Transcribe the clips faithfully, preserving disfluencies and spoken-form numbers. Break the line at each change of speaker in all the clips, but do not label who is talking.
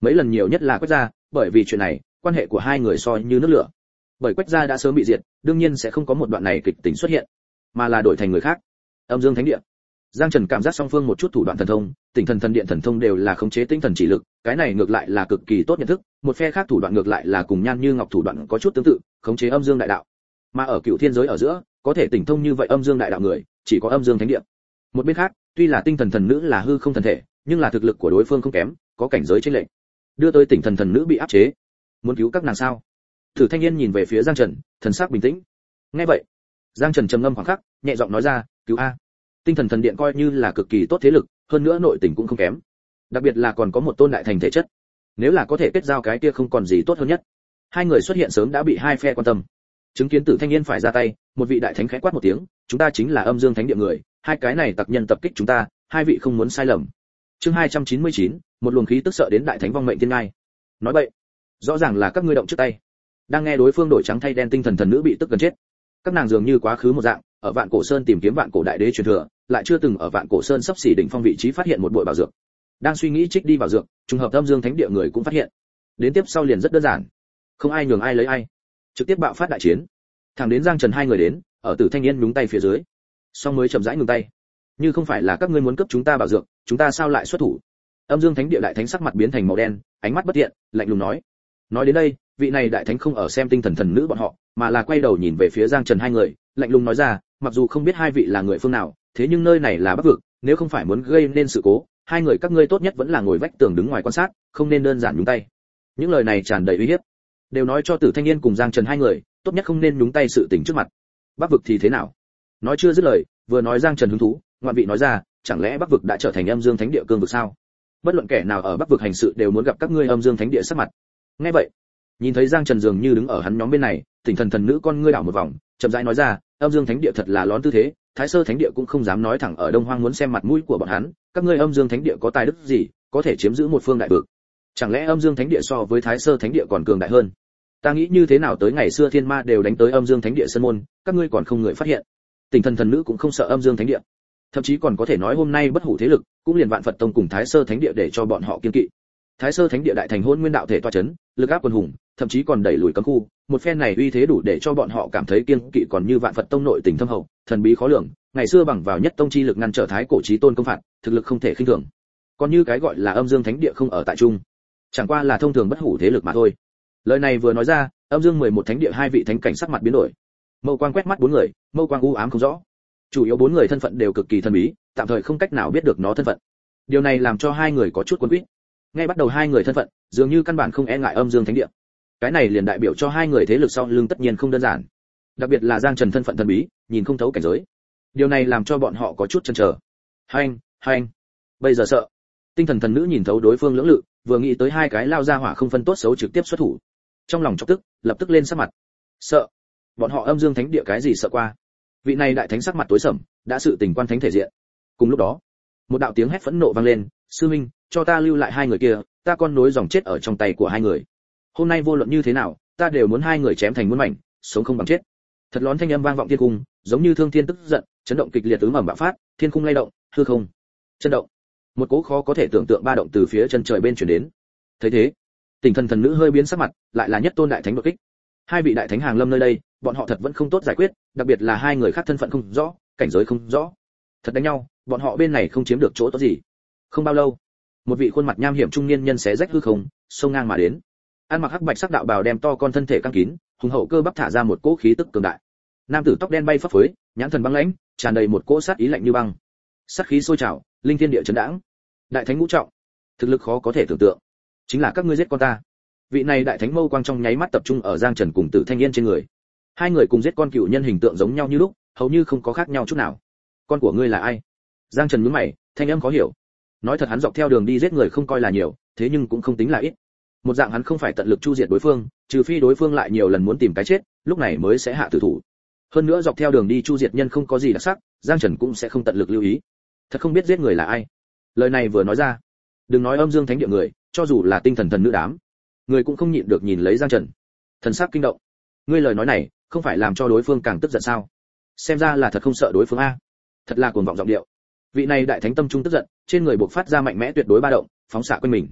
mấy lần nhiều nhất là Quách gia, bởi vì chuyện này quan hệ của hai người soi như nước lửa. Bởi Quách gia đã sớm bị diệt, đương nhiên sẽ không có một đoạn này kịch tính xuất hiện, mà là đổi thành người khác. Âm Dương Thánh Địa. Giang Trần cảm giác song phương một chút thủ đoạn thần thông, Tinh Thần Thần Điện thần thông đều là khống chế tinh thần chỉ lực, cái này ngược lại là cực kỳ tốt nhận thức, một phe khác thủ đoạn ngược lại là cùng Nhan Như Ngọc thủ đoạn có chút tương tự, khống chế âm dương đại đạo. Mà ở Cửu Thiên giới ở giữa, có thể tỉnh thông như vậy âm dương đại đạo người, chỉ có Âm Dương Thánh Địa. Một bên khác, tuy là tinh thần thần nữ là hư không thần thể, nhưng là thực lực của đối phương không kém, có cảnh giới chênh lệch, đưa tới Tinh thần thần nữ bị áp chế. Muốn cứu các nàng sao? Thử Thanh Nhiên nhìn về phía Giang Trần, thần sắc bình tĩnh. Nghe vậy, Giang Trần trầm ngâm khoảng khắc, nhẹ giọng nói ra, cứu a. Tinh thần thần điện coi như là cực kỳ tốt thế lực, hơn nữa nội tình cũng không kém. Đặc biệt là còn có một tôn đại thành thể chất. Nếu là có thể kết giao cái kia không còn gì tốt hơn nhất. Hai người xuất hiện sớm đã bị hai phe quan tâm. Chứng kiến Tử Thanh Nhiên phải ra tay, một vị đại thánh khẽ quát một tiếng, chúng ta chính là Âm Dương Thánh Địa người, hai cái này tặc nhân tập kích chúng ta, hai vị không muốn sai lầm. Chương hai trăm chín mươi chín, một luồng khí tức sợ đến đại thánh vong mệnh thiên ngai. Nói vậy, rõ ràng là các ngươi động trước tay. Đang nghe đối phương đổi trắng thay đen tinh thần thần nữ bị tức gần chết. Các nàng dường như quá khứ một dạng, ở Vạn Cổ Sơn tìm kiếm Vạn Cổ Đại Đế truyền thừa, lại chưa từng ở Vạn Cổ Sơn sắp xỉ đỉnh phong vị trí phát hiện một bội bảo dược. Đang suy nghĩ trích đi bảo dược, trùng hợp Âm Dương Thánh Địa người cũng phát hiện. Đến tiếp sau liền rất đơn giản, không ai nhường ai lấy ai, trực tiếp bạo phát đại chiến. Thẳng đến Giang Trần hai người đến, ở Tử Thanh Nhiên nhúng tay phía dưới, xong mới chậm rãi ngừng tay. Như không phải là các ngươi muốn cướp chúng ta bảo dược, chúng ta sao lại xuất thủ? Âm Dương Thánh Địa đại thánh sắc mặt biến thành màu đen, ánh mắt bất thiện, lạnh lùng nói. Nói đến đây, vị này đại thánh không ở xem tinh thần thần nữ bọn họ, mà là quay đầu nhìn về phía Giang Trần hai người, lạnh lùng nói ra, mặc dù không biết hai vị là người phương nào, thế nhưng nơi này là Bắc vực, nếu không phải muốn gây nên sự cố, hai người các ngươi tốt nhất vẫn là ngồi vách tường đứng ngoài quan sát, không nên đơn giản nhúng tay. Những lời này tràn đầy uy hiếp, đều nói cho Tử Thanh Nhiên cùng Giang Trần hai người, tốt nhất không nên nhúng tay sự tình trước mặt. Bắc vực thì thế nào? Nói chưa dứt lời, vừa nói Giang Trần hứng thú, ngoạn vị nói ra, chẳng lẽ Bắc vực đã trở thành Âm Dương Thánh Địa cương vực sao? Bất luận kẻ nào ở Bắc vực hành sự đều muốn gặp các ngươi Âm Dương Thánh Địa sắc mặt. Nghe vậy, nhìn thấy Giang Trần dường như đứng ở hắn nhóm bên này, Tinh thần thần nữ con ngươi đảo một vòng, chậm rãi nói ra, Âm Dương Thánh Địa thật là lón tư thế, Thái Sơ Thánh Địa cũng không dám nói thẳng ở Đông Hoang muốn xem mặt mũi của bọn hắn, các ngươi Âm Dương Thánh Địa có tài đức gì, có thể chiếm giữ một phương đại vực? Chẳng lẽ Âm Dương Thánh Địa so với Thái Sơ Thánh Địa còn cường đại hơn? Ta nghĩ như thế nào tới ngày xưa thiên ma đều đánh tới Âm Dương Thánh Địa sân môn, các ngươi còn không người phát hiện. Tinh thần thần nữ cũng không sợ Âm Dương Thánh Địa, thậm chí còn có thể nói hôm nay bất hủ thế lực, cũng liền Vạn Phật Tông cùng Thái Sơ Thánh Địa để cho bọn họ kiên kỵ. Thái Sơ Thánh Địa đại thành Hỗn Nguyên đạo thể toa chấn, lực áp quân hùng, thậm chí còn đẩy lùi cấm khu, một phen này uy thế đủ để cho bọn họ cảm thấy kiên kỵ, còn như Vạn Phật Tông nội tình thâm hậu, thần bí khó lường, ngày xưa bằng vào nhất tông chi lực ngăn trở Thái Cổ Chí Tôn công phạt, thực lực không thể khinh thường. Còn như cái gọi là Âm Dương Thánh Địa không ở tại trung, chẳng qua là thông thường bất hủ thế lực mà thôi. Lời này vừa nói ra, Âm Dương mười một Thánh Địa hai vị thánh cảnh sắc mặt biến đổi. Mâu quang quét mắt bốn người, mâu quang u ám không rõ. Chủ yếu bốn người thân phận đều cực kỳ thần bí, tạm thời không cách nào biết được nó thân phận. Điều này làm cho hai người có chút quấn quýt. Ngay bắt đầu hai người thân phận, dường như căn bản không e ngại Âm Dương Thánh Địa. Cái này liền đại biểu cho hai người thế lực sau lưng tất nhiên không đơn giản. Đặc biệt là Giang Trần thân phận thần bí, nhìn không thấu cảnh giới. Điều này làm cho bọn họ có chút chần chờ. Hành, hành. Bây giờ sợ. Tinh thần thần nữ nhìn thấu đối phương lưỡng lự, vừa nghĩ tới hai cái lao ra hỏa không phân tốt xấu trực tiếp xuất thủ. Trong lòng chọc tức, lập tức lên sắc mặt. Sợ. Bọn họ Âm Dương Thánh Địa cái gì sợ qua? Vị này đại thánh sắc mặt tối sầm, đã sự tình quan thánh thể diện. Cùng lúc đó, một đạo tiếng hét phẫn nộ vang lên, sư minh, cho ta lưu lại hai người kia, ta con nối dòng chết ở trong tay của hai người. Hôm nay vô luận như thế nào, ta đều muốn hai người chém thành muôn mảnh, sống không bằng chết. Thật lón thanh âm vang vọng thiên cung, giống như thương thiên tức giận, chấn động kịch liệt ứ ẩm bạo phát, thiên cung lay động, hư không chấn động. Một cỗ khó có thể tưởng tượng ba động từ phía chân trời bên truyền đến. Thấy thế, Tinh thần thần nữ hơi biến sắc mặt, lại là nhất tôn đại thánh đột kích. Hai vị đại thánh hàng lâm nơi đây, bọn họ thật vẫn không tốt giải quyết, đặc biệt là hai người khác thân phận không rõ, cảnh giới không rõ. Thật đánh nhau, bọn họ bên này không chiếm được chỗ tốt gì. Không bao lâu, một vị khuôn mặt nham hiểm trung niên nhân xé rách hư không, xông ngang mà đến. Ăn mặc hắc bạch sắc đạo bào đem to con thân thể căng kín, hùng hậu cơ bắp thả ra một cỗ khí tức cường đại. Nam tử tóc đen bay phấp phới, nhãn thần băng lãnh, tràn đầy một cỗ sát ý lạnh như băng. Sát khí sôi trào, linh thiên địa chấn đãng. Đại thánh ngũ trọng, thực lực khó có thể tưởng tượng. Chính là các ngươi giết con ta. Vị này đại thánh mâu quang trong nháy mắt tập trung ở Giang Trần cùng Tử Thanh Yên trên người. Hai người cùng giết con cựu nhân hình tượng giống nhau như lúc, hầu như không có khác nhau chút nào. Con của ngươi là ai? Giang Trần nhướng mày, thanh âm khó hiểu. Nói thật hắn dọc theo đường đi giết người không coi là nhiều, thế nhưng cũng không tính là ít. Một dạng hắn không phải tận lực chu diệt đối phương, trừ phi đối phương lại nhiều lần muốn tìm cái chết, lúc này mới sẽ hạ tử thủ. Hơn nữa dọc theo đường đi chu diệt nhân không có gì đặc sắc, Giang Trần cũng sẽ không tận lực lưu ý. Thật không biết giết người là ai. Lời này vừa nói ra, đừng nói Âm Dương Thánh Địa người, cho dù là tinh thần thần nữ đám, người cũng không nhịn được nhìn lấy Giang Trần. Thần sắc kinh động. Ngươi lời nói này, không phải làm cho đối phương càng tức giận sao? Xem ra là thật không sợ đối phương a. Thật là cuồng vọng giọng điệu. Vị này đại thánh tâm trung tức giận, trên người bộc phát ra mạnh mẽ tuyệt đối ba động, phóng xạ quanh mình.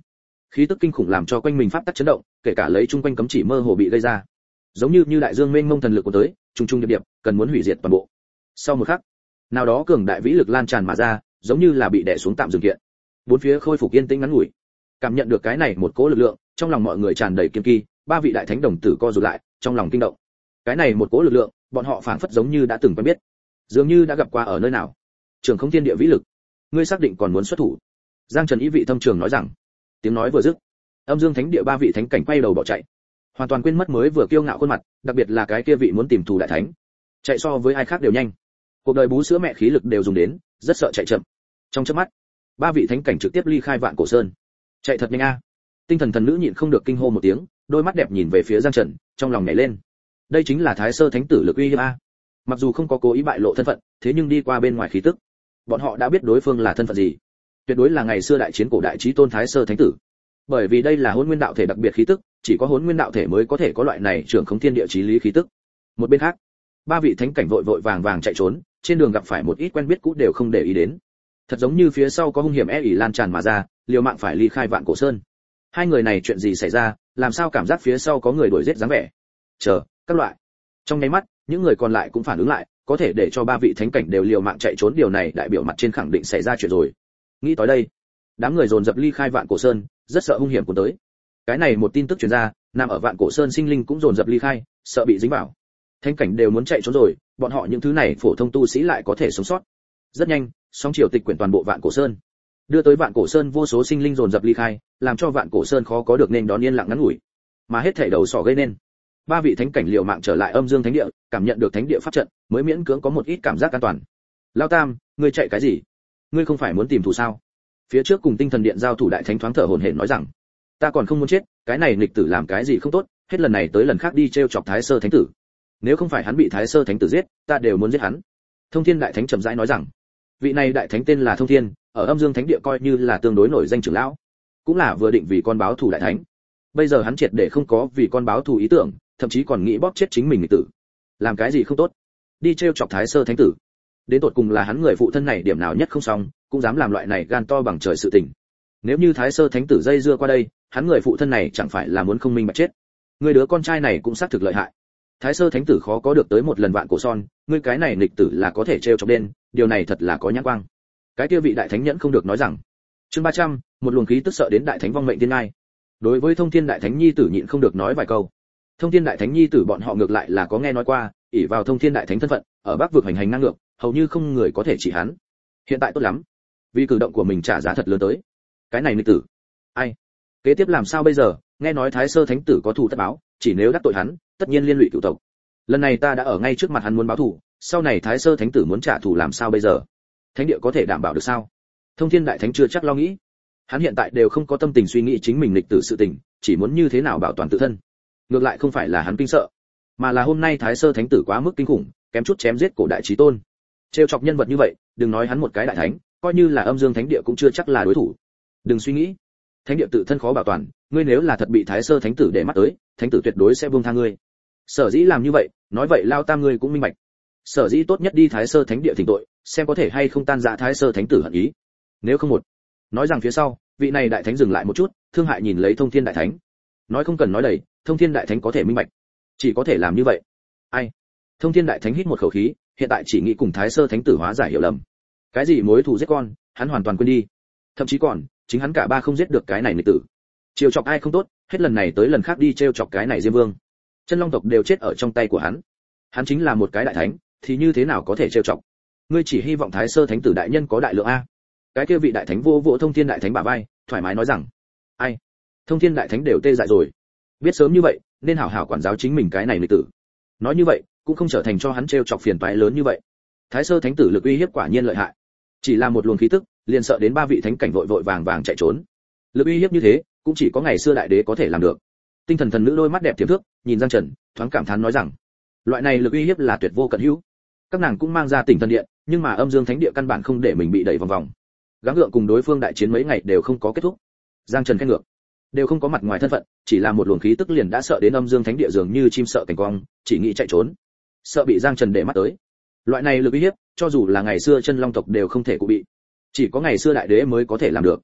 Khí tức kinh khủng làm cho quanh mình pháp tắc chấn động, kể cả lấy chung quanh cấm chỉ mơ hồ bị gây ra. Giống như như đại dương mênh mông thần lực của tới, trùng trùng điệp điệp, cần muốn hủy diệt toàn bộ. Sau một khắc, nào đó cường đại vĩ lực lan tràn mà ra, giống như là bị đè xuống tạm dừng kiện. Bốn phía khôi phục yên tĩnh ngắn ngủi. Cảm nhận được cái này một cỗ lực lượng, trong lòng mọi người tràn đầy kiên kỳ, ba vị đại thánh đồng tử co rụt lại, trong lòng kinh động. Cái này một cỗ lực lượng, bọn họ phảng phất giống như đã từng quen biết, dường như đã gặp qua ở nơi nào. Trường không thiên địa vĩ lực, ngươi xác định còn muốn xuất thủ? Giang Trần ý vị thâm trường nói rằng. Tiếng nói vừa dứt, âm dương thánh địa ba vị thánh cảnh quay đầu bỏ chạy, hoàn toàn quên mất mới vừa kiêu ngạo khuôn mặt, đặc biệt là cái kia vị muốn tìm thù đại thánh, chạy so với ai khác đều nhanh. Cuộc đời bú sữa mẹ khí lực đều dùng đến, rất sợ chạy chậm. Trong chớp mắt, ba vị thánh cảnh trực tiếp ly khai Vạn Cổ Sơn. Chạy thật nhanh a. Tinh thần thần nữ nhịn không được kinh hô một tiếng, đôi mắt đẹp nhìn về phía Giang Trần, trong lòng nhảy lên. Đây chính là Thái Sơ Thánh tử lực uy hiếp a. Mặc dù không có cố ý bại lộ thân phận, thế nhưng đi qua bên ngoài khí tức, bọn họ đã biết đối phương là thân phận gì. Tuyệt đối là ngày xưa đại chiến cổ đại chí tôn Thái Sơ Thánh tử. Bởi vì đây là Hỗn Nguyên đạo thể đặc biệt khí tức, chỉ có Hỗn Nguyên đạo thể mới có thể có loại này trưởng khống thiên địa chí lý khí tức. Một bên khác, ba vị thánh cảnh vội vội vàng vàng chạy trốn, trên đường gặp phải một ít quen biết cũ đều không để ý đến. Thật giống như phía sau có hung hiểm e ỉ lan tràn mà ra, liều mạng phải ly khai Vạn Cổ Sơn. Hai người này chuyện gì xảy ra, làm sao cảm giác phía sau có người đuổi giết dáng vẻ? Chờ, các loại. Trong nháy mắt, những người còn lại cũng phản ứng lại, có thể để cho ba vị thánh cảnh đều liều mạng chạy trốn, điều này đại biểu mặt trên khẳng định xảy ra chuyện rồi. Nghĩ tới đây, đám người dồn dập ly khai Vạn Cổ Sơn, rất sợ hung hiểm của tới. Cái này một tin tức truyền ra, nằm ở Vạn Cổ Sơn sinh linh cũng dồn dập ly khai, sợ bị dính vào. Thánh cảnh đều muốn chạy trốn rồi, bọn họ những thứ này phổ thông tu sĩ lại có thể sống sót. Rất nhanh, sóng chiều tịch quyển toàn bộ Vạn Cổ Sơn. Đưa tới Vạn Cổ Sơn vô số sinh linh dồn dập ly khai, làm cho Vạn Cổ Sơn khó có được nên đón yên lặng ngắn ngủi. Mà hết thảy đầu sỏ gây nên. Ba vị thánh cảnh liều mạng trở lại Âm Dương Thánh địa, cảm nhận được thánh địa pháp trận, mới miễn cưỡng có một ít cảm giác an toàn. Lão Tam, ngươi chạy cái gì? Ngươi không phải muốn tìm thù sao? Phía trước cùng Tinh Thần Điện giao thủ đại thánh thoáng thở hổn hển nói rằng, ta còn không muốn chết, cái này nghịch tử làm cái gì không tốt, hết lần này tới lần khác đi trêu chọc Thái Sơ Thánh tử. Nếu không phải hắn bị Thái Sơ Thánh tử giết, ta đều muốn giết hắn. Thông Thiên đại thánh trầm rãi nói rằng, vị này đại thánh tên là Thông Thiên, ở Âm Dương Thánh địa coi như là tương đối nổi danh trưởng lão, cũng là vừa định vì con báo thù đại thánh. Bây giờ hắn triệt để không có vì con báo thù ý tưởng, thậm chí còn nghĩ bóp chết chính mình nghịch tử. Làm cái gì không tốt, đi trêu chọc Thái Sơ Thánh tử. Đến tột cùng là hắn người phụ thân này điểm nào nhất không xong, cũng dám làm loại này gan to bằng trời sự tình. Nếu như Thái Sơ Thánh tử dây dưa qua đây, hắn người phụ thân này chẳng phải là muốn không minh bạch chết. Người đứa con trai này cũng xác thực lợi hại. Thái Sơ Thánh tử khó có được tới một lần Vạn Cổ Son, ngươi cái này nghịch tử là có thể trêu chọc đến, điều này thật là có nhãn quang. Cái kia vị đại thánh nhẫn không được nói rằng. Chương ba trăm, một luồng khí tức sợ đến đại thánh vong mệnh thiên ngai. Đối với Thông Thiên đại thánh nhi tử nhịn không được nói vài câu. Thông Thiên đại thánh nhi tử bọn họ ngược lại là có nghe nói qua, ỷ vào Thông Thiên đại thánh thân phận, ở Bắc vực hành hành ngang ngược, hầu như không người có thể chỉ hắn. Hiện tại tốt lắm, vì cử động của mình trả giá thật lớn tới. Cái này nghịch tử, ai? Kế tiếp làm sao bây giờ? Nghe nói Thái Sơ Thánh tử có thù tất báo, chỉ nếu đắc tội hắn, tất nhiên liên lụy cửu tộc. Lần này ta đã ở ngay trước mặt hắn muốn báo thù, sau này Thái Sơ Thánh tử muốn trả thù làm sao bây giờ? Thánh địa có thể đảm bảo được sao? Thông Thiên đại thánh chưa chắc lo nghĩ. Hắn hiện tại đều không có tâm tình suy nghĩ chính mình lịch tử sự tình, chỉ muốn như thế nào bảo toàn tự thân. Ngược lại không phải là hắn kinh sợ, mà là hôm nay Thái Sơ Thánh tử quá mức kinh khủng, kém chút chém giết cổ đại chí tôn. Trêu chọc nhân vật như vậy, đừng nói hắn một cái đại thánh, coi như là Âm Dương Thánh địa cũng chưa chắc là đối thủ. Đừng suy nghĩ, thánh địa tự thân khó bảo toàn, ngươi nếu là thật bị Thái Sơ Thánh tử để mắt tới, thánh tử tuyệt đối sẽ buông tha ngươi. Sở dĩ làm như vậy, nói vậy Lao Tam ngươi cũng minh bạch. Sở dĩ tốt nhất đi Thái Sơ Thánh địa thỉnh tội, xem có thể hay không tan rã Thái Sơ Thánh tử hận ý. Nếu không một. Nói rằng phía sau, vị này đại thánh dừng lại một chút, thương hại nhìn lấy Thông Thiên đại thánh. Nói không cần nói đầy, Thông Thiên đại thánh có thể minh bạch, chỉ có thể làm như vậy. Ai? Thông Thiên đại thánh hít một khẩu khí, hiện tại chỉ nghĩ cùng Thái Sơ Thánh tử hóa giải hiểu lầm. Cái gì mối thù giết con, hắn hoàn toàn quên đi. Thậm chí còn, chính hắn cả ba không giết được cái này nghịch tử. Chiêu chọc ai không tốt, hết lần này tới lần khác đi trêu chọc cái này Diêm Vương. Chân Long tộc đều chết ở trong tay của hắn. Hắn chính là một cái đại thánh, thì như thế nào có thể trêu chọc? Ngươi chỉ hy vọng Thái Sơ Thánh tử đại nhân có đại lượng a. Cái kia vị đại thánh vô vỗ Thông Thiên đại thánh bả vai, thoải mái nói rằng, ai? Thông Thiên đại thánh đều tê dại rồi. Biết sớm như vậy, nên hảo hảo quản giáo chính mình cái này nghịch tử. Nói như vậy, cũng không trở thành cho hắn trêu chọc phiền toái lớn như vậy. Thái Sơ Thánh tử lực uy hiếp quả nhiên lợi hại. Chỉ là một luồng khí tức, liền sợ đến ba vị thánh cảnh vội vội vàng vàng chạy trốn. Lực uy hiếp như thế, cũng chỉ có ngày xưa đại đế có thể làm được. Tinh thần thần nữ đôi mắt đẹp tiềm thước, nhìn Giang Trần, thoáng cảm thán nói rằng, loại này lực uy hiếp là tuyệt vô cận hữu. Các nàng cũng mang ra Tỉnh Thần Điện, nhưng mà Âm Dương Thánh địa căn bản không để mình bị đẩy vòng vòng. Gắng gượng cùng đối phương đại chiến mấy ngày đều không có kết thúc. Giang Trần khen ngược, đều không có mặt ngoài thân phận, chỉ là một luồng khí tức liền đã sợ đến Âm Dương Thánh địa dường như chim sợ cảnh quang, chỉ nghĩ chạy trốn. Sợ bị Giang Trần để mắt tới. Loại này lực uy hiếp, cho dù là ngày xưa Chân Long tộc đều không thể cụ bị. Chỉ có ngày xưa đại đế mới có thể làm được.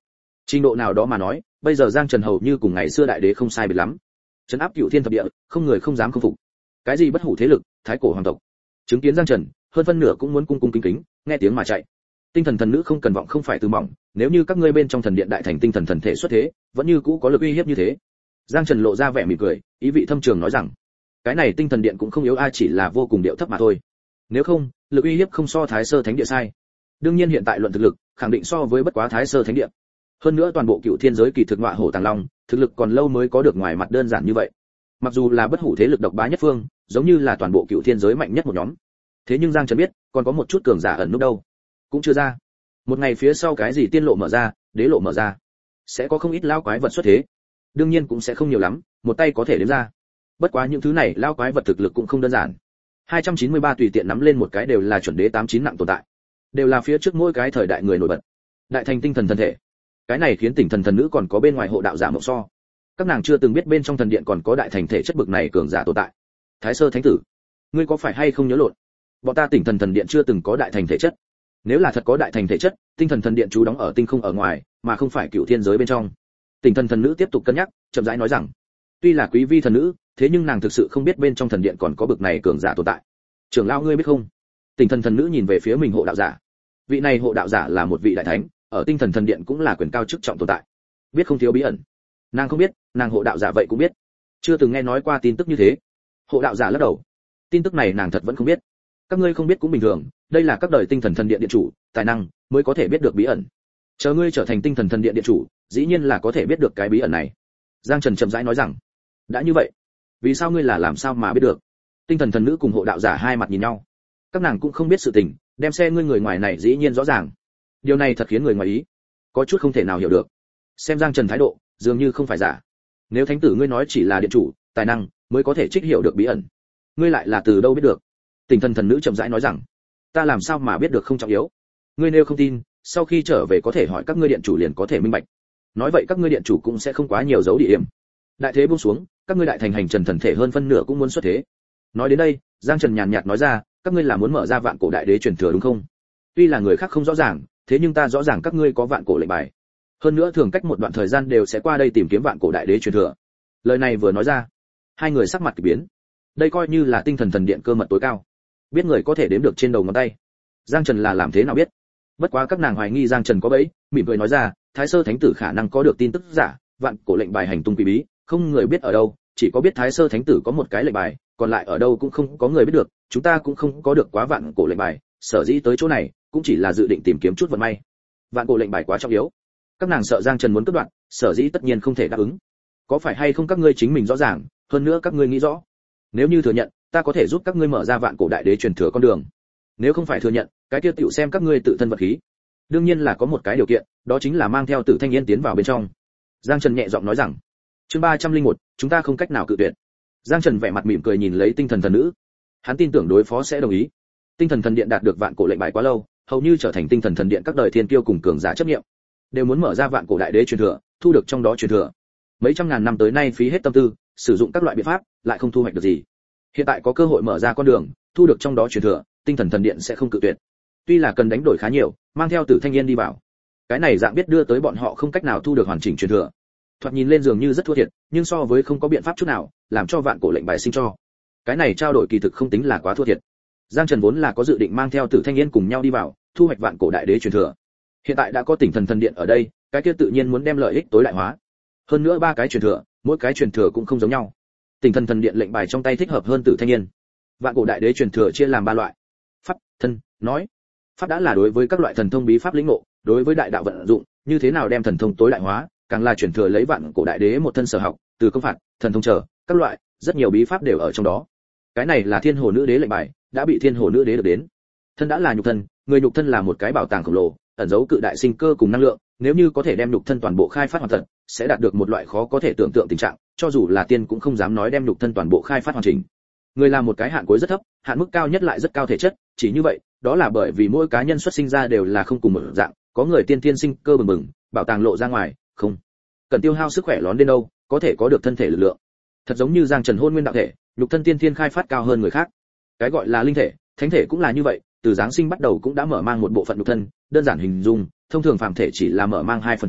trình độ nào đó mà nói, bây giờ Giang Trần hầu như cùng ngày xưa đại đế không sai biệt lắm, trấn áp cửu thiên thập địa, không người không dám không phục. Cái gì bất hủ thế lực, thái cổ hoàng tộc, chứng kiến Giang Trần, hơn phân nửa cũng muốn cung cung kính kính, nghe tiếng mà chạy. Tinh thần thần nữ không cần vọng không phải từ mỏng, nếu như các ngươi bên trong thần điện đại thành tinh thần thần thể xuất thế, vẫn như cũ có lực uy hiếp như thế. Giang Trần lộ ra vẻ mỉm cười, ý vị thâm trường nói rằng, cái này tinh thần điện cũng không yếu ai, chỉ là vô cùng điệu thấp mà thôi. Nếu không, lực uy hiếp không so Thái Sơ Thánh Địa sai. Đương nhiên hiện tại luận thực lực, khẳng định so với bất quá Thái Sơ Thánh Địa. Hơn nữa toàn bộ cựu thiên giới kỳ thực ngọa hổ tàng long, thực lực còn lâu mới có được ngoài mặt đơn giản như vậy. Mặc dù là bất hủ thế lực độc bá nhất phương, giống như là toàn bộ cựu thiên giới mạnh nhất một nhóm. Thế nhưng Giang Trần biết, còn có một chút cường giả ẩn núp đâu, cũng chưa ra. Một ngày phía sau cái gì tiên lộ mở ra, đế lộ mở ra, sẽ có không ít lao quái vật xuất thế. Đương nhiên cũng sẽ không nhiều lắm, một tay có thể đếm ra. Bất quá những thứ này lao quái vật thực lực cũng không đơn giản. hai trăm chín mươi ba tùy tiện nắm lên một cái đều là chuẩn đế tám chín nặng tồn tại, đều là phía trước mỗi cái thời đại người nổi bật. Đại thành tinh thần thần thể, cái này khiến tỉnh thần thần nữ còn có bên ngoài hộ đạo giả mộng so. Các nàng chưa từng biết bên trong thần điện còn có đại thành thể chất bực này cường giả tồn tại. Thái Sơ Thánh tử, ngươi có phải hay không nhớ lộn? Bọn ta tỉnh thần thần điện chưa từng có đại thành thể chất. Nếu là thật có đại thành thể chất, tinh thần thần điện trú đóng ở tinh không ở ngoài, mà không phải cựu thiên giới bên trong. Tỉnh thần thần nữ tiếp tục cân nhắc, chậm rãi nói rằng, tuy là quý vi thần nữ, thế nhưng nàng thực sự không biết bên trong thần điện còn có bực này cường giả tồn tại. Trưởng lão ngươi biết không? Tỉnh thần thần nữ nhìn về phía mình hộ đạo giả. Vị này hộ đạo giả là một vị đại thánh, ở tinh thần thần điện cũng là quyền cao chức trọng tồn tại. Biết không thiếu bí ẩn. Nàng không biết, nàng hộ đạo giả vậy cũng biết. Chưa từng nghe nói qua tin tức như thế. Hộ đạo giả lắc đầu. Tin tức này nàng thật vẫn không biết. Các ngươi không biết cũng bình thường, đây là các đời tinh thần thần điện điện chủ, tài năng mới có thể biết được bí ẩn. Chờ ngươi trở thành tinh thần thần điện điện chủ, dĩ nhiên là có thể biết được cái bí ẩn này. Giang Trần chậm rãi nói rằng, đã như vậy, vì sao ngươi là làm sao mà biết được? Tinh thần thần nữ cùng hộ đạo giả hai mặt nhìn nhau. Các nàng cũng không biết sự tình, đem xe ngươi người ngoài này dĩ nhiên rõ ràng. Điều này thật khiến người ngoài ý, có chút không thể nào hiểu được. Xem Giang Trần thái độ, dường như không phải giả. Nếu thánh tử ngươi nói chỉ là điện chủ, tài năng mới có thể trích hiểu được bí ẩn, ngươi lại là từ đâu biết được? Tinh thần thần nữ chậm rãi nói rằng, ta làm sao mà biết được không trọng yếu. Ngươi nếu không tin, sau khi trở về có thể hỏi các ngươi điện chủ liền có thể minh bạch. Nói vậy các ngươi điện chủ cũng sẽ không quá nhiều dấu địa điểm. Đại thế buông xuống, các ngươi đại thành hành trần thần thể hơn phân nửa cũng muốn xuất thế. Nói đến đây, Giang Trần nhàn nhạt nói ra, các ngươi là muốn mở ra vạn cổ đại đế truyền thừa đúng không? Tuy là người khác không rõ ràng, thế nhưng ta rõ ràng các ngươi có vạn cổ lệnh bài. Hơn nữa thường cách một đoạn thời gian đều sẽ qua đây tìm kiếm vạn cổ đại đế truyền thừa. Lời này vừa nói ra, hai người sắc mặt kỳ biến. Đây coi như là tinh thần thần điện cơ mật tối cao, biết người có thể đếm được trên đầu ngón tay. Giang Trần là làm thế nào biết? Bất quá các nàng hoài nghi Giang Trần có bẫy, mỉm cười nói ra, Thái Sơ Thánh tử khả năng có được tin tức giả, vạn cổ lệnh bài hành tung quỷ bí, không người biết ở đâu, chỉ có biết Thái Sơ Thánh tử có một cái lệnh bài, còn lại ở đâu cũng không có người biết được, chúng ta cũng không có được quá vạn cổ lệnh bài, sở dĩ tới chỗ này, cũng chỉ là dự định tìm kiếm chút vận may. Vạn cổ lệnh bài quá trọng yếu, các nàng sợ Giang Trần muốn cướp đoạt, sở dĩ tất nhiên không thể đáp ứng. Có phải hay không các ngươi chính mình rõ ràng, hơn nữa các ngươi nghĩ rõ. Nếu như thừa nhận, ta có thể giúp các ngươi mở ra vạn cổ đại đế truyền thừa con đường. Nếu không phải thừa nhận, cái kia tiểu xem các ngươi tự thân vật khí. Đương nhiên là có một cái điều kiện, đó chính là mang theo Tử Thanh Yên tiến vào bên trong. Giang Trần nhẹ giọng nói rằng, chương ba trăm linh một, chúng ta không cách nào cự tuyệt. Giang Trần vẻ mặt mỉm cười nhìn lấy tinh thần thần nữ. Hắn tin tưởng đối phó sẽ đồng ý. Tinh thần thần điện đạt được vạn cổ lệnh bài quá lâu, hầu như trở thành tinh thần thần điện các đời thiên kiêu cùng cường giả chấp niệm, đều muốn mở ra vạn cổ đại đế truyền thừa, thu được trong đó truyền thừa. Mấy trăm ngàn năm tới nay phí hết tâm tư, sử dụng các loại biện pháp, lại không thu hoạch được gì. Hiện tại có cơ hội mở ra con đường, thu được trong đó truyền thừa, tinh thần thần điện sẽ không cự tuyệt. Tuy là cần đánh đổi khá nhiều, mang theo Tử Thanh Yên đi vào. Cái này dạng biết đưa tới bọn họ không cách nào thu được hoàn chỉnh truyền thừa. Thoạt nhìn lên dường như rất thua thiệt, nhưng so với không có biện pháp chút nào, làm cho vạn cổ lệnh bài sinh cho. Cái này trao đổi kỳ thực không tính là quá thua thiệt. Giang Trần vốn là có dự định mang theo Tử Thanh Yên cùng nhau đi vào, thu hoạch vạn cổ đại đế truyền thừa. Hiện tại đã có Tỉnh Thần Thần Điện ở đây, cái kia tự nhiên muốn đem lợi ích tối đại hóa. Hơn nữa ba cái truyền thừa, mỗi cái truyền thừa cũng không giống nhau. Tỉnh Thần Thần Điện lệnh bài trong tay thích hợp hơn Tử Thanh Yên. Vạn cổ đại đế truyền thừa chia làm ba loại: pháp, thân, nói. Pháp đã là đối với các loại thần thông bí pháp lĩnh ngộ, đối với đại đạo vận dụng, như thế nào đem thần thông tối đại hóa, càng là truyền thừa lấy vạn cổ đại đế một thân sở học, từ công phạt, thần thông trở, các loại, rất nhiều bí pháp đều ở trong đó. Cái này là Thiên Hồ Nữ Đế lệnh bài, đã bị Thiên Hồ Nữ Đế được đến. Thân đã là nhục thân, người nhục thân là một cái bảo tàng khổng lồ, ẩn giấu cự đại sinh cơ cùng năng lượng, nếu như có thể đem nhục thân toàn bộ khai phát hoàn tận, sẽ đạt được một loại khó có thể tưởng tượng tình trạng, cho dù là tiên cũng không dám nói đem nhục thân toàn bộ khai phát hoàn chỉnh. Người là một cái hạn cuối rất thấp, hạn mức cao nhất lại rất cao thể chất, chỉ như vậy, đó là bởi vì mỗi cá nhân xuất sinh ra đều là không cùng một dạng, có người tiên tiên sinh cơ bừng bừng, bảo tàng lộ ra ngoài, không cần tiêu hao sức khỏe lón đến đâu, có thể có được thân thể lực lượng. Thật giống như Giang Trần hôn nguyên đạo thể, nhục thân tiên tiên khai phát cao hơn người khác. Cái gọi là linh thể, thánh thể cũng là như vậy, từ giáng sinh bắt đầu cũng đã mở mang một bộ phận nhục thân, đơn giản hình dung, thông thường phàm thể chỉ là mở mang hai phần trăm,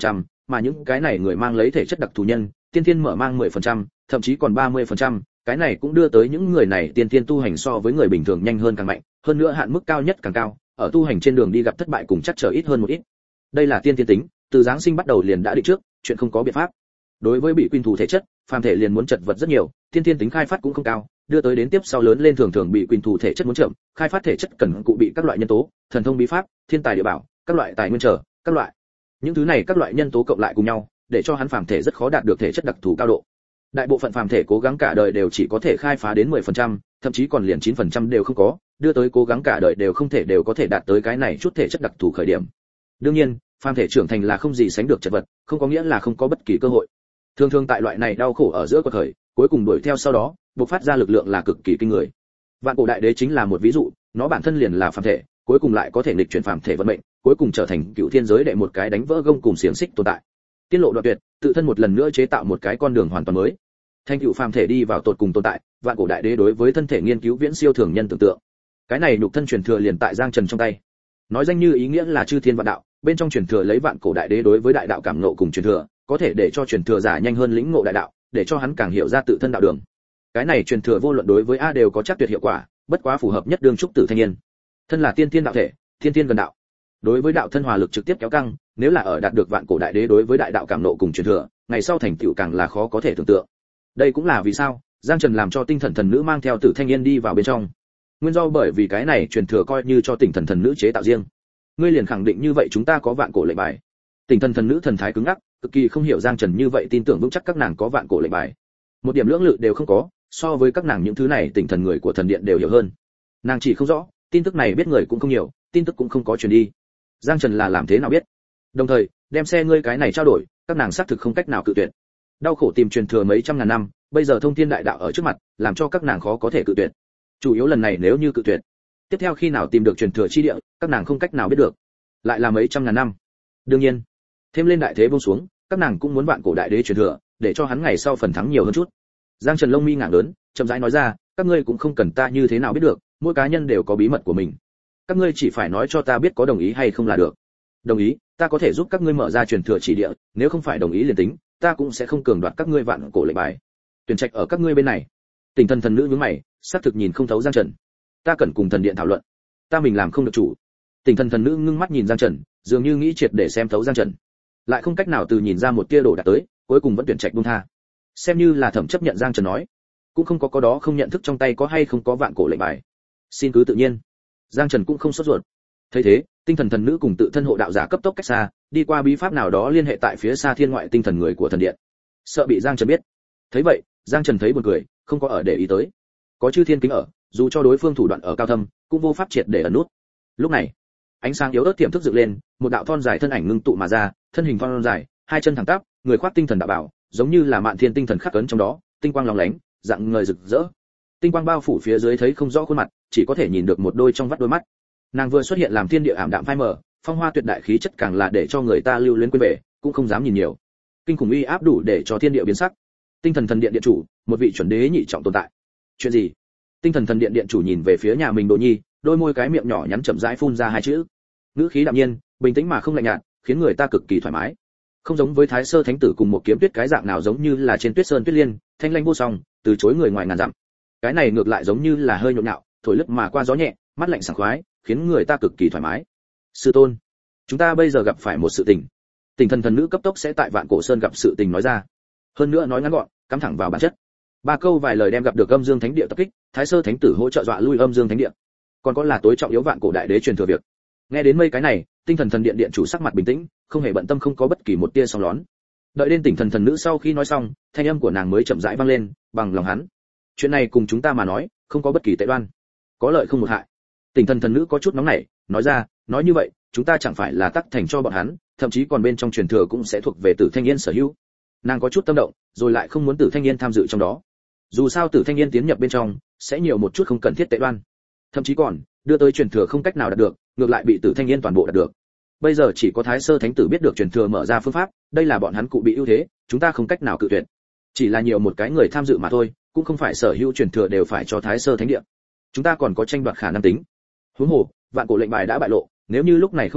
mà những cái này người mang lấy thể chất đặc thù nhân, tiên tiên mở mang mười phần trăm, thậm chí còn ba mươi phần trăm, cái này cũng đưa tới những người này tiên tiên tu hành so với người bình thường nhanh hơn càng mạnh, hơn nữa hạn mức cao nhất càng cao, ở tu hành trên đường đi gặp thất bại cùng chắc trở ít hơn một ít. Đây là tiên tiên tính, từ giáng sinh bắt đầu liền đã định trước, chuyện không có biện pháp. Đối với bị quyên thủ thể chất, phàm thể liền muốn chật vật rất nhiều, tiên tiên tính khai phát cũng không cao, đưa tới đến tiếp sau lớn lên thường thường bị quyên thủ thể chất muốn chậm, khai phát thể chất cần cụ bị các loại nhân tố, thần thông bí pháp, thiên tài địa bảo, các loại tài nguyên trở, các loại. Những thứ này các loại nhân tố cộng lại cùng nhau, để cho hắn phàm thể rất khó đạt được thể chất đặc thù cao độ. Đại bộ phận phàm thể cố gắng cả đời đều chỉ có thể khai phá đến mười phần trăm, thậm chí còn liền chín phần trăm đều không có, đưa tới cố gắng cả đời đều không thể đều có thể đạt tới cái này chút thể chất đặc thù khởi điểm. Đương nhiên, phàm thể trưởng thành là không gì sánh được chật vật, không có nghĩa là không có bất kỳ cơ hội. Thường thường tại loại này đau khổ ở giữa quật khởi, cuối cùng đuổi theo sau đó, bộc phát ra lực lượng là cực kỳ kinh người. Vạn cổ đại đế chính là một ví dụ, nó bản thân liền là phàm thể, cuối cùng lại có thể nghịch chuyển phàm thể vận mệnh, cuối cùng trở thành cựu thiên giới đệ một cái đánh vỡ gông cùng xiềng xích tồn tại. Tiên lộ đoạn tuyệt, tự thân một lần nữa chế tạo một cái con đường hoàn toàn mới. Thành cựu phàm thể đi vào tột cùng tồn tại, vạn cổ đại đế đối với thân thể nghiên cứu viễn siêu thường nhân tưởng tượng. Cái này nhục thân truyền thừa liền tại Giang Trần trong tay. Nói danh như ý nghĩa là chư thiên vạn đạo, bên trong truyền thừa lấy vạn cổ đại đế đối với đại đạo cảm ngộ cùng truyền thừa, có thể để cho truyền thừa giả nhanh hơn lĩnh ngộ đại đạo, để cho hắn càng hiểu ra tự thân đạo đường. Cái này truyền thừa vô luận đối với a đều có chắc tuyệt hiệu quả, bất quá phù hợp nhất đương trúc tử thanh niên. Thân là tiên tiên đạo thể, thiên tiên gần đạo. Đối với đạo thân hòa lực trực tiếp kéo căng, nếu là ở đạt được vạn cổ đại đế đối với đại đạo cảm ngộ cùng truyền thừa, ngày sau thành tựu càng là khó có thể tưởng tượng. Đây cũng là vì sao Giang Trần làm cho tinh thần thần nữ mang theo Tử Thanh Yên đi vào bên trong. Nguyên do bởi vì cái này truyền thừa coi như cho tinh thần thần nữ chế tạo riêng. Ngươi liền khẳng định như vậy chúng ta có vạn cổ lệnh bài. Tinh thần thần nữ thần thái cứng ngắc, cực kỳ không hiểu Giang Trần như vậy tin tưởng vững chắc các nàng có vạn cổ lệnh bài. Một điểm lưỡng lự đều không có, so với các nàng những thứ này tinh thần người của thần điện đều hiểu hơn. Nàng chỉ không rõ, tin tức này biết người cũng không nhiều, tin tức cũng không có truyền đi. Giang Trần là làm thế nào biết? Đồng thời, đem xe ngươi cái này trao đổi, các nàng xác thực không cách nào cự tuyệt. Đau khổ tìm truyền thừa mấy trăm ngàn năm, bây giờ thông thiên đại đạo ở trước mặt, làm cho các nàng khó có thể cự tuyệt. Chủ yếu lần này nếu như cự tuyệt, tiếp theo khi nào tìm được truyền thừa chi địa, các nàng không cách nào biết được. Lại là mấy trăm ngàn năm. Đương nhiên, thêm lên đại thế buông xuống, các nàng cũng muốn vạn cổ đại đế truyền thừa, để cho hắn ngày sau phần thắng nhiều hơn chút. Giang Trần lông mi ngẩng lớn, chậm rãi nói ra, các ngươi cũng không cần ta như thế nào biết được, mỗi cá nhân đều có bí mật của mình. Các ngươi chỉ phải nói cho ta biết có đồng ý hay không là được. Đồng ý, ta có thể giúp các ngươi mở ra truyền thừa chỉ địa, nếu không phải đồng ý liền tính, ta cũng sẽ không cường đoạt các ngươi vạn cổ lệnh bài. Tuyển trạch ở các ngươi bên này. Tình thần thần nữ nhướng mày, xác thực nhìn không thấu Giang Trần. Ta cần cùng thần điện thảo luận, ta mình làm không được chủ. Tình thần thần nữ ngưng mắt nhìn Giang Trần, dường như nghĩ triệt để xem thấu Giang Trần, lại không cách nào từ nhìn ra một tia đổ đạt tới, cuối cùng vẫn tuyển trạch buông tha. Xem như là thẩm chấp nhận Giang Trần nói, cũng không có có đó không nhận thức trong tay có hay không có vạn cổ lệnh bài. Xin cứ tự nhiên. Giang Trần cũng không sốt ruột. Thấy thế, tinh thần thần nữ cùng tự thân hộ đạo giả cấp tốc cách xa, đi qua bí pháp nào đó liên hệ tại phía xa thiên ngoại tinh thần người của thần điện. Sợ bị Giang Trần biết. Thấy vậy, Giang Trần thấy buồn cười, không có ở để ý tới. Có chư thiên kính ở, dù cho đối phương thủ đoạn ở cao thâm, cũng vô pháp triệt để ẩn nút. Lúc này, ánh sáng yếu ớt tiềm thức dựng lên, một đạo thon dài thân ảnh ngưng tụ mà ra, thân hình thon dài, hai chân thẳng tắp, người khoác tinh thần đạo bảo, giống như là mạn thiên tinh thần khắc ấn trong đó, tinh quang lóng lánh, dạng người rực rỡ. Tinh quang bao phủ phía dưới thấy không rõ khuôn mặt, chỉ có thể nhìn được một đôi trong vắt đôi mắt. Nàng vừa xuất hiện làm thiên địa ảm đạm phai mờ, phong hoa tuyệt đại khí chất càng là để cho người ta lưu luyến quên về, cũng không dám nhìn nhiều. Kinh khủng uy áp đủ để cho thiên địa biến sắc. Tinh thần thần điện điện chủ, một vị chuẩn đế nhị trọng tồn tại. Chuyện gì? Tinh thần thần điện điện chủ nhìn về phía nhà mình Đỗ Nhi, đôi môi cái miệng nhỏ nhắn chậm rãi phun ra hai chữ. Ngữ khí đạm nhiên, bình tĩnh mà không lạnh nhạt, khiến người ta cực kỳ thoải mái. Không giống với Thái Sơ Thánh tử cùng một kiếm tuyết cái dạng nào giống như là trên tuyết sơn tuyết liên, thanh lãnh vô song, từ chối người ngoài ngàn dặm. Cái này ngược lại giống như là hơi nhộn nhạo, thổi lướt mà qua gió nhẹ, mắt lạnh sảng khoái, khiến người ta cực kỳ thoải mái. Sư tôn, chúng ta bây giờ gặp phải một sự tình. Tình thần thần nữ cấp tốc sẽ tại Vạn Cổ Sơn gặp sự tình nói ra. Hơn nữa nói ngắn gọn, cắm thẳng vào bản chất. Ba câu vài lời đem gặp được Âm Dương Thánh Địa tập kích, Thái Sơ Thánh tử hỗ trợ dọa lui Âm Dương Thánh Địa. Còn có là tối trọng yếu Vạn Cổ Đại Đế truyền thừa việc. Nghe đến mấy cái này, Tinh thần thần điện điện chủ sắc mặt bình tĩnh, không hề bận tâm, không có bất kỳ một tia sóng lón. Đợi đến Tình thần thần nữ sau khi nói xong, thanh âm của nàng mới chậm rãi vang lên, bằng lòng hắn. Chuyện này cùng chúng ta mà nói, không có bất kỳ tệ đoan, có lợi không một hại. Tình thần thần nữ có chút nóng nảy, nói ra, nói như vậy, chúng ta chẳng phải là tắc thành cho bọn hắn, thậm chí còn bên trong truyền thừa cũng sẽ thuộc về Tử Thanh Yên sở hữu. Nàng có chút tâm động, rồi lại không muốn Tử Thanh Yên tham dự trong đó. Dù sao Tử Thanh Yên tiến nhập bên trong, sẽ nhiều một chút không cần thiết tệ đoan, thậm chí còn đưa tới truyền thừa không cách nào đạt được, ngược lại bị Tử Thanh Yên toàn bộ đạt được. Bây giờ chỉ có Thái Sơ Thánh tử biết được truyền thừa mở ra phương pháp, đây là bọn hắn cụ bị ưu thế, chúng ta không cách nào cự tuyệt. Chỉ là nhiều một cái người tham dự mà thôi, cũng không phải sở hữu truyền thừa đều phải cho Thái Sơ Thánh địa. Chúng ta còn có tranh đoạt khả năng tính. Huống hồ, Vạn Cổ lệnh bài đã bại lộ, nếu như lúc này không cần,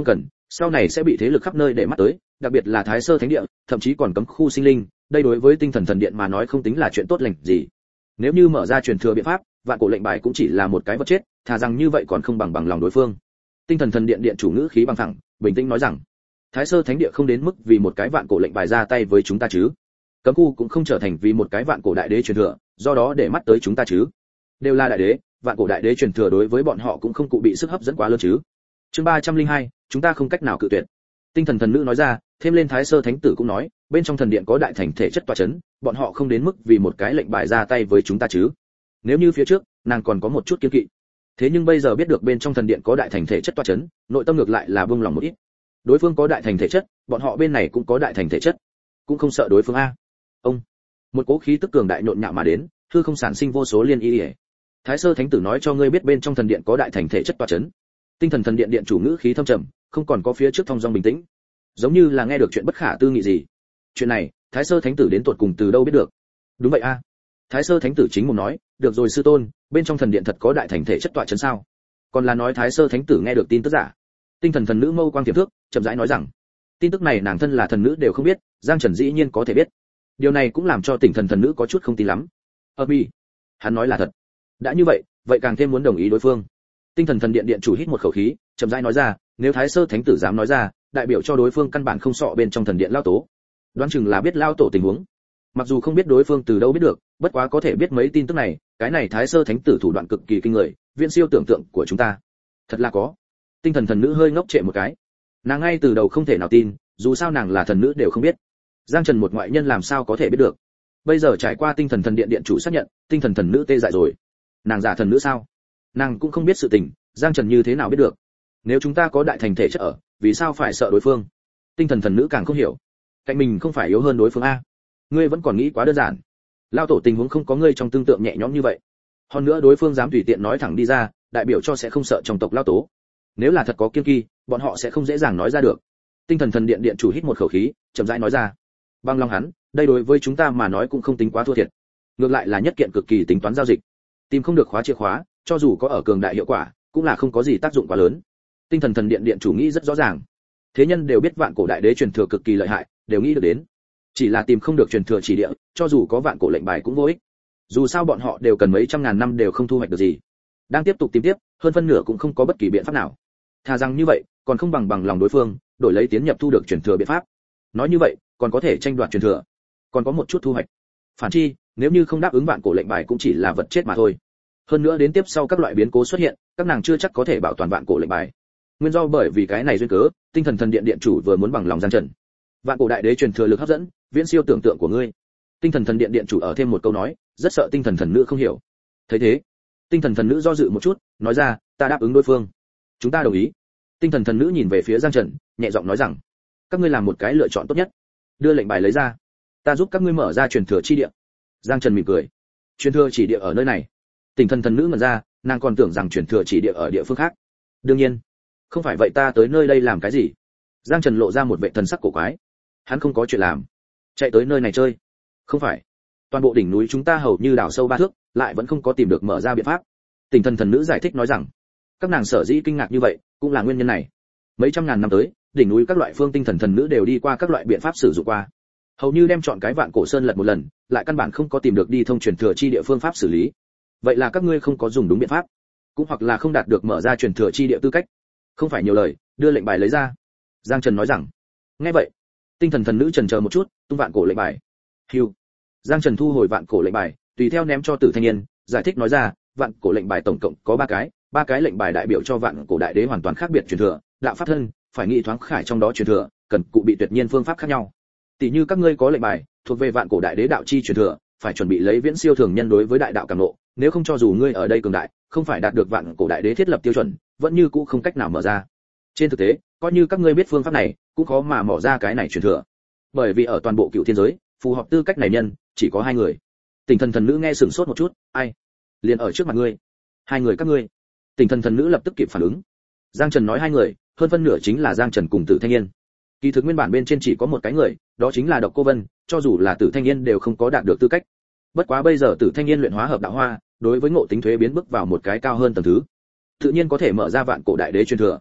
sau này sẽ bị thế lực khắp nơi để mắt tới, đặc biệt là Thái Sơ Thánh Địa, thậm chí còn cấm khu sinh linh, đây đối với Tinh Thần Thần Điện mà nói không tính là chuyện tốt lành gì. Nếu như mở ra truyền thừa biện pháp, vạn cổ lệnh bài cũng chỉ là một cái vật chết, thà rằng như vậy còn không bằng bằng lòng đối phương. Tinh Thần Thần Điện điện chủ ngữ khí bằng thẳng, bình tĩnh nói rằng, Thái Sơ Thánh Địa không đến mức vì một cái vạn cổ lệnh bài ra tay với chúng ta chứ? Cấm khu cũng không trở thành vì một cái vạn cổ đại đế truyền thừa, do đó để mắt tới chúng ta chứ? Đều là đại đế, vạn cổ đại đế truyền thừa đối với bọn họ cũng không cụ bị sức hấp dẫn quá lớn chứ. Chương ba trăm linh hai, chúng ta không cách nào cự tuyệt. Tinh Thần Thần Nữ nói ra, thêm lên Thái Sơ Thánh Tử cũng nói, bên trong thần điện có đại thành thể chất tọa chấn, bọn họ không đến mức vì một cái lệnh bài ra tay với chúng ta chứ. Nếu như phía trước, nàng còn có một chút kiêng kỵ. Thế nhưng bây giờ biết được bên trong thần điện có đại thành thể chất tọa chấn, nội tâm ngược lại là buông lòng một ít. Đối phương có đại thành thể chất, bọn họ bên này cũng có đại thành thể chất, cũng không sợ đối phương a. Ông, một cỗ khí tức cường đại nhộn nhạo mà đến, hư không sản sinh vô số liên y. Thái Sơ Thánh Tử nói cho ngươi biết bên trong thần điện có đại thành thể chất tọa chấn. Tinh Thần Thần Điện điện chủ ngữ khí thâm trầm, không còn có phía trước thong dong bình tĩnh, giống như là nghe được chuyện bất khả tư nghị gì. Chuyện này, Thái Sơ Thánh Tử đến tuột cùng từ đâu biết được? Đúng vậy a. Thái Sơ Thánh Tử chính mồm nói, được rồi sư tôn, bên trong thần điện thật có đại thành thể chất tọa chấn sao? Còn là nói Thái Sơ Thánh Tử nghe được tin tức giả? Tinh Thần Thần Nữ mâu quang tiềm thước, chậm rãi nói rằng, tin tức này nàng thân là thần nữ đều không biết, Giang Trần dĩ nhiên có thể biết. Điều này cũng làm cho Tinh Thần Thần Nữ có chút không tin lắm. Ơ mi, hắn nói là thật. Đã như vậy, vậy càng thêm muốn đồng ý đối phương. Tinh Thần Thần Điện điện chủ hít một khẩu khí, chậm rãi nói ra, nếu Thái Sơ Thánh Tử dám nói ra, đại biểu cho đối phương căn bản không sọ bên trong thần điện lao tố. Đoán chừng là biết lao tổ tình huống. Mặc dù không biết đối phương từ đâu biết được, bất quá có thể biết mấy tin tức này, cái này Thái Sơ Thánh Tử thủ đoạn cực kỳ kinh người, viễn siêu tưởng tượng của chúng ta. Thật là có. Tinh Thần Thần Nữ hơi ngốc trệ một cái. Nàng ngay từ đầu không thể nào tin, dù sao nàng là thần nữ đều không biết. Giang Trần một ngoại nhân làm sao có thể biết được. Bây giờ trải qua Tinh Thần Thần Điện điện chủ xác nhận, Tinh Thần Thần Nữ tê dại rồi. Nàng giả thần nữ sao? Nàng cũng không biết sự tình, Giang Trần như thế nào biết được? Nếu chúng ta có đại thành thể chất ở, vì sao phải sợ đối phương? Tinh Thần Thần Nữ càng không hiểu. Cạnh mình không phải yếu hơn đối phương a? Ngươi vẫn còn nghĩ quá đơn giản. Lao tổ tình huống không có ngươi trong tương tượng nhẹ nhõm như vậy. Hơn nữa đối phương dám tùy tiện nói thẳng đi ra, đại biểu cho sẽ không sợ trong tộc lao tổ. Nếu là thật có kiêng kỳ, bọn họ sẽ không dễ dàng nói ra được. Tinh Thần Thần Điện điện chủ hít một khẩu khí, chậm rãi nói ra. Băng Long hắn, đây đối với chúng ta mà nói cũng không tính quá thua thiệt. Ngược lại là nhất kiện cực kỳ tính toán giao dịch. Tìm không được khóa chìa khóa, cho dù có ở cường đại hiệu quả, cũng là không có gì tác dụng quá lớn. Tinh Thần Thần Điện điện chủ nghĩ rất rõ ràng. Thế nhân đều biết vạn cổ đại đế truyền thừa cực kỳ lợi hại, đều nghĩ được đến. Chỉ là tìm không được truyền thừa chỉ địa, cho dù có vạn cổ lệnh bài cũng vô ích. Dù sao bọn họ đều cần mấy trăm ngàn năm đều không thu hoạch được gì. Đang tiếp tục tìm tiếp, hơn phân nửa cũng không có bất kỳ biện pháp nào. Thà rằng như vậy, còn không bằng bằng lòng đối phương, đổi lấy tiến nhập thu được truyền thừa biện pháp. Nói như vậy, còn có thể tranh đoạt truyền thừa, còn có một chút thu hoạch. Phản chi, nếu như không đáp ứng vạn cổ lệnh bài cũng chỉ là vật chết mà thôi. Hơn nữa đến tiếp sau các loại biến cố xuất hiện, các nàng chưa chắc có thể bảo toàn vạn cổ lệnh bài. Nguyên do bởi vì cái này duyên cớ, Tinh Thần Thần Điện điện chủ vừa muốn bằng lòng Giang Trần. Vạn cổ đại đế truyền thừa lực hấp dẫn, viễn siêu tưởng tượng của ngươi. Tinh Thần Thần Điện điện chủ ở thêm một câu nói, rất sợ Tinh Thần Thần Nữ không hiểu. Thấy thế, Tinh Thần Thần Nữ do dự một chút, nói ra, ta đáp ứng đối phương. Chúng ta đồng ý. Tinh Thần Thần Nữ nhìn về phía Giang Trần, nhẹ giọng nói rằng, các ngươi làm một cái lựa chọn tốt nhất. Đưa lệnh bài lấy ra, ta giúp các ngươi mở ra truyền thừa chi địa. Giang Trần mỉm cười. Truyền thừa chỉ địa ở nơi này. Tinh Thần Thần Nữ ngẩn ra, nàng còn tưởng rằng truyền thừa chỉ địa ở địa phương khác. Đương nhiên, không phải vậy ta tới nơi đây làm cái gì? Giang Trần lộ ra một vẻ thần sắc cổ quái. Hắn không có chuyện làm, chạy tới nơi này chơi. Không phải, toàn bộ đỉnh núi chúng ta hầu như đào sâu ba thước, lại vẫn không có tìm được mở ra biện pháp. Tinh Thần Thần Nữ giải thích nói rằng, các nàng sở dĩ kinh ngạc như vậy, cũng là nguyên nhân này. Mấy trăm ngàn năm tới, đỉnh núi các loại phương Tinh Thần Thần Nữ đều đi qua các loại biện pháp sử dụng qua, hầu như đem chọn cái vạn cổ sơn lật một lần, lại căn bản không có tìm được đi thông truyền thừa chi địa phương pháp xử lý. Vậy là các ngươi không có dùng đúng biện pháp, cũng hoặc là không đạt được mở ra truyền thừa chi địa tư cách. Không phải nhiều lời, đưa lệnh bài lấy ra. Giang Trần nói rằng. Nghe vậy, Tinh Thần Thần Nữ chần chờ một chút, tung vạn cổ lệnh bài. Hưu. Giang Trần thu hồi vạn cổ lệnh bài, tùy theo ném cho Tử Thanh Niên, giải thích nói ra, vạn cổ lệnh bài tổng cộng có ba cái, ba cái lệnh bài đại biểu cho vạn cổ đại đế hoàn toàn khác biệt truyền thừa, đạo pháp thân, phải nghĩ thoáng khải trong đó truyền thừa, cần cụ bị tuyệt nhiên phương pháp khác nhau. Tỷ như các ngươi có lệnh bài thuộc về vạn cổ đại đế đạo chi truyền thừa, phải chuẩn bị lấy viễn siêu thường nhân đối với đại đạo cảm ngộ, nếu không cho dù ngươi ở đây cường đại, không phải đạt được vạn cổ đại đế thiết lập tiêu chuẩn, vẫn như cũ không cách nào mở ra. Trên thực tế, coi như các ngươi biết phương pháp này, cũng khó mà mở ra cái này truyền thừa. Bởi vì ở toàn bộ cựu thiên giới, phù hợp tư cách này nhân, chỉ có hai người. Tinh Thần Thần Nữ nghe sửng sốt một chút, ai? Liền ở trước mặt ngươi. Hai người các ngươi. Tinh Thần Thần Nữ lập tức kịp phản ứng. Giang Trần nói hai người, hơn phân nửa chính là Giang Trần cùng Tử Thanh Niên. Kỳ thực nguyên bản bên trên chỉ có một cái người, đó chính là Độc Cô Vân, cho dù là Tử Thanh Niên đều không có đạt được tư cách. Bất quá bây giờ Tử Thanh Niên luyện hóa hợp đạo hoa, đối với ngộ tính thuế biến bước vào một cái cao hơn tầng thứ, tự nhiên có thể mở ra vạn cổ đại đế truyền thừa.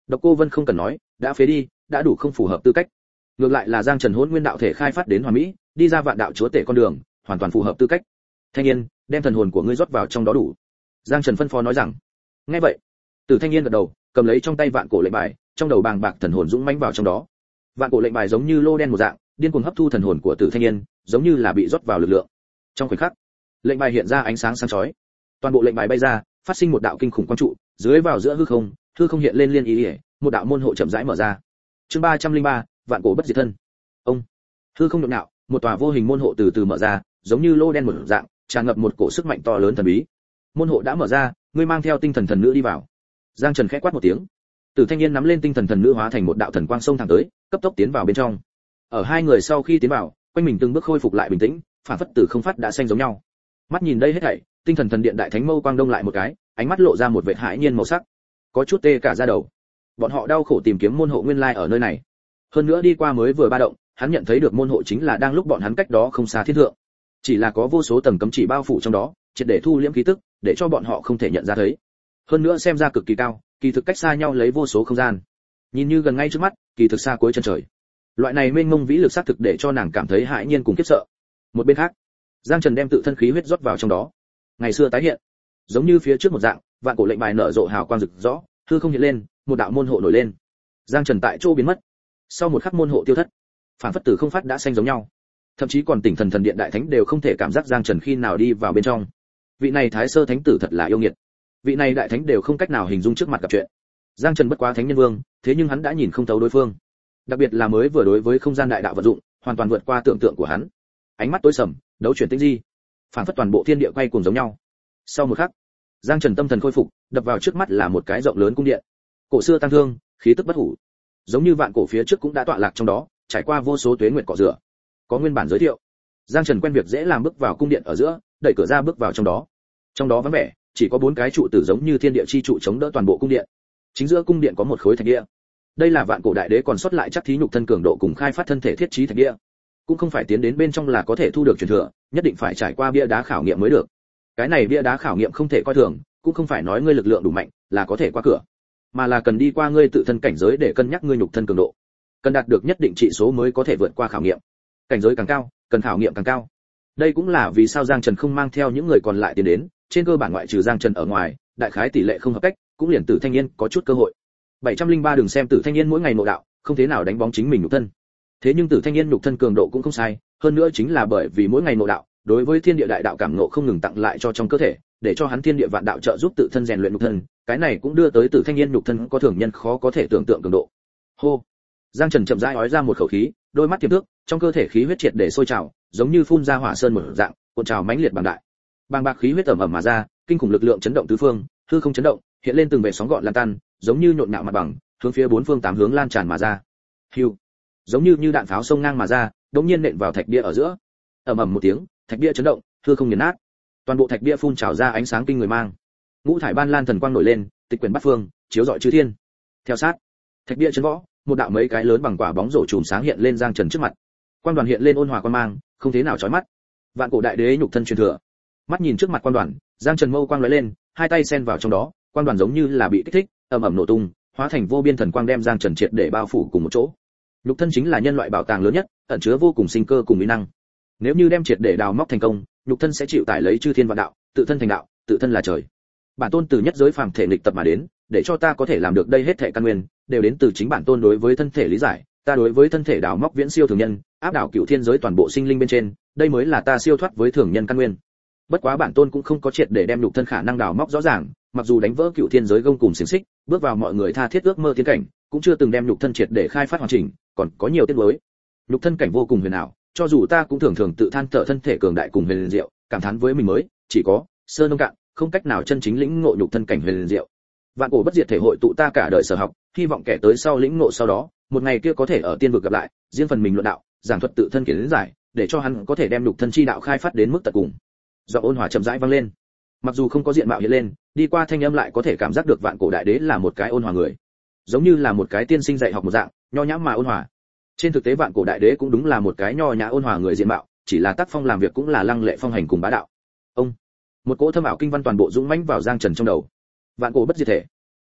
Độc Cô Vân không cần nói, đã phế đi, đã đủ không phù hợp tư cách. Ngược lại là Giang Trần Hỗn Nguyên đạo thể khai phát đến hoàn mỹ, đi ra vạn đạo chúa tể con đường, hoàn toàn phù hợp tư cách. Thanh Niên, đem thần hồn của ngươi rót vào trong đó đủ. Giang Trần phân phó nói rằng. Nghe vậy, Tử Thanh Niên gật đầu, cầm lấy trong tay vạn cổ lệnh bài, trong đầu bàng bạc thần hồn dũng mãnh vào trong đó. Vạn cổ lệnh bài giống như lô đen một dạng, điên cuồng hấp thu thần hồn của Tử Thanh Niên, giống như là bị rót vào lực lượng. Trong khoảnh khắc, lệnh bài hiện ra ánh sáng sáng chói. Toàn bộ lệnh bài bay ra, phát sinh một đạo kinh khủng quang trụ, dưới vào giữa hư không, hư không hiện lên liên ý, ý một đạo môn hộ chậm rãi mở ra. Chương ba trăm linh ba, vạn cổ bất diệt thân. Ông, hư không nhộn nhạo, một tòa vô hình môn hộ từ từ mở ra, giống như lô đen một dạng, tràn ngập một cổ sức mạnh to lớn thần bí. Môn hộ đã mở ra, ngươi mang theo tinh thần thần nữ đi vào. Giang Trần khẽ quát một tiếng. Tử Thanh Niên nắm lên tinh thần thần nữ hóa thành một đạo thần quang xông thẳng tới, cấp tốc tiến vào bên trong. Ở hai người sau khi tiến vào, quanh mình từng bước khôi phục lại bình tĩnh, phản phất từ không phát đã xanh giống nhau. Mắt nhìn đây hết thảy, tinh thần thần điện đại thánh mâu quang đông lại một cái, ánh mắt lộ ra một vẻ hãi nhiên màu sắc. Có chút tê cả da đầu. Bọn họ đau khổ tìm kiếm môn hộ nguyên lai ở nơi này. Hơn nữa đi qua mới vừa ba động, hắn nhận thấy được môn hộ chính là đang lúc bọn hắn cách đó không xa thiên thượng. Chỉ là có vô số tầng cấm chỉ bao phủ trong đó, triệt để thu liễm khí tức, để cho bọn họ không thể nhận ra thấy. Hơn nữa xem ra cực kỳ cao, kỳ thực cách xa nhau lấy vô số không gian. Nhìn như gần ngay trước mắt, kỳ thực xa cuối chân trời. Loại này mênh mông vĩ lực xác thực để cho nàng cảm thấy hãi nhiên cùng khiếp sợ. Một bên khác, Giang Trần đem tự thân khí huyết rót vào trong đó. Ngày xưa tái hiện, giống như phía trước một dạng, vạn cổ lệnh bài nở rộ hào quang rực rõ, hư không hiện lên, một đạo môn hộ nổi lên. Giang Trần tại chỗ biến mất. Sau một khắc môn hộ tiêu thất, phản phất tử không phát đã xanh giống nhau. Thậm chí còn tỉnh thần thần điện đại thánh đều không thể cảm giác Giang Trần khi nào đi vào bên trong. Vị này thái sơ thánh tử thật là yêu nghiệt. Vị này đại thánh đều không cách nào hình dung trước mặt gặp chuyện. Giang Trần bất quá thánh nhân vương, thế nhưng hắn đã nhìn không thấu đối phương. Đặc biệt là mới vừa đối với không gian đại đạo vận dụng, hoàn toàn vượt qua tưởng tượng của hắn. Ánh mắt tối sầm, đấu chuyển tinh di, phản phất toàn bộ thiên địa quay cuồng giống nhau. Sau một khắc, Giang Trần tâm thần khôi phục, đập vào trước mắt là một cái rộng lớn cung điện. Cổ xưa tăng thương, khí tức bất hủ. Giống như vạn cổ phía trước cũng đã tọa lạc trong đó, trải qua vô số tuế nguyệt cọ rửa. Có nguyên bản giới thiệu. Giang Trần quen việc dễ làm bước vào cung điện ở giữa, đẩy cửa ra bước vào trong đó. Trong đó vắng vẻ, chỉ có bốn cái trụ tử giống như thiên địa chi trụ chống đỡ toàn bộ cung điện. Chính giữa cung điện có một khối thạch địa. Đây là vạn cổ đại đế còn sót lại chắc thí nhục thân cường độ cùng khai phát thân thể thiết trí thạch địa. Cũng không phải tiến đến bên trong là có thể thu được truyền thừa, nhất định phải trải qua bia đá khảo nghiệm mới được. Cái này bia đá khảo nghiệm không thể coi thường, cũng không phải nói ngươi lực lượng đủ mạnh là có thể qua cửa, mà là cần đi qua ngươi tự thân cảnh giới để cân nhắc ngươi nhục thân cường độ. Cần đạt được nhất định trị số mới có thể vượt qua khảo nghiệm. Cảnh giới càng cao, cần khảo nghiệm càng cao. Đây cũng là vì sao Giang Trần không mang theo những người còn lại tiến đến, trên cơ bản ngoại trừ Giang Trần ở ngoài, đại khái tỷ lệ không hợp cách, cũng liền Tử Thanh Niên có chút cơ hội. bảy trăm linh ba đừng xem Tử Thanh Niên mỗi ngày nội đạo, không thế nào đánh bóng chính mình nhục thân. Thế nhưng Tử Thanh Niên nhục thân cường độ cũng không sai, hơn nữa chính là bởi vì mỗi ngày nội đạo, đối với thiên địa đại đạo cảm ngộ không ngừng tặng lại cho trong cơ thể, để cho hắn thiên địa vạn đạo trợ giúp tự thân rèn luyện nhục thân, cái này cũng đưa tới Tử Thanh Niên nhục thân có thường nhân khó có thể tưởng tượng cường độ. Hô. Giang Trần chậm rãi ói ra một khẩu khí, đôi mắt tiềm thức, trong cơ thể khí huyết triệt để sôi trào, giống như phun ra hỏa sơn một dạng, cuộn trào mãnh liệt bằng đại. Bàng bạc khí huyết ẩm ẩm mà ra, kinh khủng lực lượng chấn động tứ phương, hư không chấn động, hiện lên từng vệt sóng gọn lan tan, giống như nhộn nhạo mặt bằng, hướng phía bốn phương tám hướng lan tràn mà ra. Hưu, giống như như đạn pháo xông ngang mà ra, đột nhiên nện vào thạch bia ở giữa. Ầm ầm một tiếng, thạch bia chấn động, hư không nghiền nát. Toàn bộ thạch bia phun trào ra ánh sáng kinh người mang. Ngũ thải ban lan thần quang nổi lên, tịch quyển bát phương, chiếu rọi chư thiên. Theo sát, thạch bia chấn võ, một đạo mấy cái lớn bằng quả bóng rổ chùm sáng hiện lên Giang Trần trước mặt. Quan đoàn hiện lên ôn hòa quan mang, không thế nào chói mắt. Vạn cổ đại đế nhục thân truyền thừa. Mắt nhìn trước mặt quan đoàn, Giang Trần mâu quang lóe lên, hai tay xen vào trong đó, quan đoàn giống như là bị kích thích, ầm ầm nổ tung, hóa thành vô biên thần quang đem Giang Trần triệt để bao phủ cùng một chỗ. Nhục thân chính là nhân loại bảo tàng lớn nhất, ẩn chứa vô cùng sinh cơ cùng mỹ năng. Nếu như đem triệt để đào móc thành công, nhục thân sẽ chịu tải lấy chư thiên vạn đạo, tự thân thành đạo, tự thân là trời. Bản tôn từ nhất giới phàm thể nghịch tập mà đến, để cho ta có thể làm được đây hết thảy căn nguyên, đều đến từ chính bản tôn đối với thân thể lý giải, ta đối với thân thể đào móc viễn siêu thường nhân, áp đảo cửu thiên giới toàn bộ sinh linh bên trên, đây mới là ta siêu thoát với thường nhân căn nguyên. Bất quá bản tôn cũng không có triệt để đem nhục thân khả năng đào móc rõ ràng, mặc dù đánh vỡ cửu thiên giới gông cùng xiềng xích, bước vào mọi người tha thiết ước mơ tiến cảnh, cũng chưa từng đem nhục thân triệt để khai phát hoàn chỉnh, còn có nhiều tiết mới. Nhục thân cảnh vô cùng huyền ảo, cho dù ta cũng thường thường tự than thở thân thể cường đại cùng huyền diệu, cảm thán với mình mới, chỉ có sơ nông cạn, không cách nào chân chính lĩnh ngộ nhục thân cảnh huyền diệu. Vạn cổ bất diệt thể hội tụ ta cả đời sở học, hy vọng kẻ tới sau lĩnh ngộ sau đó, một ngày kia có thể ở tiên vực gặp lại, riêng phần mình luận đạo, giảng thuật tự thân kiến giải, để cho hắn có thể đem nhục thân chi đạo khai phát đến mức tận cùng. Giọng ôn hòa chậm rãi vang lên. Mặc dù không có diện mạo hiện lên, đi qua thanh âm lại có thể cảm giác được vạn cổ đại đế là một cái ôn hòa người, giống như là một cái tiên sinh dạy học một dạng, nho nhã mà ôn hòa. Trên thực tế vạn cổ đại đế cũng đúng là một cái nho nhã ôn hòa người diện mạo, chỉ là tác phong làm việc cũng là lăng lệ phong hành cùng bá đạo. Ông, một cỗ thâm ảo kinh văn toàn bộ dũng mãnh vào Giang Trần trong đầu. Vạn cổ bất diệt thể,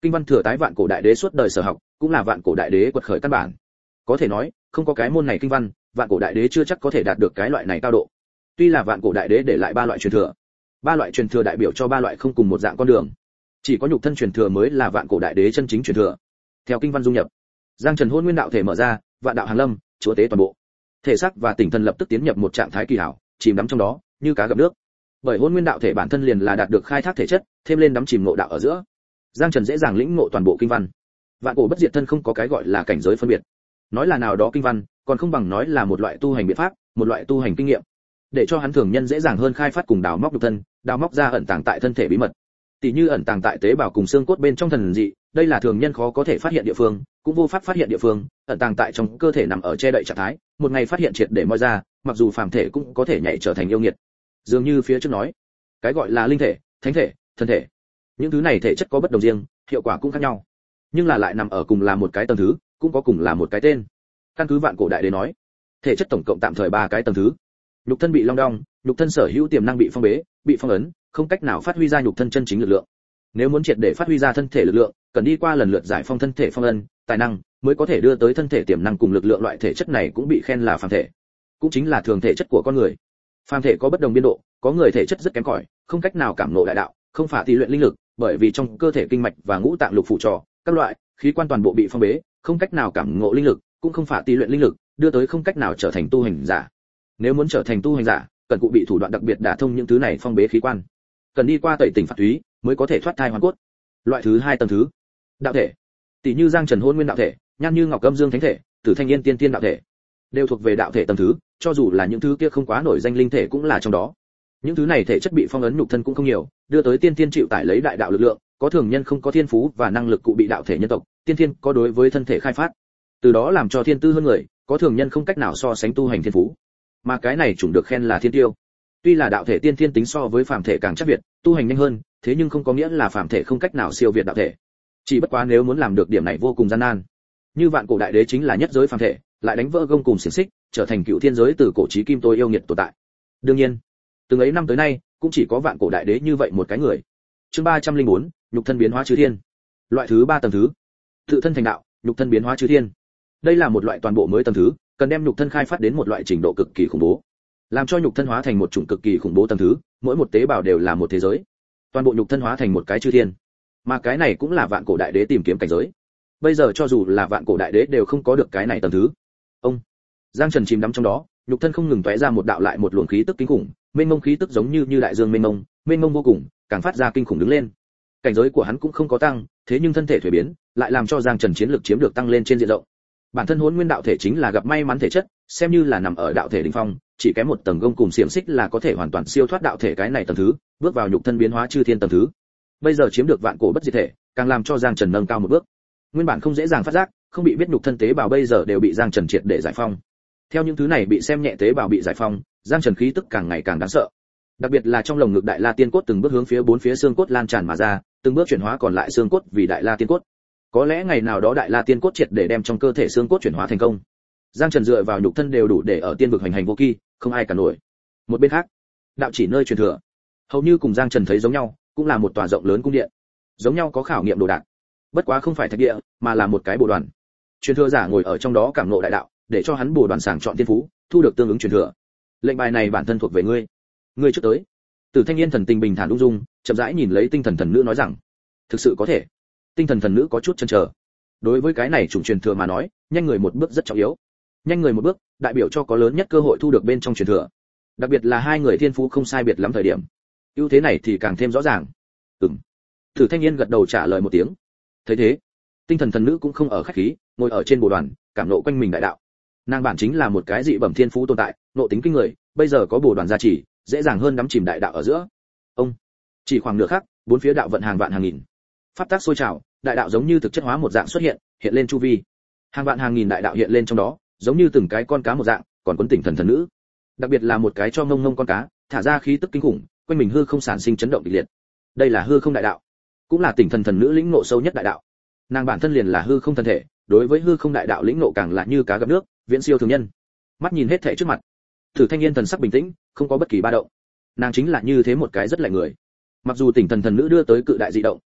kinh văn thừa tái vạn cổ đại đế suốt đời sở học, cũng là vạn cổ đại đế quật khởi căn bản. Có thể nói, không có cái môn này kinh văn, vạn cổ đại đế chưa chắc có thể đạt được cái loại này cao độ. Tuy là vạn cổ đại đế để lại ba loại truyền thừa, ba loại truyền thừa đại biểu cho ba loại không cùng một dạng con đường. Chỉ có nhục thân truyền thừa mới là vạn cổ đại đế chân chính truyền thừa. Theo kinh văn dung nhập, Giang Trần hôn nguyên đạo thể mở ra, vạn đạo hàng lâm, chúa tế toàn bộ. Thể xác và tinh thần lập tức tiến nhập một trạng thái kỳ hảo, chìm đắm trong đó, như cá gặp nước. Bởi hôn nguyên đạo thể bản thân liền là đạt được khai thác thể chất, thêm lên đắm chìm ngộ đạo ở giữa, Giang Trần dễ dàng lĩnh ngộ toàn bộ kinh văn. Vạn cổ bất diệt thân không có cái gọi là cảnh giới phân biệt. Nói là nào đó kinh văn, còn không bằng nói là một loại tu hành biện pháp, một loại tu hành kinh nghiệm, để cho hắn thường nhân dễ dàng hơn khai phát cùng đào móc nhục thân, đào móc ra ẩn tàng tại thân thể bí mật. Tỷ như ẩn tàng tại tế bào cùng xương cốt bên trong thần dị, đây là thường nhân khó có thể phát hiện địa phương, cũng vô pháp phát hiện địa phương, ẩn tàng tại trong cơ thể nằm ở che đậy trạng thái, một ngày phát hiện triệt để moi ra, mặc dù phàm thể cũng có thể nhảy trở thành yêu nghiệt. Dường như phía trước nói, cái gọi là linh thể, thánh thể, thân thể, những thứ này thể chất có bất đồng riêng, hiệu quả cũng khác nhau, nhưng là lại nằm ở cùng là một cái tầng thứ, cũng có cùng là một cái tên. Căn cứ vạn cổ đại đế nói, thể chất tổng cộng tạm thời ba cái tầng thứ. Nhục thân bị long đong, nhục thân sở hữu tiềm năng bị phong bế, bị phong ấn, không cách nào phát huy ra nhục thân chân chính lực lượng. Nếu muốn triệt để phát huy ra thân thể lực lượng, cần đi qua lần lượt giải phong thân thể phong ấn, tài năng mới có thể đưa tới thân thể tiềm năng cùng lực lượng. Loại thể chất này cũng bị khen là phàm thể, cũng chính là thường thể chất của con người. Phàm thể có bất đồng biên độ, có người thể chất rất kém cỏi, không cách nào cảm ngộ đại đạo, không phải tỷ luyện linh lực, bởi vì trong cơ thể kinh mạch và ngũ tạng lục phủ trò, các loại khí quan toàn bộ bị phong bế, không cách nào cảm ngộ linh lực, cũng không phải tỷ luyện linh lực, đưa tới không cách nào trở thành tu hành giả. Nếu muốn trở thành tu hành giả, cần cụ bị thủ đoạn đặc biệt đả thông những thứ này phong bế khí quan, cần đi qua tẩy tỉnh phạt thúy mới có thể thoát thai hoàn cốt. Loại thứ hai tầng thứ, đạo thể, tỷ như Giang Trần hôn nguyên đạo thể, Nhan Như Ngọc âm dương thánh thể, Tử Thanh Yên tiên tiên đạo thể, đều thuộc về đạo thể tầng thứ, cho dù là những thứ kia không quá nổi danh linh thể cũng là trong đó. Những thứ này thể chất bị phong ấn nhục thân cũng không nhiều, đưa tới tiên tiên chịu tải lấy đại đạo lực lượng, có thường nhân không có thiên phú và năng lực cụ bị đạo thể nhân tộc, tiên tiên có đối với thân thể khai phát, từ đó làm cho thiên tư hơn người, có thường nhân không cách nào so sánh tu hành thiên phú. Mà cái này chủng được khen là thiên tiêu. Tuy là đạo thể tiên thiên tính so với phàm thể càng chắc việt, tu hành nhanh hơn, thế nhưng không có nghĩa là phàm thể không cách nào siêu việt đạo thể. Chỉ bất quá nếu muốn làm được điểm này vô cùng gian nan. Như vạn cổ đại đế chính là nhất giới phàm thể, lại đánh vỡ gông cùng xiềng xích, trở thành cựu thiên giới từ cổ chí kim tôi yêu nghiệt tồn tại. Đương nhiên, từng ấy năm tới nay, cũng chỉ có vạn cổ đại đế như vậy một cái người. Chương ba trăm linh bốn, nhục thân biến hóa chư thiên. Loại thứ ba tầng thứ, tự thân thành đạo, nhục thân biến hóa chư thiên. Đây là một loại toàn bộ mới tầng thứ, cần đem nhục thân khai phát đến một loại trình độ cực kỳ khủng bố, làm cho nhục thân hóa thành một chủng cực kỳ khủng bố tầng thứ, mỗi một tế bào đều là một thế giới, toàn bộ nhục thân hóa thành một cái chư thiên. Mà cái này cũng là vạn cổ đại đế tìm kiếm cảnh giới. Bây giờ cho dù là vạn cổ đại đế đều không có được cái này tầng thứ. Ông Giang Trần chìm đắm trong đó, nhục thân không ngừng tóe ra một đạo lại một luồng khí tức kinh khủng, mênh mông khí tức giống như như đại dương mênh mông, mênh mông vô cùng, càng phát ra kinh khủng đứng lên. Cảnh giới của hắn cũng không có tăng, thế nhưng thân thể thuế biến, lại làm cho Giang Trần chiến lực chiếm được tăng lên trên diện rộng. Bản thân Hỗn Nguyên đạo thể chính là gặp may mắn thể chất, xem như là nằm ở đạo thể đỉnh phong, chỉ kém một tầng gông cùng xiềng xích là có thể hoàn toàn siêu thoát đạo thể cái này tầng thứ, bước vào nhục thân biến hóa chư thiên tầng thứ. Bây giờ chiếm được vạn cổ bất diệt thể, càng làm cho Giang Trần nâng cao một bước. Nguyên bản không dễ dàng phát giác, không bị biết nhục thân tế bào bây giờ đều bị Giang Trần triệt để giải phong. Theo những thứ này bị xem nhẹ tế bào bị giải phong, Giang Trần khí tức càng ngày càng đáng sợ. Đặc biệt là trong lồng ngực đại la tiên cốt từng bước hướng phía bốn phía xương cốt lan tràn mà ra, từng bước chuyển hóa còn lại xương cốt vì đại la tiên cốt. Có lẽ ngày nào đó đại la tiên cốt triệt để đem trong cơ thể xương cốt chuyển hóa thành công. Giang Trần dựa vào nhục thân đều đủ để ở tiên vực hành hành vô kỳ, không ai cả nổi. Một bên khác, đạo chỉ nơi truyền thừa, hầu như cùng Giang Trần thấy giống nhau, cũng là một tòa rộng lớn cung điện. Giống nhau có khảo nghiệm đồ đạc, bất quá không phải thạch địa, mà là một cái bồ đoàn. Truyền thừa giả ngồi ở trong đó cảm ngộ đại đạo, để cho hắn bồ đoàn sàng chọn tiên phú, thu được tương ứng truyền thừa. Lệnh bài này bản thân thuộc về ngươi. Ngươi trước tới. Từ Thanh Niên thần tình bình thản ung dung, chậm rãi nhìn lấy Tinh Thần thần nữ nói rằng, thực sự có thể. Tinh Thần thần nữ có chút chần chờ. Đối với cái này chủng truyền thừa mà nói, nhanh người một bước rất trọng yếu. Nhanh người một bước, đại biểu cho có lớn nhất cơ hội thu được bên trong truyền thừa. Đặc biệt là hai người thiên phú không sai biệt lắm thời điểm. Ưu thế này thì càng thêm rõ ràng. Ừm. Từ Thanh Niên gật đầu trả lời một tiếng. Thấy thế, Tinh Thần thần nữ cũng không ở khách khí, ngồi ở trên bồ đoàn, cảm nộ quanh mình đại đạo. Nàng bản chính là một cái dị bẩm thiên phú tồn tại, nộ tính kinh người, bây giờ có bồ đoàn gia trì, dễ dàng hơn đắm chìm đại đạo ở giữa. Ông, chỉ khoảng nửa khắc, bốn phía đạo vận hàng vạn hàng nghìn, pháp tác sôi trào, đại đạo giống như thực chất hóa một dạng xuất hiện, hiện lên chu vi. Hàng vạn hàng nghìn đại đạo hiện lên trong đó, giống như từng cái con cá một dạng, còn quấn Tinh Thần thần nữ. Đặc biệt là một cái cho ngông ngông con cá, thả ra khí tức kinh khủng, quanh mình hư không sản sinh chấn động kịch liệt. Đây là hư không đại đạo, cũng là Tinh Thần thần nữ lĩnh ngộ sâu nhất đại đạo. Nàng bản thân liền là hư không thân thể, đối với hư không đại đạo lĩnh ngộ càng là như cá gặp nước, viễn siêu thường nhân. Mắt nhìn hết thảy trước mặt, Thử Thanh Niên thần sắc bình tĩnh, không có bất kỳ ba động. Nàng chính là như thế một cái rất lạnh người. Mặc dù Tinh Thần thần nữ đưa tới cự đại dị động,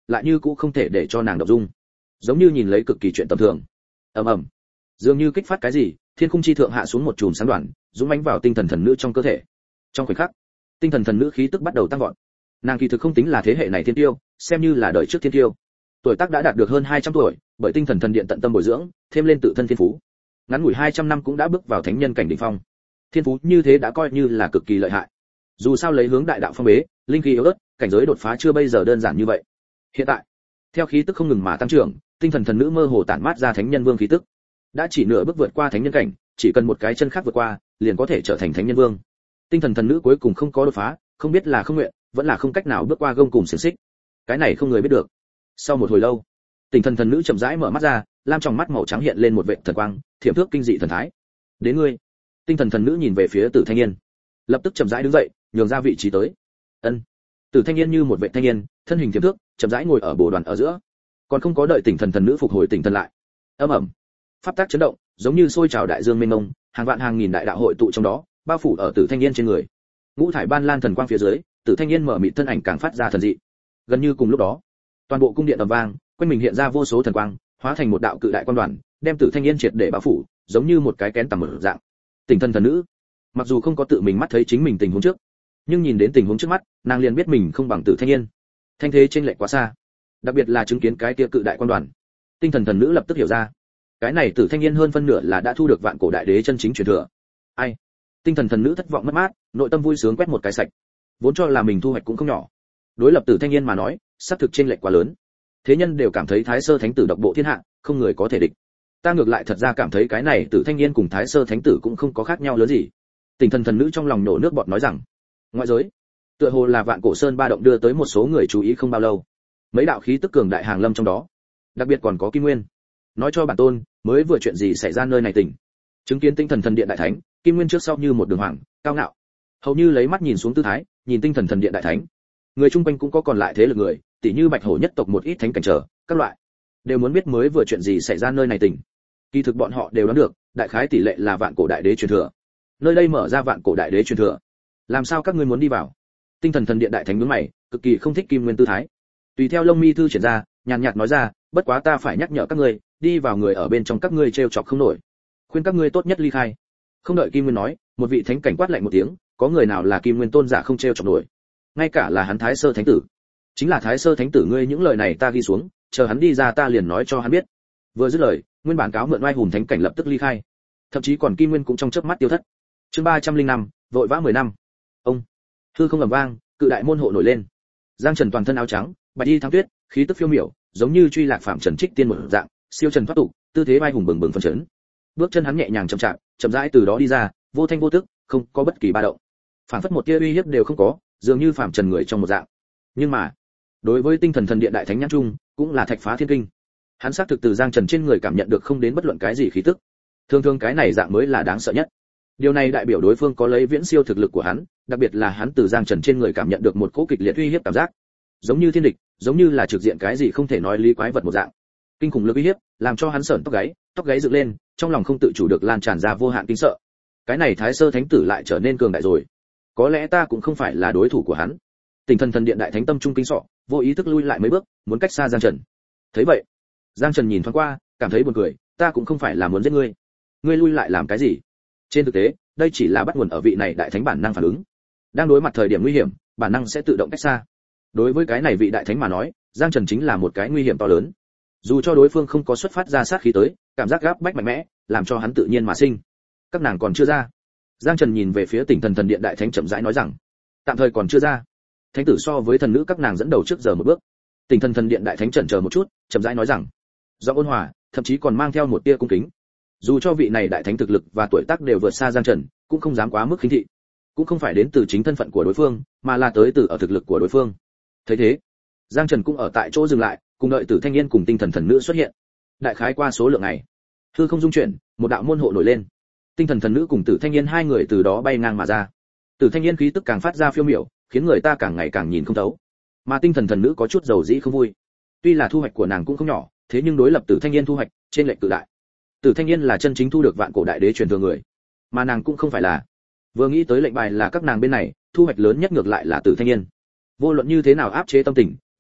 lại như cũng không thể để cho nàng động dung, giống như nhìn lấy cực kỳ chuyện tầm thường. Ầm ầm, dường như kích phát cái gì, thiên khung chi thượng hạ xuống một chùm sáng đoàn, dũng mãnh vào tinh thần thần nữ trong cơ thể. Trong khoảnh khắc, tinh thần thần nữ khí tức bắt đầu tăng vọt. Nàng kỳ thực không tính là thế hệ này thiên tiêu, xem như là đời trước thiên tiêu. Tuổi tác đã đạt được hơn hai trăm tuổi, bởi tinh thần thần điện tận tâm bồi dưỡng, thêm lên tự thân thiên phú. Ngắn ngủi hai trăm năm cũng đã bước vào thánh nhân cảnh đỉnh phong. Thiên phú như thế đã coi như là cực kỳ lợi hại. Dù sao lấy hướng đại đạo phong bế, linh khí yếu ớt, cảnh giới đột phá chưa bây giờ đơn giản như vậy. Hiện tại, theo khí tức không ngừng mà tăng trưởng, tinh thần thần nữ mơ hồ tản mát ra thánh nhân vương khí tức. Đã chỉ nửa bước vượt qua thánh nhân cảnh, chỉ cần một cái chân khác vượt qua, liền có thể trở thành thánh nhân vương. Tinh thần thần nữ cuối cùng không có đột phá, không biết là không nguyện, vẫn là không cách nào bước qua gông cùng xiềng xích. Cái này không người biết được. Sau một hồi lâu, tinh thần thần nữ chậm rãi mở mắt ra, lam trong mắt màu trắng hiện lên một vệt thần quang, thiểm thước kinh dị thần thái. Đến ngươi. Tinh thần thần nữ nhìn về phía Tử Thanh Niên, lập tức chậm rãi đứng dậy, nhường ra vị trí tới. Ân. Tử Thanh Niên như một vệ thanh niên, thân hình thiểm thước, chậm rãi ngồi ở bồ đoàn ở giữa. Còn không có đợi tinh thần thần nữ phục hồi tỉnh thần lại. Ầm ầm. Pháp tác chấn động, giống như sôi trào đại dương mênh mông, hàng vạn hàng nghìn đại đạo hội tụ trong đó, bao phủ ở Tử Thanh Niên trên người. Ngũ thải ban lan thần quang phía dưới, Tử Thanh Niên mở mịt thân ảnh càng phát ra thần dị. Gần như cùng lúc đó, toàn bộ cung điện ầm vang, quanh mình hiện ra vô số thần quang, hóa thành một đạo cự đại quan đoàn, đem Tử Thanh Niên triệt để bao phủ, giống như một cái kén tầm mở dạng. Tình thần thần nữ, mặc dù không có tự mình mắt thấy chính mình tình huống trước, nhưng nhìn đến tình huống trước mắt, nàng liền biết mình không bằng Tử Thanh Niên. Thanh thế chênh lệch quá xa, đặc biệt là chứng kiến cái kia cự đại quan đoàn, tinh thần thần nữ lập tức hiểu ra, cái này Tử Thanh Niên hơn phân nửa là đã thu được vạn cổ đại đế chân chính truyền thừa. Ai? Tinh thần thần nữ thất vọng mất mát, nội tâm vui sướng quét một cái sạch. Vốn cho là mình thu hoạch cũng không nhỏ. Đối lập Tử Thanh Niên mà nói, xác thực chênh lệch quá lớn. Thế nhân đều cảm thấy Thái Sơ Thánh Tử độc bộ thiên hạ, không người có thể địch. Ta ngược lại thật ra cảm thấy cái này Tử Thanh Niên cùng Thái Sơ Thánh Tử cũng không có khác nhau lớn gì. Tinh thần thần nữ trong lòng nổ nước bọt nói rằng, ngoại giới, tựa hồ là vạn cổ sơn ba động đưa tới một số người chú ý không bao lâu. Mấy đạo khí tức cường đại hàng lâm trong đó, đặc biệt còn có Kim Nguyên. Nói cho bản tôn, mới vừa chuyện gì xảy ra nơi này tỉnh. Chứng kiến tinh thần thần điện đại thánh, Kim Nguyên trước sau như một đường hoàng, cao ngạo. Hầu như lấy mắt nhìn xuống tư thái, nhìn tinh thần thần điện đại thánh. Người chung quanh cũng có còn lại thế lực người, tỷ như Bạch Hổ nhất tộc một ít thánh cảnh trở, các loại, đều muốn biết mới vừa chuyện gì xảy ra nơi này tỉnh. Kỳ thực bọn họ đều đoán được, đại khái tỷ lệ là vạn cổ đại đế truyền thừa. Nơi đây mở ra vạn cổ đại đế truyền thừa. Làm sao các ngươi muốn đi vào? Tinh thần thần điện đại thánh nhướng mày, cực kỳ không thích Kim Nguyên tư thái. Tùy theo lông mi thư triển ra, nhàn nhạt nói ra, bất quá ta phải nhắc nhở các ngươi, đi vào người ở bên trong các ngươi trêu chọc không nổi, khuyên các ngươi tốt nhất ly khai. Không đợi Kim Nguyên nói, một vị thánh cảnh quát lạnh một tiếng, có người nào là Kim Nguyên tôn giả không trêu chọc nổi? Ngay cả là hắn Thái Sơ Thánh Tử. Chính là Thái Sơ Thánh Tử, ngươi những lời này ta ghi xuống, chờ hắn đi ra ta liền nói cho hắn biết. Vừa dứt lời, nguyên bản cáo mượn oai hùng thánh cảnh lập tức ly khai. Thậm chí còn Kim Nguyên cũng trong chớp mắt tiêu thất. Chương ba trăm linh năm, vội vã mười năm. Ông. Hư không ầm vang, cự đại môn hộ nổi lên. Giang Trần toàn thân áo trắng, bạch y thắng tuyết, khí tức phiêu miểu, giống như truy lạc phạm trần trích tiên một dạng, siêu trần thoát tục, tư thế vai hùng bừng bừng phấn chấn. Bước chân hắn nhẹ nhàng chậm chạp, chậm rãi từ đó đi ra, vô thanh vô tức, không có bất kỳ ba động. Phản phất một tia uy hiếp đều không có, dường như phạm trần người trong một dạng. Nhưng mà, đối với tinh thần thần điện đại thánh nhãn trung, cũng là thạch phá thiên kinh. Hắn xác thực từ Giang Trần trên người cảm nhận được không đến bất luận cái gì khí tức. Thường thường cái này dạng mới là đáng sợ nhất. Điều này đại biểu đối phương có lấy viễn siêu thực lực của hắn, đặc biệt là hắn từ Giang Trần trên người cảm nhận được một cỗ kịch liệt uy hiếp cảm giác, giống như thiên địch, giống như là trực diện cái gì không thể nói lý quái vật một dạng. Kinh khủng lực uy hiếp, làm cho hắn sởn tóc gáy, tóc gáy dựng lên, trong lòng không tự chủ được lan tràn ra vô hạn kinh sợ. Cái này Thái Sơ Thánh Tử lại trở nên cường đại rồi. Có lẽ ta cũng không phải là đối thủ của hắn. Tinh thần thần điện đại thánh tâm trung kinh sợ, vô ý thức lui lại mấy bước, muốn cách xa Giang Trần. Thấy vậy, Giang Trần nhìn thoáng qua, cảm thấy buồn cười, ta cũng không phải là muốn giết ngươi. Ngươi lui lại làm cái gì? Trên thực tế, đây chỉ là bắt nguồn ở vị này đại thánh bản năng phản ứng. Đang đối mặt thời điểm nguy hiểm, bản năng sẽ tự động cách xa. Đối với cái này vị đại thánh mà nói, Giang Trần chính là một cái nguy hiểm to lớn. Dù cho đối phương không có xuất phát ra sát khí tới, cảm giác gáp bách mạnh mẽ, làm cho hắn tự nhiên mà sinh. Các nàng còn chưa ra. Giang Trần nhìn về phía Tinh thần thần điện đại thánh chậm rãi nói rằng, tạm thời còn chưa ra. Thánh tử so với thần nữ các nàng dẫn đầu trước giờ một bước. Tinh thần thần điện đại thánh chần chờ một chút, chậm rãi nói rằng, do ôn hòa, thậm chí còn mang theo một tia cung kính. Dù cho vị này đại thánh thực lực và tuổi tác đều vượt xa Giang Trần, cũng không dám quá mức khinh thị. Cũng không phải đến từ chính thân phận của đối phương, mà là tới từ ở thực lực của đối phương. Thấy thế, Giang Trần cũng ở tại chỗ dừng lại, cùng đợi Tử Thanh Niên cùng tinh thần thần nữ xuất hiện. Đại khái qua số lượng ngày, hư không dung chuyển, một đạo môn hộ nổi lên. Tinh thần thần nữ cùng Tử Thanh Niên hai người từ đó bay ngang mà ra. Tử Thanh Niên khí tức càng phát ra phiêu miểu, khiến người ta càng ngày càng nhìn không thấu. Mà tinh thần thần nữ có chút dầu dĩ không vui. Tuy là thu hoạch của nàng cũng không nhỏ, thế nhưng đối lập Tử Thanh Niên thu hoạch, trên lệch cự đại. Tử Thanh Niên là chân chính thu được vạn cổ đại đế truyền thừa người, mà nàng cũng không phải là. Vừa nghĩ tới lệnh bài là các nàng bên này, thu hoạch lớn nhất ngược lại là Tử Thanh Niên. Vô luận như thế nào áp chế tâm tình,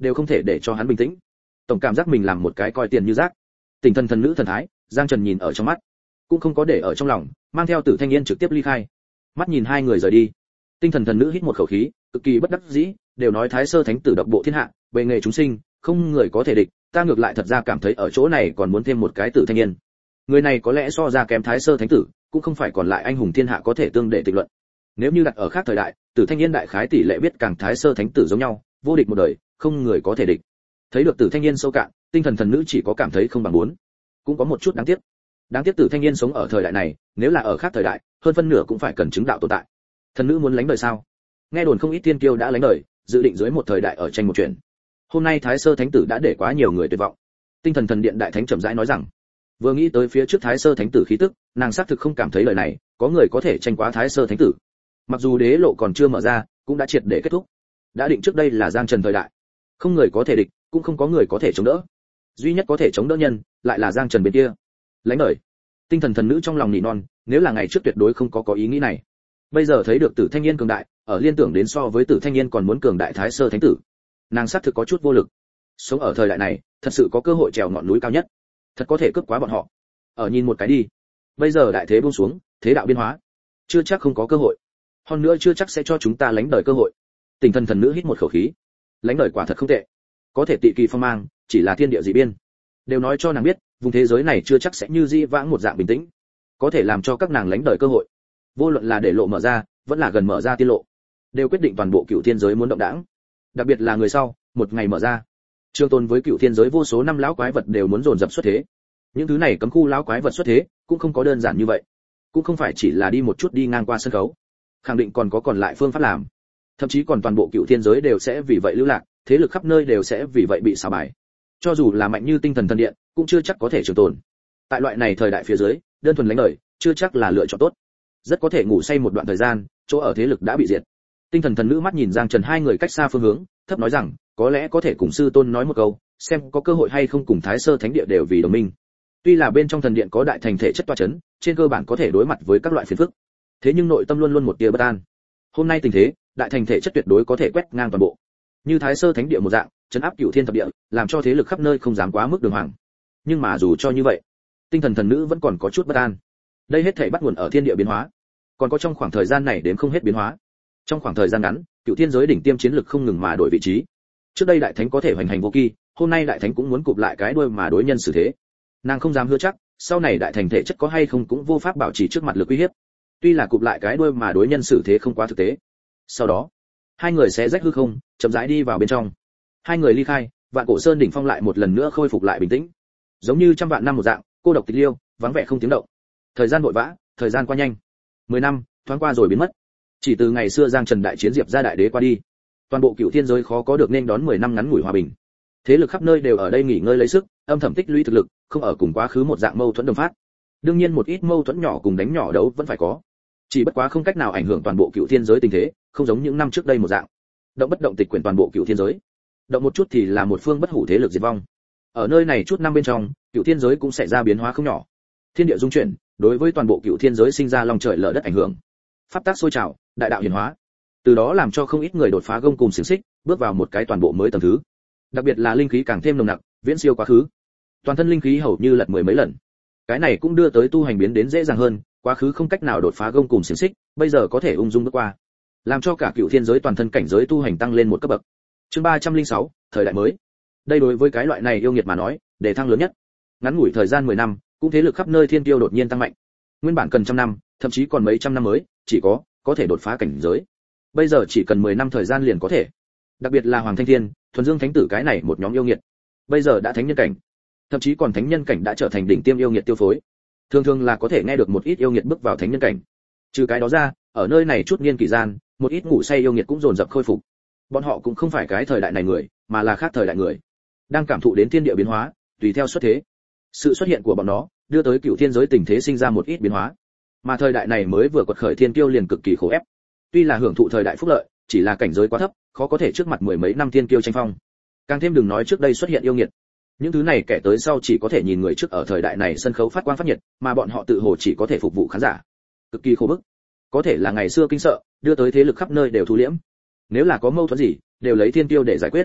đều không thể để cho hắn bình tĩnh. Tổng cảm giác mình làm một cái coi tiền như rác. Tình thần thần nữ thần thái, Giang Trần nhìn ở trong mắt, cũng không có để ở trong lòng, mang theo Tử Thanh Yên trực tiếp ly khai. Mắt nhìn hai người rời đi, tinh thần thần nữ hít một khẩu khí, cực kỳ bất đắc dĩ, đều nói Thái Sơ Thánh Tử độc bộ thiên hạ, bề nghề chúng sinh, không người có thể địch, ta ngược lại thật ra cảm thấy ở chỗ này còn muốn thêm một cái Tử Thanh Yên. Người này có lẽ so ra kém Thái Sơ Thánh Tử, cũng không phải còn lại anh hùng thiên hạ có thể tương để tịch luận. Nếu như đặt ở khác thời đại, Tử Thanh Yên đại khái tỷ lệ biết càng Thái Sơ Thánh Tử giống nhau, vô địch một đời, không người có thể địch. Thấy được Tử Thanh Yên sâu cạn, tinh thần thần nữ chỉ có cảm thấy không bằng muốn, cũng có một chút đáng tiếc. Đáng tiếc Tử Thanh Yên sống ở thời đại này, nếu là ở khác thời đại, hơn phân nửa cũng phải cần chứng đạo tồn tại. Thần nữ muốn lánh đời sao? Nghe đồn không ít tiên kiêu đã lánh đời, dự định dưới một thời đại ở tranh một chuyện. Hôm nay Thái Sơ Thánh Tử đã để quá nhiều người tuyệt vọng. Tinh thần thần điện đại thánh chậm rãi nói rằng, vừa nghĩ tới phía trước Thái Sơ Thánh Tử khí tức, nàng xác thực không cảm thấy lời này có người có thể tranh quá Thái Sơ Thánh Tử. Mặc dù đế lộ còn chưa mở ra, cũng đã triệt để kết thúc. Đã định trước đây là Giang Trần thời đại, không người có thể địch, cũng không có người có thể chống đỡ. Duy nhất có thể chống đỡ nhân, lại là Giang Trần bên kia. Lãnh đời. Tinh thần thần nữ trong lòng nỉ non, nếu là ngày trước tuyệt đối không có có ý nghĩ này. Bây giờ thấy được Tử Thanh Yên cường đại, ở liên tưởng đến so với Tử Thanh Yên còn muốn cường đại Thái Sơ Thánh Tử, nàng xác thực có chút vô lực. Sống ở thời đại này, thật sự có cơ hội trèo ngọn núi cao nhất, thật có thể cướp quá bọn họ. Ở nhìn một cái đi. Bây giờ đại thế buông xuống, thế đạo biến hóa, chưa chắc không có cơ hội. Hơn nữa chưa chắc sẽ cho chúng ta lãnh đời cơ hội. Tinh thần thần nữ hít một khẩu khí. Lãnh đời quả thật không tệ, có thể tị kỳ phong mang, chỉ là thiên địa dị biên. Đều nói cho nàng biết, vùng thế giới này chưa chắc sẽ như di vãng một dạng bình tĩnh, có thể làm cho các nàng lãnh đời cơ hội. Vô luận là để lộ mở ra, vẫn là gần mở ra tiên lộ, đều quyết định toàn bộ cựu thiên giới muốn động đãng. Đặc biệt là người sau, một ngày mở ra, trường tồn với cựu thiên giới vô số năm lão quái vật đều muốn dồn dập xuất thế. Những thứ này cấm khu lão quái vật xuất thế, cũng không có đơn giản như vậy, cũng không phải chỉ là đi một chút đi ngang qua sân khấu, khẳng định còn có còn lại phương pháp làm. Thậm chí còn toàn bộ cựu thiên giới đều sẽ vì vậy lưu lạc, thế lực khắp nơi đều sẽ vì vậy bị xào bài. Cho dù là mạnh như tinh thần thần điện, cũng chưa chắc có thể trường tồn. Tại loại này thời đại phía dưới, đơn thuần lãnh đời, chưa chắc là lựa chọn tốt. Rất có thể ngủ say một đoạn thời gian, chỗ ở thế lực đã bị diệt. Tinh thần thần nữ mắt nhìn Giang Trần hai người cách xa phương hướng, thấp nói rằng, có lẽ có thể cùng sư tôn nói một câu, xem có cơ hội hay không cùng Thái Sơ Thánh Địa đều vì đồng minh. Tuy là bên trong thần điện có đại thành thể chất toa chấn, trên cơ bản có thể đối mặt với các loại phiền phức. Thế nhưng nội tâm luôn luôn một tia bất an. Hôm nay tình thế, đại thành thể chất tuyệt đối có thể quét ngang toàn bộ. Như Thái Sơ Thánh Địa một dạng, trấn áp cửu thiên thập địa, làm cho thế lực khắp nơi không dám quá mức đường hoàng. Nhưng mà dù cho như vậy, tinh thần thần nữ vẫn còn có chút bất an. Đây hết thảy bắt nguồn ở thiên địa biến hóa, còn có trong khoảng thời gian này đến không hết biến hóa. Trong khoảng thời gian ngắn, cửu thiên giới đỉnh tiêm chiến lực không ngừng mà đổi vị trí. Trước đây đại thánh có thể hoành hành vô kỳ, hôm nay đại thánh cũng muốn cụp lại cái đuôi mà đối nhân xử thế. Nàng không dám hứa chắc, sau này đại thành thể chất có hay không cũng vô pháp bảo trì trước mặt lực uy hiếp. Tuy là cụp lại cái đuôi mà đối nhân xử thế không quá thực tế. Sau đó, hai người sẽ rách hư không, chậm rãi đi vào bên trong. Hai người ly khai, Vạn Cổ Sơn đỉnh phong lại một lần nữa khôi phục lại bình tĩnh, giống như trăm vạn năm một dạng, cô độc tịch liêu, vắng vẻ không tiếng động. Thời gian vội vã, thời gian qua nhanh. Mười năm thoáng qua rồi biến mất. Chỉ từ ngày xưa Giang Trần đại chiến diệp gia đại đế qua đi, toàn bộ cựu thiên giới khó có được nên đón mười năm ngắn ngủi hòa bình. Thế lực khắp nơi đều ở đây nghỉ ngơi lấy sức, âm thầm tích lũy thực lực, không ở cùng quá khứ một dạng mâu thuẫn đồng phát. Đương nhiên một ít mâu thuẫn nhỏ cùng đánh nhỏ đấu vẫn phải có, chỉ bất quá không cách nào ảnh hưởng toàn bộ cựu thiên giới tình thế, không giống những năm trước đây một dạng. Động bất động tịch quyển toàn bộ cựu thiên giới, động một chút thì là một phương bất hủ thế lực diệt vong. Ở nơi này chút năm bên trong, cựu thiên giới cũng xảy ra biến hóa không nhỏ. Thiên địa dung chuyển, đối với toàn bộ cựu thiên giới sinh ra long trời lở đất ảnh hưởng. Pháp tắc sôi trào, đại đạo hiển hóa. Từ đó làm cho không ít người đột phá gông cùng xiềng xích, bước vào một cái toàn bộ mới tầng thứ. Đặc biệt là linh khí càng thêm nồng nặc, viễn siêu quá khứ. Toàn thân linh khí hầu như lật mười mấy lần. Cái này cũng đưa tới tu hành biến đến dễ dàng hơn, quá khứ không cách nào đột phá gông cùng xiềng xích, bây giờ có thể ung dung bước qua, làm cho cả cựu thiên giới toàn thân cảnh giới tu hành tăng lên một cấp bậc. Chương ba trăm lẻ sáu, thời đại mới. Đây đối với cái loại này yêu nghiệt mà nói, để thăng lớn nhất. Ngắn ngủi thời gian mười năm, cũng thế lực khắp nơi thiên tiêu đột nhiên tăng mạnh. Nguyên bản cần trăm năm, thậm chí còn mấy trăm năm mới, chỉ có có thể đột phá cảnh giới. Bây giờ chỉ cần mười năm thời gian liền có thể. Đặc biệt là Hoàng Thanh Thiên, Thuần Dương Thánh Tử cái này một nhóm yêu nghiệt, bây giờ đã thánh nhân cảnh, thậm chí còn thánh nhân cảnh đã trở thành đỉnh tiêm yêu nghiệt tiêu phối. Thường thường là có thể nghe được một ít yêu nghiệt bước vào thánh nhân cảnh. Trừ cái đó ra, ở nơi này chút niên kỳ gian, một ít ngủ say yêu nghiệt cũng dồn dập khôi phục. Bọn họ cũng không phải cái thời đại này người, mà là khác thời đại người, đang cảm thụ đến thiên địa biến hóa, tùy theo xuất thế. Sự xuất hiện của bọn nó, đưa tới cựu thiên giới tình thế sinh ra một ít biến hóa. Mà thời đại này mới vừa quật khởi thiên kiêu liền cực kỳ khổ ép. Tuy là hưởng thụ thời đại phúc lợi, chỉ là cảnh giới quá thấp, khó có thể trước mặt mười mấy năm thiên kiêu tranh phong. Càng thêm đừng nói trước đây xuất hiện yêu nghiệt. Những thứ này kẻ tới sau chỉ có thể nhìn người trước ở thời đại này sân khấu phát quang phát nhiệt, mà bọn họ tự hồ chỉ có thể phục vụ khán giả. Cực kỳ khổ bức. Có thể là ngày xưa kinh sợ, đưa tới thế lực khắp nơi đều thu liễm. Nếu là có mâu thuẫn gì, đều lấy thiên kiêu để giải quyết.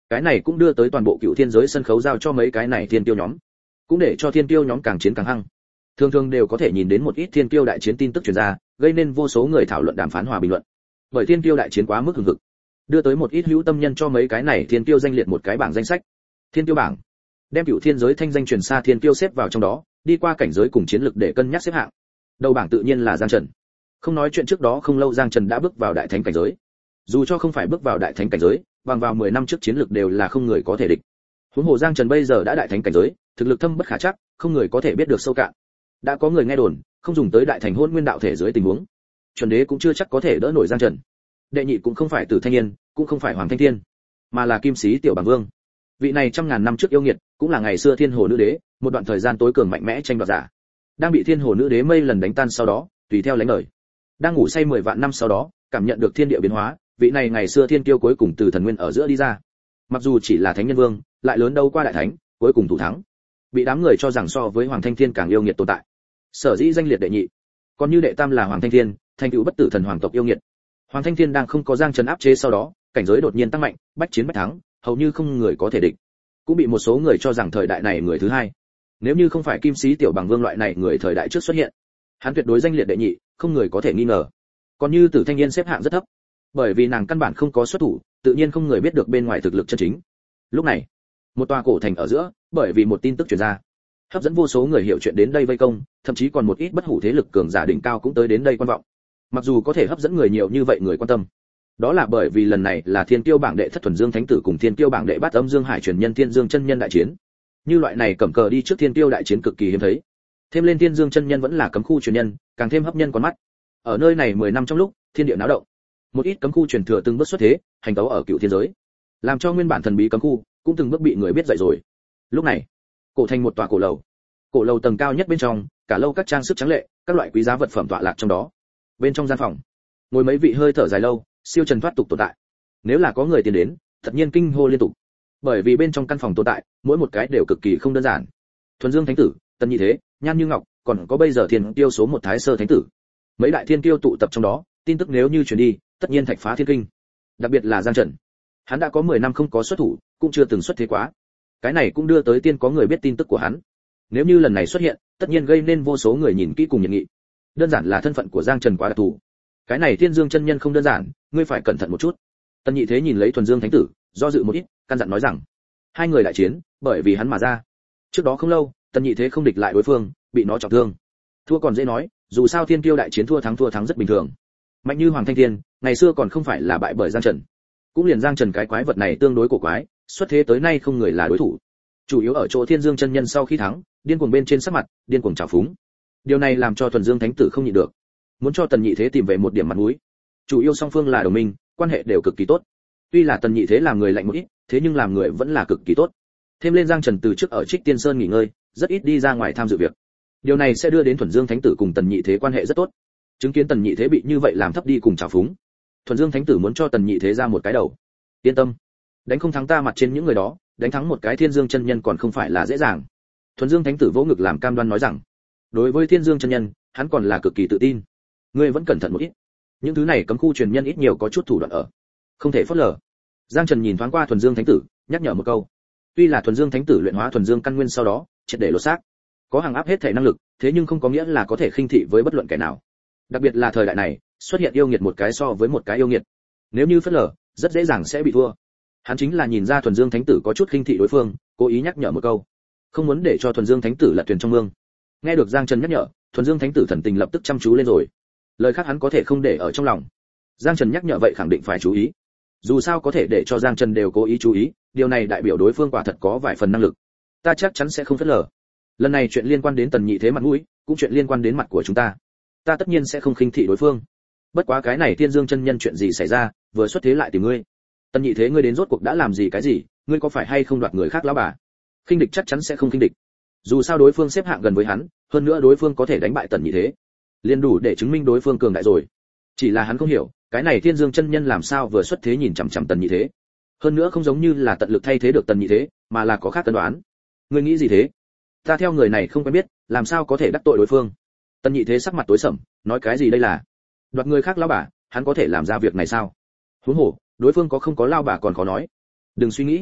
Cái này cũng đưa tới toàn bộ cựu thiên giới sân khấu giao cho mấy cái này thiên tiêu nhóm, cũng để cho thiên tiêu nhóm càng chiến càng hăng. Thường thường đều có thể nhìn đến một ít thiên tiêu đại chiến tin tức truyền ra, gây nên vô số người thảo luận đàm phán hòa bình luận. Bởi thiên tiêu đại chiến quá mức hừng hực, đưa tới một ít hữu tâm nhân cho mấy cái này thiên tiêu danh liệt một cái bảng danh sách. Thiên tiêu bảng đem cựu thiên giới thanh danh truyền xa thiên tiêu xếp vào trong đó, đi qua cảnh giới cùng chiến lực để cân nhắc xếp hạng. Đầu bảng tự nhiên là Giang Trần. Không nói chuyện trước đó không lâu Giang Trần đã bước vào đại thánh cảnh giới. Dù cho không phải bước vào đại thánh cảnh giới, bằng vào mười năm trước chiến lực đều là không người có thể địch. Huống hồ Giang Trần bây giờ đã đại thánh cảnh giới, thực lực thâm bất khả trắc, không người có thể biết được sâu cạn. Đã có người nghe đồn, không dùng tới đại thành hôn nguyên đạo thể dưới tình huống, chuẩn đế cũng chưa chắc có thể đỡ nổi Giang Trần. Đệ nhị cũng không phải Tử Thanh Niên, cũng không phải Hoàng Thanh Thiên, mà là Kim Sĩ Tiểu Bàng Vương. Vị này trăm ngàn năm trước yêu nghiệt, cũng là ngày xưa Thiên Hồ Nữ Đế, một đoạn thời gian tối cường mạnh mẽ tranh đoạt giả. Đang bị Thiên Hồ Nữ Đế mây lần đánh tan sau đó, tùy theo lánh đời. Đang ngủ say mười vạn năm sau đó, cảm nhận được thiên địa biến hóa, vị này ngày xưa thiên kiêu cuối cùng từ thần nguyên ở giữa đi ra. Mặc dù chỉ là thánh nhân vương, lại lớn đâu qua đại thánh, cuối cùng thủ thắng. Bị đám người cho rằng so với Hoàng Thanh Thiên càng yêu nghiệt tồn tại. Sở dĩ danh liệt đệ nhị. Còn như đệ tam là Hoàng Thanh Thiên, thành tựu bất tử thần hoàng tộc yêu nghiệt. Hoàng Thanh Thiên đang không có Giang Trần áp chế sau đó, cảnh giới đột nhiên tăng mạnh, bách chiến bách thắng, hầu như không người có thể địch. Cũng bị một số người cho rằng thời đại này người thứ hai. Nếu như không phải Kim Sĩ Tiểu Bàng Vương loại này người thời đại trước xuất hiện, hắn tuyệt đối danh liệt đệ nhị, không người có thể nghi ngờ. Còn như Tử Thanh Niên xếp hạng rất thấp, bởi vì nàng căn bản không có xuất thủ, tự nhiên không người biết được bên ngoài thực lực chân chính. Lúc này, một tòa cổ thành ở giữa, bởi vì một tin tức truyền ra, hấp dẫn vô số người hiểu chuyện đến đây vây công, thậm chí còn một ít bất hủ thế lực cường giả đỉnh cao cũng tới đến đây quan vọng. Mặc dù có thể hấp dẫn người nhiều như vậy người quan tâm, đó là bởi vì lần này là Thiên Kiêu bảng đệ thất thuần dương thánh tử cùng Thiên Kiêu bảng đệ bát âm dương hải truyền nhân Thiên Dương chân nhân đại chiến. Như loại này cầm cờ đi trước Thiên Kiêu đại chiến cực kỳ hiếm thấy. Thêm lên Thiên Dương chân nhân vẫn là cấm khu truyền nhân, càng thêm hấp nhân con mắt. Ở nơi này mười năm trong lúc, thiên địa náo động. Một ít cấm khu truyền thừa từng bước xuất thế, hành tấu ở cựu thiên giới, làm cho nguyên bản thần bí cấm khu cũng từng bước bị người biết dậy rồi. Lúc này, cổ thành một tòa cổ lầu. Cổ lầu tầng cao nhất bên trong, cả lâu các trang sức trắng lệ, các loại quý giá vật phẩm tọa lạc trong đó. Bên trong gian phòng, ngồi mấy vị hơi thở dài lâu, siêu trần thoát tục tồn tại. Nếu là có người tiến đến, tất nhiên kinh hô liên tục. Bởi vì bên trong căn phòng tồn tại, mỗi một cái đều cực kỳ không đơn giản. Thuần Dương Thánh tử, Tần Nhị Thế, Nhan Như Ngọc, còn có bây giờ Thiên Tiêu số một Thái Sơ Thánh tử. Mấy đại thiên tiêu tụ tập trong đó, tin tức nếu như truyền đi, tất nhiên thạch phá thiên kinh. Đặc biệt là Giang Trần, hắn đã có mười năm không có xuất thủ, cũng chưa từng xuất thế quá. Cái này cũng đưa tới tiên có người biết tin tức của hắn. Nếu như lần này xuất hiện, tất nhiên gây nên vô số người nhìn kỹ cùng nhiệt nghị. Đơn giản là thân phận của Giang Trần quá đặc thù. Cái này Thiên Dương chân nhân không đơn giản, ngươi phải cẩn thận một chút. Tần Nhị Thế nhìn lấy Thuần Dương Thánh tử, do dự một ít, căn dặn nói rằng, hai người đại chiến, bởi vì hắn mà ra. Trước đó không lâu, Tần Nhị Thế không địch lại đối phương, bị nó trọng thương. Thua còn dễ nói, dù sao thiên kiêu đại chiến thua thắng thua thắng rất bình thường. Mạnh như Hoàng Thanh Thiên, ngày xưa còn không phải là bại bởi Giang Trần. Cũng liền Giang Trần cái quái vật này tương đối cổ quái, xuất thế tới nay không người là đối thủ. Chủ yếu ở chỗ Thiên Dương chân nhân sau khi thắng, điên cuồng bên trên sắc mặt, điên cuồng trào phúng. Điều này làm cho Thuần Dương Thánh tử không nhịn được, muốn cho Tần Nhị Thế tìm về một điểm mặt mũi. Chủ yếu song phương là đồng minh, quan hệ đều cực kỳ tốt. Tuy là Tần Nhị Thế làm người lạnh một ít, thế nhưng làm người vẫn là cực kỳ tốt. Thêm lên Giang Trần từ trước ở Trích Tiên Sơn nghỉ ngơi, rất ít đi ra ngoài tham dự việc. Điều này sẽ đưa đến Thuần Dương Thánh tử cùng Tần Nhị Thế quan hệ rất tốt. Chứng kiến Tần Nhị Thế bị như vậy làm thấp đi cùng trào phúng, Thuần Dương Thánh tử muốn cho Tần Nhị Thế ra một cái đầu. Yên tâm, đánh không thắng ta mặt trên những người đó, đánh thắng một cái Thiên Dương chân nhân còn không phải là dễ dàng. Thuần Dương Thánh tử vỗ ngực làm cam đoan nói rằng, đối với Thiên Dương chân nhân, hắn còn là cực kỳ tự tin. Ngươi vẫn cẩn thận một ít. Những thứ này cấm khu truyền nhân ít nhiều có chút thủ đoạn ở, không thể phớt lờ. Giang Trần nhìn thoáng qua Thuần Dương Thánh tử, nhắc nhở một câu. Tuy là Thuần Dương Thánh tử luyện hóa Thuần Dương căn nguyên sau đó, triệt để lột xác, có hàng áp hết thể năng lực, thế nhưng không có nghĩa là có thể khinh thị với bất luận kẻ nào. Đặc biệt là thời đại này, xuất hiện yêu nghiệt một cái so với một cái yêu nghiệt. Nếu như phớt lờ, rất dễ dàng sẽ bị thua. Hắn chính là nhìn ra Thuần Dương Thánh tử có chút khinh thị đối phương, cố ý nhắc nhở một câu, không muốn để cho Thuần Dương Thánh tử lật thuyền trong mương. Nghe được Giang Trần nhắc nhở, Thuần Dương Thánh tử thần tình lập tức chăm chú lên rồi. Lời khác hắn có thể không để ở trong lòng. Giang Trần nhắc nhở vậy khẳng định phải chú ý. Dù sao có thể để cho Giang Trần đều cố ý chú ý, điều này đại biểu đối phương quả thật có vài phần năng lực. Ta chắc chắn sẽ không phớt lờ. Lần này chuyện liên quan đến Tần Nhị Thế mặt mũi, cũng chuyện liên quan đến mặt của chúng ta. Ta tất nhiên sẽ không khinh thị đối phương. Bất quá cái này Thiên Dương chân nhân chuyện gì xảy ra, vừa xuất thế lại tìm ngươi. Tần Nhị Thế ngươi đến rốt cuộc đã làm gì cái gì, ngươi có phải hay không đoạt người khác lão bà? Khinh địch chắc chắn sẽ không khinh địch. Dù sao đối phương xếp hạng gần với hắn, hơn nữa đối phương có thể đánh bại Tần Nhị Thế, liền đủ để chứng minh đối phương cường đại rồi. Chỉ là hắn không hiểu, cái này Thiên Dương chân nhân làm sao vừa xuất thế nhìn chằm chằm Tần Nhị Thế. Hơn nữa không giống như là tận lực thay thế được Tần Nhị Thế, mà là có khác tân đoán. Ngươi nghĩ gì thế? Ta theo người này không quen biết, làm sao có thể đắc tội đối phương? Tần Nhị Thế sắc mặt tối sầm, nói cái gì đây là? Đoạt người khác lão bà, hắn có thể làm ra việc này sao? Huống hồ, đối phương có không có lao bà còn khó nói. Đừng suy nghĩ,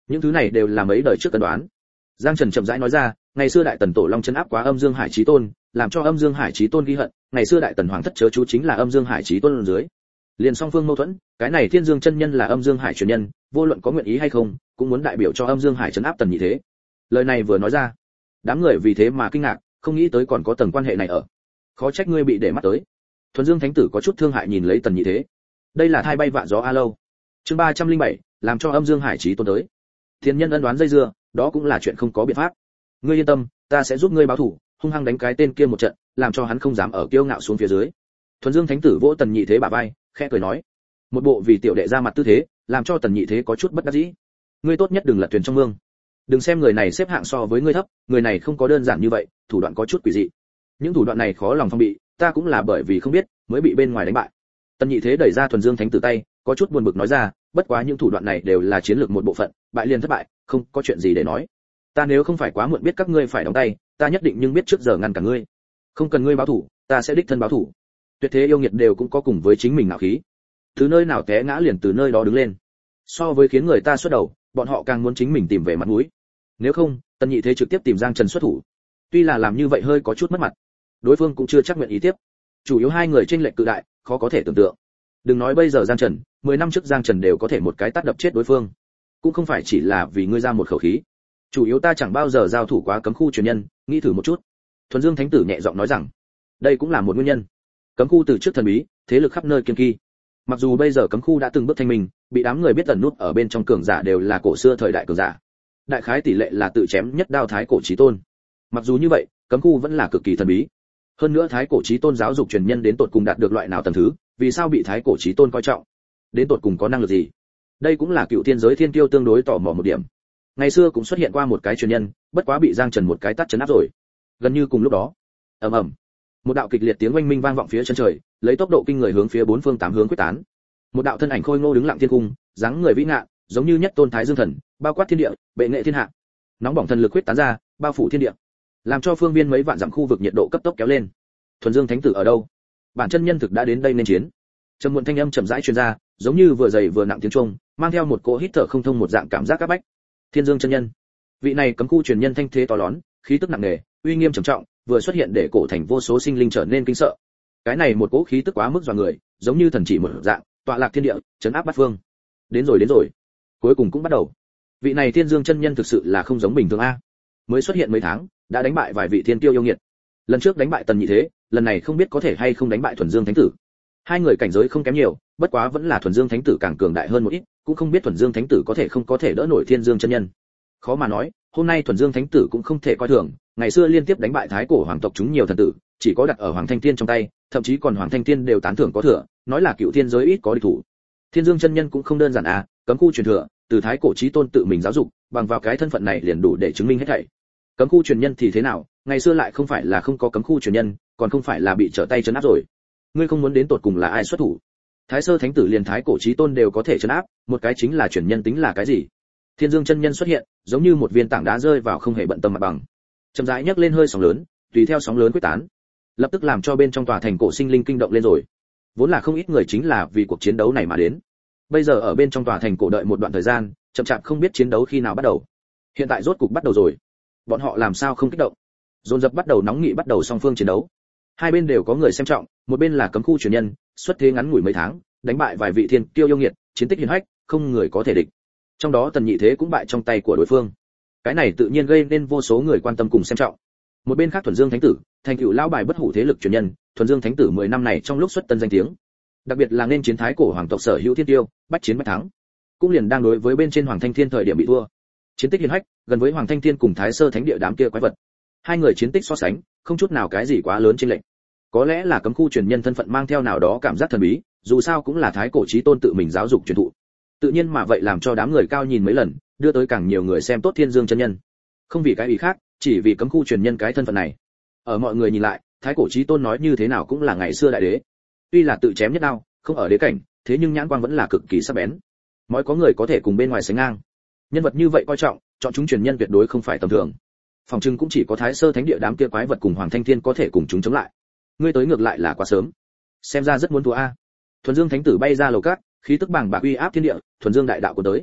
Những thứ này đều là mấy đời trước cân đoán. Giang Trần chậm rãi nói ra, ngày xưa đại tần tổ long trấn áp quá Âm Dương Hải Chí Tôn, làm cho Âm Dương Hải Chí Tôn ghi hận, ngày xưa đại tần hoàng thất chớ chú chính là Âm Dương Hải Chí Tôn dưới. Liền song phương mâu thuẫn, cái này Thiên Dương chân nhân là Âm Dương Hải truyền nhân, vô luận có nguyện ý hay không, cũng muốn đại biểu cho Âm Dương Hải trấn áp tần nhị thế. Lời này vừa nói ra, đám người vì thế mà kinh ngạc, không nghĩ tới còn có tầng quan hệ này ở. Khó trách ngươi bị để mắt tới. Thuần Dương Thánh tử có chút thương hại nhìn lấy tần nhị thế. Đây là thai bay vạ gió a lâu. Chương ba trăm linh bảy, làm cho Âm Dương Hải Chí Tôn tới. Thiên nhân ân đoán dây dưa, đó cũng là chuyện không có biện pháp. Ngươi yên tâm, ta sẽ giúp ngươi báo thù, hung hăng đánh cái tên kia một trận, làm cho hắn không dám ở kiêu ngạo xuống phía dưới. Thuần Dương Thánh tử vỗ tần nhị thế bả vai, khẽ cười nói, một bộ vì tiểu đệ ra mặt tư thế, làm cho tần nhị thế có chút bất đắc dĩ. Ngươi tốt nhất đừng lật thuyền trong mương. Đừng xem người này xếp hạng so với ngươi thấp, người này không có đơn giản như vậy, thủ đoạn có chút quỷ dị. Những thủ đoạn này khó lòng phong bị, ta cũng là bởi vì không biết, mới bị bên ngoài đánh bại. Tần nhị thế đẩy ra Thuần Dương Thánh tử tay, có chút buồn bực nói ra, bất quá những thủ đoạn này đều là chiến lược một bộ phận, bại liền thất bại, không có chuyện gì để nói. Ta nếu không phải quá muộn biết các ngươi phải đóng tay, ta nhất định nhưng biết trước giờ ngăn cả ngươi. Không cần ngươi báo thủ, ta sẽ đích thân báo thủ. Tuyệt thế yêu nghiệt đều cũng có cùng với chính mình ngạo khí. Từ nơi nào té ngã liền từ nơi đó đứng lên. So với khiến người ta xuất đầu, bọn họ càng muốn chính mình tìm về mặt mũi. Nếu không, Tần nhị thế trực tiếp tìm Giang Trần xuất thủ. Tuy là làm như vậy hơi có chút mất mặt, đối phương cũng chưa chắc nguyện ý tiếp. Chủ yếu hai người chênh lệch cự đại, khó có thể tưởng tượng. Đừng nói bây giờ Giang Trần, mười năm trước Giang Trần đều có thể một cái tát đập chết đối phương. Cũng không phải chỉ là vì ngươi ra một khẩu khí. Chủ yếu ta chẳng bao giờ giao thủ quá cấm khu truyền nhân, nghĩ thử một chút. Thuần Dương Thánh tử nhẹ giọng nói rằng, đây cũng là một nguyên nhân. Cấm khu từ trước thần bí, thế lực khắp nơi kiên kỳ. Mặc dù bây giờ cấm khu đã từng bước thanh minh, bị đám người biết ẩn nút ở bên trong cường giả đều là cổ xưa thời đại cường giả. Đại khái tỷ lệ là tự chém nhất đao thái cổ chí tôn. Mặc dù như vậy, cấm khu vẫn là cực kỳ thần bí. Hơn nữa thái cổ chí tôn giáo dục truyền nhân đến tột cùng đạt được loại nào tầng thứ, vì sao bị thái cổ chí tôn coi trọng? Đến tột cùng có năng lực gì? Đây cũng là cựu thiên giới thiên tiêu tương đối tò mò một điểm. Ngày xưa cũng xuất hiện qua một cái truyền nhân, bất quá bị Giang Trần một cái tát chấn áp rồi. Gần như cùng lúc đó, ầm ầm, một đạo kịch liệt tiếng oanh minh vang vọng phía chân trời, lấy tốc độ kinh người hướng phía bốn phương tám hướng quyết tán. Một đạo thân ảnh khôi ngô đứng lặng thiên cung, dáng người vĩ ngạn, giống như nhất tôn thái dương thần, bao quát thiên địa, bệ nghệ thiên hạ. Nóng bỏng thần lực quyết tán ra, bao phủ thiên địa, làm cho phương viên mấy vạn dặm khu vực nhiệt độ cấp tốc kéo lên. Thuần Dương Thánh tử ở đâu? Bản chân nhân thực đã đến đây nên chiến. Trầm muộn thanh âm chậm rãi truyền ra, giống như vừa dày vừa nặng tiếng chuông, mang theo một cỗ hít thở không thông một dạng cảm giác áp bách. Thiên Dương chân nhân, vị này cấm khu truyền nhân thanh thế to lớn, khí tức nặng nề, uy nghiêm trầm trọng, vừa xuất hiện để cổ thành vô số sinh linh trở nên kinh sợ. Cái này một cỗ khí tức quá mức dọa người, giống như thần chỉ một dạng, tọa lạc thiên địa, trấn áp bát phương. Đến rồi đến rồi, cuối cùng cũng bắt đầu. Vị này Thiên Dương chân nhân thực sự là không giống bình thường a. Mới xuất hiện mấy tháng, đã đánh bại vài vị thiên tiêu yêu nghiệt. Lần trước đánh bại Tần nhị thế, lần này không biết có thể hay không đánh bại Thuần Dương Thánh tử. Hai người cảnh giới không kém nhiều, bất quá vẫn là Thuần Dương Thánh tử càng cường đại hơn một ít, cũng không biết Thuần Dương Thánh tử có thể không có thể đỡ nổi Thiên Dương chân nhân. Khó mà nói, hôm nay Thuần Dương Thánh tử cũng không thể coi thường, ngày xưa liên tiếp đánh bại thái cổ hoàng tộc chúng nhiều thần tử, chỉ có đặt ở Hoàng Thanh Tiên trong tay, thậm chí còn Hoàng Thanh Tiên đều tán thưởng có thừa, nói là cựu thiên giới ít có địch thủ. Thiên Dương chân nhân cũng không đơn giản à, cấm khu truyền thừa, từ thái cổ chí tôn tự mình giáo dục, bằng vào cái thân phận này liền đủ để chứng minh hết thảy. Cấm khu truyền nhân thì thế nào, ngày xưa lại không phải là không có cấm khu truyền nhân, còn không phải là bị trở tay trấn áp rồi. Ngươi không muốn đến tột cùng là ai xuất thủ? Thái sơ thánh tử liền thái cổ chí tôn đều có thể trấn áp, một cái chính là truyền nhân tính là cái gì? Thiên Dương chân nhân xuất hiện, giống như một viên tảng đá rơi vào không hề bận tâm mặt bằng. Chậm rãi nhấc lên hơi sóng lớn, tùy theo sóng lớn quyết tán, lập tức làm cho bên trong tòa thành cổ sinh linh kinh động lên rồi. Vốn là không ít người chính là vì cuộc chiến đấu này mà đến. Bây giờ ở bên trong tòa thành cổ đợi một đoạn thời gian, chậm chạp không biết chiến đấu khi nào bắt đầu. Hiện tại rốt cục bắt đầu rồi. Bọn họ làm sao không kích động? Dồn dập bắt đầu nóng nghị bắt đầu song phương chiến đấu. Hai bên đều có người xem trọng, một bên là cấm khu truyền nhân, xuất thế ngắn ngủi mấy tháng, đánh bại vài vị thiên kiêu yêu nghiệt, chiến tích hiển hách, không người có thể địch. Trong đó Tần nhị thế cũng bại trong tay của đối phương. Cái này tự nhiên gây nên vô số người quan tâm cùng xem trọng. Một bên khác Thuần Dương Thánh tử, thành tựu lão bài bất hủ thế lực truyền nhân, Thuần Dương Thánh tử mười năm này trong lúc xuất tân danh tiếng, đặc biệt là nên chiến thái cổ hoàng tộc sở hữu thiên tiêu, bách chiến bách thắng, cũng liền đang đối với bên trên Hoàng Thanh Thiên thời điểm bị thua. Chiến tích hiển hách, gần với Hoàng Thanh Thiên cùng Thái Sơ Thánh địa đám kia quái vật. Hai người chiến tích so sánh, không chút nào cái gì quá lớn trên lệnh. Có lẽ là cấm khu truyền nhân thân phận mang theo nào đó cảm giác thần bí, dù sao cũng là thái cổ chí tôn tự mình giáo dục truyền thụ. Tự nhiên mà vậy làm cho đám người cao nhìn mấy lần, đưa tới càng nhiều người xem tốt Thiên Dương chân nhân. Không vì cái ý khác, chỉ vì cấm khu truyền nhân cái thân phận này. Ở mọi người nhìn lại, thái cổ chí tôn nói như thế nào cũng là ngày xưa đại đế. Tuy là tự chém nhất đao, không ở đế cảnh, thế nhưng nhãn quang vẫn là cực kỳ sắc bén. Mỗi có người có thể cùng bên ngoài sánh ngang. Nhân vật như vậy coi trọng, chọn chúng truyền nhân tuyệt đối không phải tầm thường. Phòng trưng cũng chỉ có Thái Sơ Thánh địa đám kia quái vật cùng Hoàng Thanh Thiên có thể cùng chúng chống lại. Ngươi tới ngược lại là quá sớm. Xem ra rất muốn thua a. Thuần Dương Thánh tử bay ra lầu cát, khí tức bàng bạc uy áp thiên địa, Thuần Dương đại đạo của tới.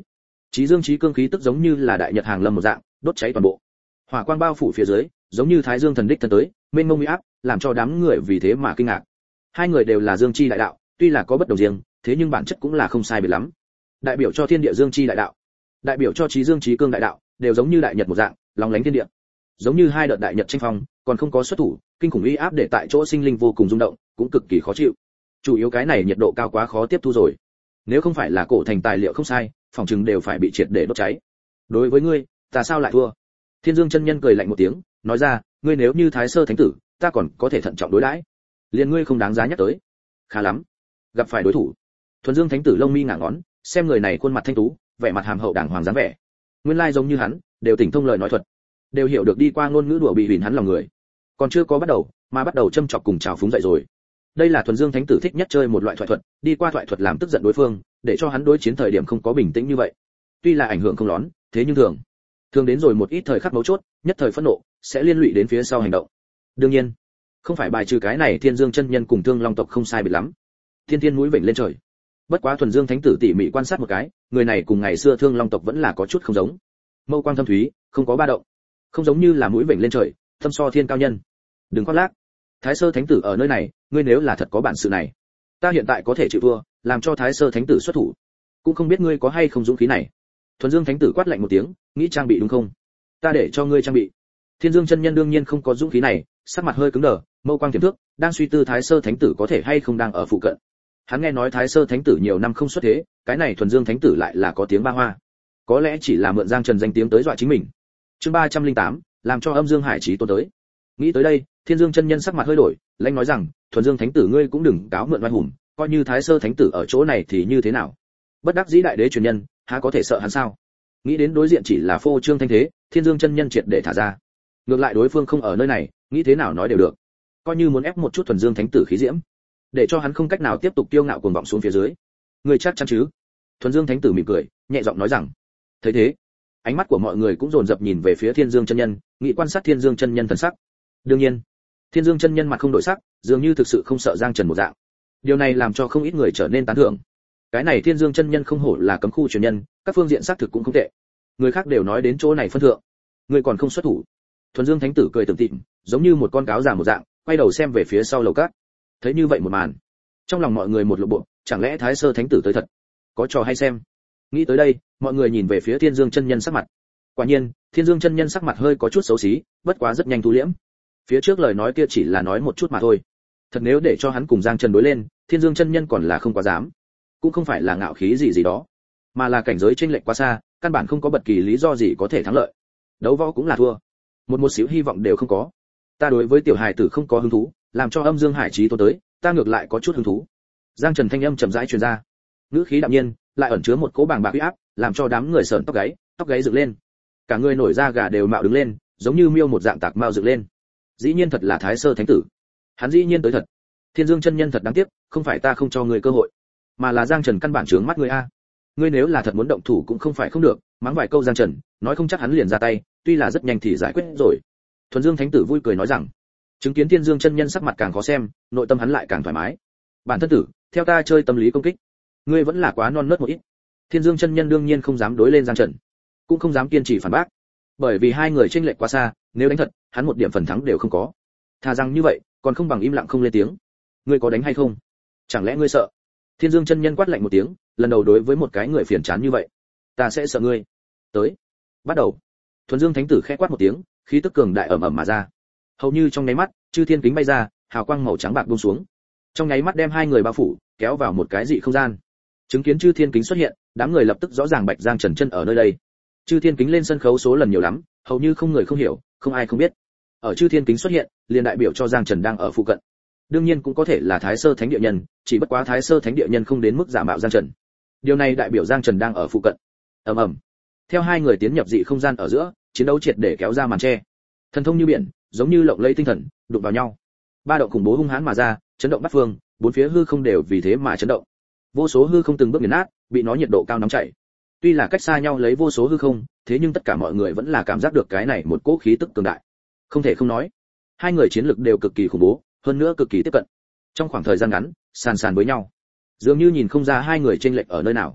Chí dương chí cương khí tức giống như là đại nhật hàng lâm một dạng, đốt cháy toàn bộ. Hỏa quang bao phủ phía dưới, giống như thái dương thần đích thân tới, mênh mông uy áp, làm cho đám người vì thế mà kinh ngạc. Hai người đều là dương chi đại đạo, tuy là có bất đồng riêng, thế nhưng bản chất cũng là không sai biệt lắm. Đại biểu cho thiên địa dương chi đại đạo, đại biểu cho chí dương chí cương đại đạo, đều giống như đại nhật một dạng, lóng lánh thiên địa. Giống như hai đợt đại nhật tranh phong, còn không có xuất thủ, kinh khủng uy áp để tại chỗ sinh linh vô cùng rung động, cũng cực kỳ khó chịu. Chủ yếu cái này nhiệt độ cao quá khó tiếp thu rồi. Nếu không phải là cổ thành tài liệu không sai, phòng trừng đều phải bị triệt để đốt cháy. Đối với ngươi, ta sao lại thua? Thiên Dương chân nhân cười lạnh một tiếng, nói ra, ngươi nếu như Thái Sơ Thánh tử, ta còn có thể thận trọng đối đãi. Liên ngươi không đáng giá nhắc tới. Khá lắm, gặp phải đối thủ. Thuần Dương Thánh tử lông mi ngả ngón, xem người này khuôn mặt thanh tú, vẻ mặt hàm hậu đàng hoàng dáng vẻ. Nguyên lai giống như hắn, đều tỉnh thông lời nói thuật, đều hiểu được đi qua ngôn ngữ đùa bị hủy hắn lòng người. Còn chưa có bắt đầu, mà bắt đầu châm chọc cùng chào phúng dậy rồi. Đây là Thuần Dương Thánh tử thích nhất chơi một loại thoại thuật, đi qua thoại thuật làm tức giận đối phương, để cho hắn đối chiến thời điểm không có bình tĩnh như vậy. Tuy là ảnh hưởng không lớn, thế nhưng thường thường đến rồi một ít thời khắc mấu chốt, nhất thời phẫn nộ, sẽ liên lụy đến phía sau hành động. Đương nhiên, không phải bài trừ cái này Thiên Dương chân nhân cùng Thương Long tộc không sai biệt lắm. Thiên Thiên mũi vểnh lên trời. Bất quá Thuần Dương Thánh tử tỉ mỉ quan sát một cái, người này cùng ngày xưa Thương Long tộc vẫn là có chút không giống. Mâu quang thâm thúy, không có ba động, không giống như là mũi vểnh lên trời, thâm so thiên cao nhân. Đừng khoác lác. Thái Sơ Thánh tử ở nơi này, ngươi nếu là thật có bản sự này, ta hiện tại có thể chịu thua, làm cho Thái Sơ Thánh tử xuất thủ. Cũng không biết ngươi có hay không dũng khí này. Thuần Dương Thánh tử quát lạnh một tiếng, nghĩ trang bị đúng không? Ta để cho ngươi trang bị. Thiên Dương chân nhân đương nhiên không có dũng khí này, sắc mặt hơi cứng đờ, mâu quang tiềm thước, đang suy tư Thái Sơ Thánh tử có thể hay không đang ở phụ cận. Hắn nghe nói Thái Sơ Thánh tử nhiều năm không xuất thế, cái này Thuần Dương Thánh tử lại là có tiếng ba hoa. Có lẽ chỉ là mượn Giang Trần danh tiếng tới dọa chính mình. Chương ba trăm lẻ tám, làm cho Âm Dương Hải Chí Tôn tới. Nghĩ tới đây, Thiên Dương chân nhân sắc mặt hơi đổi, lãnh nói rằng, Thuần Dương Thánh tử ngươi cũng đừng cáo mượn oai hùng, coi như Thái Sơ Thánh tử ở chỗ này thì như thế nào? Bất đắc dĩ đại đế truyền nhân, há có thể sợ hắn sao? Nghĩ đến đối diện chỉ là phô trương thanh thế, Thiên Dương chân nhân triệt để thả ra. Ngược lại đối phương không ở nơi này, nghĩ thế nào nói đều được. Coi như muốn ép một chút Thuần Dương Thánh tử khí diễm, để cho hắn không cách nào tiếp tục kiêu ngạo cuồng vọng xuống phía dưới. Ngươi chắc chắn chứ? Thuần Dương Thánh tử mỉm cười, nhẹ giọng nói rằng. Thấy thế, ánh mắt của mọi người cũng dồn dập nhìn về phía Thiên Dương chân nhân, nghĩ quan sát Thiên Dương chân nhân thần sắc. Đương nhiên, Thiên Dương chân nhân mặt không đổi sắc, dường như thực sự không sợ Giang Trần một dạng. Điều này làm cho không ít người trở nên tán thưởng. Cái này Thiên Dương chân nhân không hổ là cấm khu truyền nhân, các phương diện xác thực cũng không tệ. Người khác đều nói đến chỗ này phân thượng, người còn không xuất thủ. Thuần Dương Thánh tử cười tủm tỉm, giống như một con cáo già một dạng, quay đầu xem về phía sau lầu cát. Thấy như vậy một màn, trong lòng mọi người một lộ bộ, chẳng lẽ Thái Sơ Thánh tử tới thật? Có trò hay xem. Nghĩ tới đây, mọi người nhìn về phía Thiên Dương chân nhân sắc mặt. Quả nhiên, Thiên Dương chân nhân sắc mặt hơi có chút xấu xí, bất quá rất nhanh thu liễm. Phía trước lời nói kia chỉ là nói một chút mà thôi. Thật nếu để cho hắn cùng Giang Trần đối lên, Thiên Dương chân nhân còn là không quá dám. Cũng không phải là ngạo khí gì gì đó, mà là cảnh giới chênh lệch quá xa, căn bản không có bất kỳ lý do gì có thể thắng lợi. Đấu võ cũng là thua, một một xíu hy vọng đều không có. Ta đối với tiểu hài tử không có hứng thú, làm cho Âm Dương Hải Chí Tôn tới, ta ngược lại có chút hứng thú. Giang Trần thanh âm chậm rãi truyền ra, ngữ khí đạm nhiên, lại ẩn chứa một cỗ bàng bạc uy áp, làm cho đám người sởn tóc gáy, tóc gáy dựng lên. Cả người nổi da gà đều mạo đứng lên, giống như miêu một dạng tạc mao dựng lên. Dĩ nhiên thật là Thái Sơ Thánh tử. Hắn dĩ nhiên tới thật. Thiên Dương chân nhân thật đáng tiếc, không phải ta không cho ngươi cơ hội, mà là Giang Trần căn bản trướng mắt ngươi a. Ngươi nếu là thật muốn động thủ cũng không phải không được, mắng vài câu Giang Trần, nói không chắc hắn liền ra tay, tuy là rất nhanh thì giải quyết rồi. Thuần Dương Thánh tử vui cười nói rằng, chứng kiến Thiên Dương chân nhân sắc mặt càng khó xem, nội tâm hắn lại càng thoải mái. Bản thân tử, theo ta chơi tâm lý công kích, ngươi vẫn là quá non nớt một ít. Thiên Dương chân nhân đương nhiên không dám đối lên Giang Trần, cũng không dám kiên trì phản bác, bởi vì hai người chênh lệch quá xa, nếu đánh thật, hắn một điểm phần thắng đều không có. Thà rằng như vậy, còn không bằng im lặng không lên tiếng. Ngươi có đánh hay không? Chẳng lẽ ngươi sợ? Thiên Dương chân nhân quát lạnh một tiếng, lần đầu đối với một cái người phiền chán như vậy, ta sẽ sợ ngươi. Tới, bắt đầu. Thuần Dương Thánh tử khẽ quát một tiếng, khí tức cường đại ầm ầm mà ra. Hầu như trong nháy mắt, chư thiên kính bay ra, hào quang màu trắng bạc buông xuống. Trong nháy mắt đem hai người bao phủ, kéo vào một cái dị không gian. Chứng kiến chư thiên kính xuất hiện, đám người lập tức rõ ràng Bạch Giang Trần chân ở nơi đây. Chư thiên kính lên sân khấu số lần nhiều lắm, hầu như không người không hiểu, không ai không biết. Ở chư thiên kính xuất hiện, liền đại biểu cho Giang Trần đang ở phụ cận. Đương nhiên cũng có thể là Thái Sơ Thánh địa nhân, chỉ bất quá Thái Sơ Thánh địa nhân không đến mức giả mạo Giang Trần. Điều này đại biểu Giang Trần đang ở phụ cận. Ầm ầm. Theo hai người tiến nhập dị không gian ở giữa, chiến đấu triệt để kéo ra màn che. Thần thông như biển, giống như lộng lẫy tinh thần, đụng vào nhau. Ba động khủng bố hung hãn mà ra, chấn động bát phương, bốn phía hư không đều vì thế mà chấn động. Vô số hư không từng bước nghiền nát, bị nó nhiệt độ cao nóng chảy. Tuy là cách xa nhau lấy vô số hư không, thế nhưng tất cả mọi người vẫn là cảm giác được cái này một cỗ khí tức cường đại. Không thể không nói, hai người chiến lực đều cực kỳ khủng bố, hơn nữa cực kỳ tiếp cận. Trong khoảng thời gian ngắn, sàn sàn với nhau, dường như nhìn không ra hai người chênh lệch ở nơi nào.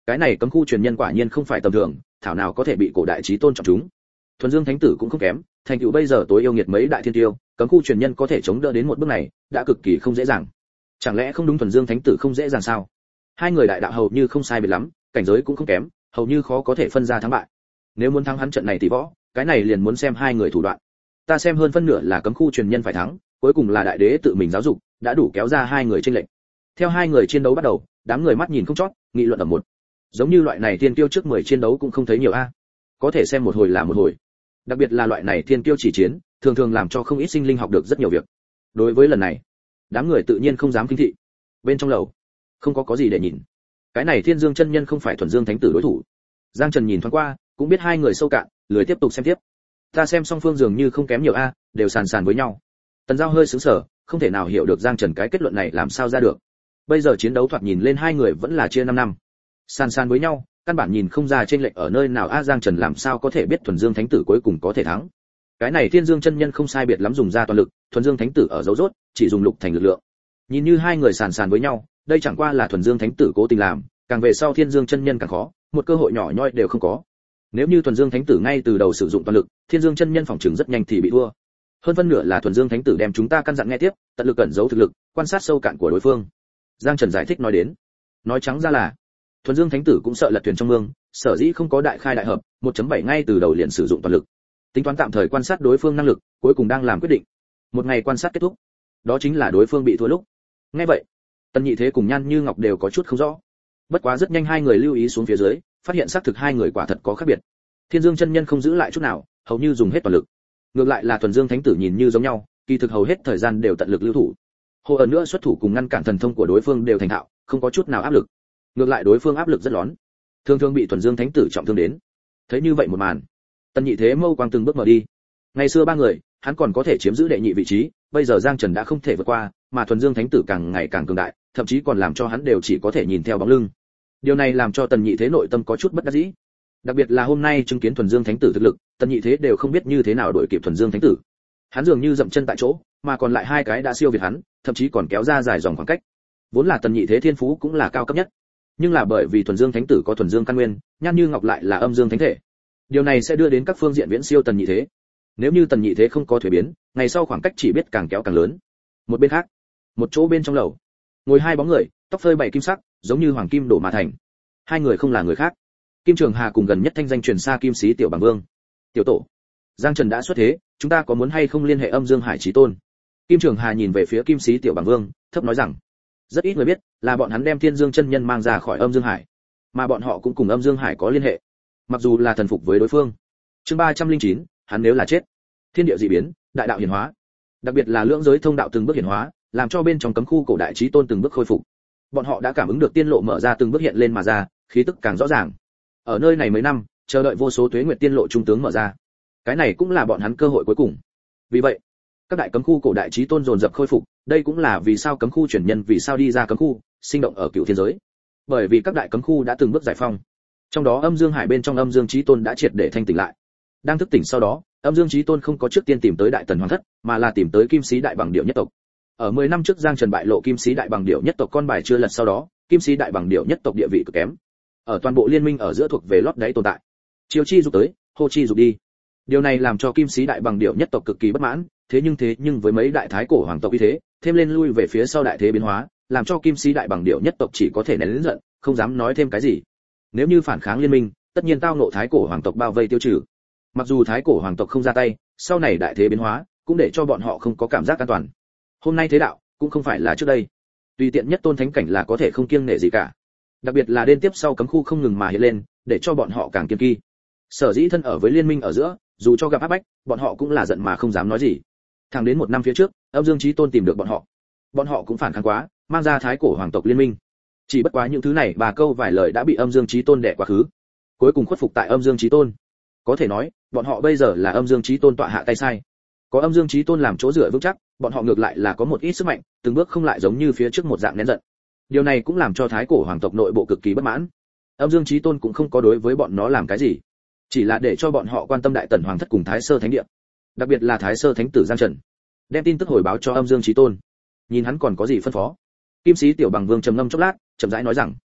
cái này cấm khu truyền nhân quả nhiên không phải tầm thường, thảo nào có thể bị cổ đại chí tôn trọng chúng. Thuần Dương Thánh Tử cũng không kém, thành tựu bây giờ tối yêu nghiệt mấy đại thiên tiêu, cấm khu truyền nhân có thể chống đỡ đến một bước này, đã cực kỳ không dễ dàng. Chẳng lẽ không đúng Thuần Dương Thánh Tử không dễ dàng sao? Hai người đại đạo hầu như không sai biệt lắm, cảnh giới cũng không kém, hầu như khó có thể phân ra thắng bại. Nếu muốn thắng hắn trận này thì võ, cái này liền muốn xem hai người thủ đoạn. Ta xem hơn phân nửa là cấm khu truyền nhân phải thắng, cuối cùng là đại đế tự mình giáo dục, đã đủ kéo ra hai người chênh lệch. Theo hai người chiến đấu bắt đầu, đám người mắt nhìn không chót, nghị luận ở một. Giống như loại này thiên kiêu trước mười chiến đấu cũng không thấy nhiều a. Có thể xem một hồi là một hồi. Đặc biệt là loại này thiên kiêu chỉ chiến, thường thường làm cho không ít sinh linh học được rất nhiều việc. Đối với lần này, đám người tự nhiên không dám kinh thị. Bên trong lầu, không có có gì để nhìn. Cái này Thiên Dương chân nhân không phải Thuần Dương Thánh Tử đối thủ. Giang Trần nhìn thoáng qua, cũng biết hai người sâu cạn, lười tiếp tục xem tiếp. Ta xem song phương dường như không kém nhiều a, đều sàn sàn với nhau. Tần Giao hơi sững sờ, không thể nào hiểu được Giang Trần cái kết luận này làm sao ra được. Bây giờ chiến đấu thoạt nhìn lên hai người vẫn là chia năm năm. Sàn sàn với nhau, căn bản nhìn không ra chênh lệch ở nơi nào a. Giang Trần làm sao có thể biết Thuần Dương Thánh Tử cuối cùng có thể thắng. Cái này Thiên Dương chân nhân không sai biệt lắm dùng ra toàn lực, Thuần Dương Thánh Tử ở dấu rốt, chỉ dùng lục thành lực lượng. Nhìn như hai người sàn sàn với nhau, đây chẳng qua là Thuần Dương Thánh Tử cố tình làm, càng về sau Thiên Dương chân nhân càng khó, một cơ hội nhỏ nhoi đều không có. Nếu như Thuần Dương Thánh Tử ngay từ đầu sử dụng toàn lực, Thiên Dương chân nhân phòng trường rất nhanh thì bị thua. Hơn phân nửa là Thuần Dương Thánh Tử đem chúng ta căn dặn nghe tiếp, tận lực cẩn giấu thực lực, quan sát sâu cạn của đối phương. Giang Trần giải thích nói đến. Nói trắng ra là, Thuần Dương Thánh Tử cũng sợ lật thuyền trong mương, sở dĩ không có đại khai đại hợp, một chấm bảy ngay từ đầu liền sử dụng toàn lực. Tính toán tạm thời quan sát đối phương năng lực, cuối cùng đang làm quyết định. Một ngày quan sát kết thúc, đó chính là đối phương bị thua lúc. Nghe vậy, Tần Nhị Thế cùng Nhan Như Ngọc đều có chút không rõ. Bất quá rất nhanh hai người lưu ý xuống phía dưới, phát hiện xác thực hai người quả thật có khác biệt. Thiên Dương chân nhân không giữ lại chút nào, hầu như dùng hết toàn lực. Ngược lại là Thuần Dương Thánh Tử nhìn như giống nhau, kỳ thực hầu hết thời gian đều tận lực lưu thủ. Hồ ẩn nữa xuất thủ cùng ngăn cản thần thông của đối phương đều thành thạo, không có chút nào áp lực. Ngược lại đối phương áp lực rất lớn, thường thường bị Thuần Dương Thánh Tử trọng thương đến. Thấy như vậy một màn, Tần Nhị Thế mâu quang từng bước mở đi. Ngày xưa ba người, hắn còn có thể chiếm giữ đệ nhị vị trí, bây giờ Giang Trần đã không thể vượt qua, mà Thuần Dương Thánh Tử càng ngày càng cường đại, thậm chí còn làm cho hắn đều chỉ có thể nhìn theo bóng lưng. Điều này làm cho Tần Nhị Thế nội tâm có chút bất đắc dĩ. Đặc biệt là hôm nay chứng kiến Thuần Dương Thánh Tử thực lực, Tần Nhị Thế đều không biết như thế nào đuổi kịp Thuần Dương Thánh Tử. Hắn dường như dậm chân tại chỗ, mà còn lại hai cái đã siêu việt hắn, thậm chí còn kéo ra dài dòng khoảng cách. Vốn là Tần Nhị Thế thiên phú cũng là cao cấp nhất, nhưng là bởi vì Thuần Dương Thánh Tử có Thuần Dương căn nguyên, Nhan Như Ngọc lại là âm dương thánh thể. Điều này sẽ đưa đến các phương diện viễn siêu Tần Nhị Thế. Nếu như Tần Nhị Thế không có thuế biến, ngày sau khoảng cách chỉ biết càng kéo càng lớn. Một bên khác, một chỗ bên trong lầu, ngồi hai bóng người, tóc phơi bảy kim sắc, giống như hoàng kim đổ mà thành. Hai người không là người khác, Kim Trường Hà cùng gần nhất thanh danh truyền xa Kim Sĩ Tiểu Bằng Vương. Tiểu tổ, Giang Trần đã xuất thế, chúng ta có muốn hay không liên hệ Âm Dương Hải Chí Tôn? Kim Trường Hà nhìn về phía Kim Sĩ Tiểu Bằng Vương, thấp nói rằng, rất ít người biết, là bọn hắn đem Thiên Dương chân nhân mang ra khỏi Âm Dương Hải, mà bọn họ cũng cùng Âm Dương Hải có liên hệ, mặc dù là thần phục với đối phương. Chương ba trăm linh chín, hắn nếu là chết, thiên địa dị biến, đại đạo hiển hóa, đặc biệt là lưỡng giới thông đạo từng bước hiển hóa, làm cho bên trong cấm khu cổ đại chí tôn từng bước khôi phục. Bọn họ đã cảm ứng được tiên lộ mở ra từng bước hiện lên mà ra, khí tức càng rõ ràng. Ở nơi này mấy năm, chờ đợi vô số tuế nguyệt tiên lộ trung tướng mở ra. Cái này cũng là bọn hắn cơ hội cuối cùng. Vì vậy, các đại cấm khu cổ đại chí tôn dồn dập khôi phục, đây cũng là vì sao cấm khu chuyển nhân vì sao đi ra cấm khu, sinh động ở cựu thiên giới. Bởi vì các đại cấm khu đã từng bước giải phong. Trong đó Âm Dương Hải bên trong Âm Dương Chí Tôn đã triệt để thanh tỉnh lại. Đang thức tỉnh sau đó, Âm Dương Chí Tôn không có trước tiên tìm tới Đại Tần Hoàng thất, mà là tìm tới Kim Sĩ Đại Bằng Điểu nhất tộc. Ở mười năm trước Giang Trần bại lộ Kim Sĩ Đại Bằng Điểu nhất tộc con bài chưa lật sau đó, Kim Sĩ Đại Bằng Điểu nhất tộc địa vị cực kém. Ở toàn bộ liên minh ở giữa thuộc về lót đáy tồn tại. Chiêu chi dục tới, hô chi dục đi. Điều này làm cho Kim Sĩ Đại Bằng Điểu nhất tộc cực kỳ bất mãn, thế nhưng thế nhưng với mấy đại thái cổ hoàng tộc như thế, thêm lên lui về phía sau đại thế biến hóa, làm cho Kim Sĩ Đại Bằng Điểu nhất tộc chỉ có thể nén lớn giận, không dám nói thêm cái gì. Nếu như phản kháng liên minh, tất nhiên tao ngộ thái cổ hoàng tộc bao vây tiêu trừ. Mặc dù thái cổ hoàng tộc không ra tay, sau này đại thế biến hóa, cũng để cho bọn họ không có cảm giác an toàn. Hôm nay thế đạo cũng không phải là trước đây, tùy tiện nhất tôn thánh cảnh là có thể không kiêng nể gì cả. Đặc biệt là đêm tiếp sau cấm khu không ngừng mà hiện lên, để cho bọn họ càng kiêng kỵ. Sở dĩ thân ở với liên minh ở giữa, dù cho gặp áp bách, bọn họ cũng là giận mà không dám nói gì. Thẳng đến một năm phía trước, Âm Dương Chí Tôn tìm được bọn họ, bọn họ cũng phản kháng quá, mang ra thái cổ hoàng tộc liên minh. Chỉ bất quá những thứ này bà câu vài lời đã bị Âm Dương Chí Tôn đè quá khứ, cuối cùng khuất phục tại Âm Dương Chí Tôn. Có thể nói, bọn họ bây giờ là Âm Dương Chí Tôn tọa hạ tay sai. Có Âm Dương Chí Tôn làm chỗ dựa vững chắc, bọn họ ngược lại là có một ít sức mạnh, từng bước không lại giống như phía trước một dạng nén giận. Điều này cũng làm cho thái cổ hoàng tộc nội bộ cực kỳ bất mãn. Âm Dương Chí Tôn cũng không có đối với bọn nó làm cái gì, chỉ là để cho bọn họ quan tâm Đại Tần Hoàng thất cùng Thái Sơ Thánh địa, đặc biệt là Thái Sơ Thánh tử Giang Trần, đem tin tức hồi báo cho Âm Dương Chí Tôn. Nhìn hắn còn có gì phân phó. Kim Sĩ Tiểu Bằng Vương trầm ngâm chốc lát, chậm rãi nói rằng: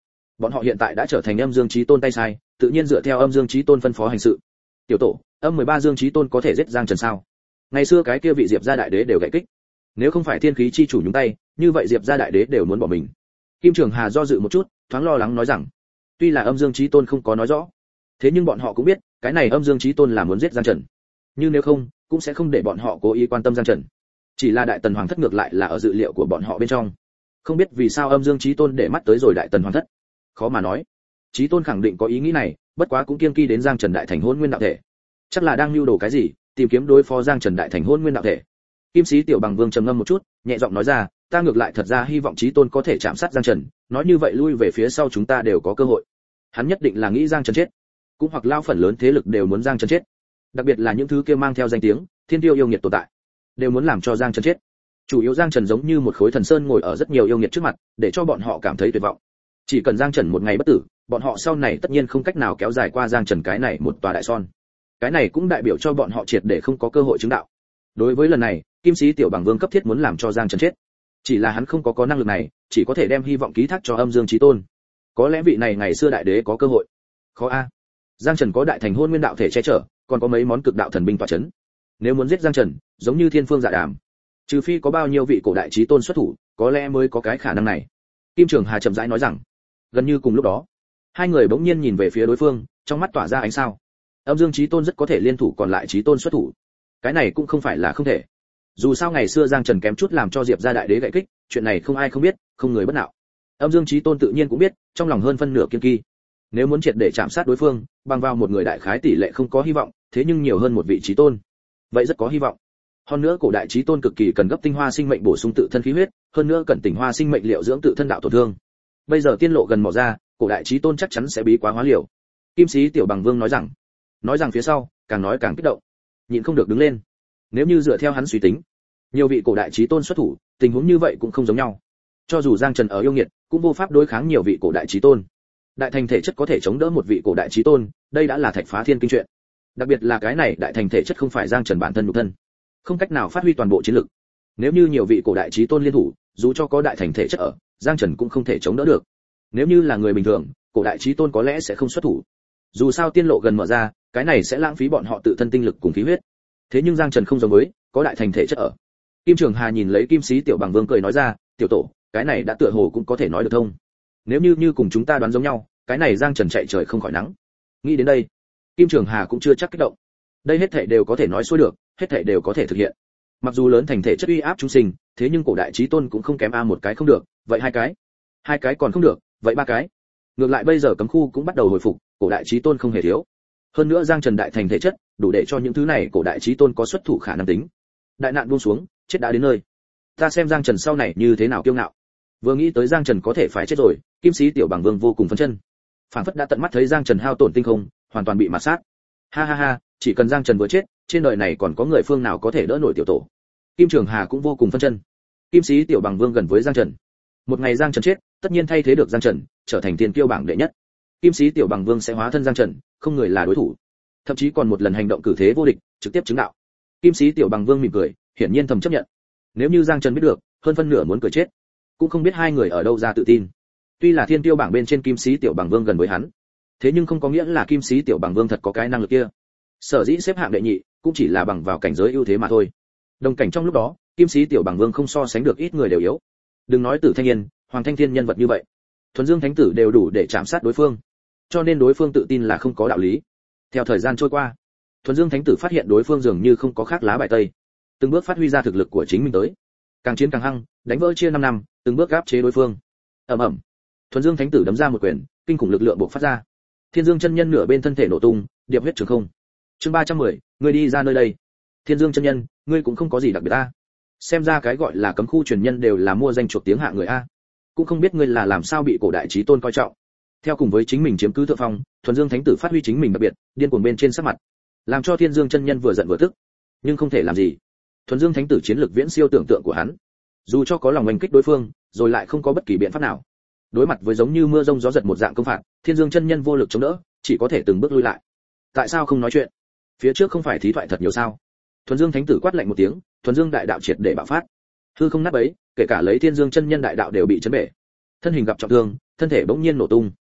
bọn họ hiện tại đã trở thành âm dương chí tôn tay sai, tự nhiên dựa theo âm dương chí tôn phân phó hành sự. Tiểu tổ, âm mười ba dương chí tôn có thể giết Giang Trần sao? Ngày xưa cái kia vị Diệp gia đại đế đều gãy kích. Nếu không phải thiên khí chi chủ nhúng tay, như vậy Diệp gia đại đế đều muốn bỏ mình. Kim Trường Hà do dự một chút, thoáng lo lắng nói rằng, tuy là âm dương chí tôn không có nói rõ, thế nhưng bọn họ cũng biết, cái này âm dương chí tôn là muốn giết Giang Trần. Nhưng nếu không, cũng sẽ không để bọn họ cố ý quan tâm Giang Trần. Chỉ là đại tần hoàng thất ngược lại là ở dự liệu của bọn họ bên trong. Không biết vì sao âm dương chí tôn để mắt tới rồi đại tần hoàng thất. Khó mà nói. Chí tôn khẳng định có ý nghĩ này, bất quá cũng kiêng kỳ đến Giang Trần đại thành hôn nguyên đạo thể. Chắc là đang lưu đồ cái gì, tìm kiếm đối phó Giang Trần đại thành hôn nguyên đạo thể. Kim Sĩ Tiểu Bằng Vương trầm ngâm một chút, nhẹ giọng nói ra, ta ngược lại thật ra hy vọng chí tôn có thể chạm sát Giang Trần, nói như vậy lui về phía sau chúng ta đều có cơ hội. Hắn nhất định là nghĩ Giang Trần chết, cũng hoặc lao phần lớn thế lực đều muốn Giang Trần chết. Đặc biệt là những thứ kia mang theo danh tiếng, thiên tiêu yêu nghiệt tồn tại, đều muốn làm cho Giang Trần chết. Chủ yếu Giang Trần giống như một khối thần sơn ngồi ở rất nhiều yêu nghiệt trước mặt, để cho bọn họ cảm thấy tuyệt vọng. Chỉ cần Giang Trần một ngày bất tử, bọn họ sau này tất nhiên không cách nào kéo dài qua Giang Trần cái này một tòa đại son. Cái này cũng đại biểu cho bọn họ triệt để không có cơ hội chứng đạo. Đối với lần này, Kim Sĩ Tiểu Bằng Vương cấp thiết muốn làm cho Giang Trần chết. Chỉ là hắn không có có năng lực này, chỉ có thể đem hy vọng ký thác cho Âm Dương Chí Tôn. Có lẽ vị này ngày xưa đại đế có cơ hội. Khó a. Giang Trần có đại thành hôn nguyên đạo thể che chở, còn có mấy món cực đạo thần binh tọa chấn. Nếu muốn giết Giang Trần, giống như Thiên Phương Dạ Đàm, trừ phi có bao nhiêu vị cổ đại chí tôn xuất thủ, có lẽ mới có cái khả năng này. Kim Trường Hà chậm rãi nói rằng. Gần như cùng lúc đó, hai người bỗng nhiên nhìn về phía đối phương, trong mắt tỏa ra ánh sao. Âm Dương Chí Tôn rất có thể liên thủ còn lại chí tôn xuất thủ. Cái này cũng không phải là không thể. Dù sao ngày xưa Giang Trần kém chút làm cho Diệp gia đại đế gãy kích, chuyện này không ai không biết, không người bất nạo. Âm Dương Chí Tôn tự nhiên cũng biết, trong lòng hơn phân nửa kiên kỳ. Nếu muốn triệt để chạm sát đối phương, bằng vào một người đại khái tỷ lệ không có hy vọng, thế nhưng nhiều hơn một vị chí tôn, vậy rất có hy vọng. Hơn nữa cổ đại chí tôn cực kỳ cần gấp tinh hoa sinh mệnh bổ sung tự thân khí huyết, hơn nữa cần tinh hoa sinh mệnh liệu dưỡng tự thân đạo tổn thương. Bây giờ tiên lộ gần mò ra, cổ đại chí tôn chắc chắn sẽ bí quá hóa liều. Kim Sĩ Tiểu Bằng Vương nói rằng, nói rằng phía sau, càng nói càng kích động, nhịn không được đứng lên. Nếu như dựa theo hắn suy tính, nhiều vị cổ đại chí tôn xuất thủ, tình huống như vậy cũng không giống nhau. Cho dù Giang Trần ở yêu nghiệt, cũng vô pháp đối kháng nhiều vị cổ đại chí tôn. Đại thành thể chất có thể chống đỡ một vị cổ đại chí tôn, đây đã là thạch phá thiên kinh chuyện. Đặc biệt là cái này đại thành thể chất không phải Giang Trần bản thân nhục thân, không cách nào phát huy toàn bộ chiến lực. Nếu như nhiều vị cổ đại chí tôn liên thủ, dù cho có đại thành thể chất ở, Giang Trần cũng không thể chống đỡ được. Nếu như là người bình thường, cổ đại chí tôn có lẽ sẽ không xuất thủ. Dù sao tiên lộ gần mở ra, cái này sẽ lãng phí bọn họ tự thân tinh lực cùng khí huyết. Thế nhưng Giang Trần không giống với, có đại thành thể chất ở. Kim Trường Hà nhìn lấy Kim Sĩ Tiểu Bằng Vương cười nói ra, tiểu tổ, cái này đã tựa hồ cũng có thể nói được thông. Nếu như như cùng chúng ta đoán giống nhau, cái này Giang Trần chạy trời không khỏi nắng. Nghĩ đến đây, Kim Trường Hà cũng chưa chắc kích động. Đây hết thảy đều có thể nói xuôi được, hết thảy đều có thể thực hiện. Mặc dù lớn thành thể chất uy áp chúng sinh, thế nhưng cổ đại chí tôn cũng không kém a một cái không được, vậy hai cái, hai cái còn không được, vậy ba cái. Ngược lại bây giờ cấm khu cũng bắt đầu hồi phục, cổ đại chí tôn không hề thiếu. Hơn nữa Giang Trần đại thành thể chất, đủ để cho những thứ này cổ đại chí tôn có xuất thủ khả năng tính. Đại nạn buông xuống, chết đã đến nơi. Ta xem Giang Trần sau này như thế nào kiêu ngạo. Vừa nghĩ tới Giang Trần có thể phải chết rồi, Kim Sĩ Tiểu Bằng Vương vô cùng phấn chân. Phản phất đã tận mắt thấy Giang Trần hao tổn tinh không, hoàn toàn bị mạt sát. Ha ha ha, chỉ cần Giang Trần vừa chết, trên đời này còn có người phương nào có thể đỡ nổi tiểu tổ. Kim Trường Hà cũng vô cùng phấn chân. Kim Sĩ Tiểu Bằng Vương gần với Giang Trần. Một ngày Giang Trần chết, tất nhiên thay thế được Giang Trần, trở thành tiền kiêu bảng đệ nhất. Kim Sĩ Tiểu Bằng Vương sẽ hóa thân Giang Trần, không người là đối thủ. Thậm chí còn một lần hành động cử thế vô địch, trực tiếp chứng đạo. Kim Sĩ Tiểu Bằng Vương mỉm cười, hiển nhiên thầm chấp nhận. Nếu như Giang Trần biết được, hơn phân nửa muốn cười chết. Cũng không biết hai người ở đâu ra tự tin. Tuy là thiên tiêu bảng bên trên Kim Sĩ Tiểu Bằng Vương gần với hắn, thế nhưng không có nghĩa là Kim Sĩ Tiểu Bằng Vương thật có cái năng lực kia. Sở dĩ xếp hạng đệ nhị, cũng chỉ là bằng vào cảnh giới ưu thế mà thôi. Đồng cảnh trong lúc đó, Kim Sĩ Tiểu Bằng Vương không so sánh được ít người đều yếu. Đừng nói Tử Thanh Yên, Hoàng Thanh Thiên nhân vật như vậy, Thuần Dương Thánh Tử đều đủ để chạm sát đối phương. Cho nên đối phương tự tin là không có đạo lý. Theo thời gian trôi qua, Thuần Dương Thánh Tử phát hiện đối phương dường như không có khác lá bài tây, từng bước phát huy ra thực lực của chính mình tới. Càng chiến càng hăng, đánh vỡ chia năm năm, từng bước áp chế đối phương. Ầm ầm. Thuần Dương Thánh Tử đấm ra một quyền, kinh khủng lực lượng bộc phát ra. Thiên Dương chân nhân nửa bên thân thể nổ tung, điệp huyết trường không. Chương ba trăm mười, ngươi đi ra nơi đây. Thiên Dương chân nhân, ngươi cũng không có gì đặc biệt a. Xem ra cái gọi là cấm khu truyền nhân đều là mua danh chuộc tiếng hạ người a. Cũng không biết ngươi là làm sao bị cổ đại chí tôn coi trọng. Theo cùng với chính mình chiếm cứ thượng phong, Thuần Dương Thánh Tử phát huy chính mình đặc biệt, điên cuồng bên trên sắc mặt, làm cho Thiên Dương chân nhân vừa giận vừa tức, nhưng không thể làm gì. Thuần Dương Thánh Tử chiến lực viễn siêu tưởng tượng của hắn, dù cho có lòng oanh kích đối phương, rồi lại không có bất kỳ biện pháp nào. Đối mặt với giống như mưa rông gió giật một dạng công phạt, Thiên Dương chân nhân vô lực chống đỡ, chỉ có thể từng bước lui lại. Tại sao không nói chuyện? Phía trước không phải thí thoại thật nhiều sao? Thuần Dương Thánh Tử quát lạnh một tiếng, Thuần Dương đại đạo triệt để bạo phát. Hư không nát bấy, kể cả lấy Thiên Dương chân nhân đại đạo đều bị chấn bể. Thân hình gặp trọng thương, thân thể bỗng nhiên nổ tung.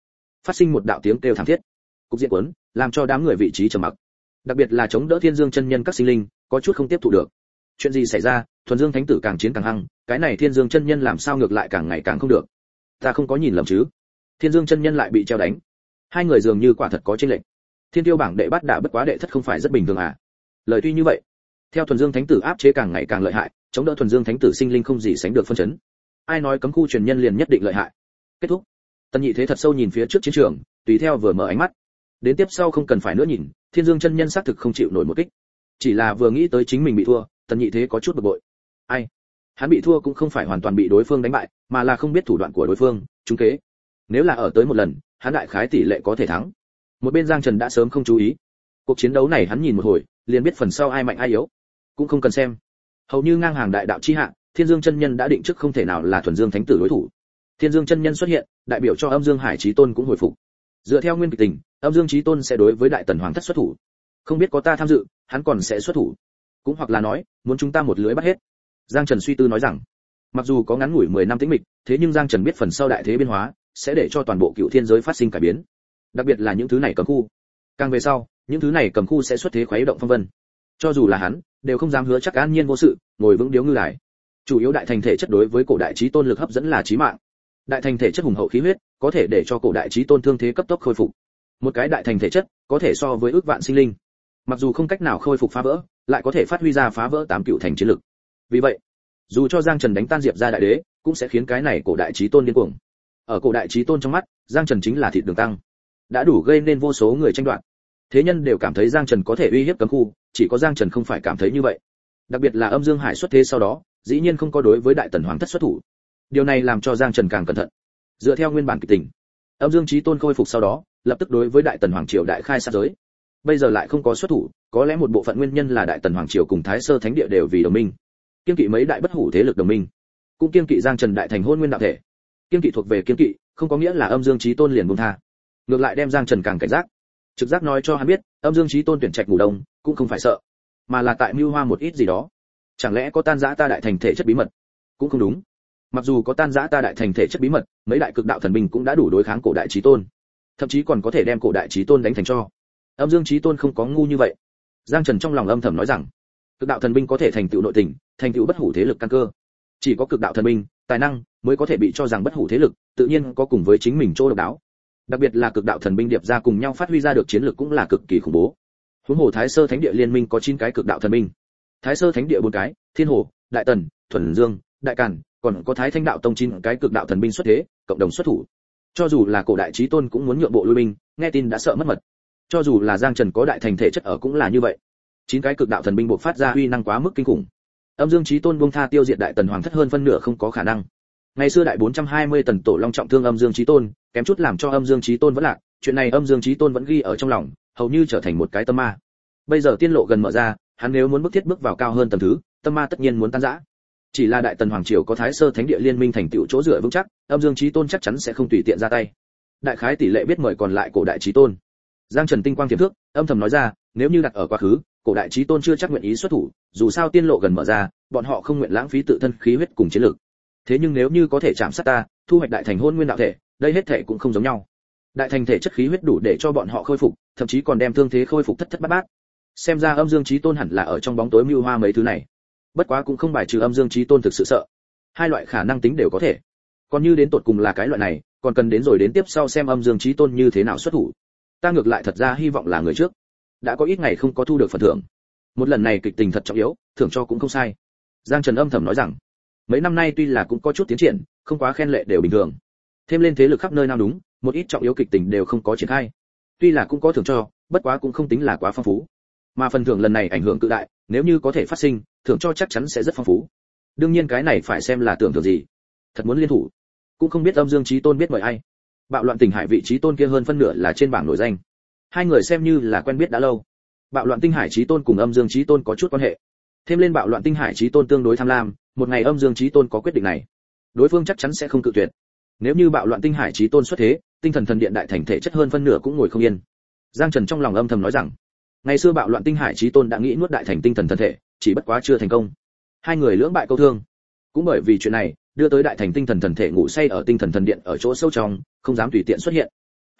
Phát sinh một đạo tiếng kêu thảm thiết. Cục diện cuốn, làm cho đám người vị trí trầm mặc. Đặc biệt là chống đỡ Thiên Dương chân nhân các sinh linh, có chút không tiếp thụ được. Chuyện gì xảy ra? Thuần Dương Thánh tử càng chiến càng hăng, cái này Thiên Dương chân nhân làm sao ngược lại càng ngày càng không được? Ta không có nhìn lầm chứ? Thiên Dương chân nhân lại bị treo đánh. Hai người dường như quả thật có chênh lệch. Thiên Tiêu bảng đệ bát đã bất quá đệ thất không phải rất bình thường à? Lời tuy như vậy, theo Thuần Dương Thánh tử áp chế càng ngày càng lợi hại, chống đỡ Thuần Dương Thánh tử sinh linh không gì sánh được phân chấn. Ai nói cấm khu truyền nhân liền nhất định lợi hại? Kết thúc. Tần Nhị Thế thật sâu nhìn phía trước chiến trường, tùy theo vừa mở ánh mắt. Đến tiếp sau không cần phải nữa nhìn, Thiên Dương chân nhân xác thực không chịu nổi một kích. Chỉ là vừa nghĩ tới chính mình bị thua, Tần Nhị Thế có chút bực bội. Ai? Hắn bị thua cũng không phải hoàn toàn bị đối phương đánh bại, mà là không biết thủ đoạn của đối phương, trúng kế. Nếu là ở tới một lần, hắn đại khái tỷ lệ có thể thắng. Một bên Giang Trần đã sớm không chú ý. Cuộc chiến đấu này hắn nhìn một hồi, liền biết phần sau ai mạnh ai yếu, cũng không cần xem. Hầu như ngang hàng đại đạo chi hạ, Thiên Dương chân nhân đã định trước không thể nào là Thuần Dương Thánh tử đối thủ. Thiên Dương chân nhân xuất hiện, đại biểu cho Âm Dương Hải Chí Tôn cũng hồi phục. Dựa theo nguyên kịch tình, Âm Dương Chí Tôn sẽ đối với Đại Tần Hoàng thất xuất thủ. Không biết có ta tham dự, hắn còn sẽ xuất thủ. Cũng hoặc là nói, muốn chúng ta một lưới bắt hết. Giang Trần suy tư nói rằng, mặc dù có ngắn ngủi mười năm tĩnh mịch, thế nhưng Giang Trần biết phần sau đại thế biến hóa, sẽ để cho toàn bộ cựu thiên giới phát sinh cải biến. Đặc biệt là những thứ này cầm khu. Càng về sau, những thứ này cầm khu sẽ xuất thế khuấy động phong vân. Cho dù là hắn, đều không dám hứa chắc an nhiên vô sự, ngồi vững điếu ngư đài. Chủ yếu đại thành thể chất đối với cổ đại chí tôn lực hấp dẫn là chí mạng. Đại thành thể chất hùng hậu khí huyết, có thể để cho cổ đại chí tôn thương thế cấp tốc khôi phục. Một cái đại thành thể chất, có thể so với ước vạn sinh linh. Mặc dù không cách nào khôi phục phá vỡ, lại có thể phát huy ra phá vỡ tám cựu thành chiến lực. Vì vậy, dù cho Giang Trần đánh tan Diệp gia đại đế, cũng sẽ khiến cái này cổ đại chí tôn điên cuồng. Ở cổ đại chí tôn trong mắt, Giang Trần chính là thịt đường tăng, đã đủ gây nên vô số người tranh đoạt. Thế nhân đều cảm thấy Giang Trần có thể uy hiếp cấm khu, chỉ có Giang Trần không phải cảm thấy như vậy. Đặc biệt là Âm Dương Hải xuất thế sau đó, dĩ nhiên không có đối với Đại Tần Hoàng thất xuất thủ. Điều này làm cho Giang Trần càng cẩn thận. Dựa theo nguyên bản kịch tình, Âm Dương Chí Tôn khôi phục sau đó, lập tức đối với Đại Tần Hoàng triều đại khai sát giới. Bây giờ lại không có xuất thủ, có lẽ một bộ phận nguyên nhân là Đại Tần Hoàng triều cùng Thái Sơ Thánh địa đều vì đồng minh. Kiên kỵ mấy đại bất hủ thế lực đồng minh, cũng kiên kỵ Giang Trần đại thành hôn nguyên đạo thể. Kiên kỵ thuộc về kiên kỵ, không có nghĩa là Âm Dương Chí Tôn liền buông tha. Ngược lại đem Giang Trần càng cảnh giác. Trực giác nói cho hắn biết, Âm Dương Chí Tôn tuyển trạch ngủ đông, cũng không phải sợ, mà là tại mưu hoa một ít gì đó. Chẳng lẽ có tan rã ta đại thành thể chất bí mật? Cũng không đúng. Mặc dù có tan rã ta đại thành thể chất bí mật, mấy đại cực đạo thần binh cũng đã đủ đối kháng cổ đại chí tôn, thậm chí còn có thể đem cổ đại chí tôn đánh thành cho. Âm Dương Chí Tôn không có ngu như vậy. Giang Trần trong lòng âm thầm nói rằng, cực đạo thần binh có thể thành tựu nội tình, thành tựu bất hủ thế lực căn cơ. Chỉ có cực đạo thần binh, tài năng mới có thể bị cho rằng bất hủ thế lực, tự nhiên có cùng với chính mình chỗ độc đáo. Đặc biệt là cực đạo thần binh điệp ra cùng nhau phát huy ra được chiến lược cũng là cực kỳ khủng bố. Huống hồ Thái Sơ Thánh địa liên minh có chín cái cực đạo thần binh. Thái Sơ Thánh địa bốn cái, Thiên Hồ, Đại Tần, Thuần Dương, Đại Càn, còn có Thái Thanh đạo tông chín cái cực đạo thần binh xuất thế, cộng đồng xuất thủ. Cho dù là cổ đại chí tôn cũng muốn nhượng bộ lui binh, nghe tin đã sợ mất mật. Cho dù là Giang Trần có đại thành thể chất ở cũng là như vậy. Chín cái cực đạo thần binh bộc phát ra uy năng quá mức kinh khủng. Âm Dương Chí Tôn buông tha tiêu diệt Đại Tần Hoàng thất hơn phân nửa không có khả năng. Ngày xưa đại bốn trăm hai mươi tần tổ long trọng thương Âm Dương Chí Tôn, kém chút làm cho Âm Dương Chí Tôn vẫn lạc, chuyện này Âm Dương Chí Tôn vẫn ghi ở trong lòng, hầu như trở thành một cái tâm ma. Bây giờ tiên lộ gần mở ra, hắn nếu muốn bước thiết bước vào cao hơn tầng thứ, tâm ma tất nhiên muốn tan rã. Chỉ là Đại Tần Hoàng triều có Thái Sơ Thánh địa liên minh thành tựu chỗ dựa vững chắc, Âm Dương Chí Tôn chắc chắn sẽ không tùy tiện ra tay. Đại khái tỷ lệ biết mời còn lại cổ đại chí tôn. Giang Trần tinh quang tiềm thước, âm thầm nói ra, nếu như đặt ở quá khứ, cổ đại chí tôn chưa chắc nguyện ý xuất thủ, dù sao tiên lộ gần mở ra, bọn họ không nguyện lãng phí tự thân khí huyết cùng chiến lực. Thế nhưng nếu như có thể chạm sát ta, thu hoạch đại thành hôn nguyên đạo thể, đây hết thể cũng không giống nhau. Đại thành thể chất khí huyết đủ để cho bọn họ khôi phục, thậm chí còn đem thương thế khôi phục thất thất bát bát. Xem ra Âm Dương Chí Tôn hẳn là ở trong bóng tối mưu hoa mấy thứ này. Bất quá cũng không bài trừ Âm Dương Chí Tôn thực sự sợ. Hai loại khả năng tính đều có thể. Còn như đến tột cùng là cái loại này, còn cần đến rồi đến tiếp sau xem Âm Dương Chí Tôn như thế nào xuất thủ. Ta ngược lại thật ra hy vọng là người trước. Đã có ít ngày không có thu được phần thưởng. Một lần này kịch tình thật trọng yếu, thưởng cho cũng không sai. Giang Trần âm thầm nói rằng, mấy năm nay tuy là cũng có chút tiến triển, không quá khen lệ đều bình thường. Thêm lên thế lực khắp nơi nào đúng, một ít trọng yếu kịch tình đều không có triển khai. Tuy là cũng có thưởng cho, bất quá cũng không tính là quá phong phú. Mà phần thưởng lần này ảnh hưởng cự đại, nếu như có thể phát sinh, thưởng cho chắc chắn sẽ rất phong phú. Đương nhiên cái này phải xem là tưởng tượng gì. Thật muốn liên thủ, cũng không biết Âm Dương Chí Tôn biết mời ai. Bạo Loạn Tinh Hải vị Chí Tôn kia hơn phân nửa là trên bảng nổi danh. Hai người xem như là quen biết đã lâu. Bạo Loạn Tinh Hải Chí Tôn cùng Âm Dương Chí Tôn có chút quan hệ. Thêm lên Bạo Loạn Tinh Hải Chí Tôn tương đối tham lam, một ngày Âm Dương Chí Tôn có quyết định này, đối phương chắc chắn sẽ không cự tuyệt. Nếu như Bạo Loạn Tinh Hải Chí Tôn xuất thế, Tinh Thần Thần Điện đại thành thể chất hơn phân nửa cũng ngồi không yên. Giang Trần trong lòng âm thầm nói rằng, ngày xưa Bạo Loạn Tinh Hải Chí Tôn đã nghĩ nuốt đại thành tinh thần thần thể, chỉ bất quá chưa thành công. Hai người lưỡng bại câu thương. Cũng bởi vì chuyện này, đưa tới đại thành tinh thần thần thể ngủ say ở Tinh Thần Thần Điện ở chỗ sâu trong, không dám tùy tiện xuất hiện.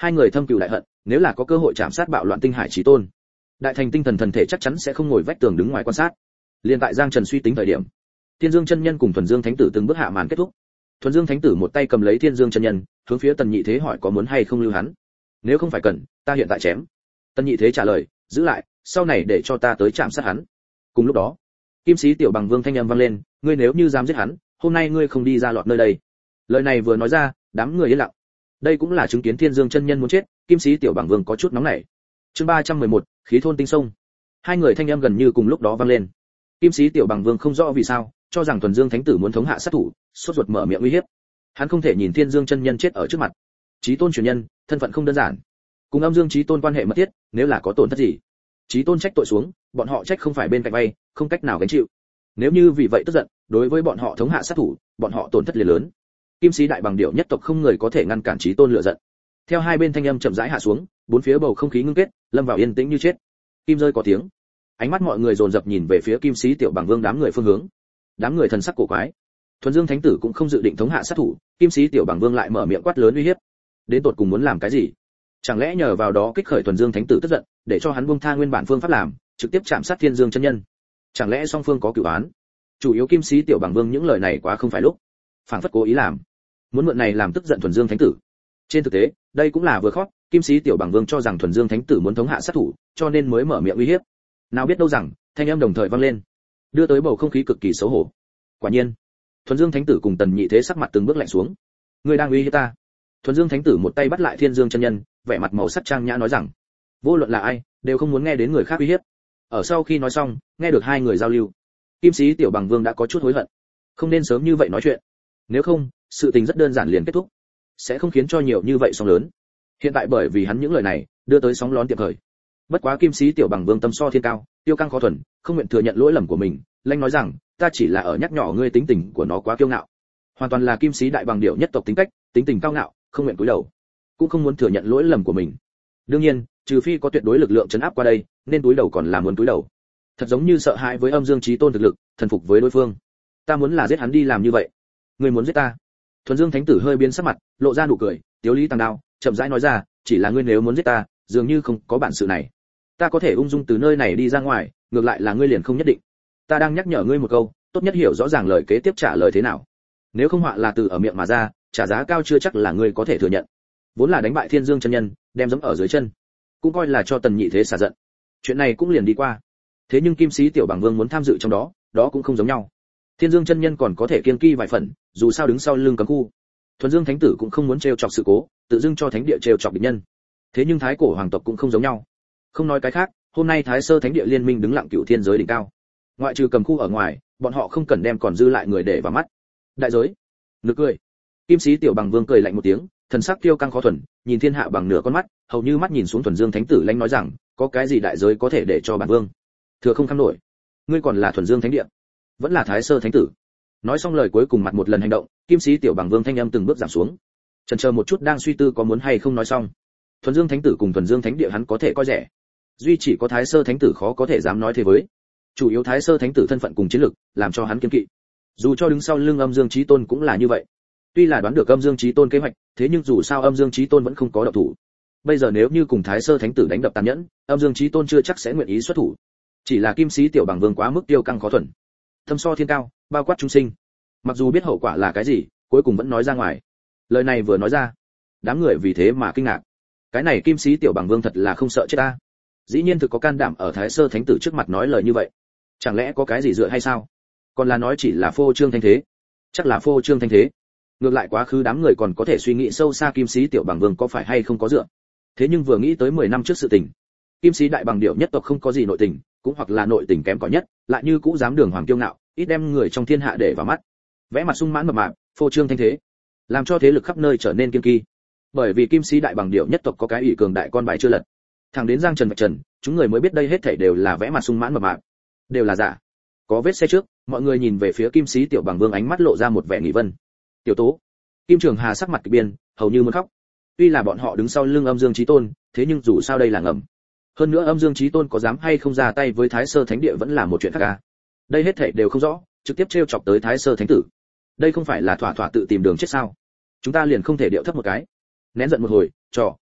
hai người thâm cừu đại hận, nếu là có cơ hội chạm sát bạo loạn tinh hải chí tôn, đại thành tinh thần thần thể chắc chắn sẽ không ngồi vách tường đứng ngoài quan sát. Liên tại Giang Trần suy tính thời điểm, Thiên Dương chân nhân cùng Thuần Dương thánh tử từng bước hạ màn kết thúc. Thuần Dương thánh tử một tay cầm lấy Thiên Dương chân nhân, hướng phía Tần Nhị Thế hỏi có muốn hay không lưu hắn. Nếu không phải cần, ta hiện tại chém. Tần Nhị Thế trả lời, giữ lại, sau này để cho ta tới chạm sát hắn. Cùng lúc đó, Kim Sĩ Tiểu Bằng Vương thanh âm vang lên, ngươi nếu như dám giết hắn, hôm nay ngươi không đi ra lọt nơi đây. Lời này vừa nói ra, đám người yên lặng. Đây cũng là chứng kiến Thiên Dương chân nhân muốn chết, Kim Sĩ Tiểu Bằng Vương có chút nóng nảy. Chương ba trăm mười một, khí thôn tinh sông. Hai người thanh âm gần như cùng lúc đó vang lên. Kim Sĩ Tiểu Bằng Vương không rõ vì sao, cho rằng Thuần Dương thánh tử muốn thống hạ sát thủ, sốt ruột mở miệng uy hiếp. Hắn không thể nhìn Thiên Dương chân nhân chết ở trước mặt. Chí tôn truyền nhân, thân phận không đơn giản. Cùng Âm Dương Chí tôn quan hệ mật thiết, nếu là có tổn thất gì, Chí tôn trách tội xuống, bọn họ trách không phải bên cạnh bay, không cách nào gánh chịu. Nếu như vì vậy tức giận, đối với bọn họ thống hạ sát thủ, bọn họ tổn thất liền lớn. Kim Sĩ đại bằng điểu nhất tộc không người có thể ngăn cản Chí tôn lửa giận. Theo hai bên thanh âm chậm rãi hạ xuống, bốn phía bầu không khí ngưng kết, lâm vào yên tĩnh như chết. Kim rơi có tiếng. Ánh mắt mọi người dồn dập nhìn về phía Kim Sĩ Tiểu Bằng Vương đám người phương hướng. Đám người thần sắc cổ quái. Thuần Dương thánh tử cũng không dự định thống hạ sát thủ, Kim Sĩ Tiểu Bằng Vương lại mở miệng quát lớn uy hiếp. Đến tột cùng muốn làm cái gì? Chẳng lẽ nhờ vào đó kích khởi Thuần Dương thánh tử tức giận, để cho hắn buông tha nguyên bản phương pháp làm, trực tiếp chạm sát Thiên Dương chân nhân? Chẳng lẽ song phương có cửu án? Chủ yếu Kim Sĩ Tiểu Bằng Vương những lời này quá không phải lúc, phảng phất cố ý làm, muốn mượn này làm tức giận Thuần Dương thánh tử. Trên thực tế, đây cũng là vừa khót, Kim Sĩ Tiểu Bằng Vương cho rằng Thuần Dương thánh tử muốn thống hạ sát thủ, cho nên mới mở miệng uy hiếp. Nào biết đâu rằng, thanh âm đồng thời vang lên, đưa tới bầu không khí cực kỳ xấu hổ. Quả nhiên, Thuần Dương thánh tử cùng Tần Nhị Thế sắc mặt từng bước lạnh xuống. Ngươi đang uy hiếp ta? Thuần Dương thánh tử một tay bắt lại Thiên Dương chân nhân, vẻ mặt màu sắc trang nhã nói rằng, vô luận là ai, đều không muốn nghe đến người khác uy hiếp. Ở sau khi nói xong, nghe được hai người giao lưu, Kim Sĩ Tiểu Bằng Vương đã có chút hối hận, không nên sớm như vậy nói chuyện. Nếu không, sự tình rất đơn giản liền kết thúc, sẽ không khiến cho nhiều như vậy sóng lớn. Hiện tại bởi vì hắn những lời này, đưa tới sóng lớn tiệm khởi. Bất quá Kim Sĩ Tiểu Bằng Vương tâm so thiên cao, tiêu căng khó thuần, không nguyện thừa nhận lỗi lầm của mình, lanh nói rằng, ta chỉ là ở nhắc nhỏ ngươi tính tình của nó quá kiêu ngạo. Hoàn toàn là Kim Sĩ đại bằng điểu nhất tộc tính cách, tính tình cao ngạo, không nguyện cúi đầu, cũng không muốn thừa nhận lỗi lầm của mình. Đương nhiên, trừ phi có tuyệt đối lực lượng trấn áp qua đây, nên cúi đầu còn là muốn cúi đầu. Thật giống như sợ hãi với Âm Dương Chí tôn thực lực, thần phục với đối phương. Ta muốn là giết hắn đi làm như vậy. Ngươi muốn giết ta? Thuần Dương thánh tử hơi biến sắc mặt, lộ ra nụ cười, tiếu lý tàng đao, chậm rãi nói ra, chỉ là ngươi nếu muốn giết ta, dường như không có bản sự này. Ta có thể ung dung từ nơi này đi ra ngoài, ngược lại là ngươi liền không nhất định. Ta đang nhắc nhở ngươi một câu, tốt nhất hiểu rõ ràng lời kế tiếp trả lời thế nào. Nếu không họa là từ ở miệng mà ra, trả giá cao chưa chắc là ngươi có thể thừa nhận. Vốn là đánh bại Thiên Dương chân nhân, đem giẫm ở dưới chân, cũng coi là cho Tần Nhị Thế xả giận. Chuyện này cũng liền đi qua. Thế nhưng Kim Sĩ Tiểu Bằng Vương muốn tham dự trong đó, đó cũng không giống nhau. Thiên Dương chân nhân còn có thể kiêng kỳ vài phần, dù sao đứng sau lưng cấm khu. Thuần Dương thánh tử cũng không muốn trêu chọc sự cố, tự dưng cho thánh địa trêu chọc địch nhân. Thế nhưng Thái Cổ hoàng tộc cũng không giống nhau. Không nói cái khác, hôm nay Thái Sơ thánh địa liên minh đứng lặng cửu thiên giới đỉnh cao. Ngoại trừ cầm khu ở ngoài, bọn họ không cần đem còn dư lại người để vào mắt. Đại giới. Nực cười. Kim Sĩ Tiểu Bằng Vương cười lạnh một tiếng, thần sắc kiêu căng khó thuần, nhìn thiên hạ bằng nửa con mắt, hầu như mắt nhìn xuống Thuần Dương thánh tử lãnh nói rằng, có cái gì đại giới có thể để cho bản vương thừa không kham nổi? Ngươi còn là Thuần Dương thánh địa, vẫn là Thái Sơ thánh tử. Nói xong lời cuối cùng mặt một lần hành động, Kim Sĩ Tiểu Bằng Vương thanh âm từng bước giảm xuống. Chần chờ một chút đang suy tư có muốn hay không nói xong. Thuần Dương thánh tử cùng Thuần Dương thánh địa hắn có thể coi rẻ, duy chỉ có Thái Sơ thánh tử khó có thể dám nói thế với. Chủ yếu Thái Sơ thánh tử thân phận cùng chiến lực, làm cho hắn kiêng kỵ. Dù cho đứng sau lưng Âm Dương Chí tôn cũng là như vậy. Tuy là đoán được Âm Dương Chí tôn kế hoạch, thế nhưng dù sao Âm Dương Chí tôn vẫn không có động thủ. Bây giờ nếu như cùng Thái Sơ thánh tử đánh đập tàn nhẫn, Âm Dương Chí tôn chưa chắc sẽ nguyện ý xuất thủ. Chỉ là Kim Sĩ Tiểu Bằng Vương quá mức tiêu căng khó thuần, thâm so thiên cao, bao quát chúng sinh. Mặc dù biết hậu quả là cái gì, cuối cùng vẫn nói ra ngoài. Lời này vừa nói ra, đám người vì thế mà kinh ngạc. Cái này Kim Sĩ Tiểu Bằng Vương thật là không sợ chết ta. Dĩ nhiên thực có can đảm ở Thái Sơ thánh tử trước mặt nói lời như vậy. Chẳng lẽ có cái gì dựa hay sao? Còn là nói chỉ là phô trương thanh thế? Chắc là phô trương thanh thế. Ngược lại quá khứ đám người còn có thể suy nghĩ sâu xa Kim Sĩ Tiểu Bằng Vương có phải hay không có dựa. Thế nhưng vừa nghĩ tới mười năm trước sự tình, Kim Sĩ đại bằng điểu nhất tộc không có gì nội tình, cũng hoặc là nội tình kém cỏi nhất, lại như cũ dám đường hoàng kiêu ngạo, ít đem người trong thiên hạ để vào mắt. Vẽ mặt sung mãn mập mạp, phô trương thanh thế, làm cho thế lực khắp nơi trở nên kiên kỳ. Bởi vì Kim Sĩ đại bằng điểu nhất tộc có cái ủy cường đại con bài chưa lật. Thẳng đến Giang Trần vạch trần, chúng người mới biết đây hết thảy đều là vẽ mặt sung mãn mập mạp, đều là giả. Có vết xe trước, mọi người nhìn về phía Kim Sĩ Tiểu Bằng Vương ánh mắt lộ ra một vẻ nghi vấn. Tiểu Tố, Kim Trường Hà sắc mặt kỳ biên, hầu như muốn khóc. Tuy là bọn họ đứng sau lưng Âm Dương Chí tôn, thế nhưng dù sao đây là ngầm. Hơn nữa Âm Dương Chí tôn có dám hay không ra tay với Thái Sơ thánh địa vẫn là một chuyện khác à. Đây hết thảy đều không rõ, trực tiếp trêu chọc tới Thái Sơ thánh tử. Đây không phải là thỏa thỏa tự tìm đường chết sao? Chúng ta liền không thể điệu thấp một cái. Nén giận một hồi, trò,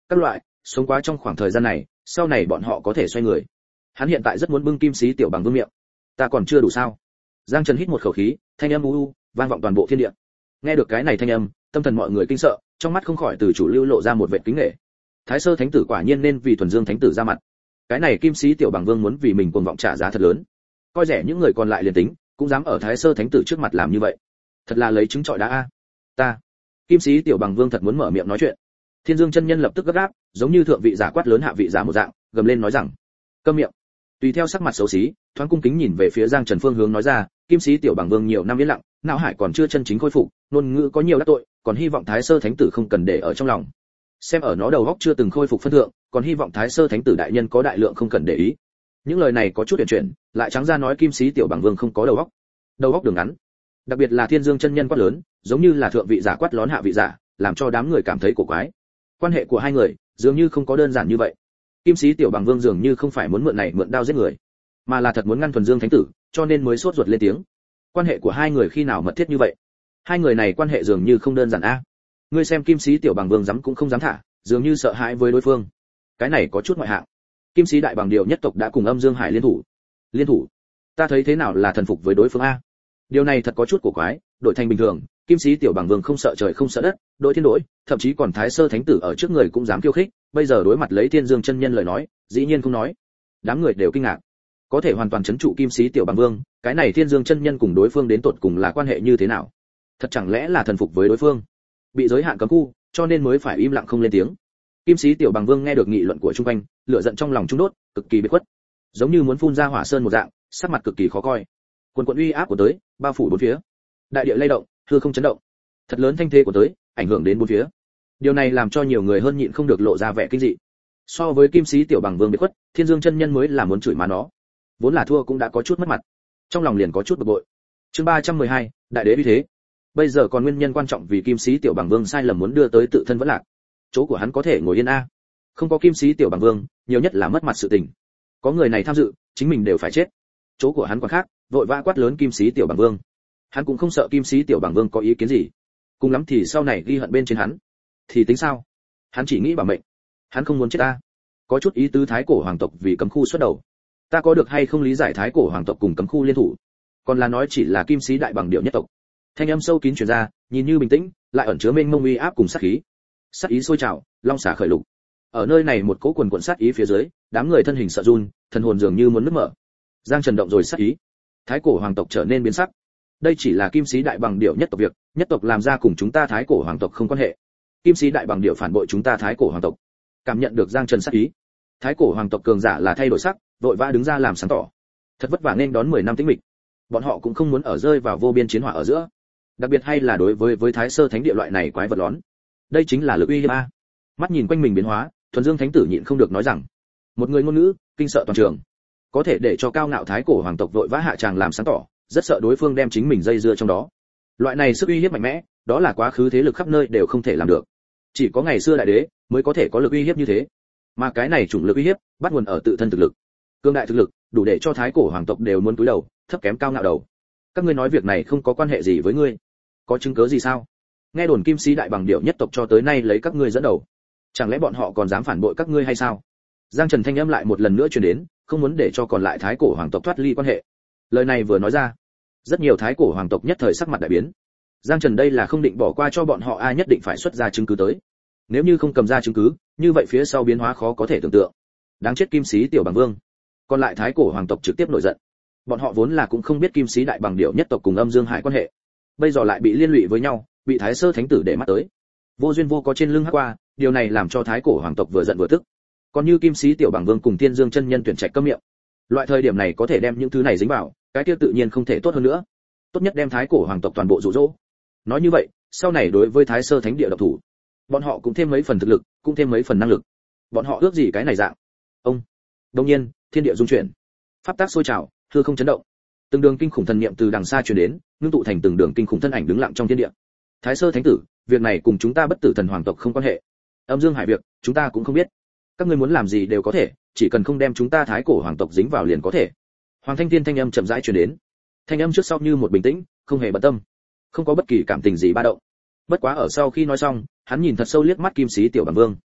các loại, sống quá trong khoảng thời gian này, sau này bọn họ có thể xoay người. Hắn hiện tại rất muốn bưng Kim Sĩ Tiểu Bằng Vương miệng. Ta còn chưa đủ sao? Giang Trần hít một khẩu khí, thanh âm u u vang vọng toàn bộ thiên địa. Nghe được cái này thanh âm, tâm thần mọi người kinh sợ, trong mắt không khỏi từ chủ lưu lộ ra một vẻ kính nể. Thái Sơ Thánh tử quả nhiên nên vì Thuần Dương Thánh tử ra mặt. Cái này Kim Sĩ Tiểu Bằng Vương muốn vì mình cuồng vọng trả giá thật lớn. Coi rẻ những người còn lại liền tính, cũng dám ở Thái Sơ Thánh tử trước mặt làm như vậy. Thật là lấy trứng trọi đá a. Ta. Kim Sĩ Tiểu Bằng Vương thật muốn mở miệng nói chuyện. Thiên Dương chân nhân lập tức gấp gáp, giống như thượng vị giả quát lớn hạ vị giả một dạng, gầm lên nói rằng: "Câm miệng." Tùy theo sắc mặt xấu xí, thoáng cung kính nhìn về phía Giang Trần phương hướng nói ra: "Kim Sĩ Tiểu Bằng Vương nhiều năm yên lặng, não hải còn chưa chân chính khôi phục, ngôn ngữ có nhiều đắc tội, còn hy vọng Thái Sơ Thánh tử không cần để ở trong lòng. Xem ở nó đầu óc chưa từng khôi phục phân thượng, còn hy vọng Thái Sơ Thánh tử đại nhân có đại lượng không cần để ý." Những lời này có chút huyền chuyển, lại trắng ra nói Kim Sĩ Tiểu Bằng Vương không có đầu óc. Đầu óc đường ngắn. Đặc biệt là Thiên Dương chân nhân quát lớn, giống như là thượng vị giả quát lón hạ vị giả, làm cho đám người cảm thấy cổ quái. Quan hệ của hai người dường như không có đơn giản như vậy. Kim Sĩ Tiểu Bằng Vương dường như không phải muốn mượn này mượn đao giết người, mà là thật muốn ngăn Thuần Dương Thánh tử, cho nên mới sốt ruột lên tiếng. Quan hệ của hai người khi nào mật thiết như vậy? Hai người này quan hệ dường như không đơn giản a. Ngươi xem Kim Sĩ Tiểu Bằng Vương dám cũng không dám thả, dường như sợ hãi với đối phương. Cái này có chút ngoại hạng. Kim Sĩ Đại Bằng Điệu nhất tộc đã cùng Âm Dương Hải liên thủ. Liên thủ? Ta thấy thế nào là thần phục với đối phương a? Điều này thật có chút cổ quái, đổi thành bình thường, Kim Sĩ Tiểu Bằng Vương không sợ trời không sợ đất, đối thiên đối, thậm chí còn Thái Sơ Thánh tử ở trước người cũng dám khiêu khích, bây giờ đối mặt lấy Thiên Dương chân nhân lời nói, dĩ nhiên không nói. Đám người đều kinh ngạc. Có thể hoàn toàn trấn trụ Kim Sĩ Tiểu Bằng Vương, cái này Thiên Dương chân nhân cùng đối phương đến tột cùng là quan hệ như thế nào? Thật chẳng lẽ là thần phục với đối phương? Bị giới hạn cấm khu, cho nên mới phải im lặng không lên tiếng. Kim Sĩ Tiểu Bằng Vương nghe được nghị luận của chung quanh, lửa giận trong lòng trung đốt, cực kỳ bực khuất, giống như muốn phun ra hỏa sơn một dạng, sắc mặt cực kỳ khó coi. Quần quần uy áp của tới, bao phủ bốn phía. Đại địa lay động, hư không chấn động. Thật lớn thanh thế của tới, ảnh hưởng đến bốn phía. Điều này làm cho nhiều người hơn nhịn không được lộ ra vẻ kinh dị. So với Kim Sĩ Tiểu Bằng Vương bị khuất, Thiên Dương chân nhân mới là muốn chửi má nó. Vốn là thua cũng đã có chút mất mặt, trong lòng liền có chút bực bội. Chương ba trăm mười hai, đại đế uy thế. Bây giờ còn nguyên nhân quan trọng vì Kim Sĩ Tiểu Bằng Vương sai lầm muốn đưa tới tự thân vẫn lạc. Chỗ của hắn có thể ngồi yên a. Không có Kim Sĩ Tiểu Bằng Vương, nhiều nhất là mất mặt sự tình. Có người này tham dự, chính mình đều phải chết. Chỗ của hắn còn khác, vội vã quát lớn Kim Sĩ Tiểu Bằng Vương. Hắn cũng không sợ Kim Sĩ Tiểu Bằng Vương có ý kiến gì, cùng lắm thì sau này ghi hận bên trên hắn, thì tính sao? Hắn chỉ nghĩ bảo mệnh, hắn không muốn chết ta. Có chút ý tứ Thái Cổ hoàng tộc vì cấm khu xuất đầu, ta có được hay không lý giải Thái Cổ hoàng tộc cùng cấm khu liên thủ, còn là nói chỉ là Kim Sĩ Đại Bằng Điệu nhất tộc. Thanh âm sâu kín truyền ra, nhìn như bình tĩnh, lại ẩn chứa mênh mông uy áp cùng sát khí. Sát ý sôi trào, long xả khởi lục. Ở nơi này một cỗ quần quần sát ý phía dưới, đám người thân hình sợ run, thần hồn dường như muốn nứt mở. Giang Trần động rồi sát ý, Thái Cổ hoàng tộc trở nên biến sắc. Đây chỉ là Kim Sĩ Đại Bằng Điệu nhất tộc việc, nhất tộc làm ra cùng chúng ta Thái Cổ hoàng tộc không quan hệ. Kim Sĩ Đại Bằng Điệu phản bội chúng ta Thái Cổ hoàng tộc. Cảm nhận được Giang Trần sát ý, Thái Cổ hoàng tộc cường giả là thay đổi sắc, vội vã đứng ra làm sáng tỏ. Thật vất vả nên đón mười năm tĩnh mịch, bọn họ cũng không muốn ở rơi vào vô biên chiến hỏa ở giữa. Đặc biệt hay là đối với với Thái Sơ Thánh địa loại này quái vật lón. Đây chính là lực uy hiếp a. Mắt nhìn quanh mình biến hóa, Thuần Dương Thánh tử nhịn không được nói rằng, một người ngôn ngữ, kinh sợ toàn trường. Có thể để cho cao ngạo Thái Cổ hoàng tộc vội vã hạ tràng làm sáng tỏ, rất sợ đối phương đem chính mình dây dưa trong đó. Loại này sức uy hiếp mạnh mẽ, đó là quá khứ thế lực khắp nơi đều không thể làm được. Chỉ có ngày xưa đại đế mới có thể có lực uy hiếp như thế. Mà cái này chủng lực uy hiếp, bắt nguồn ở tự thân thực lực. Cương đại thực lực, đủ để cho Thái Cổ hoàng tộc đều muốn cúi đầu, thấp kém cao ngạo đầu. Các ngươi nói việc này không có quan hệ gì với ngươi, có chứng cứ gì sao? Nghe đồn Kim Sĩ Đại Bằng Điệu nhất tộc cho tới nay lấy các ngươi dẫn đầu, chẳng lẽ bọn họ còn dám phản bội các ngươi hay sao? Giang Trần thanh âm lại một lần nữa truyền đến, không muốn để cho còn lại Thái Cổ hoàng tộc thoát ly quan hệ. Lời này vừa nói ra, rất nhiều Thái Cổ hoàng tộc nhất thời sắc mặt đại biến. Giang Trần đây là không định bỏ qua cho bọn họ, ai nhất định phải xuất ra chứng cứ tới. Nếu như không cầm ra chứng cứ, như vậy phía sau biến hóa khó có thể tưởng tượng. Đáng chết Kim Sĩ Tiểu Bằng Vương. Còn lại Thái Cổ hoàng tộc trực tiếp nổi giận. Bọn họ vốn là cũng không biết Kim Sĩ Đại Bằng Điệu nhất tộc cùng Âm Dương Hải quan hệ, bây giờ lại bị liên lụy với nhau, bị Thái Sơ Thánh tử để mắt tới. Vô duyên vô có trên lưng hắc qua, điều này làm cho Thái Cổ hoàng tộc vừa giận vừa tức. Còn như Kim Sĩ Tiểu Bằng Vương cùng Thiên Dương chân nhân tuyển trạch câm miệng. Loại thời điểm này có thể đem những thứ này dính vào, cái kia tự nhiên không thể tốt hơn nữa. Tốt nhất đem Thái Cổ hoàng tộc toàn bộ dụ dỗ. Nói như vậy, sau này đối với Thái Sơ Thánh địa độc thủ, bọn họ cũng thêm mấy phần thực lực, cũng thêm mấy phần năng lực. Bọn họ ước gì cái này dạng. Ông. Đương nhiên, thiên địa rung chuyển, pháp tác sôi trào, hư không chấn động. Từng đường kinh khủng thần niệm từ đằng xa truyền đến, ngưng tụ thành từng đường kinh khủng thân ảnh đứng lặng trong thiên địa. Thái Sơ Thánh tử, việc này cùng chúng ta Bất Tử Thần hoàng tộc không quan hệ. Âm Dương Hải việc, chúng ta cũng không biết. Các ngươi muốn làm gì đều có thể, chỉ cần không đem chúng ta Thái Cổ hoàng tộc dính vào liền có thể. Hoàng Thanh Thiên thanh âm chậm rãi truyền đến. Thanh âm trước sau như một bình tĩnh, không hề bận tâm, không có bất kỳ cảm tình gì ba động. Bất quá ở sau khi nói xong, hắn nhìn thật sâu liếc mắt Kim Sĩ Tiểu Bằng Vương.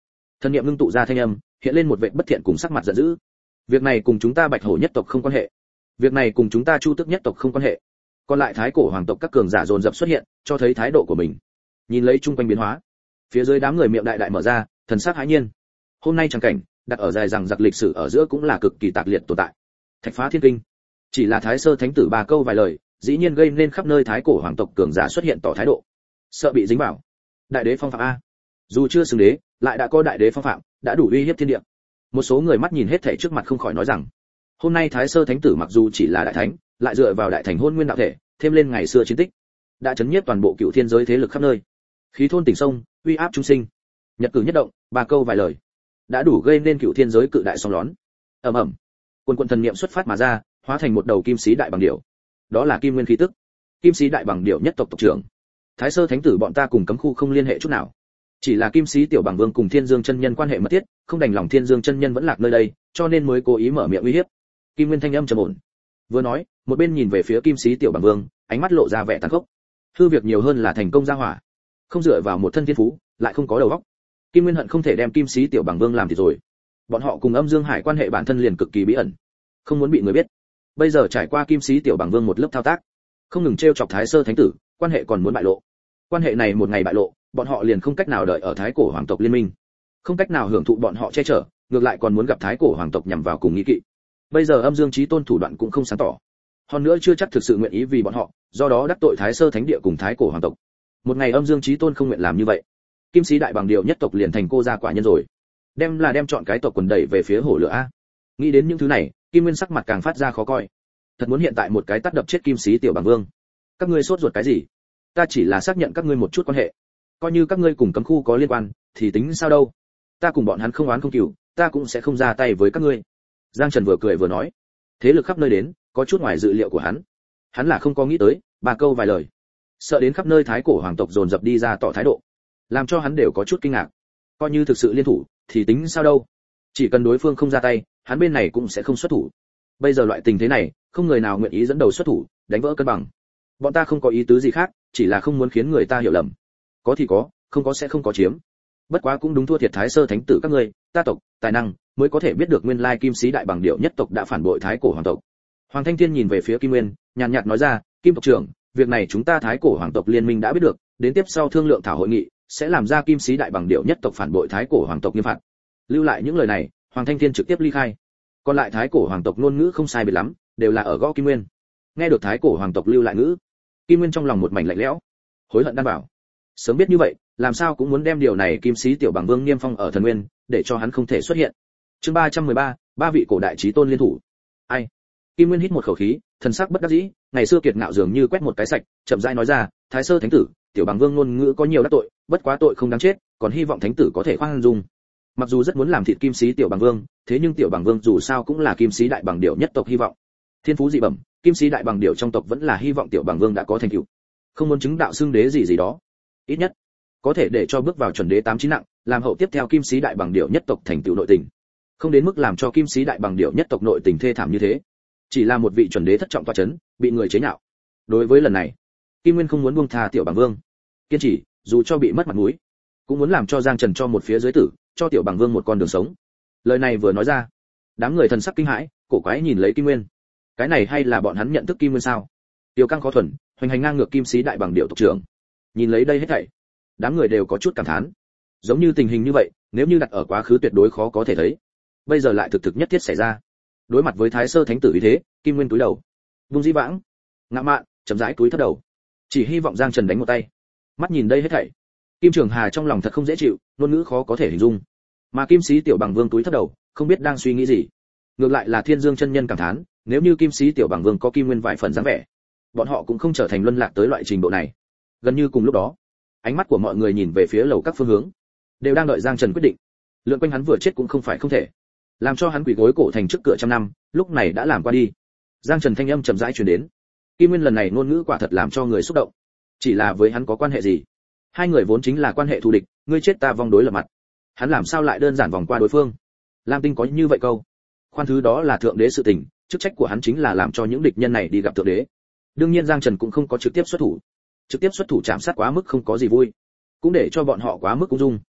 Thần niệm ngưng tụ ra thanh âm, hiện lên một vệt bất thiện cùng sắc mặt giận dữ. Việc này cùng chúng ta Bạch Hổ nhất tộc không quan hệ. Việc này cùng chúng ta Chu Tước nhất tộc không quan hệ. Còn lại Thái Cổ hoàng tộc các cường giả dồn dập xuất hiện, cho thấy thái độ của mình. Nhìn lấy chung quanh biến hóa, phía dưới đám người miệng đại đại mở ra, thần sắc hãi nhiên. Hôm nay chẳng cảnh, đặt ở dài rằng giặc lịch sử ở giữa cũng là cực kỳ tạc liệt tồn tại. Thạch phá thiên kinh, chỉ là Thái Sơ Thánh tử ba câu vài lời, dĩ nhiên gây nên khắp nơi Thái Cổ hoàng tộc cường giả xuất hiện tỏ thái độ, sợ bị dính vào. Đại đế phong phạm a, dù chưa xưng đế, lại đã có đại đế phong phạm, đã đủ uy hiếp thiên địa. Một số người mắt nhìn hết thảy trước mặt không khỏi nói rằng, hôm nay Thái Sơ Thánh tử mặc dù chỉ là đại thánh, lại dựa vào đại thành hôn nguyên đạo thể, thêm lên ngày xưa chiến tích, đã chấn nhiếp toàn bộ cựu thiên giới thế lực khắp nơi. Khí thôn tỉnh sông, uy áp chúng sinh. Nhật cử nhất động, ba câu vài lời, đã đủ gây nên cựu thiên giới cự đại sóng lớn. Ầm ầm, quần quần thần niệm xuất phát mà ra, hóa thành một đầu kim sĩ đại bằng điểu. Đó là kim nguyên khí tức. Kim sĩ đại bằng điểu nhất tộc tộc trưởng. Thái Sơ Thánh tử bọn ta cùng cấm khu không liên hệ chút nào. Chỉ là kim sĩ tiểu bằng vương cùng Thiên Dương chân nhân quan hệ mật thiết, không đành lòng Thiên Dương chân nhân vẫn lạc nơi đây, cho nên mới cố ý mở miệng uy hiếp. Kim Nguyên thanh âm trầm ổn. Vừa nói, một bên nhìn về phía kim sĩ tiểu bằng vương, ánh mắt lộ ra vẻ tàn khốc. Hư việc nhiều hơn là thành công gia hỏa, không dựa vào một thân thiên phú, lại không có đầu óc. Kim Nguyên hận không thể đem kim sĩ tiểu bằng vương làm thì rồi. Bọn họ cùng Âm Dương Hải quan hệ bản thân liền cực kỳ bí ẩn, không muốn bị người biết. Bây giờ trải qua kim sĩ tiểu bằng vương một lớp thao tác, không ngừng trêu chọc Thái Sơ Thánh tử, quan hệ còn muốn bại lộ. Quan hệ này một ngày bại lộ, bọn họ liền không cách nào đợi ở Thái Cổ hoàng tộc liên minh, không cách nào hưởng thụ bọn họ che chở, ngược lại còn muốn gặp Thái Cổ hoàng tộc nhằm vào cùng nghi kỵ. Bây giờ Âm Dương Chí Tôn thủ đoạn cũng không sáng tỏ, hơn nữa chưa chắc thực sự nguyện ý vì bọn họ, do đó đắc tội Thái Sơ Thánh địa cùng Thái Cổ hoàng tộc. Một ngày Âm Dương Chí Tôn không nguyện làm như vậy, kim sĩ đại bằng điệu nhất tộc liền thành cô gia quả nhân rồi, đem là đem chọn cái tộc quần đẩy về phía hổ lửa a. Nghĩ đến những thứ này, Kim Nguyên sắc mặt càng phát ra khó coi. Thật muốn hiện tại một cái tát đập chết kim sĩ tiểu bằng vương. Các ngươi sốt ruột cái gì? Ta chỉ là xác nhận các ngươi một chút quan hệ, coi như các ngươi cùng cấm khu có liên quan, thì tính sao đâu? Ta cùng bọn hắn không oán không cừu, ta cũng sẽ không ra tay với các ngươi. Giang Trần vừa cười vừa nói, thế lực khắp nơi đến, có chút ngoài dự liệu của hắn. Hắn là không có nghĩ tới, ba câu vài lời, sợ đến khắp nơi Thái Cổ hoàng tộc dồn dập đi ra tỏ thái độ, làm cho hắn đều có chút kinh ngạc. Coi như thực sự liên thủ, thì tính sao đâu? Chỉ cần đối phương không ra tay, hắn bên này cũng sẽ không xuất thủ. Bây giờ loại tình thế này, không người nào nguyện ý dẫn đầu xuất thủ, đánh vỡ cân bằng. Bọn ta không có ý tứ gì khác, chỉ là không muốn khiến người ta hiểu lầm. Có thì có, không có sẽ không có chiếm. Bất quá cũng đúng thua thiệt Thái Sơ Thánh tử các ngươi, ta tộc, tài năng, mới có thể biết được nguyên lai kim sĩ đại bằng điệu nhất tộc đã phản bội Thái Cổ hoàng tộc. Hoàng Thanh Thiên nhìn về phía Kim Nguyên, nhàn nhạt nói ra, Kim tộc trưởng, việc này chúng ta Thái Cổ hoàng tộc liên minh đã biết được, đến tiếp sau thương lượng thảo hội nghị, sẽ làm ra kim sĩ đại bằng điệu nhất tộc phản bội Thái Cổ hoàng tộc nghiêm phạt. Lưu lại những lời này, Hoàng Thanh Thiên trực tiếp ly khai. Còn lại Thái Cổ hoàng tộc ngôn ngữ không sai biệt lắm, đều là ở gõ Kim Nguyên. Nghe được Thái Cổ hoàng tộc lưu lại ngữ, Kim Nguyên trong lòng một mảnh lạnh lẽo, hối hận đan bảo. Sớm biết như vậy, làm sao cũng muốn đem điều này kim sĩ tiểu bằng vương niêm phong ở thần nguyên, để cho hắn không thể xuất hiện. Chương ba trăm mười ba, ba vị cổ đại chí tôn liên thủ. Ai? Kim Nguyên hít một khẩu khí, thần sắc bất đắc dĩ, ngày xưa kiệt ngạo dường như quét một cái sạch, chậm rãi nói ra, Thái Sơ Thánh tử, tiểu bằng vương ngôn ngữ có nhiều đắc tội, bất quá tội không đáng chết, còn hy vọng thánh tử có thể khoan dung. Mặc dù rất muốn làm thịt kim sĩ tiểu bằng vương, thế nhưng tiểu bằng vương dù sao cũng là kim sĩ đại bằng điểu nhất tộc hy vọng. Thiên phú dị bẩm, kim sĩ đại bằng điểu trong tộc vẫn là hy vọng tiểu bằng vương đã có thành tựu. Không muốn chứng đạo xưng đế gì gì đó, ít nhất có thể để cho bước vào chuẩn đế tám chín nặng, làm hậu tiếp theo kim sĩ đại bằng điểu nhất tộc thành tựu nội tình. Không đến mức làm cho kim sĩ đại bằng điểu nhất tộc nội tình thê thảm như thế. Chỉ là một vị chuẩn đế thất trọng tọa chấn, bị người chế nhạo. Đối với lần này, Kim Nguyên không muốn buông tha tiểu bằng vương, kiên trì, dù cho bị mất mặt mũi, cũng muốn làm cho Giang Trần cho một phía dưới tử, cho tiểu bằng vương một con đường sống. Lời này vừa nói ra, đám người thần sắc kinh hãi, cổ quái nhìn lấy Kim Nguyên. Cái này hay là bọn hắn nhận thức Kim Nguyên sao? Tiểu căng khó thuần, hoành hành ngang ngược kim sĩ đại bằng điểu tộc trưởng. Nhìn lấy đây hết thảy, đám người đều có chút cảm thán. Giống như tình hình như vậy, nếu như đặt ở quá khứ tuyệt đối khó có thể thấy. Bây giờ lại thực thực nhất thiết xảy ra. Đối mặt với Thái Sơ Thánh tử ý thế, Kim Nguyên cúi đầu, vung dĩ vãng, ngạo mạn, chậm rãi cúi thấp đầu, chỉ hy vọng Giang Trần đánh một tay. Mắt nhìn đây hết thảy, Kim Trường Hà trong lòng thật không dễ chịu, ngôn ngữ khó có thể hình dung. Mà Kim Sĩ tiểu bằng vương cúi thấp đầu, không biết đang suy nghĩ gì. Ngược lại là Thiên Dương chân nhân cảm thán, nếu như Kim Sĩ tiểu bằng vương có Kim Nguyên vài phần dáng vẻ, bọn họ cũng không trở thành luân lạc tới loại trình độ này. Gần như cùng lúc đó, ánh mắt của mọi người nhìn về phía lầu các phương hướng, đều đang đợi Giang Trần quyết định. Lượn quanh hắn vừa chết cũng không phải không thể, làm cho hắn quỳ gối cổ thành trước cửa trăm năm, lúc này đã làm qua đi. Giang Trần thanh âm chậm rãi truyền đến. Kim Nguyên lần này ngôn ngữ quả thật làm cho người xúc động. Chỉ là với hắn có quan hệ gì? Hai người vốn chính là quan hệ thù địch, ngươi chết ta vong đối lập mặt. Hắn làm sao lại đơn giản vòng qua đối phương? Lam Tinh có như vậy câu. Khoan thứ đó là thượng đế sự tình, chức trách của hắn chính là làm cho những địch nhân này đi gặp thượng đế. Đương nhiên Giang Trần cũng không có trực tiếp xuất thủ. Trực tiếp xuất thủ chạm sát quá mức không có gì vui, cũng để cho bọn họ quá mức ung dung.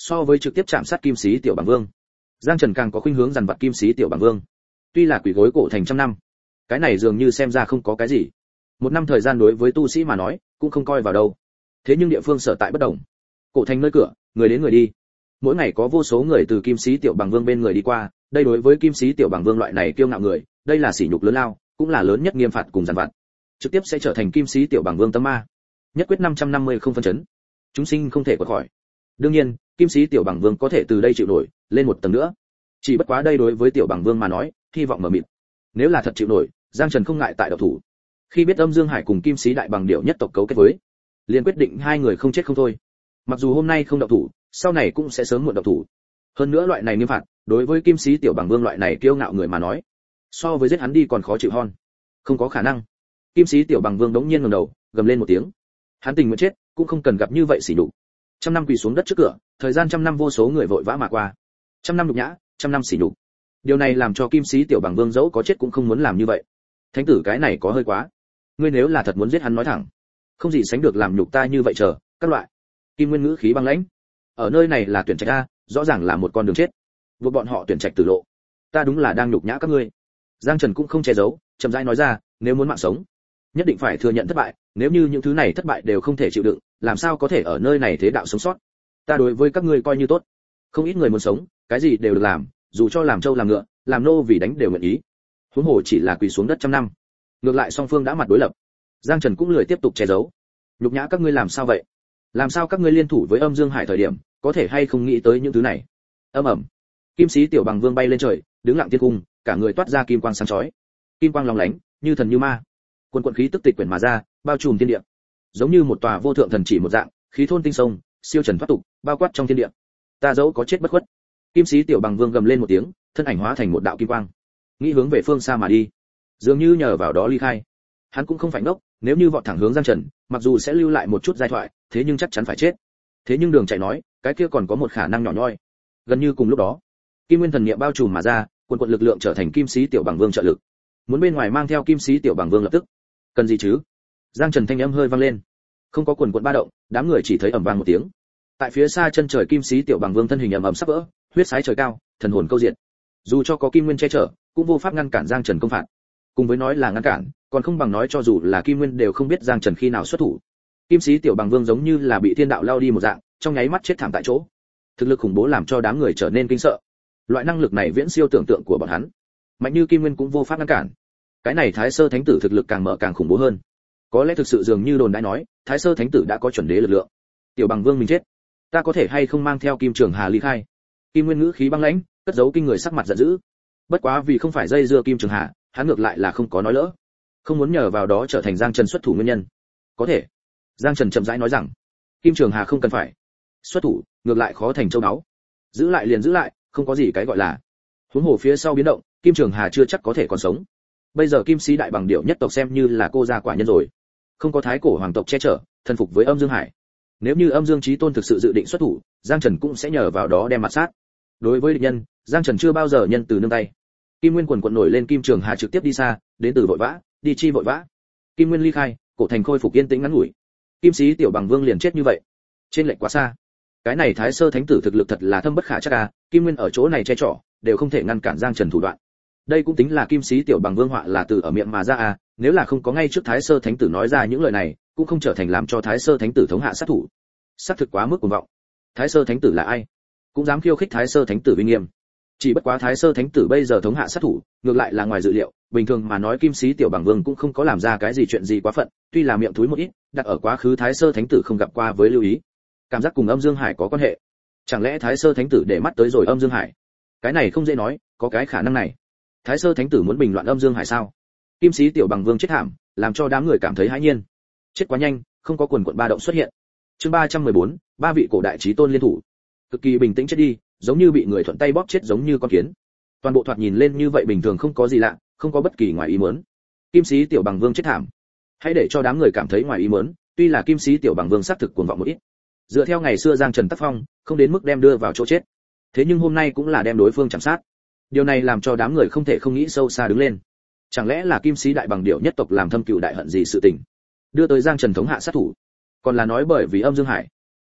So với trực tiếp chạm sát kim sĩ tiểu bằng vương, Giang Trần càng có khuynh hướng dằn vặt kim sĩ tiểu bằng vương. Tuy là quỷ gối cổ thành trăm năm, cái này dường như xem ra không có cái gì. Một năm thời gian đối với tu sĩ mà nói, cũng không coi vào đâu. Thế nhưng địa phương sở tại bất đồng. Cổ thành nơi cửa, người đến người đi. Mỗi ngày có vô số người từ kim sĩ tiểu bằng vương bên người đi qua, đây đối với kim sĩ tiểu bằng vương loại này kiêu ngạo người, đây là sỉ nhục lớn lao, cũng là lớn nhất nghiêm phạt cùng dằn vặt. Trực tiếp sẽ trở thành kim sĩ tiểu bằng vương tâm ma. Nhất quyết năm trăm năm mươi không phân chấn. Chúng sinh không thể qua khỏi. Đương nhiên, kim sĩ tiểu bằng vương có thể từ đây chịu nổi, lên một tầng nữa. Chỉ bất quá đây đối với tiểu bằng vương mà nói, hy vọng mờ mịt. Nếu là thật chịu nổi, Giang Trần không ngại tại độc thủ. Khi biết Âm Dương Hải cùng kim sĩ đại bằng điểu nhất tộc cấu kết với, liền quyết định hai người không chết không thôi. Mặc dù hôm nay không động thủ, sau này cũng sẽ sớm muộn động thủ. Hơn nữa loại này nghiêm phạt, đối với kim sĩ tiểu bằng vương loại này kiêu ngạo người mà nói, so với giết hắn đi còn khó chịu hơn. Không có khả năng. Kim sĩ tiểu bằng vương đống nhiên ngẩng đầu, gầm lên một tiếng. Hắn tình nguyện chết, cũng không cần gặp như vậy xỉ nhục. Trăm năm quỳ xuống đất trước cửa, thời gian trăm năm vô số người vội vã mà qua. Trăm năm nhục nhã, trăm năm xỉ nhục. Điều này làm cho kim sĩ tiểu bằng vương dẫu có chết cũng không muốn làm như vậy. Thánh tử cái này có hơi quá. Ngươi nếu là thật muốn giết hắn nói thẳng, không gì sánh được làm nhục ta như vậy chờ, các loại. Kim Nguyên ngữ khí băng lãnh. Ở nơi này là tuyển trạch a, rõ ràng là một con đường chết. Buộc bọn họ tuyển trạch tử lộ. Ta đúng là đang nhục nhã các ngươi. Giang Trần cũng không che giấu, chậm rãi nói ra, nếu muốn mạng sống, nhất định phải thừa nhận thất bại, nếu như những thứ này thất bại đều không thể chịu đựng, làm sao có thể ở nơi này thế đạo sống sót. Ta đối với các ngươi coi như tốt. Không ít người muốn sống, cái gì đều được làm, dù cho làm trâu làm ngựa, làm nô vì đánh đều nguyện ý. Huống hồ chỉ là quỳ xuống đất trăm năm. Ngược lại song phương đã mặt đối lập. Giang Trần cũng lười tiếp tục che giấu. Nhục nhã các ngươi làm sao vậy? Làm sao các ngươi liên thủ với Âm Dương Hải thời điểm, có thể hay không nghĩ tới những thứ này? Âm ầm. Kim sĩ tiểu bằng vương bay lên trời, đứng lặng thiên cung, cả người toát ra kim quang sáng chói. Kim quang lóng lánh, như thần như ma. Quân quận khí tức tịch quyển mà ra, bao trùm thiên địa. Giống như một tòa vô thượng thần chỉ một dạng, khí thôn tinh sông, siêu trần thoát tục, bao quát trong thiên địa. Ta dẫu có chết bất khuất. Kim sĩ tiểu bằng vương gầm lên một tiếng, thân ảnh hóa thành một đạo kim quang, nghĩ hướng về phương xa mà đi. Dường như nhờ vào đó ly khai. Hắn cũng không phải ngốc, nếu như vọt thẳng hướng Giang Trần, mặc dù sẽ lưu lại một chút giai thoại, thế nhưng chắc chắn phải chết. Thế nhưng đường chạy nói, cái kia còn có một khả năng nhỏ nhoi. Gần như cùng lúc đó, Kim Nguyên thần niệm bao trùm mà ra, quần quần lực lượng trở thành kim sĩ tiểu bằng vương trợ lực. Muốn bên ngoài mang theo kim sĩ tiểu bằng vương lập tức. Cần gì chứ? Giang Trần thanh âm hơi vang lên. Không có quần quần ba động, đám người chỉ thấy ầm vang một tiếng. Tại phía xa chân trời kim sĩ tiểu bằng vương thân hình ầm ầm sắp vỡ, huyết sái trời cao, thần hồn câu diệt. Dù cho có Kim Nguyên che chở, cũng vô pháp ngăn cản Giang Trần công phạt. Cùng với nói là ngăn cản, còn không bằng nói cho dù là Kim Nguyên đều không biết Giang Trần khi nào xuất thủ. Kim sĩ tiểu bằng vương giống như là bị thiên đạo lao đi một dạng, trong nháy mắt chết thảm tại chỗ. Thực lực khủng bố làm cho đám người trở nên kinh sợ. Loại năng lực này viễn siêu tưởng tượng của bọn hắn. Mạnh như Kim Nguyên cũng vô pháp ngăn cản. Cái này Thái Sơ Thánh tử thực lực càng mở càng khủng bố hơn. Có lẽ thực sự dường như đồn đã nói, Thái Sơ Thánh tử đã có chuẩn đế lực lượng. Tiểu bằng vương mình chết, ta có thể hay không mang theo Kim Trường Hà ly khai? Kim Nguyên ngữ khí băng lãnh, cất giấu kinh người sắc mặt giận dữ. Bất quá vì không phải dây dưa Kim Trường Hà, hắn ngược lại là không có nói lỡ, không muốn nhờ vào đó trở thành Giang Trần xuất thủ nguyên nhân. Có thể. Giang Trần chậm rãi nói rằng, Kim Trường Hà không cần phải xuất thủ, ngược lại khó thành châu báu. Giữ lại liền giữ lại, không có gì cái gọi là. Huống hồ phía sau biến động, Kim Trường Hà chưa chắc có thể còn sống. Bây giờ Kim sĩ đại bằng điểu nhất tộc xem như là cô gia quả nhân rồi, không có thái cổ hoàng tộc che chở, thần phục với Âm Dương Hải. Nếu như Âm Dương Chí Tôn thực sự dự định xuất thủ, Giang Trần cũng sẽ nhờ vào đó đem mặt sát. Đối với địch nhân, Giang Trần chưa bao giờ nhân từ nương tay. Kim Nguyên quần quần nổi lên, Kim Trường Hà trực tiếp đi xa, đến từ vội vã, đi chi vội vã. Kim Nguyên ly khai, cổ thành khôi phục yên tĩnh ngắn ngủi. Kim sĩ tiểu bằng vương liền chết như vậy, trên lệch quá xa. Cái này Thái Sơ Thánh tử thực lực thật là thâm bất khả trắc à, Kim Nguyên ở chỗ này che chở, đều không thể ngăn cản Giang Trần thủ đoạn. Đây cũng tính là Kim sĩ tiểu bằng vương họa là từ ở miệng mà ra à, nếu là không có ngay trước Thái Sơ Thánh tử nói ra những lời này, cũng không trở thành làm cho Thái Sơ Thánh tử thống hạ sát thủ. Sát thực quá mức cuồng vọng. Thái Sơ Thánh tử là ai? Cũng dám khiêu khích Thái Sơ Thánh tử uy nghiêm. Chỉ bất quá Thái Sơ Thánh tử bây giờ thống hạ sát thủ, ngược lại là ngoài dự liệu, bình thường mà nói Kim sĩ tiểu bằng vương cũng không có làm ra cái gì chuyện gì quá phận, tuy là miệng thúi một ít, đặt ở quá khứ Thái Sơ Thánh tử không gặp qua với lưu ý. Cảm giác cùng Âm Dương Hải có quan hệ. Chẳng lẽ Thái Sơ Thánh tử để mắt tới rồi Âm Dương Hải? Cái này không dễ nói, có cái khả năng này. Thái Sơ Thánh tử muốn bình loạn Âm Dương Hải sao? Kim sĩ tiểu bằng vương chết thảm, làm cho đám người cảm thấy hãi nhiên. Chết quá nhanh, không có quần quần ba động xuất hiện. Chương ba trăm mười bốn, ba vị cổ đại chí tôn liên thủ. Cực kỳ bình tĩnh chết đi, giống như bị người thuận tay bóp chết giống như con kiến. Toàn bộ thoạt nhìn lên như vậy bình thường không có gì lạ, không có bất kỳ ngoài ý muốn. Kim sĩ tiểu bằng vương chết thảm. Hãy để cho đám người cảm thấy ngoài ý muốn, tuy là Kim sĩ tiểu bằng vương xác thực cuồng vọng một ít. Dựa theo ngày xưa Giang Trần tác phong, không đến mức đem đưa vào chỗ chết. Thế nhưng hôm nay cũng là đem đối phương chạm sát. Điều này làm cho đám người không thể không nghĩ sâu xa đứng lên. Chẳng lẽ là Kim sĩ đại bằng điểu nhất tộc làm thâm cừu đại hận gì sự tình, đưa tới Giang Trần thống hạ sát thủ? Còn là nói bởi vì Âm Dương Hải?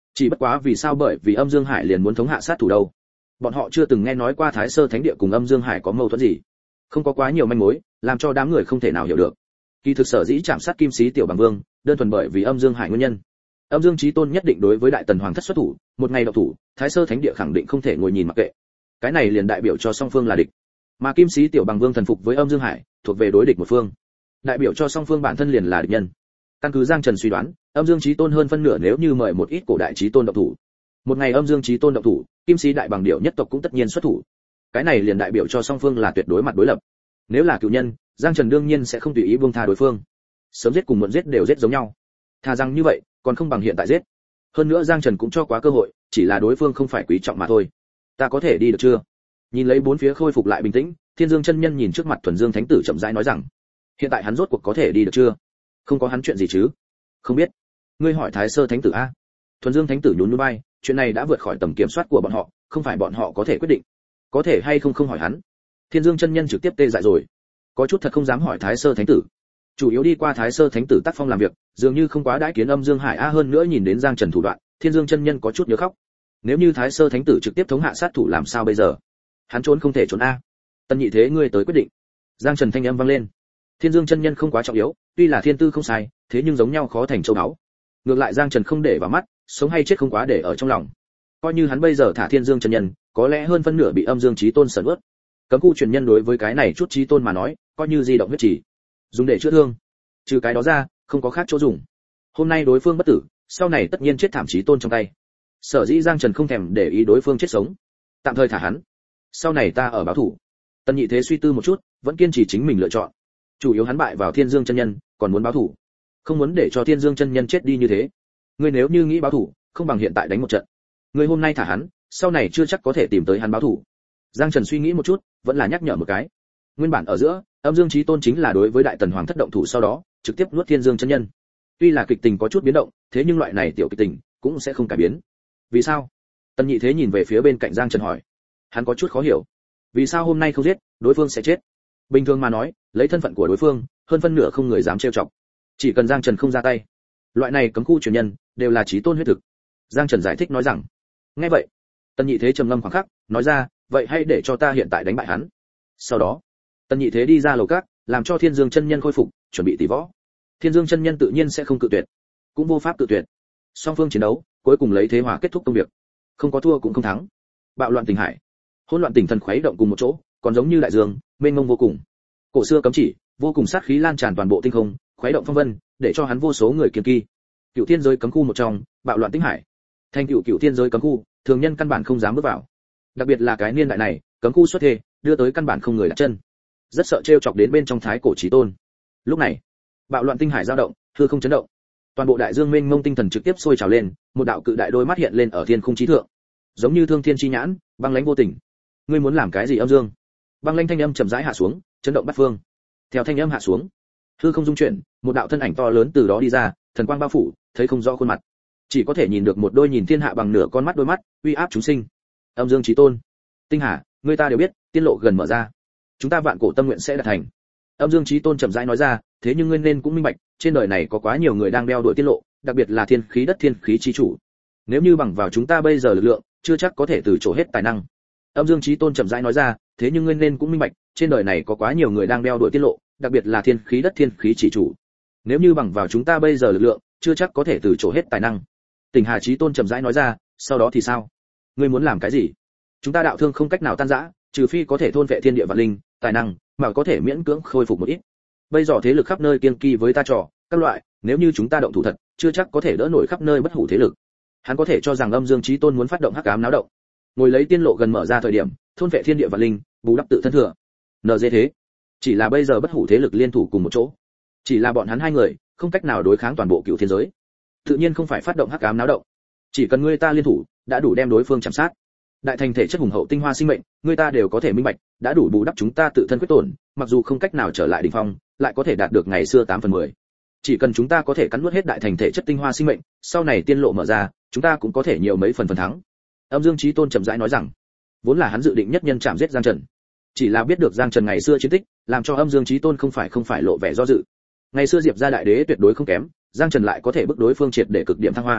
Chỉ bất quá vì sao bởi vì Âm Dương Hải liền muốn thống hạ sát thủ đâu? Bọn họ chưa từng nghe nói qua Thái Sơ Thánh Địa cùng Âm Dương Hải có mâu thuẫn gì, không có quá nhiều manh mối, làm cho đám người không thể nào hiểu được. Kỳ thực sở dĩ chạm sát Kim Sĩ Tiểu Bằng Vương, đơn thuần bởi vì Âm Dương Hải nguyên nhân. Âm Dương Chí Tôn nhất định đối với Đại Tần Hoàng thất xuất thủ, một ngày động thủ, Thái Sơ Thánh Địa khẳng định không thể ngồi nhìn mặc kệ. Cái này liền đại biểu cho song phương là địch. Mà Kim Sĩ Tiểu Bằng Vương thần phục với Âm Dương Hải, thuộc về đối địch một phương, đại biểu cho song phương bản thân liền là địch nhân. Căn cứ Giang Trần suy đoán, Âm Dương Chí Tôn hơn phân nửa nếu như mời một ít cổ đại chí tôn động thủ, một ngày Âm Dương Chí Tôn động thủ, Kim Sĩ Đại Bằng Điểu nhất tộc cũng tất nhiên xuất thủ. Cái này liền đại biểu cho song phương là tuyệt đối mặt đối lập. Nếu là cựu nhân, Giang Trần đương nhiên sẽ không tùy ý buông tha đối phương. Sớm giết cùng muộn giết đều giết giống nhau. Thà rằng như vậy, còn không bằng hiện tại giết. Hơn nữa Giang Trần cũng cho quá cơ hội, chỉ là đối phương không phải quý trọng mà thôi. Ta có thể đi được chưa? Nhìn lấy bốn phía khôi phục lại bình tĩnh, Thiên Dương chân nhân nhìn trước mặt Thuần Dương Thánh tử chậm rãi nói rằng, hiện tại hắn rốt cuộc có thể đi được chưa? Không có hắn chuyện gì chứ? Không biết. Ngươi hỏi Thái Sơ Thánh tử a? Thuần Dương Thánh tử nhún nhún vai, chuyện này đã vượt khỏi tầm kiểm soát của bọn họ, không phải bọn họ có thể quyết định. Có thể hay không không hỏi hắn. Thiên Dương chân nhân trực tiếp tê dại rồi, có chút thật không dám hỏi Thái Sơ Thánh tử. Chủ yếu đi qua Thái Sơ Thánh tử tác phong làm việc, dường như không quá đãi kiến Âm Dương Hải a, hơn nữa nhìn đến Giang Trần thủ đoạn, Thiên Dương chân nhân có chút nhớ khóc. Nếu như Thái Sơ Thánh tử trực tiếp thống hạ sát thủ làm sao bây giờ? Hắn trốn không thể trốn a. Tân nhị thế ngươi tới quyết định. Giang Trần thanh âm vang lên. Thiên Dương chân nhân không quá trọng yếu, tuy là thiên tư không sai, thế nhưng giống nhau khó thành châu đáo. Ngược lại Giang Trần không để vào mắt, sống hay chết không quá để ở trong lòng. Coi như hắn bây giờ thả Thiên Dương chân nhân, có lẽ hơn phân nửa bị Âm Dương Chí Tôn sẩn nuốt. Cấm khu truyền nhân đối với cái này chút Chí Tôn mà nói, coi như di động huyết chỉ, dùng để chữa thương. Trừ cái đó ra, không có khác chỗ dùng. Hôm nay đối phương bất tử, sau này tất nhiên chết thảm Chí Tôn trong tay. Sở dĩ Giang Trần không thèm để ý đối phương chết sống, tạm thời thả hắn. Sau này ta ở báo thủ. Tần Nhị Thế suy tư một chút, vẫn kiên trì chính mình lựa chọn. Chủ yếu hắn bại vào Thiên Dương chân nhân, còn muốn báo thủ, không muốn để cho Thiên Dương chân nhân chết đi như thế. Ngươi nếu như nghĩ báo thủ, không bằng hiện tại đánh một trận. Ngươi hôm nay thả hắn, sau này chưa chắc có thể tìm tới hắn báo thủ. Giang Trần suy nghĩ một chút, vẫn là nhắc nhở một cái. Nguyên bản ở giữa, Âm Dương Chí Tôn chính là đối với Đại Tần Hoàng thất động thủ, sau đó trực tiếp nuốt Thiên Dương chân nhân. Tuy là kịch tình có chút biến động, thế nhưng loại này tiểu kịch tình cũng sẽ không cải biến. Vì sao? Tần Nhị Thế nhìn về phía bên cạnh Giang Trần hỏi. Hắn có chút khó hiểu. Vì sao hôm nay không giết, đối phương sẽ chết? Bình thường mà nói, lấy thân phận của đối phương, hơn phân nửa không người dám trêu chọc. Chỉ cần Giang Trần không ra tay, loại này cấm khu truyền nhân đều là chí tôn huyết thực. Giang Trần giải thích nói rằng. Nghe vậy, Tần Nhị Thế trầm ngâm khoảng khắc, nói ra, vậy hãy để cho ta hiện tại đánh bại hắn. Sau đó, Tần Nhị Thế đi ra lầu các, làm cho Thiên Dương chân nhân khôi phục, chuẩn bị tỷ võ. Thiên Dương chân nhân tự nhiên sẽ không cự tuyệt, cũng vô pháp cự tuyệt. Song phương chiến đấu, cuối cùng lấy thế hòa kết thúc công việc. Không có thua cũng không thắng. Bạo loạn tình hải, hỗn loạn tình thần khuấy động cùng một chỗ, còn giống như đại dương, mênh mông vô cùng. Cổ xưa cấm chỉ, vô cùng sát khí lan tràn toàn bộ tinh không, khuấy động phong vân, để cho hắn vô số người kiêng kỵ. Cựu thiên giới cấm khu một trong, bạo loạn tinh hải. Thành cựu cựu thiên giới cấm khu, thường nhân căn bản không dám bước vào. Đặc biệt là cái niên đại này, cấm khu xuất thế, đưa tới căn bản không người đặt chân. Rất sợ trêu chọc đến bên trong thái cổ chí tôn. Lúc này, bạo loạn tinh hải dao động, hư không chấn động. Toàn bộ đại dương mênh mông tinh thần trực tiếp sôi trào lên, một đạo cự đại đôi mắt hiện lên ở thiên khung chí thượng, giống như thương thiên chi nhãn, băng lãnh vô tình. Ngươi muốn làm cái gì Âm Dương? Băng lãnh thanh âm chậm rãi hạ xuống, chấn động bát phương. Theo thanh âm hạ xuống, hư không dung chuyển, một đạo thân ảnh to lớn từ đó đi ra, thần quang bao phủ, thấy không rõ khuôn mặt, chỉ có thể nhìn được một đôi nhìn thiên hạ bằng nửa con mắt đôi mắt, uy áp chúng sinh. Âm Dương Chí Tôn, Tinh Hà, người ta đều biết, tiên lộ gần mở ra, chúng ta vạn cổ tâm nguyện sẽ đạt thành. Âm Dương Chí Tôn chậm rãi nói ra, thế nhưng ngươi nên cũng minh bạch, trên đời này có quá nhiều người đang đeo đuổi tiên lộ, đặc biệt là thiên khí đất thiên khí chi chủ. Nếu như bằng vào chúng ta bây giờ lực lượng, chưa chắc có thể từ chỗ hết tài năng. Âm Dương Chí Tôn chậm rãi nói ra, thế nhưng ngươi nên cũng minh bạch, trên đời này có quá nhiều người đang đeo đuổi tiên lộ, đặc biệt là thiên khí đất thiên khí chỉ chủ. Nếu như bằng vào chúng ta bây giờ lực lượng, chưa chắc có thể từ chỗ hết tài năng. Tỉnh Hà Chí Tôn chậm rãi nói ra, sau đó thì sao? Ngươi muốn làm cái gì? Chúng ta đạo thương không cách nào tan rã, trừ phi có thể thôn vệ thiên địa vạn linh, tài năng mà có thể miễn cưỡng khôi phục một ít. Bây giờ thế lực khắp nơi kiêng kỵ với ta trò, các loại, nếu như chúng ta động thủ thật, chưa chắc có thể đỡ nổi khắp nơi bất hủ thế lực. Hắn có thể cho rằng Âm Dương Chí Tôn muốn phát động hắc ám náo động, ngồi lấy tiên lộ gần mở ra thời điểm, thôn vệ thiên địa vạn linh, bù đắp tự thân thừa. Nờ dễ thế, chỉ là bây giờ bất hủ thế lực liên thủ cùng một chỗ, chỉ là bọn hắn hai người không cách nào đối kháng toàn bộ cựu thiên giới, tự nhiên không phải phát động hắc ám náo động. Chỉ cần ngươi ta liên thủ, đã đủ đem đối phương chạm sát. Đại thành thể chất hùng hậu tinh hoa sinh mệnh, ngươi ta đều có thể minh bạch, đã đủ bù đắp chúng ta tự thân quyết tổn, mặc dù không cách nào trở lại đỉnh phong, lại có thể đạt được ngày xưa tám phần mười. Chỉ cần chúng ta có thể cắn nuốt hết đại thành thể chất tinh hoa sinh mệnh, sau này tiên lộ mở ra, chúng ta cũng có thể nhiều mấy phần phần thắng. Âm Dương Chí Tôn chậm rãi nói rằng, vốn là hắn dự định nhất nhân chạm giết Giang Trần, chỉ là biết được Giang Trần ngày xưa chiến tích, làm cho Âm Dương Chí Tôn không phải không phải lộ vẻ do dự. Ngày xưa Diệp gia đại đế tuyệt đối không kém, Giang Trần lại có thể bức đối phương triệt để cực điểm thăng hoa.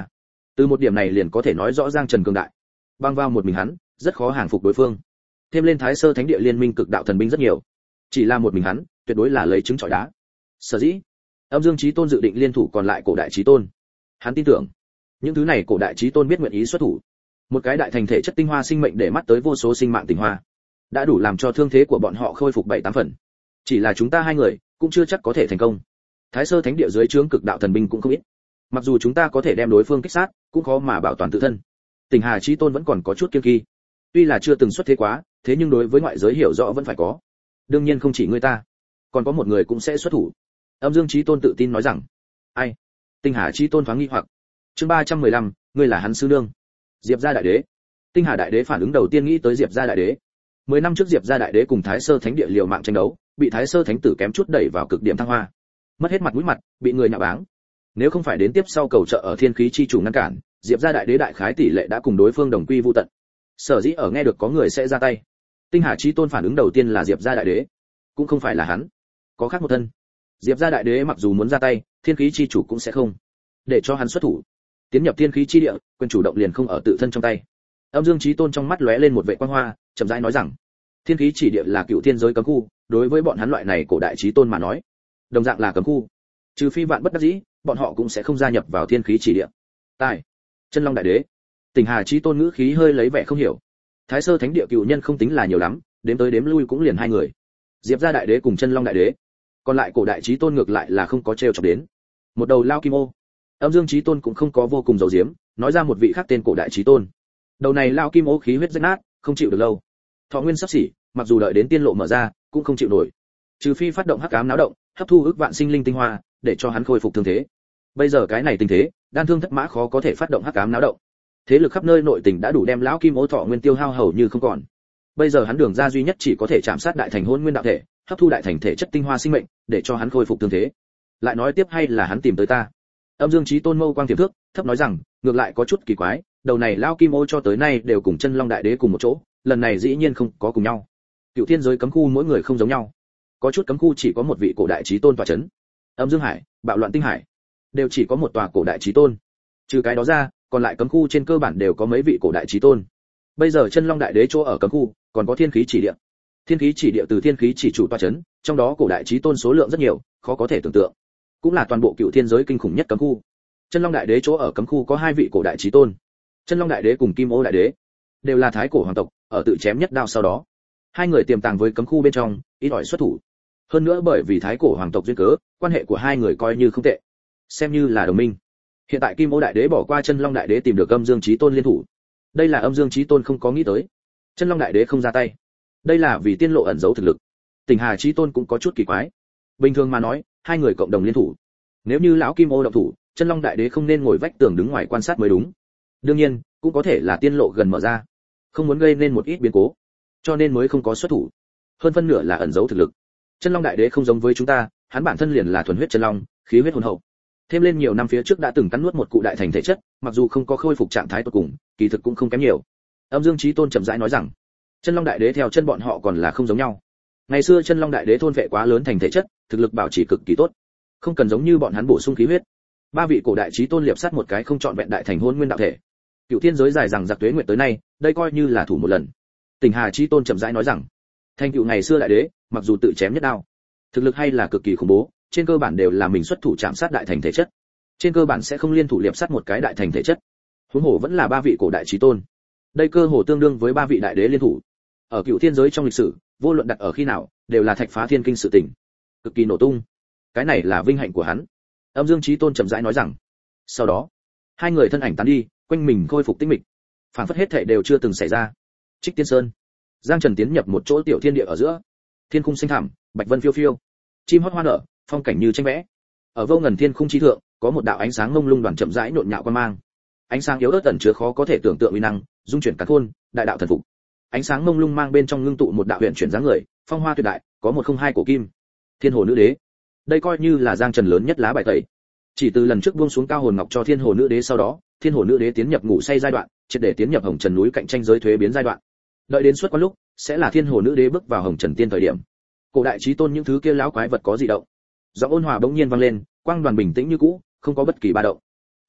Từ một điểm này liền có thể nói rõ Giang Trần cường đại. Băng vào một mình hắn, rất khó hàng phục đối phương. Thêm lên Thái Sơ Thánh Địa liên minh cực đạo thần binh rất nhiều, chỉ là một mình hắn, tuyệt đối là lấy trứng trọi đá. Sở dĩ, Âm Dương Chí Tôn dự định liên thủ còn lại cổ đại chí tôn. Hắn tin tưởng, những thứ này cổ đại chí tôn biết nguyện ý xuất thủ. Một cái đại thành thể chất tinh hoa sinh mệnh để mắt tới vô số sinh mạng tinh hoa, đã đủ làm cho thương thế của bọn họ khôi phục bảy tám phần. Chỉ là chúng ta hai người, cũng chưa chắc có thể thành công. Thái Sơ Thánh Địa dưới trướng cực đạo thần binh cũng không ít. Mặc dù chúng ta có thể đem đối phương kích sát, cũng khó mà bảo toàn tự thân. Tình Hà Chí Tôn vẫn còn có chút kiêng kỳ. Tuy là chưa từng xuất thế quá, thế nhưng đối với ngoại giới hiểu rõ vẫn phải có. Đương nhiên không chỉ ngươi ta, còn có một người cũng sẽ xuất thủ. Âm Dương Chí Tôn tự tin nói rằng. Ai? Tinh Hà Chí Tôn thoáng nghi hoặc. Chương ba trăm mười lăm, ngươi là hắn sư nương. Diệp gia đại đế. Tinh Hà đại đế phản ứng đầu tiên nghĩ tới Diệp gia đại đế. Mười năm trước Diệp gia đại đế cùng Thái Sơ Thánh Địa liều mạng tranh đấu, bị Thái Sơ Thánh tử kém chút đẩy vào cực điểm thăng hoa. Mất hết mặt mũi mặt, bị người nhạ báng. Nếu không phải đến tiếp sau cầu trợ ở Thiên Khí chi chủ ngăn cản, Diệp gia đại đế đại khái tỷ lệ đã cùng đối phương đồng quy vu tận. Sở dĩ ở nghe được có người sẽ ra tay, Tinh Hà Chí Tôn phản ứng đầu tiên là Diệp gia đại đế, cũng không phải là hắn, có khác một thân. Diệp gia đại đế mặc dù muốn ra tay, Thiên Khí chi chủ cũng sẽ không để cho hắn xuất thủ. Tiến nhập Thiên Khí chi địa, quyền chủ động liền không ở tự thân trong tay. Âm Dương Chí Tôn trong mắt lóe lên một vệ quang hoa, chậm rãi nói rằng, Thiên Khí chỉ địa là cựu thiên giới cấm khu, đối với bọn hắn loại này cổ đại chí tôn mà nói, đồng dạng là cấm khu. Trừ phi vạn bất đắc dĩ, bọn họ cũng sẽ không gia nhập vào Thiên Khí chỉ địa. Tài, Chân Long đại đế. Tình Hà Chí Tôn ngữ khí hơi lấy vẻ không hiểu. Thái Sơ Thánh Địa cựu nhân không tính là nhiều lắm, đếm tới đếm lui cũng liền hai người. Diệp gia đại đế cùng Chân Long đại đế. Còn lại cổ đại chí tôn ngược lại là không có trêu chọc đến. Một đầu lao kim ô. Âm Dương Chí Tôn cũng không có vô cùng giấu giếm, nói ra một vị khác tên cổ đại chí tôn. Đầu này lao kim ô khí huyết rách nát, không chịu được lâu. Thọ nguyên sắp xỉ, mặc dù đợi đến tiên lộ mở ra, cũng không chịu nổi. Trừ phi phát động hắc ám náo động, hấp thu ức vạn sinh linh tinh hoa, để cho hắn khôi phục thương thế. Bây giờ cái này tình thế, đan thương thất mã khó có thể phát động hắc ám náo động. Thế lực khắp nơi nội tình đã đủ đem lão kim ô thọ nguyên tiêu hao hầu như không còn. Bây giờ hắn đường ra duy nhất chỉ có thể chạm sát đại thành hôn nguyên đạo thể, hấp thu đại thành thể chất tinh hoa sinh mệnh, để cho hắn khôi phục thương thế. Lại nói tiếp hay là hắn tìm tới ta. Âm Dương Chí Tôn mâu quang tiềm thước, thấp nói rằng, ngược lại có chút kỳ quái, đầu này lão kim ô cho tới nay đều cùng Chân Long đại đế cùng một chỗ, lần này dĩ nhiên không có cùng nhau. Cựu thiên giới cấm khu mỗi người không giống nhau, có chút cấm khu chỉ có một vị cổ đại chí tôn tọa chấn. Âm Dương Hải, Bạo Loạn Tinh Hải đều chỉ có một tòa cổ đại chí tôn. Trừ cái đó ra, còn lại cấm khu trên cơ bản đều có mấy vị cổ đại chí tôn. Bây giờ Chân Long đại đế chỗ ở cấm khu, còn có Thiên Khí chỉ địa. Thiên Khí chỉ địa từ Thiên Khí chỉ chủ tọa chấn, trong đó cổ đại chí tôn số lượng rất nhiều, khó có thể tưởng tượng. Cũng là toàn bộ cựu thiên giới kinh khủng nhất cấm khu. Chân Long đại đế chỗ ở cấm khu có hai vị cổ đại chí tôn. Chân Long đại đế cùng Kim Ô đại đế đều là thái cổ hoàng tộc, ở tự chém nhất đao sau đó, hai người tiềm tàng với cấm khu bên trong, ít ỏi xuất thủ. Hơn nữa bởi vì thái cổ hoàng tộc duyên cớ, quan hệ của hai người coi như không tệ, xem như là đồng minh. Hiện tại Kim Ô đại đế bỏ qua Chân Long đại đế tìm được Âm Dương Chí Tôn liên thủ. Đây là Âm Dương Chí Tôn không có nghĩ tới. Chân Long đại đế không ra tay, đây là vì tiên lộ ẩn giấu thực lực. Tình Hà Chí Tôn cũng có chút kỳ quái. Bình thường mà nói, hai người cộng đồng liên thủ. Nếu như lão Kim Ô động thủ, Chân Long đại đế không nên ngồi vách tường đứng ngoài quan sát mới đúng. Đương nhiên, cũng có thể là tiên lộ gần mở ra, không muốn gây nên một ít biến cố, cho nên mới không có xuất thủ. Hơn phân nửa là ẩn giấu thực lực. Chân Long đại đế không giống với chúng ta, hắn bản thân liền là thuần huyết chân long, khí huyết hồn hậu. Thêm lên nhiều năm phía trước đã từng cắn nuốt một cụ đại thành thể chất, mặc dù không có khôi phục trạng thái tốt cùng, kỳ thực cũng không kém nhiều. Âm Dương Chí Tôn chậm rãi nói rằng, Chân Long đại đế theo chân bọn họ còn là không giống nhau. Ngày xưa Chân Long đại đế thôn vệ quá lớn thành thể chất, thực lực bảo trì cực kỳ tốt, không cần giống như bọn hắn bổ sung khí huyết. Ba vị cổ đại chí tôn liệp sát một cái không chọn vẹn đại thành hôn nguyên đạo thể. Cựu thiên giới dài rằng giặc tuế nguyệt tới nay, đây coi như là thủ một lần. Tình Hà Chí Tôn chậm rãi nói rằng, thành cựu ngày xưa đại đế, mặc dù tự chém nhất đao, thực lực hay là cực kỳ khủng bố, trên cơ bản đều là mình xuất thủ chạm sát đại thành thể chất. Trên cơ bản sẽ không liên thủ liệp sát một cái đại thành thể chất. Huống hồ vẫn là ba vị cổ đại chí tôn. Đây cơ hồ tương đương với ba vị đại đế liên thủ. Ở cựu thiên giới trong lịch sử, vô luận đặt ở khi nào, đều là thạch phá thiên kinh sự tình, cực kỳ nổ tung. Cái này là vinh hạnh của hắn. Âm Dương Chí Tôn chậm rãi nói rằng. Sau đó, hai người thân ảnh tán đi, quanh mình khôi phục tĩnh mịch, phản phất hết thảy đều chưa từng xảy ra. Trích Tiên Sơn, Giang Trần tiến nhập một chỗ tiểu thiên địa ở giữa, thiên khung xanh thẳm, bạch vân phiêu phiêu, chim hót hoa nở, phong cảnh như tranh vẽ. Ở vô ngần thiên khung chi thượng, có một đạo ánh sáng ngông lung đoàn chậm rãi nhộn nhạo quan mang. Ánh sáng yếu ớt ẩn chứa khó có thể tưởng tượng uy năng, dung chuyển cả khôn, đại đạo thần phục. Ánh sáng ngông lung mang bên trong ngưng tụ một đạo huyền chuyển dáng người, phong hoa tuyệt đại, có một không hai cổ kim. Thiên Hồ Nữ Đế. Đây coi như là Giang Trần lớn nhất lá bài tẩy. Chỉ từ lần trước buông xuống cao hồn ngọc cho Thiên Hồ Nữ Đế sau đó, Thiên Hồ Nữ Đế tiến nhập ngủ say giai đoạn, triệt để tiến nhập Hồng Trần núi cạnh tranh giới thuế biến giai đoạn. Đợi đến suốt quan lúc, sẽ là Thiên Hồ Nữ Đế bước vào Hồng Trần tiên thời điểm. Cổ đại chí tôn những thứ kia lão quái vật có gì động. Giọng ôn hòa bỗng nhiên vang lên, quang đoàn bình tĩnh như cũ, không có bất kỳ ba động.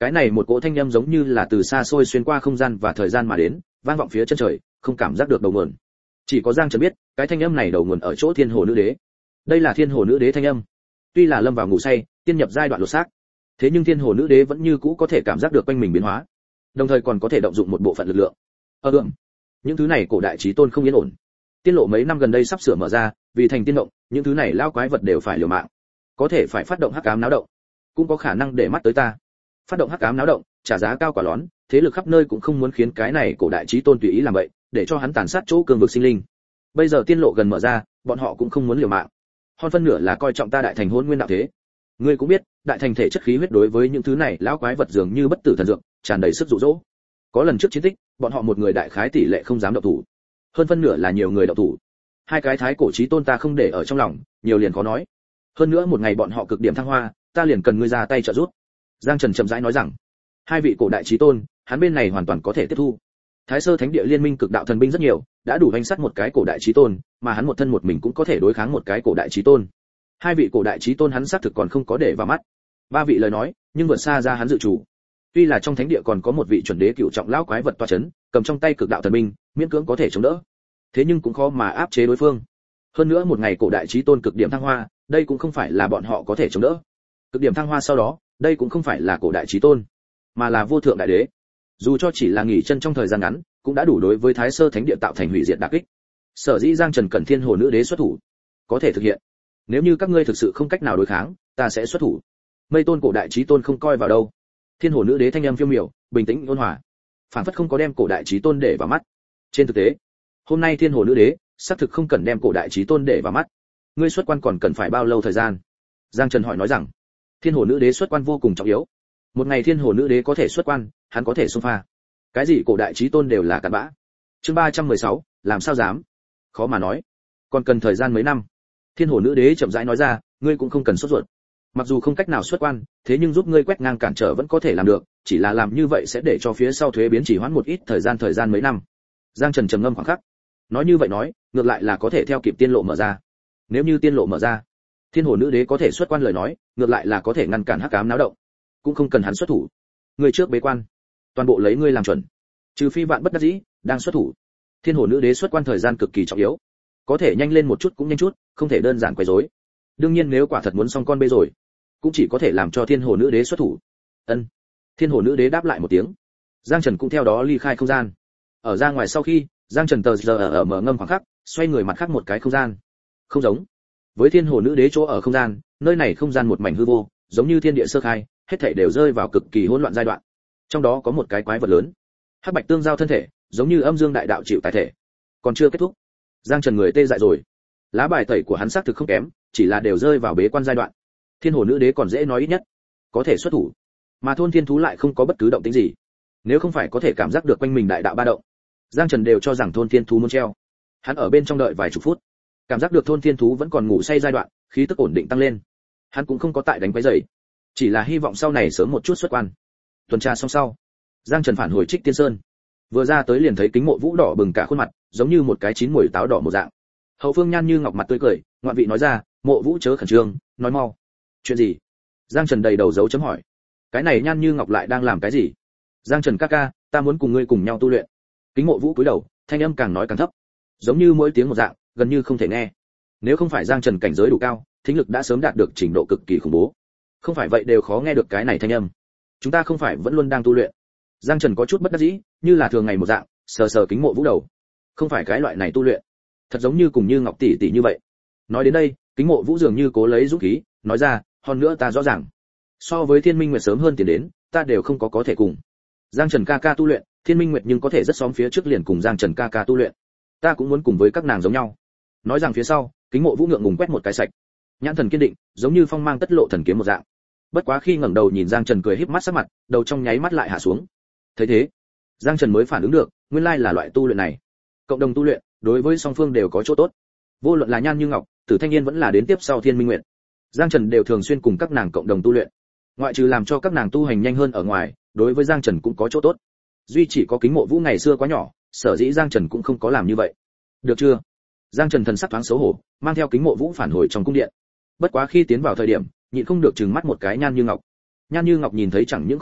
Cái này một cỗ thanh âm giống như là từ xa xôi xuyên qua không gian và thời gian mà đến, vang vọng phía chân trời, không cảm giác được đầu nguồn. Chỉ có Giang Trần biết, cái thanh âm này đầu nguồn ở chỗ Thiên Hồ Nữ Đế. Đây là Thiên Hồ Nữ Đế thanh âm. Tuy là lâm vào ngủ say, tiên nhập giai đoạn lột xác, thế nhưng Thiên Hồ Nữ Đế vẫn như cũ có thể cảm giác được quanh mình biến hóa, đồng thời còn có thể động dụng một bộ phận lực lượng. Ở ưm, những thứ này cổ đại chí tôn không yên ổn. Tiên lộ mấy năm gần đây sắp sửa mở ra, vì thành tiên động, những thứ này lao quái vật đều phải liều mạng. Có thể phải phát động hắc ám náo động, cũng có khả năng để mắt tới ta. Phát động hắc ám náo động, trả giá cao quả lón, thế lực khắp nơi cũng không muốn khiến cái này cổ đại chí tôn tùy ý làm vậy, để cho hắn tàn sát chỗ cường vực sinh linh. Bây giờ tiên lộ gần mở ra, bọn họ cũng không muốn liều mạng. Hơn phân nửa là coi trọng ta đại thành hôn nguyên đạo thế. Ngươi cũng biết, đại thành thể chất khí huyết đối với những thứ này lão quái vật dường như bất tử thần dược, tràn đầy sức dụ dỗ. Có lần trước chiến tích, bọn họ một người đại khái tỷ lệ không dám động thủ. Hơn phân nửa là nhiều người động thủ. Hai cái thái cổ chí tôn ta không để ở trong lòng, nhiều liền khó nói. Hơn nữa một ngày bọn họ cực điểm thăng hoa, ta liền cần ngươi ra tay trợ giúp. Giang Trần chậm rãi nói rằng, hai vị cổ đại chí tôn, hắn bên này hoàn toàn có thể tiếp thu. Thái Sơ Thánh Địa liên minh cực đạo thần binh rất nhiều, đã đủ đánh sát một cái cổ đại chí tôn, mà hắn một thân một mình cũng có thể đối kháng một cái cổ đại chí tôn. Hai vị cổ đại chí tôn hắn xác thực còn không có để vào mắt. Ba vị lời nói, nhưng vượt xa ra hắn dự chủ. Tuy là trong thánh địa còn có một vị chuẩn đế cựu trọng lão quái vật toa chấn, cầm trong tay cực đạo thần binh, miễn cưỡng có thể chống đỡ. Thế nhưng cũng khó mà áp chế đối phương. Hơn nữa một ngày cổ đại chí tôn cực điểm thăng hoa, đây cũng không phải là bọn họ có thể chống đỡ. Cực điểm thăng hoa sau đó, đây cũng không phải là cổ đại chí tôn, mà là vô thượng đại đế. Dù cho chỉ là nghỉ chân trong thời gian ngắn, cũng đã đủ đối với Thái Sơ Thánh Địa tạo thành hủy diệt đả kích. Sở dĩ Giang Trần cần Thiên Hồ Nữ Đế xuất thủ, có thể thực hiện. Nếu như các ngươi thực sự không cách nào đối kháng, ta sẽ xuất thủ. Mây tôn cổ đại chí tôn không coi vào đâu. Thiên Hồ Nữ Đế thanh âm phiêu miểu, bình tĩnh ôn hòa, phản phất không có đem cổ đại chí tôn để vào mắt. Trên thực tế, hôm nay Thiên Hồ Nữ Đế xác thực không cần đem cổ đại chí tôn để vào mắt. Ngươi xuất quan còn cần phải bao lâu thời gian? Giang Trần hỏi nói rằng, Thiên Hồ Nữ Đế xuất quan vô cùng trọng yếu. Một ngày Thiên Hồ Nữ Đế có thể xuất quan, hắn có thể xông pha. Cái gì cổ đại chí tôn đều là cặn bã. Chương ba trăm mười sáu, làm sao dám? Khó mà nói. Còn cần thời gian mấy năm. Thiên Hồ Nữ Đế chậm rãi nói ra, ngươi cũng không cần sốt ruột. Mặc dù không cách nào xuất quan, thế nhưng giúp ngươi quét ngang cản trở vẫn có thể làm được, chỉ là làm như vậy sẽ để cho phía sau thuế biến chỉ hoãn một ít thời gian thời gian mấy năm. Giang Trần trầm ngâm khoảng khắc. Nói như vậy nói, ngược lại là có thể theo kịp tiên lộ mở ra. Nếu như tiên lộ mở ra, Thiên Hồ Nữ Đế có thể xuất quan lời nói, ngược lại là có thể ngăn cản hắc ám náo động, cũng không cần hắn xuất thủ. Ngươi trước bế quan, toàn bộ lấy ngươi làm chuẩn. Trừ phi vạn bất đắc dĩ, đang xuất thủ. Thiên Hồ Nữ Đế xuất quan thời gian cực kỳ trọng yếu, có thể nhanh lên một chút cũng nhanh chút, không thể đơn giản quấy rối. Đương nhiên nếu quả thật muốn xong con bê rồi, cũng chỉ có thể làm cho Thiên Hồ Nữ Đế xuất thủ. Ân. Thiên Hồ Nữ Đế đáp lại một tiếng. Giang Trần cũng theo đó ly khai không gian. Ở ra ngoài sau khi, Giang Trần tờ giờ ở mở ngâm khoảng khắc, xoay người mặt khác một cái không gian. Không giống với Thiên Hồ Nữ Đế chỗ ở không gian, nơi này không gian một mảnh hư vô, giống như thiên địa sơ khai, hết thảy đều rơi vào cực kỳ hỗn loạn giai đoạn. Trong đó có một cái quái vật lớn, hắc bạch tương giao thân thể, giống như âm dương đại đạo chịu tài thể. Còn chưa kết thúc, Giang Trần người tê dại rồi. Lá bài tẩy của hắn xác thực không kém, chỉ là đều rơi vào bế quan giai đoạn. Thiên Hồ Nữ Đế còn dễ nói ít nhất có thể xuất thủ, mà thôn thiên thú lại không có bất cứ động tĩnh gì. Nếu không phải có thể cảm giác được quanh mình đại đạo ba động, Giang Trần đều cho rằng thôn thiên thú muốn treo. Hắn ở bên trong đợi vài chục phút, cảm giác được thôn thiên thú vẫn còn ngủ say giai đoạn, khí tức ổn định tăng lên. Hắn cũng không có tại đánh quấy rầy, chỉ là hy vọng sau này sớm một chút xuất quan. Tuần tra xong sau, Giang Trần phản hồi Trích Tiên Sơn. Vừa ra tới liền thấy Kính Mộ Vũ đỏ bừng cả khuôn mặt, giống như một cái chín muồi táo đỏ một dạng. Hậu Phương Nhan Như Ngọc mặt tươi cười, ngoạn vị nói ra, Mộ Vũ chớ khẩn trương, nói mau. Chuyện gì? Giang Trần đầy đầu dấu chấm hỏi. Cái này Nhan Như Ngọc lại đang làm cái gì? Giang Trần ca ca, ta muốn cùng ngươi cùng nhau tu luyện. Kính Mộ Vũ cúi đầu, thanh âm càng nói càng thấp, giống như mỗi tiếng một dạng, gần như không thể nghe. Nếu không phải Giang Trần cảnh giới đủ cao, thính lực đã sớm đạt được trình độ cực kỳ khủng bố. Không phải vậy đều khó nghe được cái này thanh âm. Chúng ta không phải vẫn luôn đang tu luyện? Giang Trần có chút bất đắc dĩ, như là thường ngày một dạng, sờ sờ Kính Mộ Vũ đầu. Không phải cái loại này tu luyện, thật giống như cùng Như Ngọc tỷ tỷ như vậy. Nói đến đây, Kính Mộ Vũ dường như cố lấy dũng khí, nói ra, hơn nữa ta rõ ràng, so với Thiên Minh Nguyệt sớm hơn tiền đến, ta đều không có có thể cùng Giang Trần ca ca tu luyện, Thiên Minh Nguyệt nhưng có thể rất xóm phía trước liền cùng Giang Trần ca ca tu luyện. Ta cũng muốn cùng với các nàng giống nhau. Nói rằng phía sau, Kính Mộ Vũ ngượng ngùng quét một cái sạch. Nhãn thần kiên định, giống như phong mang tất lộ thần kiếm một dạng. Bất quá khi ngẩng đầu nhìn Giang Trần cười híp mắt sắc mặt, đầu trong nháy mắt lại hạ xuống. Thấy thế, Giang Trần mới phản ứng được, nguyên lai là loại tu luyện này. Cộng đồng tu luyện, đối với song phương đều có chỗ tốt. Vô luận là Nhan Như Ngọc, Tử Thanh Yên vẫn là đến tiếp sau Thiên Minh Nguyệt, Giang Trần đều thường xuyên cùng các nàng cộng đồng tu luyện. Ngoại trừ làm cho các nàng tu hành nhanh hơn ở ngoài, đối với Giang Trần cũng có chỗ tốt. Duy chỉ có Kính Mộ Vũ ngày xưa quá nhỏ, sở dĩ Giang Trần cũng không có làm như vậy. Được chưa? Giang Trần thần sắc thoáng xấu hổ, mang theo Kính Mộ Vũ phản hồi trong cung điện. Bất quá khi tiến vào thời điểm, nhịn không được trừng mắt một cái Nhan Như Ngọc. Nhan Như Ngọc nhìn thấy chẳng những không sợ,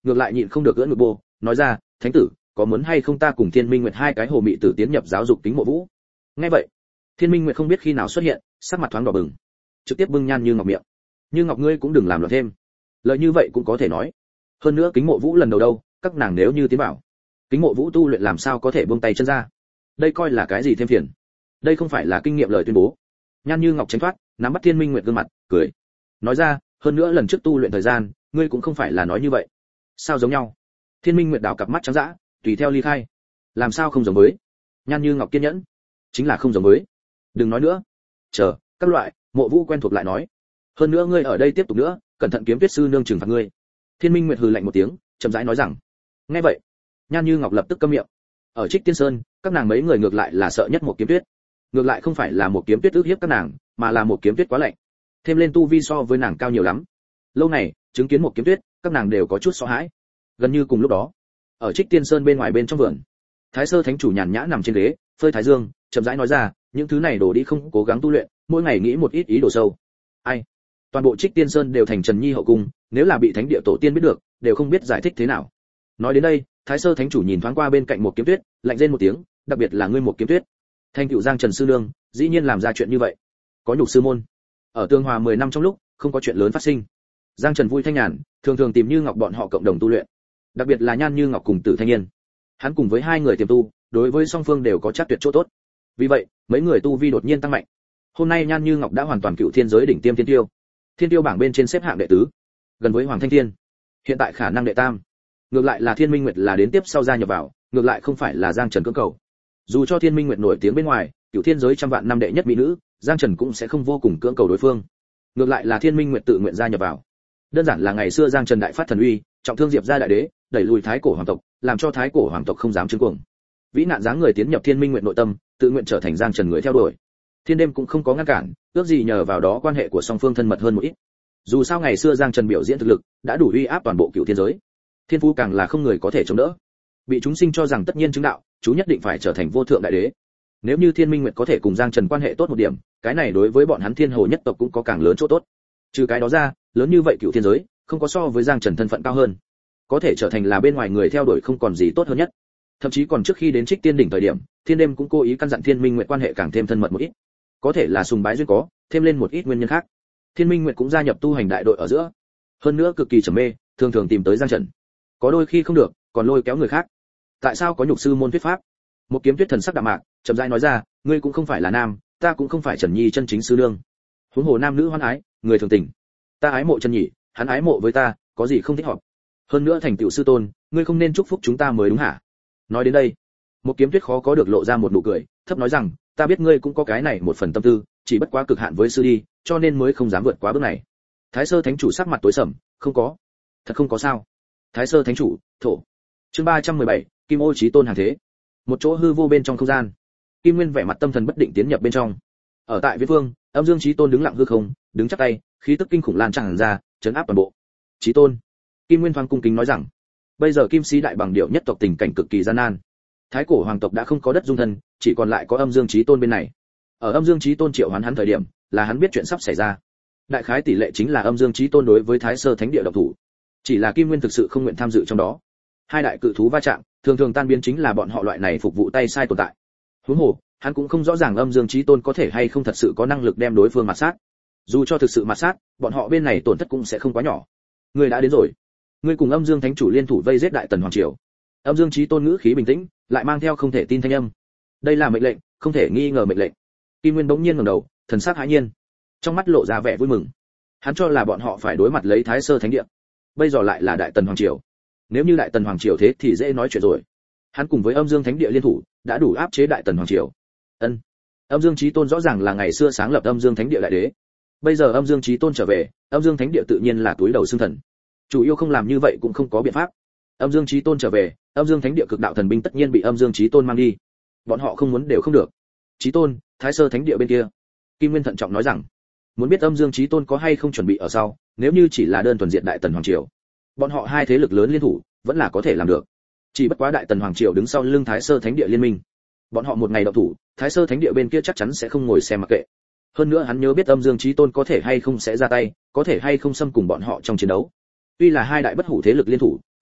ngược lại nhịn không được gỡ ngực bô, nói ra, thánh tử, có muốn hay không ta cùng Thiên Minh Nguyệt hai cái hồ mị tử tiến nhập giáo dục Kính Mộ Vũ? Nghe vậy, Thiên Minh Nguyệt không biết khi nào xuất hiện, sắc mặt thoáng đỏ bừng, trực tiếp bưng Nhan Như Ngọc miệng. Như Ngọc ngươi cũng đừng làm loạn thêm, lời như vậy cũng có thể nói. Hơn nữa Kính Mộ Vũ lần đầu đâu, các nàng nếu như tiến bảo, Kính Mộ Vũ tu luyện làm sao có thể buông tay chân ra? Đây coi là cái gì thêm phiền? Đây không phải là kinh nghiệm lời tuyên bố. Nhan Như Ngọc tránh thoát, nắm bắt Thiên Minh Nguyệt gương mặt, cười, nói ra, hơn nữa lần trước tu luyện thời gian, ngươi cũng không phải là nói như vậy. Sao giống nhau? Thiên Minh Nguyệt đảo cặp mắt trắng dã, tùy theo ly khai. Làm sao không giống với? Nhan Như Ngọc kiên nhẫn, chính là không giống với. Đừng nói nữa. Chờ, các loại, Mộ Vũ quen thuộc lại nói. Hơn nữa ngươi ở đây tiếp tục nữa, cẩn thận Kiếm Tuyết sư nương trừng phạt ngươi. Thiên Minh Nguyệt hừ lạnh một tiếng, chậm rãi nói rằng. Nghe vậy, Nhan Như Ngọc lập tức câm miệng. Ở Trích Tiên Sơn, các nàng mấy người ngược lại là sợ nhất một Kiếm Tuyết. Ngược lại không phải là một Kiếm Tuyết ức hiếp các nàng, mà là một Kiếm Tuyết quá lạnh. Thêm lên tu vi so với nàng cao nhiều lắm. Lâu này, chứng kiến một Kiếm Tuyết, các nàng đều có chút sợ hãi. Gần như cùng lúc đó, ở Trích Tiên Sơn bên ngoài bên trong vườn, Thái Sơ Thánh chủ nhàn nhã nằm trên ghế, phơi thái dương, chậm rãi nói ra, những thứ này đổ đi không cố gắng tu luyện, mỗi ngày nghĩ một ít ý đồ sâu. Ai? Toàn bộ Trích Tiên Sơn đều thành Trần Nhi hậu cung, nếu là bị Thánh địa tổ tiên biết được, đều không biết giải thích thế nào. Nói đến đây, Thái Sơ Thánh chủ nhìn thoáng qua bên cạnh một Kiếm Tuyết, lạnh rên một tiếng, đặc biệt là ngươi một Kiếm Tuyết. Thanh cựu Giang Trần sư nương, dĩ nhiên làm ra chuyện như vậy. Có nhục sư môn. Ở Tương Hòa mười năm trong lúc, không có chuyện lớn phát sinh. Giang Trần vui thanh nhàn, thường thường tìm Như Ngọc bọn họ cộng đồng tu luyện. Đặc biệt là Nhan Như Ngọc cùng Tử Thanh Nhiên. Hắn cùng với hai người tiềm tu, đối với song phương đều có chắc tuyệt chỗ tốt. Vì vậy, mấy người tu vi đột nhiên tăng mạnh. Hôm nay Nhan Như Ngọc đã hoàn toàn cựu thiên giới đỉnh tiêm thiên tiêu. Thiên tiêu bảng bên trên xếp hạng đệ tứ, gần với Hoàng Thanh Thiên. Hiện tại khả năng đệ tam. Ngược lại là Thiên Minh Nguyệt là đến tiếp sau gia nhập vào, ngược lại không phải là Giang Trần cưỡng cầu. Dù cho Thiên Minh Nguyệt nổi tiếng bên ngoài, cựu thiên giới trăm vạn năm đệ nhất mỹ nữ, Giang Trần cũng sẽ không vô cùng cưỡng cầu đối phương. Ngược lại là Thiên Minh Nguyệt tự nguyện gia nhập vào. Đơn giản là ngày xưa Giang Trần đại phát thần uy, trọng thương Diệp gia đại đế, đẩy lùi Thái cổ hoàng tộc, làm cho Thái cổ hoàng tộc không dám trứng cuồng. Vĩ nạn dáng người tiến nhập Thiên Minh Nguyệt nội tâm, tự nguyện trở thành Giang Trần người theo đuổi. Thiên đêm cũng không có ngăn cản, ước gì nhờ vào đó quan hệ của song phương thân mật hơn một ít. Dù sao ngày xưa Giang Trần biểu diễn thực lực đã đủ uy áp toàn bộ cựu thiên giới, thiên phú càng là không người có thể chống đỡ. Bị chúng sinh cho rằng tất nhiên chứng đạo, chú nhất định phải trở thành vô thượng đại đế. Nếu như Thiên Minh Nguyệt có thể cùng Giang Trần quan hệ tốt một điểm, cái này đối với bọn hắn Thiên Hồ nhất tộc cũng có càng lớn chỗ tốt. Trừ cái đó ra, lớn như vậy cựu thiên giới, không có so với Giang Trần thân phận cao hơn, có thể trở thành là bên ngoài người theo đuổi không còn gì tốt hơn nhất. Thậm chí còn trước khi đến Trích Tiên đỉnh thời điểm, Thiên đêm cũng cố ý căn dặn Thiên Minh Nguyệt quan hệ càng thêm thân mật một ít. Có thể là sùng bái duyên có, thêm lên một ít nguyên nhân khác. Thiên Minh Nguyệt cũng gia nhập tu hành đại đội ở giữa. Hơn nữa cực kỳ trầm mê, thường thường tìm tới Giang Trần. Có đôi khi không được, còn lôi kéo người khác. Tại sao có nhục sư môn thuyết pháp? Một Kiếm Tuyết thần sắc đạm mạc, chậm rãi nói ra, ngươi cũng không phải là nam, ta cũng không phải Trần Nhi chân chính sư nương. Huống hồ nam nữ hoan ái, người thường tình. Ta ái mộ Trần Nhị, hắn ái mộ với ta, có gì không thích hợp? Hơn nữa thành tựu sư tôn, ngươi không nên chúc phúc chúng ta mới đúng hả? Nói đến đây, Một Kiếm Tuyết khó có được lộ ra một nụ cười, thấp nói rằng, ta biết ngươi cũng có cái này một phần tâm tư, chỉ bất quá cực hạn với sư đi, cho nên mới không dám vượt quá bước này. Thái Sơ Thánh chủ sắc mặt tối sầm, không có, thật không có sao? Thái Sơ Thánh chủ, thổ. Chương ba trăm mười bảy, Kim Ô Chí Tôn hàng thế. Một chỗ hư vô bên trong không gian, Kim Nguyên vẻ mặt tâm thần bất định tiến nhập bên trong. Ở tại Viễn Vương, Âm Dương Chí Tôn đứng lặng hư không, đứng chắp tay, khí tức kinh khủng lan tràn ra, chấn áp toàn bộ. Chí Tôn, Kim Nguyên thoáng cung kính nói rằng, bây giờ Kim Sĩ đại bằng điệu nhất tộc tình cảnh cực kỳ gian nan. Thái cổ hoàng tộc đã không có đất dung thân, chỉ còn lại có Âm Dương Chí Tôn bên này. Ở Âm Dương Chí Tôn triệu hoán hắn thời điểm, là hắn biết chuyện sắp xảy ra. Đại khái tỷ lệ chính là Âm Dương Chí Tôn đối với Thái Sơ Thánh địa động thủ. Chỉ là Kim Nguyên thực sự không nguyện tham dự trong đó. Hai đại cự thú va chạm, thường thường tan biến chính là bọn họ loại này phục vụ tay sai tồn tại. Huống hồ, hắn cũng không rõ ràng Âm Dương Chí Tôn có thể hay không thật sự có năng lực đem đối phương mạt sát. Dù cho thực sự mạt sát, bọn họ bên này tổn thất cũng sẽ không quá nhỏ. Ngươi đã đến rồi. Ngươi cùng Âm Dương Thánh chủ liên thủ vây giết Đại Tần hoàng triều. Âm Dương Chí Tôn ngữ khí bình tĩnh, lại mang theo không thể tin thanh âm. Đây là mệnh lệnh, không thể nghi ngờ mệnh lệnh. Kim Nguyên bỗng nhiên ngẩng đầu, thần sắc hãi nhiên, trong mắt lộ ra vẻ vui mừng. Hắn cho là bọn họ phải đối mặt lấy Thái Sơ Thánh địa, bây giờ lại là Đại Tần hoàng triều. Nếu như Đại Tần hoàng triều thế thì dễ nói chuyện rồi. Hắn cùng với Âm Dương Thánh địa liên thủ, đã đủ áp chế Đại Tần hoàng triều. Ân. Âm Dương Chí Tôn rõ ràng là ngày xưa sáng lập Âm Dương Thánh địa đại đế. Bây giờ Âm Dương Chí Tôn trở về, Âm Dương Thánh địa tự nhiên là túi đầu xương thần. Chủ yếu không làm như vậy cũng không có biện pháp. Âm Dương Chí Tôn trở về, Âm Dương Thánh địa cực đạo thần binh tất nhiên bị Âm Dương Chí Tôn mang đi. Bọn họ không muốn đều không được. Chí Tôn, Thái Sơ Thánh địa bên kia. Kim Nguyên thận trọng nói rằng, muốn biết Âm Dương Chí Tôn có hay không chuẩn bị ở sau, nếu như chỉ là đơn thuần diện Đại Tần hoàng triều, bọn họ hai thế lực lớn liên thủ, vẫn là có thể làm được. Chỉ bất quá Đại Tần hoàng triều đứng sau lưng Thái Sơ Thánh địa liên minh, bọn họ một ngày động thủ, Thái Sơ Thánh địa bên kia chắc chắn sẽ không ngồi xem mặc kệ. Hơn nữa hắn nhớ biết Âm Dương Chí Tôn có thể hay không sẽ ra tay, có thể hay không xâm cùng bọn họ trong chiến đấu. Tuy là hai đại bất hủ thế lực liên thủ,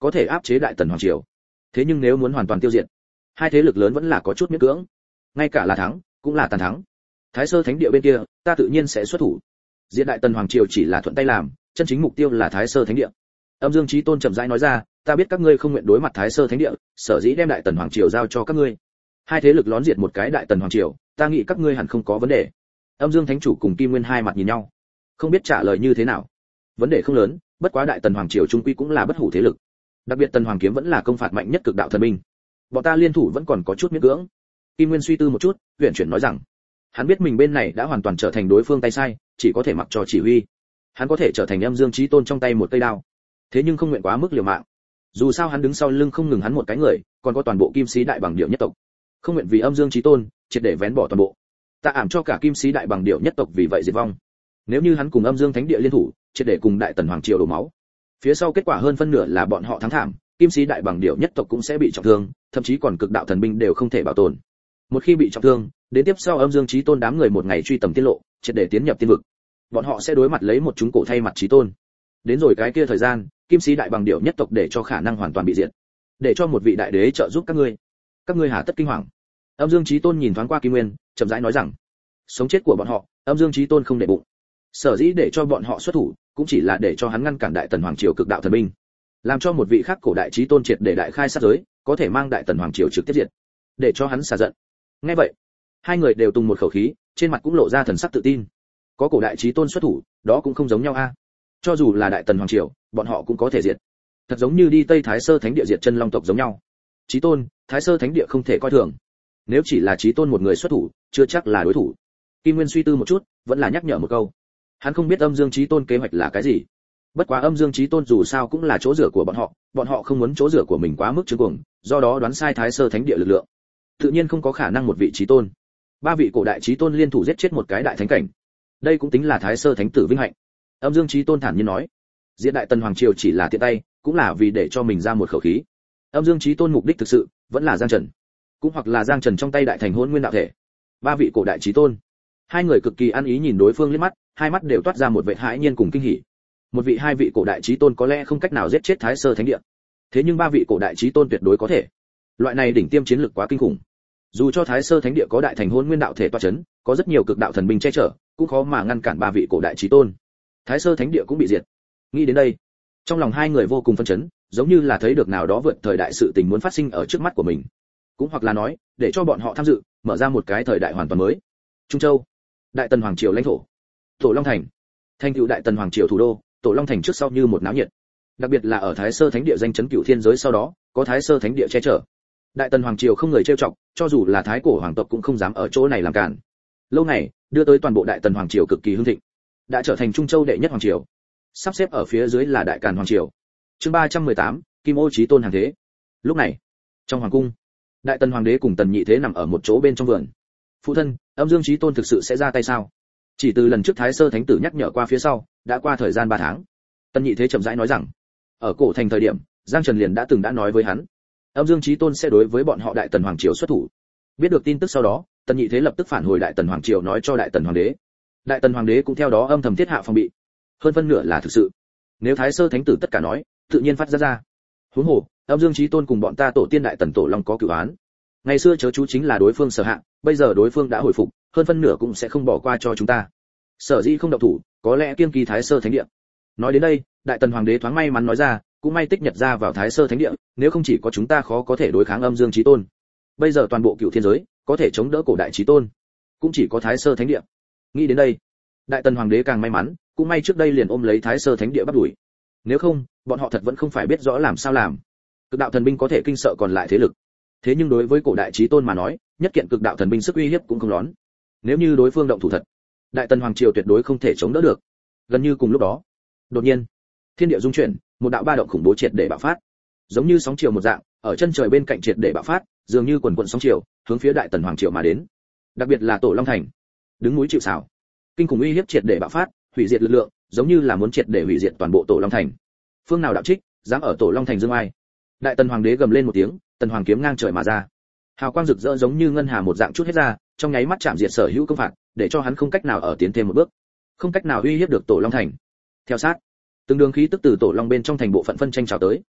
có thể áp chế đại tần hoàng triều. Thế nhưng nếu muốn hoàn toàn tiêu diệt, hai thế lực lớn vẫn là có chút miễn cưỡng. Ngay cả là thắng, cũng là tàn thắng. Thái Sơ Thánh địa bên kia, ta tự nhiên sẽ xuất thủ. Diệt đại tần hoàng triều chỉ là thuận tay làm, chân chính mục tiêu là Thái Sơ Thánh địa. Âm Dương Chí Tôn chậm rãi nói ra, ta biết các ngươi không nguyện đối mặt Thái Sơ Thánh địa, sở dĩ đem đại tần hoàng triều giao cho các ngươi. Hai thế lực lón diệt một cái đại tần hoàng triều, ta nghĩ các ngươi hẳn không có vấn đề. Âm Dương Thánh chủ cùng Kim Nguyên hai mặt nhìn nhau, không biết trả lời như thế nào. Vấn đề không lớn, bất quá đại tần hoàng triều trung quy cũng là bất hủ thế lực. Đặc biệt tần hoàng kiếm vẫn là công phạt mạnh nhất cực đạo thần binh. Bọn ta liên thủ vẫn còn có chút miễn cưỡng. Kim Nguyên suy tư một chút, huyền chuyển nói rằng, hắn biết mình bên này đã hoàn toàn trở thành đối phương tay sai, chỉ có thể mặc cho chỉ huy. Hắn có thể trở thành Âm Dương Chí Tôn trong tay một cây đao, thế nhưng không nguyện quá mức liều mạng. Dù sao hắn đứng sau lưng không ngừng hắn một cái người, còn có toàn bộ Kim Sĩ Đại Bằng Điệu nhất tộc, không nguyện vì Âm Dương Chí Tôn triệt để vén bỏ toàn bộ. Ta ảm cho cả Kim Sĩ Đại Bằng Điệu nhất tộc vì vậy diệt vong. Nếu như hắn cùng Âm Dương Thánh địa liên thủ, triệt để cùng đại tần hoàng triều đổ máu, phía sau kết quả hơn phân nửa là bọn họ thắng thảm, Kim Sĩ Đại Bằng Điệu nhất tộc cũng sẽ bị trọng thương, thậm chí còn cực đạo thần binh đều không thể bảo tồn. Một khi bị trọng thương, đến tiếp sau Âm Dương Chí Tôn đám người một ngày truy tầm tiết lộ, triệt để tiến nhập tiên vực, bọn họ sẽ đối mặt lấy một chúng cổ thay mặt Chí Tôn. Đến rồi cái kia thời gian, Kim Sĩ Đại Bằng Điệu nhất tộc để cho khả năng hoàn toàn bị diệt, để cho một vị đại đế trợ giúp các ngươi. Các ngươi hà tất kinh hoàng? Âm Dương Chí Tôn nhìn thoáng qua Kim Nguyên, chậm rãi nói rằng, sống chết của bọn họ, Âm Dương Chí Tôn không để bụng. Sở dĩ để cho bọn họ xuất thủ, cũng chỉ là để cho hắn ngăn cản đại tần hoàng triều cực đạo thần binh, làm cho một vị khác cổ đại Chí Tôn triệt để đại khai sát giới, có thể mang đại tần hoàng triều trực tiếp diệt, để cho hắn xả giận. Nghe vậy, hai người đều tung một khẩu khí, trên mặt cũng lộ ra thần sắc tự tin. Có cổ đại Chí Tôn xuất thủ, đó cũng không giống nhau a. Cho dù là đại tần hoàng triều, bọn họ cũng có thể diệt. Thật giống như đi Tây Thái Sơ Thánh địa diệt chân long tộc giống nhau. Chí Tôn, Thái Sơ Thánh địa không thể coi thường. Nếu chỉ là Chí Tôn một người xuất thủ, chưa chắc là đối thủ. Kim Nguyên suy tư một chút, vẫn là nhắc nhở một câu. Hắn không biết Âm Dương Chí Tôn kế hoạch là cái gì. Bất quá Âm Dương Chí Tôn dù sao cũng là chỗ dựa của bọn họ, bọn họ không muốn chỗ dựa của mình quá mức trướng cuồng, do đó đoán sai Thái Sơ Thánh địa lực lượng. Tự nhiên không có khả năng một vị Chí Tôn, ba vị cổ đại Chí Tôn liên thủ giết chết một cái đại thánh cảnh. Đây cũng tính là Thái Sơ Thánh tử vinh hạnh. Âm Dương Chí Tôn thản nhiên nói, diệt đại tần hoàng triều chỉ là tiện tay, cũng là vì để cho mình ra một khẩu khí. Âm Dương Chí Tôn mục đích thực sự vẫn là Giang Trần, cũng hoặc là Giang Trần trong tay đại thành hỗn nguyên đạo thể. Ba vị cổ đại Chí Tôn, hai người cực kỳ ăn ý nhìn đối phương liếc mắt, hai mắt đều toát ra một vẻ hãi nhiên cùng kinh hỉ. Một vị hai vị cổ đại Chí Tôn có lẽ không cách nào giết chết Thái Sơ Thánh địa, thế nhưng ba vị cổ đại Chí Tôn tuyệt đối có thể. Loại này đỉnh tiêm chiến lực quá kinh khủng. Dù cho Thái Sơ Thánh địa có đại thành hỗn nguyên đạo thể tọa chấn, có rất nhiều cực đạo thần binh che chở, cũng khó mà ngăn cản ba vị cổ đại Chí Tôn. Thái Sơ Thánh địa cũng bị diệt. Nghĩ đến đây, trong lòng hai người vô cùng phấn chấn, giống như là thấy được nào đó vượt thời đại sự tình muốn phát sinh ở trước mắt của mình, cũng hoặc là nói, để cho bọn họ tham dự, mở ra một cái thời đại hoàn toàn mới. Trung Châu, đại tần hoàng triều lãnh thổ, Tổ Long thành, thành tựu đại tần hoàng triều thủ đô, Tổ Long thành trước sau như một náo nhiệt. Đặc biệt là ở Thái Sơ Thánh địa danh chấn cửu thiên giới sau đó, có Thái Sơ Thánh địa che chở, đại tần hoàng triều không người trêu chọc, cho dù là thái cổ hoàng tộc cũng không dám ở chỗ này làm cản. Lâu này, đưa tới toàn bộ đại tần hoàng triều cực kỳ hưng thịnh, đã trở thành Trung Châu đệ nhất hoàng triều. Sắp xếp ở phía dưới là đại càn hoàng triều. Chương ba trăm mười tám, Kim Ô Chí Tôn hàng thế. Lúc này, trong hoàng cung, đại tần hoàng đế cùng tần nhị thế nằm ở một chỗ bên trong vườn. Phụ thân, Âm Dương Chí Tôn thực sự sẽ ra tay sao? Chỉ từ lần trước Thái Sơ Thánh tử nhắc nhở qua phía sau, đã qua thời gian ba tháng. Tần nhị thế chậm rãi nói rằng, ở cổ thành thời điểm, Giang Trần liền đã từng đã nói với hắn, Âm Dương Chí Tôn sẽ đối với bọn họ đại tần hoàng triều xuất thủ. Biết được tin tức sau đó, tần nhị thế lập tức phản hồi đại tần hoàng triều nói cho đại tần hoàng đế. Đại tần hoàng đế cũng theo đó âm thầm thiết hạ phòng bị. Hơn phân nửa là thực sự. Nếu Thái Sơ Thánh tử tất cả nói, tự nhiên phát ra ra. Huống hồ, Âm Dương Chí Tôn cùng bọn ta tổ tiên đại tần tổ long có cửu án. Ngày xưa chớ chú chính là đối phương sở hạ, bây giờ đối phương đã hồi phục, hơn phân nửa cũng sẽ không bỏ qua cho chúng ta. Sở dĩ không động thủ, có lẽ kiên kỳ Thái Sơ Thánh địa. Nói đến đây, đại tần hoàng đế thoáng may mắn nói ra, cũng may tích nhật ra vào Thái Sơ Thánh địa, nếu không chỉ có chúng ta khó có thể đối kháng Âm Dương Chí Tôn. Bây giờ toàn bộ cửu thiên giới, có thể chống đỡ cổ đại Chí Tôn, cũng chỉ có Thái Sơ Thánh địa. Nghĩ đến đây, đại tần hoàng đế càng may mắn, cũng may trước đây liền ôm lấy Thái Sơ Thánh địa bắt đuổi. Nếu không, bọn họ thật vẫn không phải biết rõ làm sao làm. Cực đạo thần binh có thể kinh sợ còn lại thế lực, thế nhưng đối với cổ đại Chí Tôn mà nói, nhất kiện cực đạo thần binh sức uy hiếp cũng không lớn. Nếu như đối phương động thủ thật, đại tần hoàng triều tuyệt đối không thể chống đỡ được. Gần như cùng lúc đó, đột nhiên, thiên địa rung chuyển, một đạo ba động khủng bố triệt để bạo phát, giống như sóng chiều một dạng, ở chân trời bên cạnh triệt để bạo phát, dường như quần quần sóng chiều, hướng phía đại tần hoàng triều mà đến. Đặc biệt là Tổ Long thành, đứng núi chịu sào, kinh khủng uy hiếp triệt để bạo phát, hủy diệt lực lượng, giống như là muốn triệt để hủy diệt toàn bộ Tổ Long thành. Phương nào đạo trích, dám ở Tổ Long thành dương ai? Đại tần hoàng đế gầm lên một tiếng, tần hoàng kiếm ngang trời mà ra, hào quang rực rỡ giống như ngân hà một dạng chút hết ra, trong nháy mắt chạm diệt sở hữu công phạt, để cho hắn không cách nào ở tiến thêm một bước, không cách nào uy hiếp được Tổ Long thành. Theo sát, từng đường khí tức từ Tổ Long bên trong thành bộ phận phân tranh trào tới,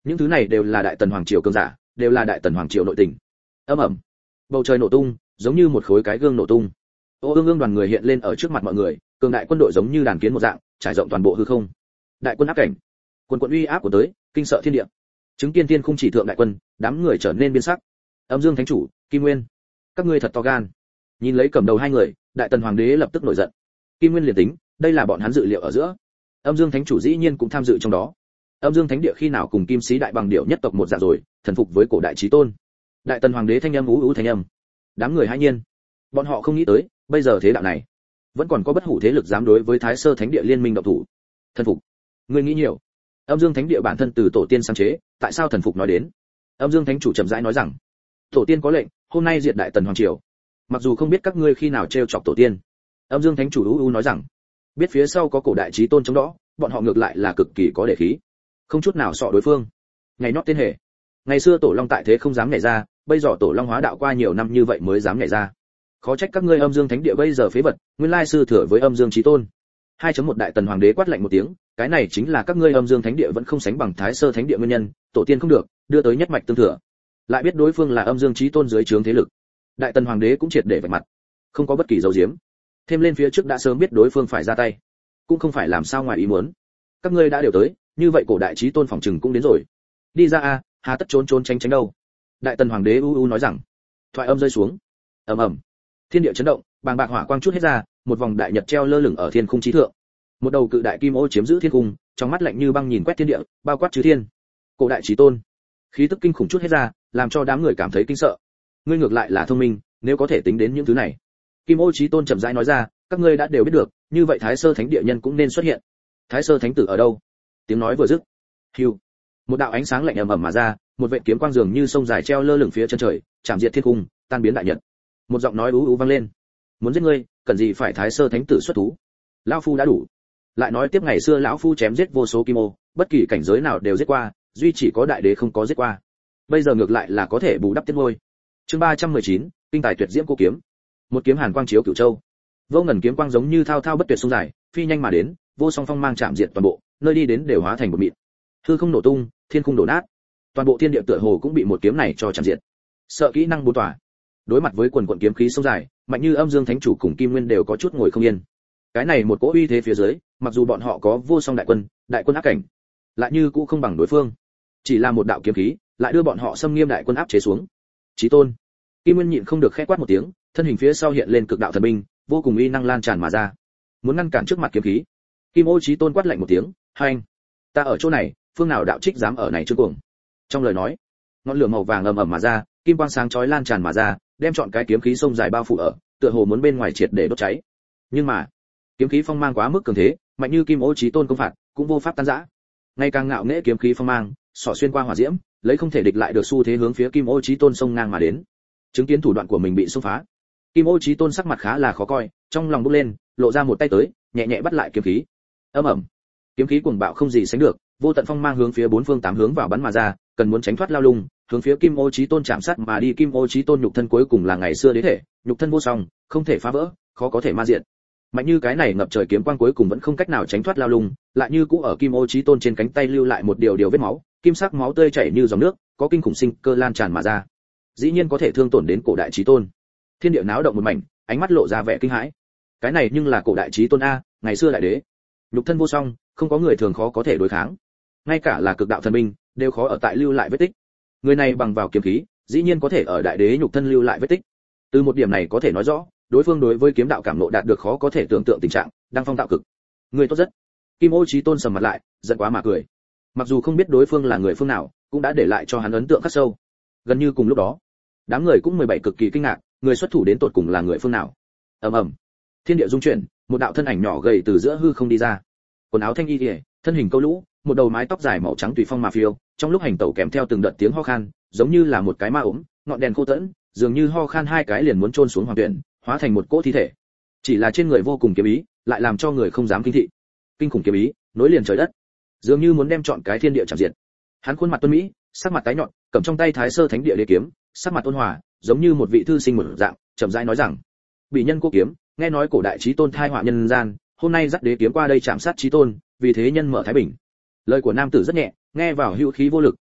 Những thứ này đều là đại tần hoàng triều cường giả, đều là đại tần hoàng triều nội tình. Ầm ầm, bầu trời nổ tung, giống như một khối cái gương nổ tung. Ô ương ương đoàn người hiện lên ở trước mặt mọi người, cường đại quân đội giống như đàn kiến một dạng, trải rộng toàn bộ hư không. Đại quân áp cảnh, quân quận uy áp của tới, kinh sợ thiên địa. Chứng kiến tiên khung chỉ thượng đại quân, đám người trở nên biến sắc. Âm Dương Thánh chủ, Kim Nguyên, các ngươi thật to gan. Nhìn lấy cầm đầu hai người, đại tần hoàng đế lập tức nổi giận. Kim Nguyên liền tính, đây là bọn hắn dự liệu ở giữa. Âm Dương Thánh chủ dĩ nhiên cũng tham dự trong đó. Âm Dương Thánh địa khi nào cùng Kim Sĩ đại bằng điệu nhất tộc một dạng rồi, thần phục với cổ đại chí tôn. Đại tần hoàng đế thanh âm ú ú thanh âm. Đám người hãi nhiên. Bọn họ không nghĩ tới, bây giờ thế đạo này, vẫn còn có bất hủ thế lực dám đối với Thái Sơ Thánh địa liên minh động thủ. Thần phục? Ngươi nghĩ nhiều. Âm Dương Thánh địa bản thân từ tổ tiên sáng chế, tại sao thần phục nói đến? Âm Dương Thánh chủ chậm rãi nói rằng, tổ tiên có lệnh, hôm nay diệt đại tần hoàng triều. Mặc dù không biết các ngươi khi nào trêu chọc tổ tiên. Âm Dương Thánh chủ u u nói rằng, biết phía sau có cổ đại chí tôn chống đó, bọn họ ngược lại là cực kỳ có để khí, không chút nào sợ đối phương. Ngày nót tên hệ. Ngày xưa tổ long tại thế không dám nhảy ra, bây giờ tổ long hóa đạo qua nhiều năm như vậy mới dám nhảy ra. Khó trách các ngươi Âm Dương Thánh địa bây giờ phế vật, nguyên lai sư thừa với Âm Dương chí tôn. hai chấm một đại tần hoàng đế quát lạnh một tiếng, cái này chính là các ngươi Âm Dương Thánh địa vẫn không sánh bằng Thái Sơ Thánh địa nguyên nhân, tổ tiên không được, đưa tới nhất mạch tương thừa. Lại biết đối phương là Âm Dương chí tôn dưới trướng thế lực. Đại tần hoàng đế cũng triệt để vạch mặt, không có bất kỳ dấu giếm. Thêm lên phía trước đã sớm biết đối phương phải ra tay, cũng không phải làm sao ngoài ý muốn. Các ngươi đã đều tới, như vậy cổ đại chí tôn phòng trừng cũng đến rồi. Đi ra a, hà tất trốn trốn tránh tránh đâu. Đại tần hoàng đế u u nói rằng. Thoại âm rơi xuống, ầm ầm, thiên địa chấn động, bàng bạc hỏa quang chút hết ra, một vòng đại nhật treo lơ lửng ở thiên khung chí thượng. Một đầu cự đại kim ô chiếm giữ thiên khung, trong mắt lạnh như băng nhìn quét thiên địa, bao quát chư thiên. Cổ đại chí tôn, khí tức kinh khủng chút hết ra, làm cho đám người cảm thấy kinh sợ. Ngươi ngược lại là thông minh, nếu có thể tính đến những thứ này. Kim ô chí tôn chậm rãi nói ra, các ngươi đã đều biết được, như vậy Thái Sơ Thánh địa nhân cũng nên xuất hiện. Thái Sơ Thánh tử ở đâu? Tiếng nói vừa dứt, hưu, một đạo ánh sáng lạnh ầm ầm mà ra, một vệt kiếm quang dường như sông dài treo lơ lửng phía chân trời, chạm diệt thiên cung, tan biến đại nhật. Một giọng nói ú ú vang lên, muốn giết ngươi, cần gì phải Thái Sơ Thánh tử xuất thú? Lão phu đã đủ. Lại nói tiếp, ngày xưa lão phu chém giết vô số kim ô, bất kỳ cảnh giới nào đều giết qua, duy chỉ có đại đế không có giết qua. Bây giờ ngược lại là có thể bù đắp tiết ngôi. Chương ba trăm mười chín, kinh tài tuyệt diễm cô kiếm. Một kiếm hàn quang chiếu cửu châu. Vô ngần kiếm quang giống như thao thao bất tuyệt sông dài, phi nhanh mà đến, vô song phong mang chạm diệt toàn bộ, nơi đi đến đều hóa thành một mịn. Hư không nổ tung, thiên khung đổ nát. Toàn bộ thiên địa tựa hồ cũng bị một kiếm này cho chạm diệt. Sợ kỹ năng bốn tỏa. Đối mặt với quần quần kiếm khí sông dài, mạnh như Âm Dương Thánh chủ cùng Kim Nguyên đều có chút ngồi không yên. Cái này một cỗ uy thế phía dưới, mặc dù bọn họ có vô song đại quân, đại quân áp cảnh, lại như cũ không bằng đối phương. Chỉ là một đạo kiếm khí, lại đưa bọn họ xâm nghiêm đại quân áp chế xuống. Chí tôn. Kim Nguyên nhịn không được khẽ quát một tiếng, thân hình phía sau hiện lên cực đạo thần binh, vô cùng uy năng lan tràn mà ra, muốn ngăn cản trước mặt kiếm khí. Kim Ô Chí tôn quát lạnh một tiếng, hai anh, ta ở chỗ này, phương nào đạo trích dám ở này trương cuồng. Trong lời nói, ngọn lửa màu vàng ầm ầm mà ra, kim quang sáng chói lan tràn mà ra, đem trọn cái kiếm khí sông dài bao phủ ở, tựa hồ muốn bên ngoài triệt để đốt cháy. Nhưng mà, kiếm khí phong mang quá mức cường thế, mạnh như Kim Ô Chí tôn công phạt, cũng vô pháp tan rã. Ngày càng ngạo nghễ kiếm khí phong mang, xỏ xuyên qua hỏa diễm, lấy không thể địch lại được xu thế hướng phía Kim Ô Chí tôn sông ngang mà đến. Chứng kiến thủ đoạn của mình bị xông phá, Kim Ô Chí tôn sắc mặt khá là khó coi, trong lòng bốc lên, lộ ra một tay tới, nhẹ nhẹ bắt lại kiếm khí. Ầm ầm, kiếm khí cuồng bạo không gì sánh được, vô tận phong mang hướng phía bốn phương tám hướng vào bắn mà ra, cần muốn tránh thoát lao lung, hướng phía Kim Ô Chí tôn chạm sát mà đi. Kim Ô Chí tôn nhục thân cuối cùng là ngày xưa đế thể, nhục thân vô song, không thể phá vỡ, khó có thể ma diệt. Mạnh như cái này ngập trời kiếm quang cuối cùng vẫn không cách nào tránh thoát lao lung, lại như cũ ở Kim Ô Chí tôn trên cánh tay lưu lại một điều điều vết máu, kim sắc máu tươi chảy như dòng nước, có kinh khủng sinh cơ lan tràn mà ra. Dĩ nhiên có thể thương tổn đến cổ đại Chí tôn. Thiên địa náo động một mảnh, ánh mắt lộ ra vẻ kinh hãi. Cái này nhưng là cổ đại Chí tôn a, ngày xưa đại đế, nhục thân vô song, không có người thường khó có thể đối kháng. Ngay cả là cực đạo thần binh, đều khó ở tại lưu lại vết tích. Người này bằng vào kiếm khí, dĩ nhiên có thể ở đại đế nhục thân lưu lại vết tích. Từ một điểm này có thể nói rõ, đối phương đối với kiếm đạo cảm ngộ đạt được khó có thể tưởng tượng tình trạng, đang phong tạo cực. Người tốt rất. Kim Ô Chí tôn sầm mặt lại, giận quá mà cười. Mặc dù không biết đối phương là người phương nào, cũng đã để lại cho hắn ấn tượng khắc sâu. Gần như cùng lúc đó, đám người cũng mười bảy cực kỳ kinh ngạc, người xuất thủ đến tột cùng là người phương nào. Ầm ầm, thiên địa rung chuyển, một đạo thân ảnh nhỏ gầy từ giữa hư không đi ra. Quần áo thanh y liễu, thân hình câu lũ, một đầu mái tóc dài màu trắng tùy phong mà phiêu, trong lúc hành tẩu kèm theo từng đợt tiếng ho khan, giống như là một cái ma ốm, ngọn đèn khô tẫn, dường như ho khan hai cái liền muốn chôn xuống hoàng tuyển, hóa thành một cỗ thi thể. Chỉ là trên người vô cùng kiếm ý, lại làm cho người không dám kinh thị. Kinh khủng kiếm ý, nối liền trời đất, dường như muốn đem trọn cái thiên địa chạm diệt. Hắn khuôn mặt tuấn mỹ, sắc mặt tái nhợt, cầm trong tay Thái Sơ Thánh địa đế kiếm, sắc mặt ôn hòa, giống như một vị thư sinh một dạng, chậm rãi nói rằng: "Bị nhân cô kiếm, nghe nói cổ đại chí tôn thai họa nhân gian, hôm nay dắt đế kiếm qua đây chạm sát chí tôn, vì thế nhân mở thái bình." Lời của nam tử rất nhẹ, nghe vào hữu khí vô lực,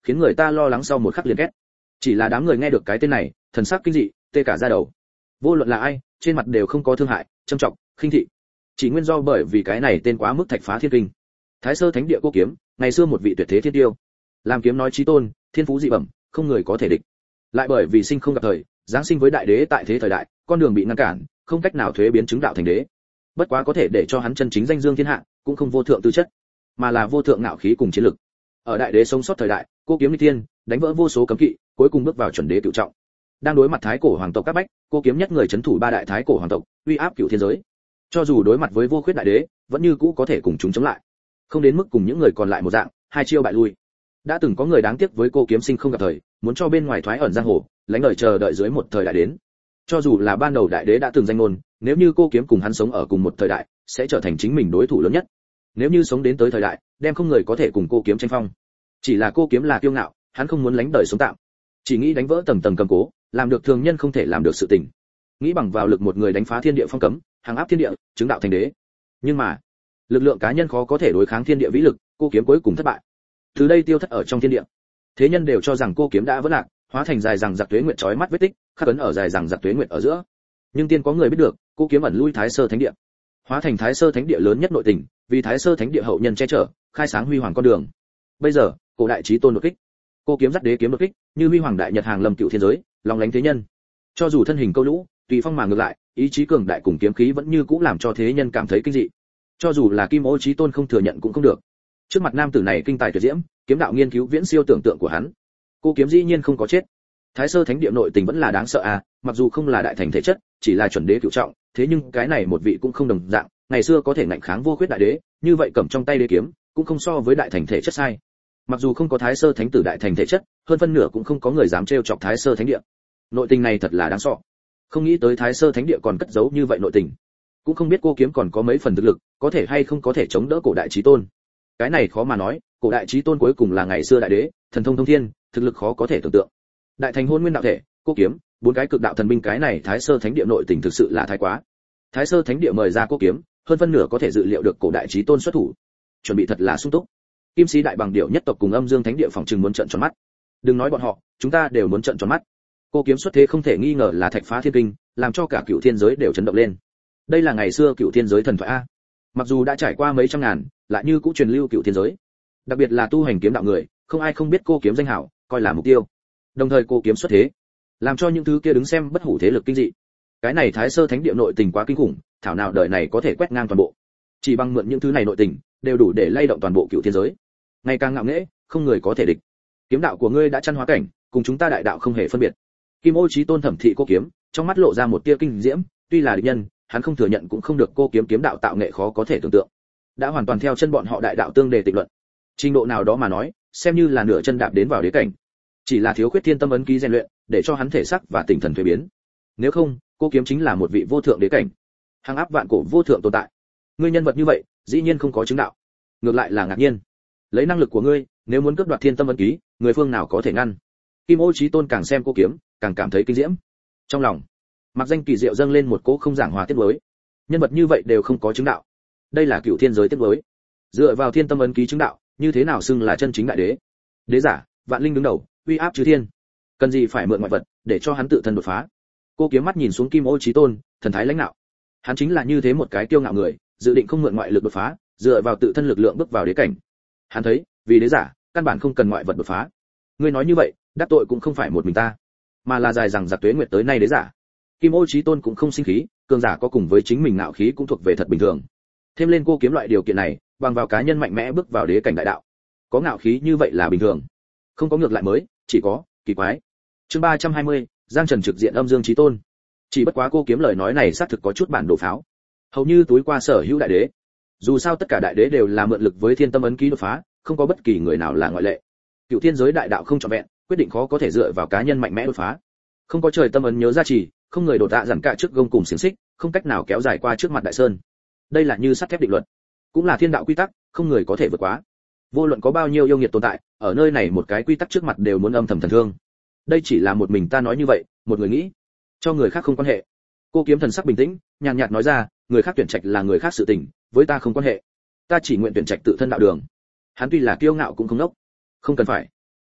khiến người ta lo lắng sau một khắc liền ghét. Chỉ là đám người nghe được cái tên này, thần sắc kinh dị, tê cả da đầu. Vô luận là ai, trên mặt đều không có thương hại, trâm trọng, khinh thị. Chỉ nguyên do bởi vì cái này tên quá mức thạch phá thiên kinh. Thái Sơ Thánh Địa Cô Kiếm, ngày xưa một vị tuyệt thế thiên tiêu, làm kiếm nói chí tôn, thiên phú dị bẩm, không người có thể địch. Lại bởi vì sinh không gặp thời, giáng sinh với đại đế tại thế thời đại, con đường bị ngăn cản, không cách nào thuế biến chứng đạo thành đế. Bất quá có thể để cho hắn chân chính danh dương thiên hạ, cũng không vô thượng tư chất, mà là vô thượng ngạo khí cùng chiến lực. Ở đại đế sống sót thời đại, Cô Kiếm Nghịch Thiên, đánh vỡ vô số cấm kỵ, cuối cùng bước vào chuẩn đế cửu trọng. Đang đối mặt thái cổ hoàng tộc các bách, Cô Kiếm nhất người chấn thủ ba đại thái cổ hoàng tộc, uy áp cửu thiên giới. Cho dù đối mặt với vô khuyết đại đế, vẫn như cũ có thể cùng chúng chống lại, không đến mức cùng những người còn lại một dạng, hai chiêu bại lui. Đã từng có người đáng tiếc với Cô Kiếm sinh không gặp thời, muốn cho bên ngoài thoái ẩn giang hồ, lãnh đời chờ đợi dưới một thời đại đến. Cho dù là ban đầu đại đế đã từng danh ngôn, nếu như Cô Kiếm cùng hắn sống ở cùng một thời đại, sẽ trở thành chính mình đối thủ lớn nhất. Nếu như sống đến tới thời đại, đem không người có thể cùng Cô Kiếm tranh phong. Chỉ là Cô Kiếm là kiêu ngạo, hắn không muốn lãnh đời sống tạm, chỉ nghĩ đánh vỡ tầng tầng cầm cố, làm được thường nhân không thể làm được sự tình. Nghĩ bằng vào lực một người đánh phá thiên địa phong cấm, hàng áp thiên địa, chứng đạo thành đế. Nhưng mà, lực lượng cá nhân khó có thể đối kháng thiên địa vĩ lực, Cô Kiếm cuối cùng thất bại. Từ đây tiêu thất ở trong thiên địa. Thế nhân đều cho rằng Cô Kiếm đã vỡ lạc, hóa thành dài rằng giặc tuế nguyệt chói mắt vết tích, khắc ấn ở dài rằng giặc tuế nguyệt ở giữa. Nhưng tiên có người biết được, Cô Kiếm ẩn lui Thái Sơ Thánh Địa, hóa thành Thái Sơ Thánh Địa lớn nhất nội tình, vì Thái Sơ Thánh Địa hậu nhân che chở, khai sáng huy hoàng con đường. Bây giờ, cổ đại chí tôn đột kích, Cô Kiếm dắt đế kiếm đột kích, như huy hoàng đại nhật hàng lâm cựu thiên giới, lòng lánh thế nhân. Cho dù thân hình câu lũ, tùy phong mà ngược lại, ý chí cường đại cùng kiếm khí vẫn như cũ làm cho thế nhân cảm thấy kinh dị. Cho dù là Kim Ô chí tôn không thừa nhận cũng không được. Trước mặt nam tử này kinh tài tuyệt diễm, kiếm đạo nghiên cứu viễn siêu tưởng tượng của hắn. Cô Kiếm dĩ nhiên không có chết. Thái Sơ Thánh Địa nội tình vẫn là đáng sợ à, mặc dù không là đại thành thể chất, chỉ là chuẩn đế cửu trọng, thế nhưng cái này một vị cũng không đồng dạng, ngày xưa có thể ngạnh kháng vô khuyết đại đế, như vậy cầm trong tay đế kiếm, cũng không so với đại thành thể chất sai. Mặc dù không có Thái Sơ Thánh tử đại thành thể chất, hơn phân nửa cũng không có người dám trêu chọc Thái Sơ Thánh Địa. Nội tình này thật là đáng sợ. Không nghĩ tới Thái Sơ Thánh Địa còn cất giấu như vậy nội tình. Cũng không biết Cô Kiếm còn có mấy phần thực lực, có thể hay không có thể chống đỡ cổ đại chí tôn. Cái này khó mà nói, cổ đại chí tôn cuối cùng là ngày xưa đại đế, thần thông thông thiên, thực lực khó có thể tưởng tượng. Đại thành hôn nguyên đạo thể, Cô Kiếm, bốn cái cực đạo thần binh, cái này Thái Sơ Thánh Địa nội tình thực sự là thái quá. Thái Sơ Thánh Địa mời ra Cô Kiếm, hơn phân nửa có thể dự liệu được cổ đại chí tôn xuất thủ. Chuẩn bị thật là sung túc. Kim Sĩ đại bằng điểu nhất tộc cùng Âm Dương Thánh Địa phòng trừng muốn trợn tròn mắt. Đừng nói bọn họ, chúng ta đều muốn trợn tròn mắt. Cô Kiếm xuất thế không thể nghi ngờ là thạch phá thiên kinh, làm cho cả cửu thiên giới đều chấn động lên. Đây là ngày xưa cửu thiên giới thần thoại a. Mặc dù đã trải qua mấy trăm ngàn, lại như cũ truyền lưu cửu thiên giới. Đặc biệt là tu hành kiếm đạo người, không ai không biết Cô Kiếm danh hảo, coi là mục tiêu. Đồng thời Cô Kiếm xuất thế, làm cho những thứ kia đứng xem bất hủ thế lực kinh dị. Cái này Thái Sơ Thánh Địa nội tình quá kinh khủng, thảo nào đời này có thể quét ngang toàn bộ. Chỉ bằng mượn những thứ này nội tình, đều đủ để lay động toàn bộ cửu thiên giới. Ngày càng ngạo nghễ, không người có thể địch. Kiếm đạo của ngươi đã chân hóa cảnh, cùng chúng ta đại đạo không hề phân biệt. Kim Ô chí tôn thẩm thị Cô Kiếm, trong mắt lộ ra một tia kinh diễm, tuy là địch nhân, hắn không thừa nhận cũng không được, Cô Kiếm kiếm đạo tạo nghệ khó có thể tưởng tượng. Đã hoàn toàn theo chân bọn họ đại đạo tương đề tịch luận. Trình độ nào đó mà nói, xem như là nửa chân đạp đến vào đế cảnh. Chỉ là thiếu khuyết thiên tâm ấn ký rèn luyện, để cho hắn thể sắc và tinh thần thuế biến. Nếu không, Cô Kiếm chính là một vị vô thượng đế cảnh, hàng áp vạn cổ vô thượng tồn tại. Ngươi nhân vật như vậy, dĩ nhiên không có chứng đạo, ngược lại là ngạc nhiên. Lấy năng lực của ngươi, nếu muốn cướp đoạt thiên tâm ấn ký, người phương nào có thể ngăn? Kim Ô chí tôn càng xem Cô Kiếm, càng cảm thấy kinh diễm. Trong lòng, mặc danh kỳ diệu dâng lên một cỗ không giảng hòa tiết đối. Nhân vật như vậy đều không có chứng đạo, đây là cửu thiên giới tiết đối. Dựa vào thiên tâm ấn ký chứng đạo, như thế nào xưng là chân chính đại đế? Đế giả, vạn linh đứng đầu, uy áp chư thiên. Cần gì phải mượn ngoại vật để cho hắn tự thân đột phá? Cô Kiếm mắt nhìn xuống Kim Ô chí tôn, thần thái lãnh nạo. Hắn chính là như thế một cái kiêu ngạo người, dự định không mượn ngoại lực đột phá, dựa vào tự thân lực lượng bước vào đế cảnh. Hắn thấy, vì đế giả, căn bản không cần ngoại vật đột phá. Ngươi nói như vậy, đắc tội cũng không phải một mình ta, mà là dài rằng giặc tuế nguyệt tới nay đế giả. Kim Ô chí tôn cũng không sinh khí, cường giả có cùng với chính mình ngạo khí cũng thuộc về thật bình thường. Thêm lên Cô Kiếm loại điều kiện này, bằng vào cá nhân mạnh mẽ bước vào đế cảnh đại đạo, có ngạo khí như vậy là bình thường, không có ngược lại mới, chỉ có kỳ quái. Chương ba trăm hai mươi, Giang Trần trực diện Âm Dương chí tôn. Chỉ bất quá Cô Kiếm lời nói này xác thực có chút bản đồ pháo, hầu như túi qua sở hữu đại đế. Dù sao tất cả đại đế đều là mượn lực với thiên tâm ấn ký đột phá, không có bất kỳ người nào là ngoại lệ. Cựu thiên giới đại đạo không trọn vẹn, quyết định khó có thể dựa vào cá nhân mạnh mẽ đột phá. Không có trời tâm ấn nhớ gia trì, không người đột tạ dặn cả trước gông cùng xiềng xích, không cách nào kéo dài qua trước mặt đại sơn. Đây là như sắt thép định luật, cũng là thiên đạo quy tắc, không người có thể vượt quá. Vô luận có bao nhiêu yêu nghiệt tồn tại, ở nơi này một cái quy tắc trước mặt đều muốn âm thầm thần thương. Đây chỉ là một mình ta nói như vậy, một người nghĩ, cho người khác không quan hệ. Cô Kiếm thần sắc bình tĩnh, nhàn nhạt nói ra, người khác tuyển trạch là người khác sự tình, với ta không quan hệ. Ta chỉ nguyện tuyển trạch tự thân đạo đường. Hắn tuy là kiêu ngạo cũng không nốc, không cần phải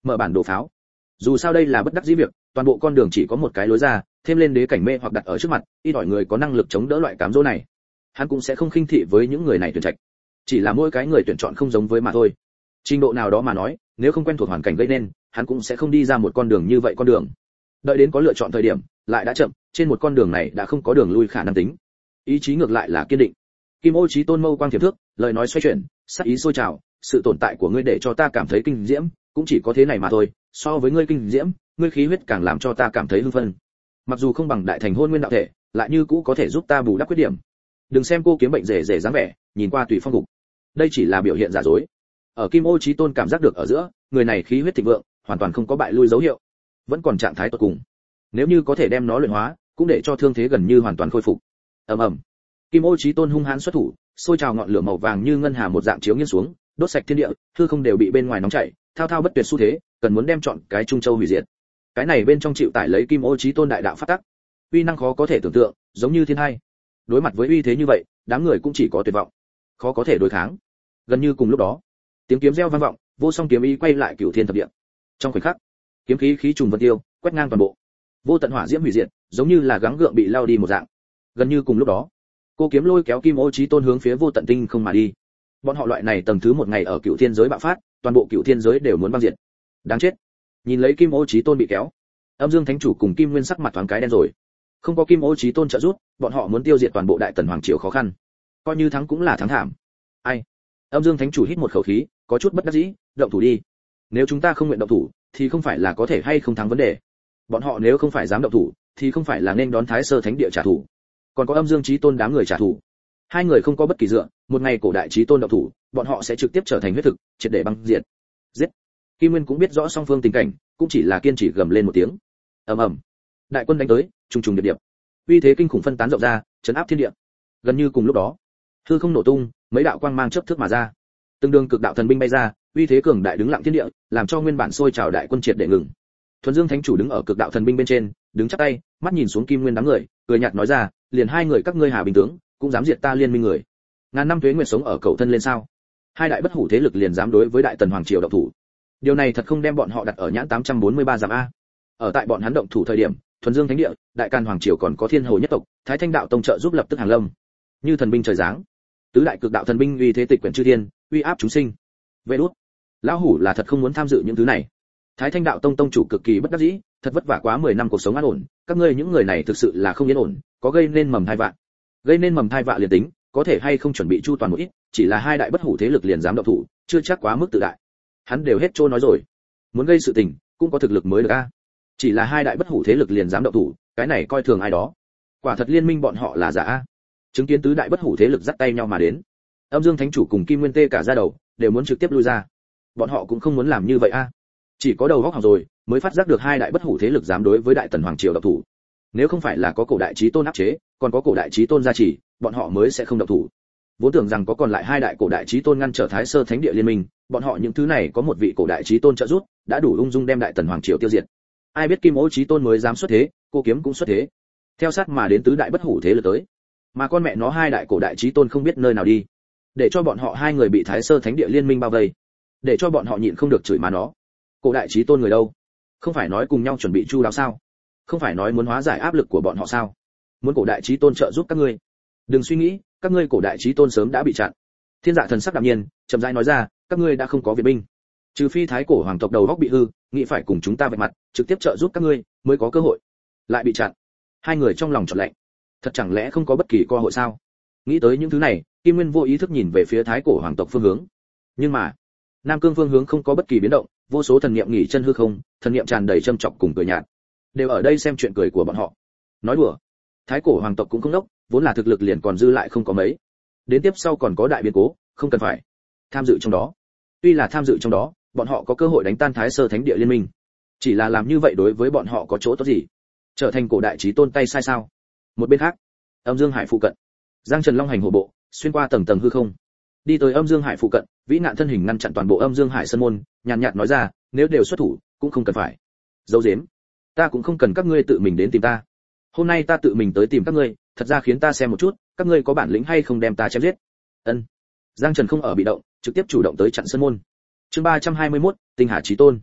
mở bản đồ pháo. Dù sao đây là bất đắc dĩ việc, toàn bộ con đường chỉ có một cái lối ra, thêm lên đế cảnh mê hoặc đặt ở trước mặt, ít ỏi người có năng lực chống đỡ loại cám dỗ này, hắn cũng sẽ không khinh thị với những người này tuyển trạch. Chỉ là mỗi cái người tuyển chọn không giống với mà thôi. Trình độ nào đó mà nói, nếu không quen thuộc hoàn cảnh gây nên, hắn cũng sẽ không đi ra một con đường như vậy con đường. Đợi đến có lựa chọn thời điểm, lại đã chậm, trên một con đường này đã không có đường lui khả năng tính. Ý chí ngược lại là kiên định. Kim Ô Chí Tôn mâu quang thiểm thước, lời nói xoay chuyển, sắc ý sôi trào, sự tồn tại của ngươi để cho ta cảm thấy kinh diễm, cũng chỉ có thế này mà thôi, so với ngươi kinh diễm, ngươi khí huyết càng làm cho ta cảm thấy hưng phấn. Mặc dù không bằng đại thành hôn nguyên đạo thể, lại như cũ có thể giúp ta bù đắp khuyết điểm. Đừng xem cô kiếm bệnh rể rể dáng vẻ, nhìn qua tùy phong cục. Đây chỉ là biểu hiện giả dối. Ở Kim Ô Chí Tôn cảm giác được ở giữa, người này khí huyết thịnh vượng, hoàn toàn không có bại lui dấu hiệu, vẫn còn trạng thái tốt cùng. Nếu như có thể đem nó luyện hóa, cũng để cho thương thế gần như hoàn toàn khôi phục. Ầm ầm. Kim Ô Chí Tôn hung hãn xuất thủ, sôi trào ngọn lửa màu vàng như ngân hà một dạng chiếu nghiêng xuống, đốt sạch thiên địa, hư không đều bị bên ngoài nóng chảy, thao thao bất tuyệt xu thế, cần muốn đem chọn cái Trung Châu hủy diệt. Cái này bên trong chịu tải lấy Kim Ô Chí Tôn đại đạo phát tắc, uy năng khó có thể tưởng tượng, giống như thiên hai. Đối mặt với uy thế như vậy, đám người cũng chỉ có tuyệt vọng, khó có thể đối kháng. Gần như cùng lúc đó, tiếng kiếm reo vang vọng, vô song kiếm ý quay lại cửu thiên thập địa. Trong khoảnh khắc, kiếm khí khí trùng vân tiêu, quét ngang toàn bộ. Vô tận hỏa diễm hủy diệt, giống như là gắng gượng bị lao đi một dạng. Gần như cùng lúc đó, cô kiếm lôi kéo Kim Ô Chí Tôn hướng phía vô tận tinh không mà đi. Bọn họ loại này tầng thứ một ngày ở cửu thiên giới bạo phát, toàn bộ cửu thiên giới đều muốn băng diệt. Đáng chết. Nhìn lấy Kim Ô Chí Tôn bị kéo, Âm Dương Thánh chủ cùng Kim Nguyên sắc mặt thoáng cái đen rồi. Không có Kim Ô Chí Tôn trợ giúp, bọn họ muốn tiêu diệt toàn bộ Đại Tần hoàng triều khó khăn. Coi như thắng cũng là thắng thảm. Ai? Âm Dương Thánh chủ hít một khẩu khí, có chút bất đắc dĩ, động thủ đi. Nếu chúng ta không nguyện động thủ, thì không phải là có thể hay không thắng vấn đề. Bọn họ nếu không phải dám động thủ, thì không phải là nên đón Thái Sơ Thánh địa trả thù. Còn có Âm Dương Chí Tôn đám người trả thù. Hai người không có bất kỳ dựa, một ngày cổ đại Chí Tôn động thủ, bọn họ sẽ trực tiếp trở thành huyết thực, triệt để băng diệt. Giết. Kim Nguyên cũng biết rõ song phương tình cảnh, cũng chỉ là kiên trì gầm lên một tiếng. Ầm ầm. Đại quân đánh tới, trùng trùng điệp điệp. Uy thế kinh khủng phân tán rộng ra, chấn áp thiên địa. Gần như cùng lúc đó, hư không nổ tung, mấy đạo quang mang chớp thước mà ra. Từng đường cực đạo thần binh bay ra, uy thế cường đại đứng lặng thiên địa, làm cho nguyên bản sôi trào đại quân triệt để ngừng. Thuần Dương Thánh chủ đứng ở cực đạo thần binh bên trên, đứng chắp tay, mắt nhìn xuống Kim Nguyên đám người, cười nhạt nói ra, liền hai người các ngươi Hà Bình tướng, cũng dám diệt ta liên minh người. Ngàn năm tuế nguyệt sống ở cầu thân lên sao? Hai đại bất hủ thế lực liền dám đối với Đại Tần hoàng triều động thủ. Điều này thật không đem bọn họ đặt ở nhãn tám trăm bốn mươi ba giảm a. Ở tại bọn hắn động thủ thời điểm, Thuần Dương Thánh địa, Đại Càn hoàng triều còn có Thiên Hồ nhất tộc, Thái Thanh đạo tông trợ giúp lập tức hàng lâm. Như thần binh trời giáng. Tứ đại cực đạo thần binh uy thế tịch quyển chư thiên, uy áp chúng sinh. Vệ đút. Lão hủ là thật không muốn tham dự những thứ này. Thái Thanh đạo tông tông chủ cực kỳ bất đắc dĩ, thật vất vả quá mười năm cuộc sống an ổn, các ngươi những người này thực sự là không yên ổn, có gây nên mầm thai vạ. Gây nên mầm thai vạ liền tính, có thể hay không chuẩn bị chu toàn một ít, chỉ là hai đại bất hủ thế lực liền dám động thủ, chưa chắc quá mức tự đại. Hắn đều hết trôi nói rồi, muốn gây sự tình, cũng có thực lực mới được a. Chỉ là hai đại bất hủ thế lực liền dám động thủ, cái này coi thường ai đó. Quả thật liên minh bọn họ là giả a. Chứng kiến tứ đại bất hủ thế lực dắt tay nhau mà đến, Âm Dương Thánh chủ cùng Kim Nguyên Tê cả ra đầu, đều muốn trực tiếp lui ra. Bọn họ cũng không muốn làm như vậy a. Chỉ có đầu óc hỏng rồi, mới phát giác được hai đại bất hủ thế lực dám đối với Đại Tần hoàng triều động thủ. Nếu không phải là có cổ đại chí tôn áp chế, còn có cổ đại chí tôn gia trì, bọn họ mới sẽ không động thủ. Vốn tưởng rằng có còn lại hai đại cổ đại chí tôn ngăn trở Thái Sơ Thánh địa liên minh, bọn họ những thứ này có một vị cổ đại chí tôn trợ giúp, đã đủ ung dung đem Đại Tần hoàng triều tiêu diệt. Ai biết Kim Ô Chí Tôn mới dám xuất thế, cô kiếm cũng xuất thế. Theo sát mà đến tứ đại bất hủ thế lực tới. Mà con mẹ nó hai đại cổ đại chí tôn không biết nơi nào đi, để cho bọn họ hai người bị Thái Sơ Thánh địa liên minh bao vây, để cho bọn họ nhịn không được chửi má nó. Cổ đại chí tôn người đâu? Không phải nói cùng nhau chuẩn bị chu đáo sao? Không phải nói muốn hóa giải áp lực của bọn họ sao? Muốn cổ đại chí tôn trợ giúp các ngươi? Đừng suy nghĩ, các ngươi cổ đại chí tôn sớm đã bị chặn. Thiên Dạ thần sắc đạm nhiên, chậm rãi nói ra, các ngươi đã không có viện binh. Trừ phi thái cổ hoàng tộc đầu góc bị hư, nghĩ phải cùng chúng ta vạch mặt, trực tiếp trợ giúp các ngươi, mới có cơ hội. Lại bị chặn. Hai người trong lòng chợt lạnh. Thật chẳng lẽ không có bất kỳ cơ hội sao? Nghĩ tới những thứ này, Kim Nguyên vô ý thức nhìn về phía thái cổ hoàng tộc phương hướng. Nhưng mà, Nam Cương phương hướng không có bất kỳ biến động, vô số thần niệm nghỉ chân hư không, thần niệm tràn đầy châm chọc cùng cười nhạt. Đều ở đây xem chuyện cười của bọn họ. Nói đùa, thái cổ hoàng tộc cũng không đốc, vốn là thực lực liền còn dư lại không có mấy. Đến tiếp sau còn có đại biến cố, không cần phải tham dự trong đó. Tuy là tham dự trong đó, bọn họ có cơ hội đánh tan Thái Sơ Thánh địa liên minh. Chỉ là làm như vậy đối với bọn họ có chỗ tốt gì? Trở thành cổ đại chí tôn tay sai sao? Một bên khác, Âm Dương Hải phụ cận, Giang Trần Long hành hổ bộ, xuyên qua tầng tầng hư không, đi tới Âm Dương Hải phụ cận, vĩ nạn thân hình ngăn chặn toàn bộ Âm Dương Hải sân môn, nhàn nhạt nói ra, nếu đều xuất thủ, cũng không cần phải giấu giếm. Ta cũng không cần các ngươi tự mình đến tìm ta. Hôm nay ta tự mình tới tìm các ngươi, thật ra khiến ta xem một chút, các ngươi có bản lĩnh hay không đem ta chém giết. Ân. Giang Trần không ở bị động, trực tiếp chủ động tới chặn sân môn. Chương ba trăm hai mươi mốt, Tinh Hà Chí Tôn.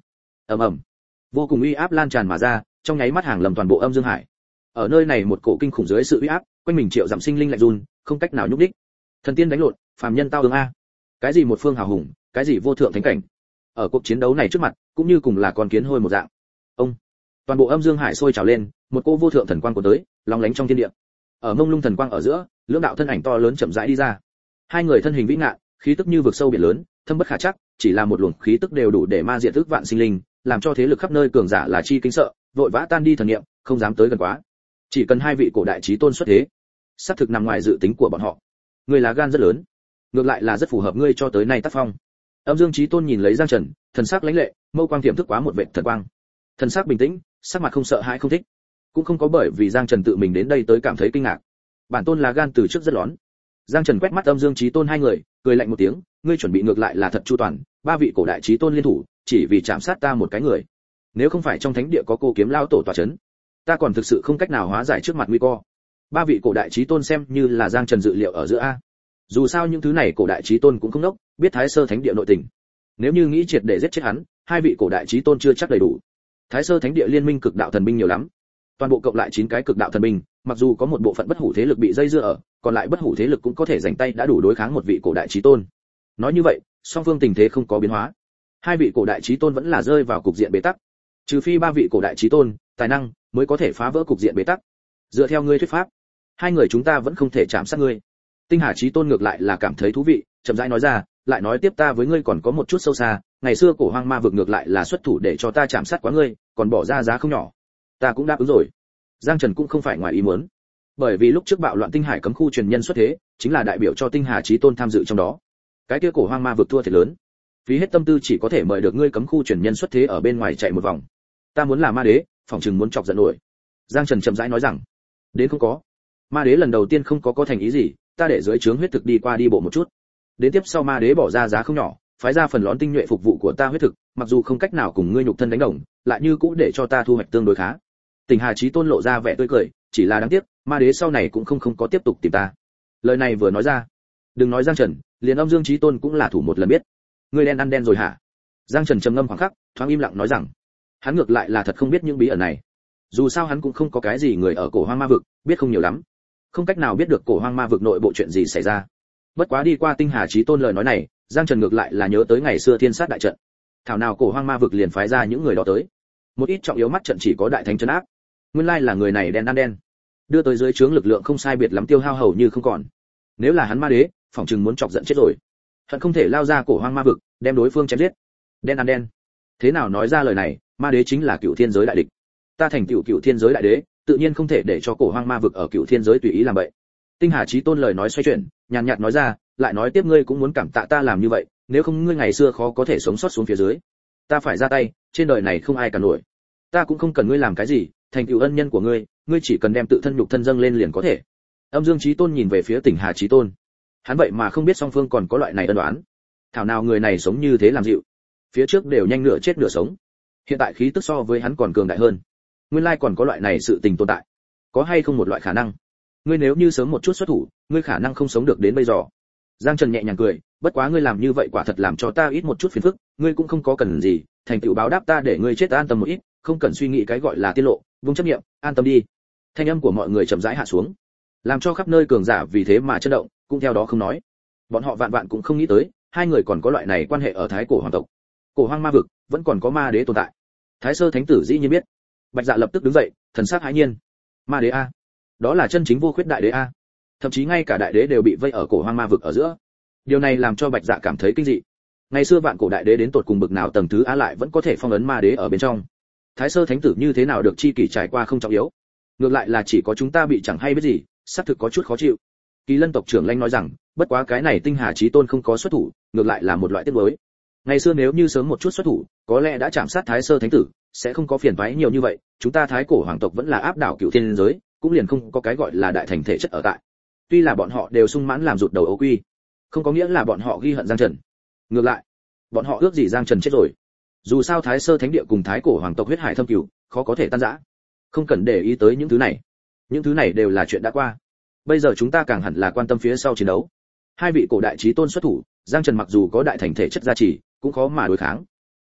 ầm ầm, vô cùng uy áp lan tràn mà ra, trong nháy mắt hàng lầm toàn bộ âm dương hải. Ở nơi này một cổ kinh khủng dưới sự uy áp, quanh mình triệu dặm sinh linh lạnh run, không cách nào nhúc nhích. Thần tiên đánh lộn, phàm nhân tao ứng a. Cái gì một phương hào hùng, cái gì vô thượng thánh cảnh. Ở cuộc chiến đấu này trước mặt, cũng như cùng là con kiến hôi một dạng. Ông, toàn bộ âm dương hải sôi trào lên, một cô vô thượng thần quang của tới, long lánh trong thiên địa. Ở mông lung thần quang ở giữa, lưỡng đạo thân ảnh to lớn chậm rãi đi ra. Hai người thân hình vĩ ngạn, khí tức như vực sâu biển lớn, thâm bất khả trắc, chỉ là một luồng khí tức đều đủ để ma diệt ức vạn sinh linh, làm cho thế lực khắp nơi cường giả là chi kính sợ, vội vã tan đi thần niệm, không dám tới gần quá. Chỉ cần hai vị cổ đại chí tôn xuất thế, xác thực nằm ngoài dự tính của bọn họ. Người là gan rất lớn, ngược lại là rất phù hợp ngươi cho tới nay tác phong. Âm Dương Chí Tôn nhìn lấy Giang Trần, thần sắc lãnh lệ, mâu quang tiềm thức quá một vệt thần quang. Thần sắc bình tĩnh, sắc mặt không sợ hãi không thích, cũng không có bởi vì Giang Trần tự mình đến đây tới cảm thấy kinh ngạc. Bản tôn là gan từ trước rất lón. Giang Trần quét mắt Âm Dương Chí Tôn hai người, cười lạnh một tiếng, ngươi chuẩn bị ngược lại là thật chu toàn, ba vị cổ đại chí tôn liên thủ, chỉ vì chạm sát ta một cái người. Nếu không phải trong thánh địa có cô kiếm lao tổ tọa chấn, ta còn thực sự không cách nào hóa giải trước mặt nguy cơ. Ba vị cổ đại chí tôn xem như là Giang Trần dự liệu ở giữa a. Dù sao những thứ này cổ đại chí tôn cũng không đốc, biết Thái Sơ Thánh địa nội tình. Nếu như nghĩ triệt để giết chết hắn, hai vị cổ đại chí tôn chưa chắc đầy đủ. Thái Sơ Thánh địa liên minh cực đạo thần binh nhiều lắm. Toàn bộ cộng lại chín cái cực đạo thần binh, mặc dù có một bộ phận bất hủ thế lực bị dây dưa ở, còn lại bất hủ thế lực cũng có thể giành tay đã đủ đối kháng một vị cổ đại chí tôn. Nói như vậy, song phương tình thế không có biến hóa. Hai vị cổ đại chí tôn vẫn là rơi vào cục diện bế tắc. Trừ phi ba vị cổ đại chí tôn, tài năng mới có thể phá vỡ cục diện bế tắc. Dựa theo ngươi thuyết pháp, hai người chúng ta vẫn không thể chạm sát ngươi. Tinh Hà Chí Tôn ngược lại là cảm thấy thú vị, chậm rãi nói ra, lại nói tiếp ta với ngươi còn có một chút sâu xa, ngày xưa cổ hoang ma vực ngược lại là xuất thủ để cho ta chạm sát quá ngươi, còn bỏ ra giá không nhỏ. Ta cũng đáp ứng rồi. Giang Trần cũng không phải ngoài ý muốn, bởi vì lúc trước bạo loạn Tinh Hải cấm khu truyền nhân xuất thế, chính là đại biểu cho Tinh Hà Chí Tôn tham dự trong đó. Cái kia cổ hoang ma vực thua thiệt lớn, phí hết tâm tư chỉ có thể mời được ngươi cấm khu truyền nhân xuất thế ở bên ngoài chạy một vòng. Ta muốn là ma đế, phòng chừng muốn chọc giận nổi. Giang Trần chậm rãi nói rằng, đến không có. Ma đế lần đầu tiên không có có thành ý gì, ta để dưới trướng huyết thực đi qua đi bộ một chút. Đến tiếp sau ma đế bỏ ra giá không nhỏ, phái ra phần lớn tinh nhuệ phục vụ của ta huyết thực, mặc dù không cách nào cùng ngươi nhục thân đánh đồng, lại như cũ để cho ta thu hoạch tương đối khá. Tình Hà Chí Tôn lộ ra vẻ tươi cười, chỉ là đáng tiếc, ma đế sau này cũng không không có tiếp tục tìm ta. Lời này vừa nói ra, đừng nói Giang Trần, liền Âm Dương Chí Tôn cũng là thủ một lần biết. Ngươi đen ăn đen rồi hả? Giang Trần trầm ngâm khoảng khắc, thoáng im lặng nói rằng, hắn ngược lại là thật không biết những bí ẩn này. Dù sao hắn cũng không có cái gì người ở cổ hoang ma vực, biết không nhiều lắm, không cách nào biết được cổ hoang ma vực nội bộ chuyện gì xảy ra. Bất quá đi qua Tinh Hà Chí Tôn lời nói này, Giang Trần ngược lại là nhớ tới ngày xưa thiên sát đại trận. Thảo nào cổ hoang ma vực liền phái ra những người đó tới. Một ít trọng yếu mắt trận chỉ có đại thánh trấn áp. Nguyên lai là người này đen ăn đen, đưa tới dưới trướng lực lượng không sai biệt lắm tiêu hao hầu như không còn. Nếu là hắn ma đế, phỏng chừng muốn chọc giận chết rồi. Hận không thể lao ra cổ hoang ma vực, đem đối phương chém giết. Đen ăn đen. Thế nào nói ra lời này, ma đế chính là cựu thiên giới đại địch. Ta thành cựu cựu thiên giới đại đế, tự nhiên không thể để cho cổ hoang ma vực ở cựu thiên giới tùy ý làm vậy. Tinh Hà Chí Tôn lời nói xoay chuyển, nhàn nhạt nói ra, lại nói tiếp ngươi cũng muốn cảm tạ ta làm như vậy, nếu không ngươi ngày xưa khó có thể sống sót xuống phía dưới. Ta phải ra tay, trên đời này không ai cả nổi. Ta cũng không cần ngươi làm cái gì, thành cựu ân nhân của ngươi, ngươi chỉ cần đem tự thân nhục thân dâng lên liền có thể. Âm Dương Chí Tôn nhìn về phía Tinh Hà Chí Tôn, hắn vậy mà không biết song phương còn có loại này ân oán. Thảo nào người này sống như thế làm dịu, phía trước đều nhanh nửa chết nửa sống, hiện tại khí tức so với hắn còn cường đại hơn. Nguyên lai còn có loại này sự tình tồn tại. Có hay không một loại khả năng, ngươi nếu như sớm một chút xuất thủ, ngươi khả năng không sống được đến bây giờ. Giang Trần nhẹ nhàng cười, bất quá ngươi làm như vậy quả thật làm cho ta ít một chút phiền phức, ngươi cũng không có cần gì, thành tựu báo đáp ta để ngươi chết an tâm một ít, không cần suy nghĩ cái gọi là tiết lộ, vung chấp niệm, an tâm đi. Thanh âm của mọi người chậm rãi hạ xuống, làm cho khắp nơi cường giả vì thế mà chấn động, cũng theo đó không nói. Bọn họ vạn vạn cũng không nghĩ tới, hai người còn có loại này quan hệ ở Thái cổ hoàng tộc. Cổ hoang ma vực vẫn còn có ma đế tồn tại. Thái Sơ Thánh tử dĩ nhiên biết. Bạch Dạ lập tức đứng dậy, thần sắc hãi nhiên. Ma đế a, đó là chân chính vô khuyết đại đế a. Thậm chí ngay cả đại đế đều bị vây ở cổ hoang ma vực ở giữa. Điều này làm cho Bạch Dạ cảm thấy kinh dị. Ngày xưa vạn cổ đại đế đến tột cùng bực nào tầng thứ a lại vẫn có thể phong ấn ma đế ở bên trong. Thái Sơ Thánh tử như thế nào được chi kỷ trải qua không trọng yếu. Ngược lại là chỉ có chúng ta bị chẳng hay biết gì, xác thực có chút khó chịu. Kỳ Lân tộc trưởng Lanh nói rằng, bất quá cái này Tinh Hà Chí Tôn không có xuất thủ, ngược lại là một loại tiếc nuối. Ngày xưa nếu như sớm một chút xuất thủ, có lẽ đã chạm sát Thái Sơ Thánh tử, sẽ không có phiền toái nhiều như vậy, chúng ta Thái cổ hoàng tộc vẫn là áp đảo cửu thiên giới, cũng liền không có cái gọi là đại thành thể chất ở tại. Tuy là bọn họ đều sung mãn làm rụt đầu ấu quy, không có nghĩa là bọn họ ghi hận Giang Trần. Ngược lại, bọn họ ước gì Giang Trần chết rồi. Dù sao Thái Sơ Thánh địa cùng Thái cổ hoàng tộc huyết hải thâm cửu, khó có thể tan rã. Không cần để ý tới những thứ này. Những thứ này đều là chuyện đã qua. Bây giờ chúng ta càng hẳn là quan tâm phía sau chiến đấu. Hai vị cổ đại chí tôn xuất thủ, Giang Trần mặc dù có đại thành thể chất gia trì, cũng khó mà đối kháng.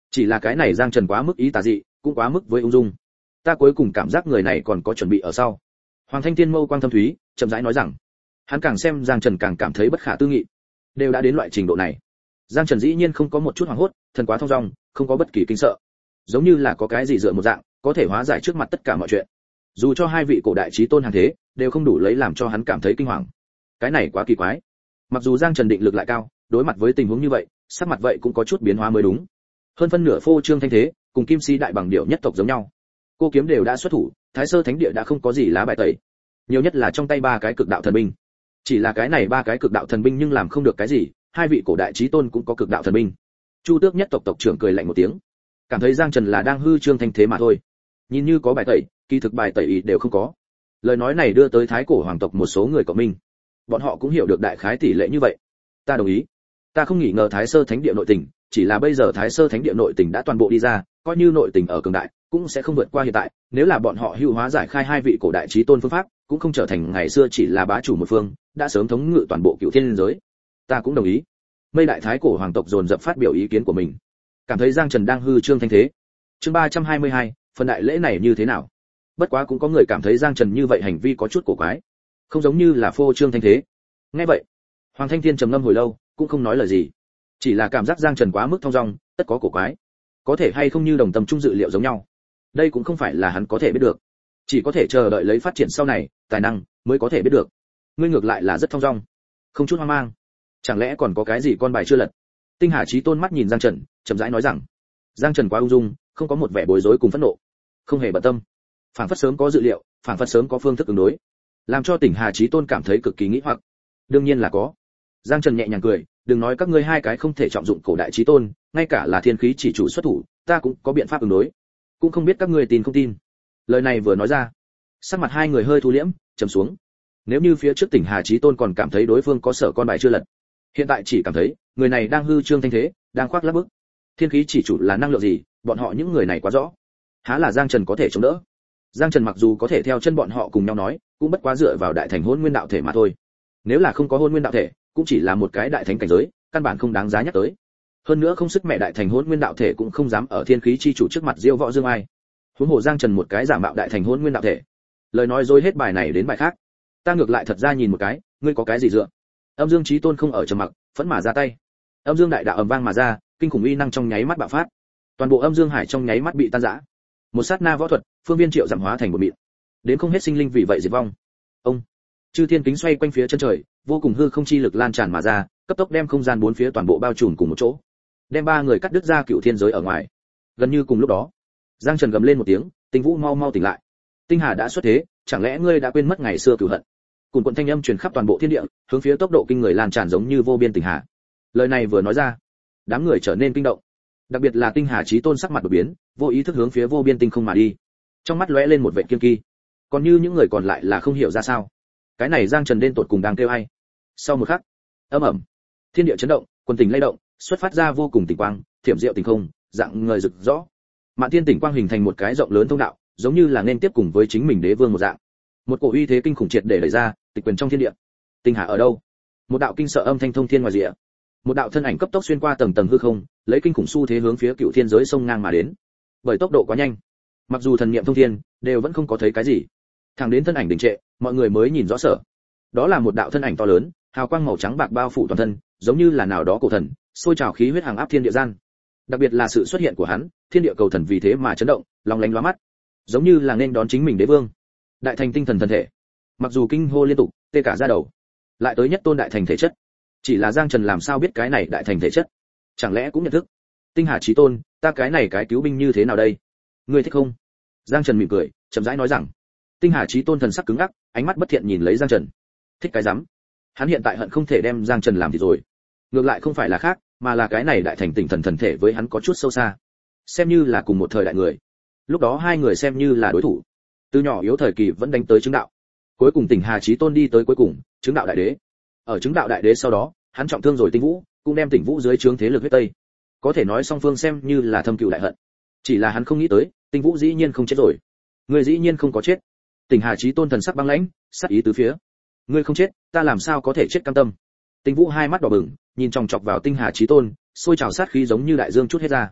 Chỉ là cái này Giang Trần quá mức ý tà dị, cũng quá mức với ung dung. Ta cuối cùng cảm giác người này còn có chuẩn bị ở sau. Hoàng Thanh Tiên mâu quang thâm thúy, chậm rãi nói rằng, hắn càng xem Giang Trần càng cảm thấy bất khả tư nghị. Đều đã đến loại trình độ này, Giang Trần dĩ nhiên không có một chút hoảng hốt, thần quá thong dong, không có bất kỳ kinh sợ, giống như là có cái gì dựa một dạng, có thể hóa giải trước mặt tất cả mọi chuyện. Dù cho hai vị cổ đại chí tôn hàng thế, đều không đủ lấy làm cho hắn cảm thấy kinh hoàng. Cái này quá kỳ quái. Mặc dù Giang Trần định lực lại cao, đối mặt với tình huống như vậy, sắc mặt vậy cũng có chút biến hóa mới đúng. Hơn phân nửa phô trương thanh thế, cùng Kim Si đại bằng điệu nhất tộc giống nhau. Cô kiếm đều đã xuất thủ, Thái Sơ Thánh Địa đã không có gì lá bài tẩy. Nhiều nhất là trong tay ba cái cực đạo thần binh. Chỉ là cái này ba cái cực đạo thần binh nhưng làm không được cái gì, hai vị cổ đại chí tôn cũng có cực đạo thần binh. Chu Tước nhất tộc tộc trưởng cười lạnh một tiếng, cảm thấy Giang Trần là đang hư trương thanh thế mà thôi. Nhìn như có bài tẩy, kỳ thực bài tẩy ý đều không có. Lời nói này đưa tới Thái cổ hoàng tộc một số người cộng minh. Bọn họ cũng hiểu được đại khái tỷ lệ như vậy. Ta đồng ý. Ta không nghĩ ngờ Thái Sơ Thánh Địa nội tình, chỉ là bây giờ Thái Sơ Thánh Địa nội tình đã toàn bộ đi ra, coi như nội tình ở cường đại, cũng sẽ không vượt qua hiện tại, nếu là bọn họ hữu hóa giải khai hai vị cổ đại chí tôn phương pháp, cũng không trở thành ngày xưa chỉ là bá chủ một phương, đã sớm thống ngự toàn bộ cựu thiên giới. Ta cũng đồng ý. Mây đại thái cổ hoàng tộc dồn dập phát biểu ý kiến của mình, cảm thấy Giang Trần đang hư trương thanh thế. Chương ba trăm hai mươi hai, phần đại lễ này như thế nào? Bất quá cũng có người cảm thấy Giang Trần như vậy hành vi có chút cổ quái, không giống như là phô trương thanh thế. Nghe vậy, Hoàng Thanh Thiên trầm ngâm hồi lâu, cũng không nói lời gì, chỉ là cảm giác Giang Trần quá mức thong dong, tất có cổ quái. Có thể hay không như đồng tâm trung dự liệu giống nhau, đây cũng không phải là hắn có thể biết được, chỉ có thể chờ đợi lấy phát triển sau này, tài năng mới có thể biết được. Ngươi ngược lại là rất thong dong, không chút hoang mang, chẳng lẽ còn có cái gì con bài chưa lật? Tinh Hà Chí Tôn mắt nhìn Giang Trần, chậm rãi nói rằng. Giang Trần quá ung dung, không có một vẻ bối rối cùng phẫn nộ, không hề bận tâm, phảng phất sớm có dự liệu, phảng phất sớm có phương thức ứng đối, làm cho Tinh Hà Chí Tôn cảm thấy cực kỳ nghĩ hoặc. Đương nhiên là có. Giang Trần nhẹ nhàng cười, đừng nói các ngươi hai cái không thể trọng dụng cổ đại chí tôn, ngay cả là thiên khí chỉ chủ xuất thủ, ta cũng có biện pháp ứng đối. Cũng không biết các ngươi tin không tin. Lời này vừa nói ra, sắc mặt hai người hơi thu liễm, trầm xuống. Nếu như phía trước Tỉnh Hà Chí Tôn còn cảm thấy đối phương có sở con bài chưa lật, hiện tại chỉ cảm thấy người này đang hư trương thanh thế, đang khoác lác bức. Thiên khí chỉ chủ là năng lượng gì, bọn họ những người này quá rõ. Há là Giang Trần có thể chống đỡ? Giang Trần mặc dù có thể theo chân bọn họ cùng nhau nói, cũng bất quá dựa vào đại thành hôn nguyên đạo thể mà thôi. Nếu là không có hôn nguyên đạo thể, cũng chỉ là một cái đại thánh cảnh giới, căn bản không đáng giá nhắc tới. Hơn nữa không sức mẹ đại thành hôn nguyên đạo thể cũng không dám ở thiên khí chi chủ trước mặt diêu võ dương ai. Huống hồ Giang Trần một cái giả mạo đại thành hôn nguyên đạo thể, lời nói dối hết bài này đến bài khác. Ta ngược lại thật ra nhìn một cái, ngươi có cái gì dựa? Âm Dương Chí Tôn không ở trầm mặc, phẫn mà ra tay. Âm Dương đại đạo ầm vang mà ra, kinh khủng uy năng trong nháy mắt bạo phát. Toàn bộ Âm Dương Hải trong nháy mắt bị tan rã. Một sát na võ thuật, phương viên triệu giảm hóa thành một mịn. Đến không hết sinh linh vì vậy diệt vong. Ông chư thiên kính xoay quanh phía chân trời, vô cùng hư không chi lực lan tràn mà ra, cấp tốc đem không gian bốn phía toàn bộ bao trùm cùng một chỗ, đem ba người cắt đứt ra cựu thiên giới ở ngoài. Gần như cùng lúc đó, Giang Trần gầm lên một tiếng, Tinh Vũ mau mau tỉnh lại. Tinh Hà đã xuất thế, chẳng lẽ ngươi đã quên mất ngày xưa cửu hận? Cùng cuộn thanh âm truyền khắp toàn bộ thiên địa, hướng phía tốc độ kinh người lan tràn giống như vô biên Tinh Hà. Lời này vừa nói ra, đám người trở nên kinh động, đặc biệt là Tinh Hà Chí Tôn sắc mặt đột biến, vô ý thức hướng phía vô biên tinh không mà đi, trong mắt lóe lên một vẻ kiên kỳ. Còn như những người còn lại là không hiểu ra sao, cái này Giang Trần đến tột cùng đang kêu ai? Sau một khắc, âm ầm, thiên địa chấn động, quần tình lay động, xuất phát ra vô cùng tình quang, thiểm diệu tình không, dạng người rực rõ. Mạn Thiên Tỉnh quang hình thành một cái rộng lớn thông đạo, giống như là nên tiếp cùng với chính mình đế vương một dạng. Một cổ uy thế kinh khủng triệt để đẩy ra, tịch quyền trong thiên địa. Tinh Hà ở đâu? Một đạo kinh sợ âm thanh thông thiên ngoài rìa. Một đạo thân ảnh cấp tốc xuyên qua tầng tầng hư không, lấy kinh khủng xu thế hướng phía cựu thiên giới sông ngang mà đến. Bởi tốc độ quá nhanh, mặc dù thần niệm thông thiên, đều vẫn không có thấy cái gì. Thẳng đến thân ảnh đình trệ, mọi người mới nhìn rõ sở. Đó là một đạo thân ảnh to lớn, hào quang màu trắng bạc bao phủ toàn thân, giống như là nào đó cổ thần, sôi trào khí huyết hàng áp thiên địa gian. Đặc biệt là sự xuất hiện của hắn, thiên địa cầu thần vì thế mà chấn động, long lánh lóa mắt, giống như là nên đón chính mình đế vương. Đại thành tinh thần thân thể, mặc dù kinh hô liên tục, tê cả da đầu, lại tới nhất tôn đại thành thể chất. Chỉ là Giang Trần làm sao biết cái này đại thành thể chất? Chẳng lẽ cũng nhận thức? Tinh Hà Chí Tôn, ta cái này cái cứu binh như thế nào đây? Ngươi thích không? Giang Trần mỉm cười, chậm rãi nói rằng. Tinh Hà Chí Tôn thần sắc cứng ngắc, ánh mắt bất thiện nhìn lấy Giang Trần. Thích cái rắm? Hắn hiện tại hận không thể đem Giang Trần làm thì rồi. Ngược lại không phải là khác, mà là cái này đại thành tinh thần thần thể với hắn có chút sâu xa. Xem như là cùng một thời đại người. Lúc đó hai người xem như là đối thủ. Từ nhỏ yếu thời kỳ vẫn đánh tới chứng đạo. Cuối cùng Tinh Hà Chí Tôn đi tới cuối cùng, chứng đạo đại đế. Ở chứng đạo đại đế sau đó, hắn trọng thương rồi Tinh Vũ, cũng đem Tinh Vũ dưới trướng thế lực huyết tây. Có thể nói song phương xem như là thâm cừu đại hận. Chỉ là hắn không nghĩ tới, Tinh Vũ dĩ nhiên không chết rồi. Người dĩ nhiên không có chết. Tinh Hà Chí Tôn thần sắc băng lãnh, sát ý tứ phía. Ngươi không chết, ta làm sao có thể chết cam tâm? Tinh Vũ hai mắt đỏ bừng, nhìn chòng chọc vào Tinh Hà Chí Tôn, sôi trào sát khí giống như đại dương chút hết ra.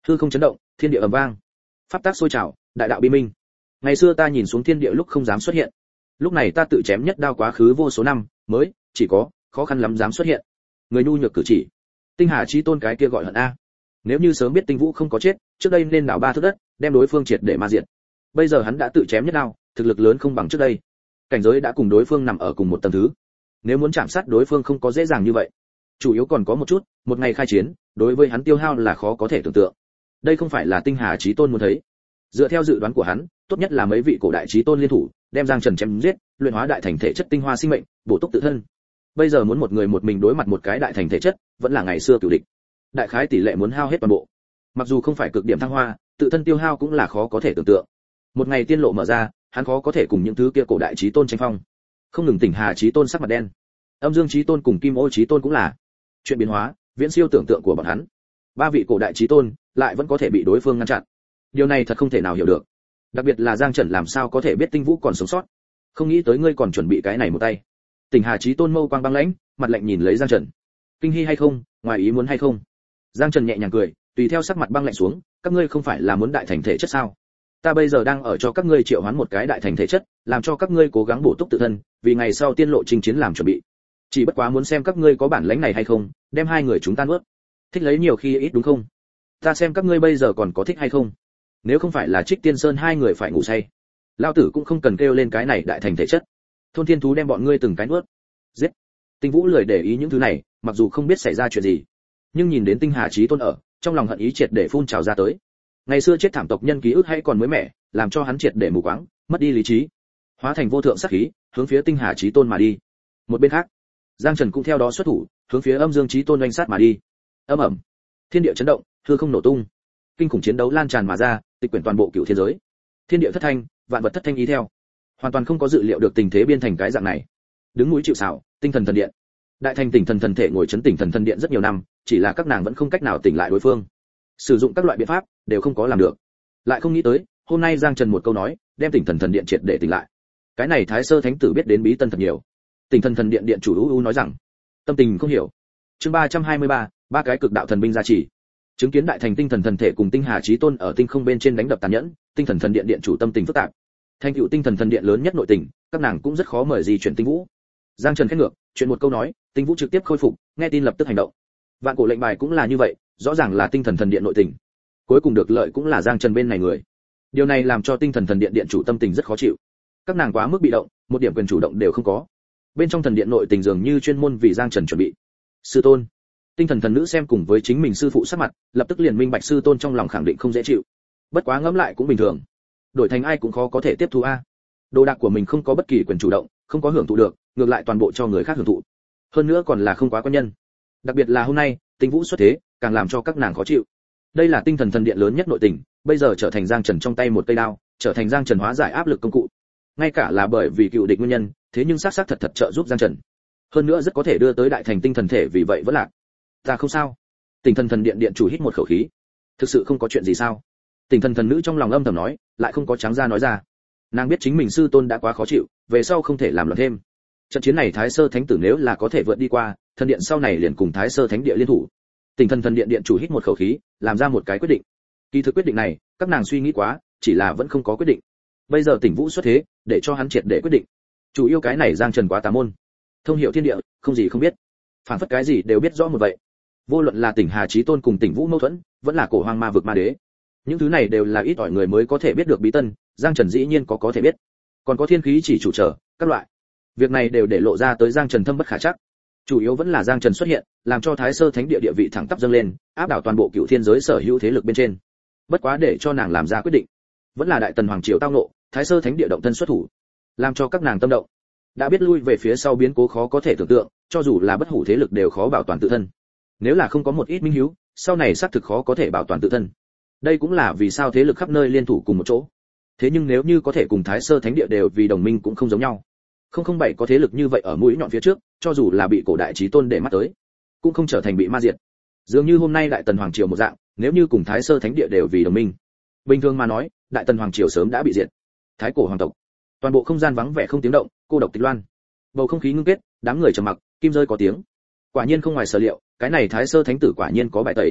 Hư không chấn động, thiên địa ầm vang, pháp tác sôi trào, đại đạo bi minh. Ngày xưa ta nhìn xuống thiên địa lúc không dám xuất hiện, lúc này ta tự chém nhất đao quá khứ vô số năm, mới chỉ có khó khăn lắm dám xuất hiện. Người nhu nhược cử chỉ, Tinh Hà Chí Tôn cái kia gọi hận a. Nếu như sớm biết Tinh Vũ không có chết, trước đây nên đào ba thước đất, đem đối phương triệt để ma diệt. Bây giờ hắn đã tự chém nhất đao, thực lực lớn không bằng trước đây. Cảnh giới đã cùng đối phương nằm ở cùng một tầng thứ. Nếu muốn chạm sát đối phương không có dễ dàng như vậy. Chủ yếu còn có một chút, một ngày khai chiến, đối với hắn tiêu hao là khó có thể tưởng tượng. Đây không phải là Tinh Hà Chí Tôn muốn thấy. Dựa theo dự đoán của hắn, tốt nhất là mấy vị cổ đại chí tôn liên thủ, đem Giang Trần chém giết, luyện hóa đại thành thể chất tinh hoa sinh mệnh, bổ túc tự thân. Bây giờ muốn một người một mình đối mặt một cái đại thành thể chất, vẫn là ngày xưa cửu địch. Đại khái tỷ lệ muốn hao hết toàn bộ. Mặc dù không phải cực điểm thăng hoa, tự thân tiêu hao cũng là khó có thể tưởng tượng. Một ngày tiên lộ mở ra, hắn khó có thể cùng những thứ kia cổ đại chí tôn tranh phong. Không ngừng Tỉnh Hà chí tôn sắc mặt đen, Âm Dương chí tôn cùng Kim Ô chí tôn cũng là. Chuyện biến hóa, viễn siêu tưởng tượng của bọn hắn. Ba vị cổ đại chí tôn lại vẫn có thể bị đối phương ngăn chặn. Điều này thật không thể nào hiểu được. Đặc biệt là Giang Trần làm sao có thể biết Tinh Vũ còn sống sót. Không nghĩ tới ngươi còn chuẩn bị cái này một tay. Tỉnh Hà chí tôn mâu quang băng lãnh, mặt lạnh nhìn lấy Giang Trần. Kinh hy hay không, ngoài ý muốn hay không? Giang Trần nhẹ nhàng cười, tùy theo sắc mặt băng lạnh xuống, các ngươi không phải là muốn đại thành thể chất sao? Ta bây giờ đang ở cho các ngươi triệu hoán một cái đại thành thể chất, làm cho các ngươi cố gắng bổ túc tự thân, vì ngày sau tiên lộ chinh chiến làm chuẩn bị. Chỉ bất quá muốn xem các ngươi có bản lĩnh này hay không, đem hai người chúng ta nuốt. Thích lấy nhiều khi ít đúng không? Ta xem các ngươi bây giờ còn có thích hay không? Nếu không phải là Trích Tiên Sơn hai người phải ngủ say, lão tử cũng không cần kêu lên cái này đại thành thể chất. Thôn Thiên thú đem bọn ngươi từng cái nuốt. Giết. Tinh Vũ lười để ý những thứ này, mặc dù không biết xảy ra chuyện gì, nhưng nhìn đến Tinh Hà chí tôn ở, trong lòng hận ý triệt để phun trào ra tới. Ngày xưa chết thảm tộc nhân ký ức hay còn mới mẻ, làm cho hắn triệt để mù quáng, mất đi lý trí, hóa thành vô thượng sát khí, hướng phía Tinh Hà chí tôn mà đi. Một bên khác, Giang Trần cũng theo đó xuất thủ, hướng phía Âm Dương chí tôn oanh sát mà đi. Âm ầm, thiên địa chấn động, hư không nổ tung, kinh khủng chiến đấu lan tràn mà ra, tịch quyển toàn bộ cửu thiên giới. Thiên địa thất thanh, vạn vật thất thanh ý theo. Hoàn toàn không có dự liệu được tình thế biên thành cái dạng này. Đứng núi chịu sào, Tinh Thần Thần Điện. Đại thành Tỉnh Thần Thần thể ngồi chấn Tỉnh Thần Thần Điện rất nhiều năm, chỉ là các nàng vẫn không cách nào tỉnh lại đối phương. Sử dụng các loại biện pháp, đều không có làm được. Lại không nghĩ tới, hôm nay Giang Trần một câu nói, đem Tỉnh Thần Thần Điện triệt để tỉnh lại. Cái này Thái Sơ Thánh tử biết đến bí tân thật nhiều. Tỉnh Thần Thần Điện điện chủ U U nói rằng, tâm tình không hiểu. Chương ba trăm hai mươi ba, ba cái cực đạo thần binh gia trì. Chứng kiến đại thành Tinh Thần Thần thể cùng Tinh Hà chí tôn ở tinh không bên trên đánh đập tàn nhẫn, Tinh Thần Thần Điện điện chủ tâm tình phức tạp. Thành tựu Tinh Thần Thần Điện lớn nhất nội tình, các nàng cũng rất khó mời gì chuyển Tinh Vũ. Giang Trần khét ngược, chuyện một câu nói, Tinh Vũ trực tiếp khôi phục, nghe tin lập tức hành động. Vạn cổ lệnh bài cũng là như vậy, rõ ràng là Tinh Thần Thần Điện nội tình. Cuối cùng được lợi cũng là Giang Trần bên này người. Điều này làm cho Tinh Thần Thần Điện điện chủ tâm tình rất khó chịu. Các nàng quá mức bị động, một điểm quyền chủ động đều không có. Bên trong thần điện nội tình dường như chuyên môn vì Giang Trần chuẩn bị. Sư tôn. Tinh Thần thần nữ xem cùng với chính mình sư phụ sắc mặt, lập tức liền minh bạch sư tôn trong lòng khẳng định không dễ chịu. Bất quá ngẫm lại cũng bình thường. Đổi thành ai cũng khó có thể tiếp thu a. Đồ đạc của mình không có bất kỳ quyền chủ động, không có hưởng thụ được, ngược lại toàn bộ cho người khác hưởng thụ. Hơn nữa còn là không quá quan nhân. Đặc biệt là hôm nay, Tinh Vũ xuất thế, càng làm cho các nàng khó chịu. Đây là Tinh Thần thần điện lớn nhất nội tình, bây giờ trở thành Giang Trần trong tay một cây đao, trở thành Giang Trần hóa giải áp lực công cụ. Ngay cả là bởi vì cựu địch nguyên nhân, thế nhưng xác xác thật thật trợ giúp Giang Trần. Hơn nữa rất có thể đưa tới đại thành tinh thần thể, vì vậy vẫn lạc. Ta không sao. Tinh Thần thần điện điện chủ hít một khẩu khí. Thực sự không có chuyện gì sao? Tinh Thần thần nữ trong lòng âm thầm nói, lại không có trắng ra nói ra. Nàng biết chính mình sư tôn đã quá khó chịu, về sau không thể làm loạn thêm. Trận chiến này Thái Sơ Thánh tử nếu là có thể vượt đi qua, thần điện sau này liền cùng Thái Sơ Thánh địa liên thủ. Tinh Thần thần điện điện chủ hít một khẩu khí, làm ra một cái quyết định. Kỳ thực quyết định này, các nàng suy nghĩ quá, chỉ là vẫn không có quyết định. Bây giờ Tỉnh Vũ xuất thế, để cho hắn triệt để quyết định. Chủ yêu cái này Giang Trần quá tà môn, thông hiểu thiên địa, không gì không biết, phản phất cái gì đều biết rõ một vậy. Vô luận là Tỉnh Hà chí tôn cùng Tỉnh Vũ mâu thuẫn, vẫn là cổ hoang ma vực ma đế, những thứ này đều là ít ỏi người mới có thể biết được bí tân, Giang Trần dĩ nhiên có có thể biết. Còn có thiên khí chỉ chủ trở, các loại việc này đều để lộ ra tới Giang Trần thâm bất khả trắc. Chủ yếu vẫn là Giang Trần xuất hiện, làm cho Thái Sơ Thánh địa địa vị thẳng tắp dâng lên, áp đảo toàn bộ cựu thiên giới sở hữu thế lực bên trên. Bất quá để cho nàng làm ra quyết định, vẫn là Đại Tần hoàng triều tao nộ, Thái Sơ Thánh địa động thân xuất thủ, làm cho các nàng tâm động. Đã biết lui về phía sau biến cố khó có thể tưởng tượng, cho dù là bất hủ thế lực đều khó bảo toàn tự thân. Nếu là không có một ít minh hiếu, sau này xác thực khó có thể bảo toàn tự thân. Đây cũng là vì sao thế lực khắp nơi liên thủ cùng một chỗ. Thế nhưng nếu như có thể cùng Thái Sơ Thánh địa đều vì đồng minh cũng không giống nhau. Không không bảy có thế lực như vậy ở mũi nhọn phía trước, cho dù là bị cổ đại chí tôn để mắt tới, cũng không trở thành bị ma diệt. Dường như hôm nay Đại Tần hoàng triều một dạng, nếu như cùng Thái Sơ Thánh địa đều vì đồng minh, bình thường mà nói, Đại Tần hoàng triều sớm đã bị diệt. Thái cổ hoàng tộc, toàn bộ không gian vắng vẻ không tiếng động, cô độc tịch loan. Bầu không khí ngưng kết, đám người trầm mặc, kim rơi có tiếng. Quả nhiên không ngoài sở liệu, cái này Thái Sơ Thánh tử quả nhiên có bài tẩy.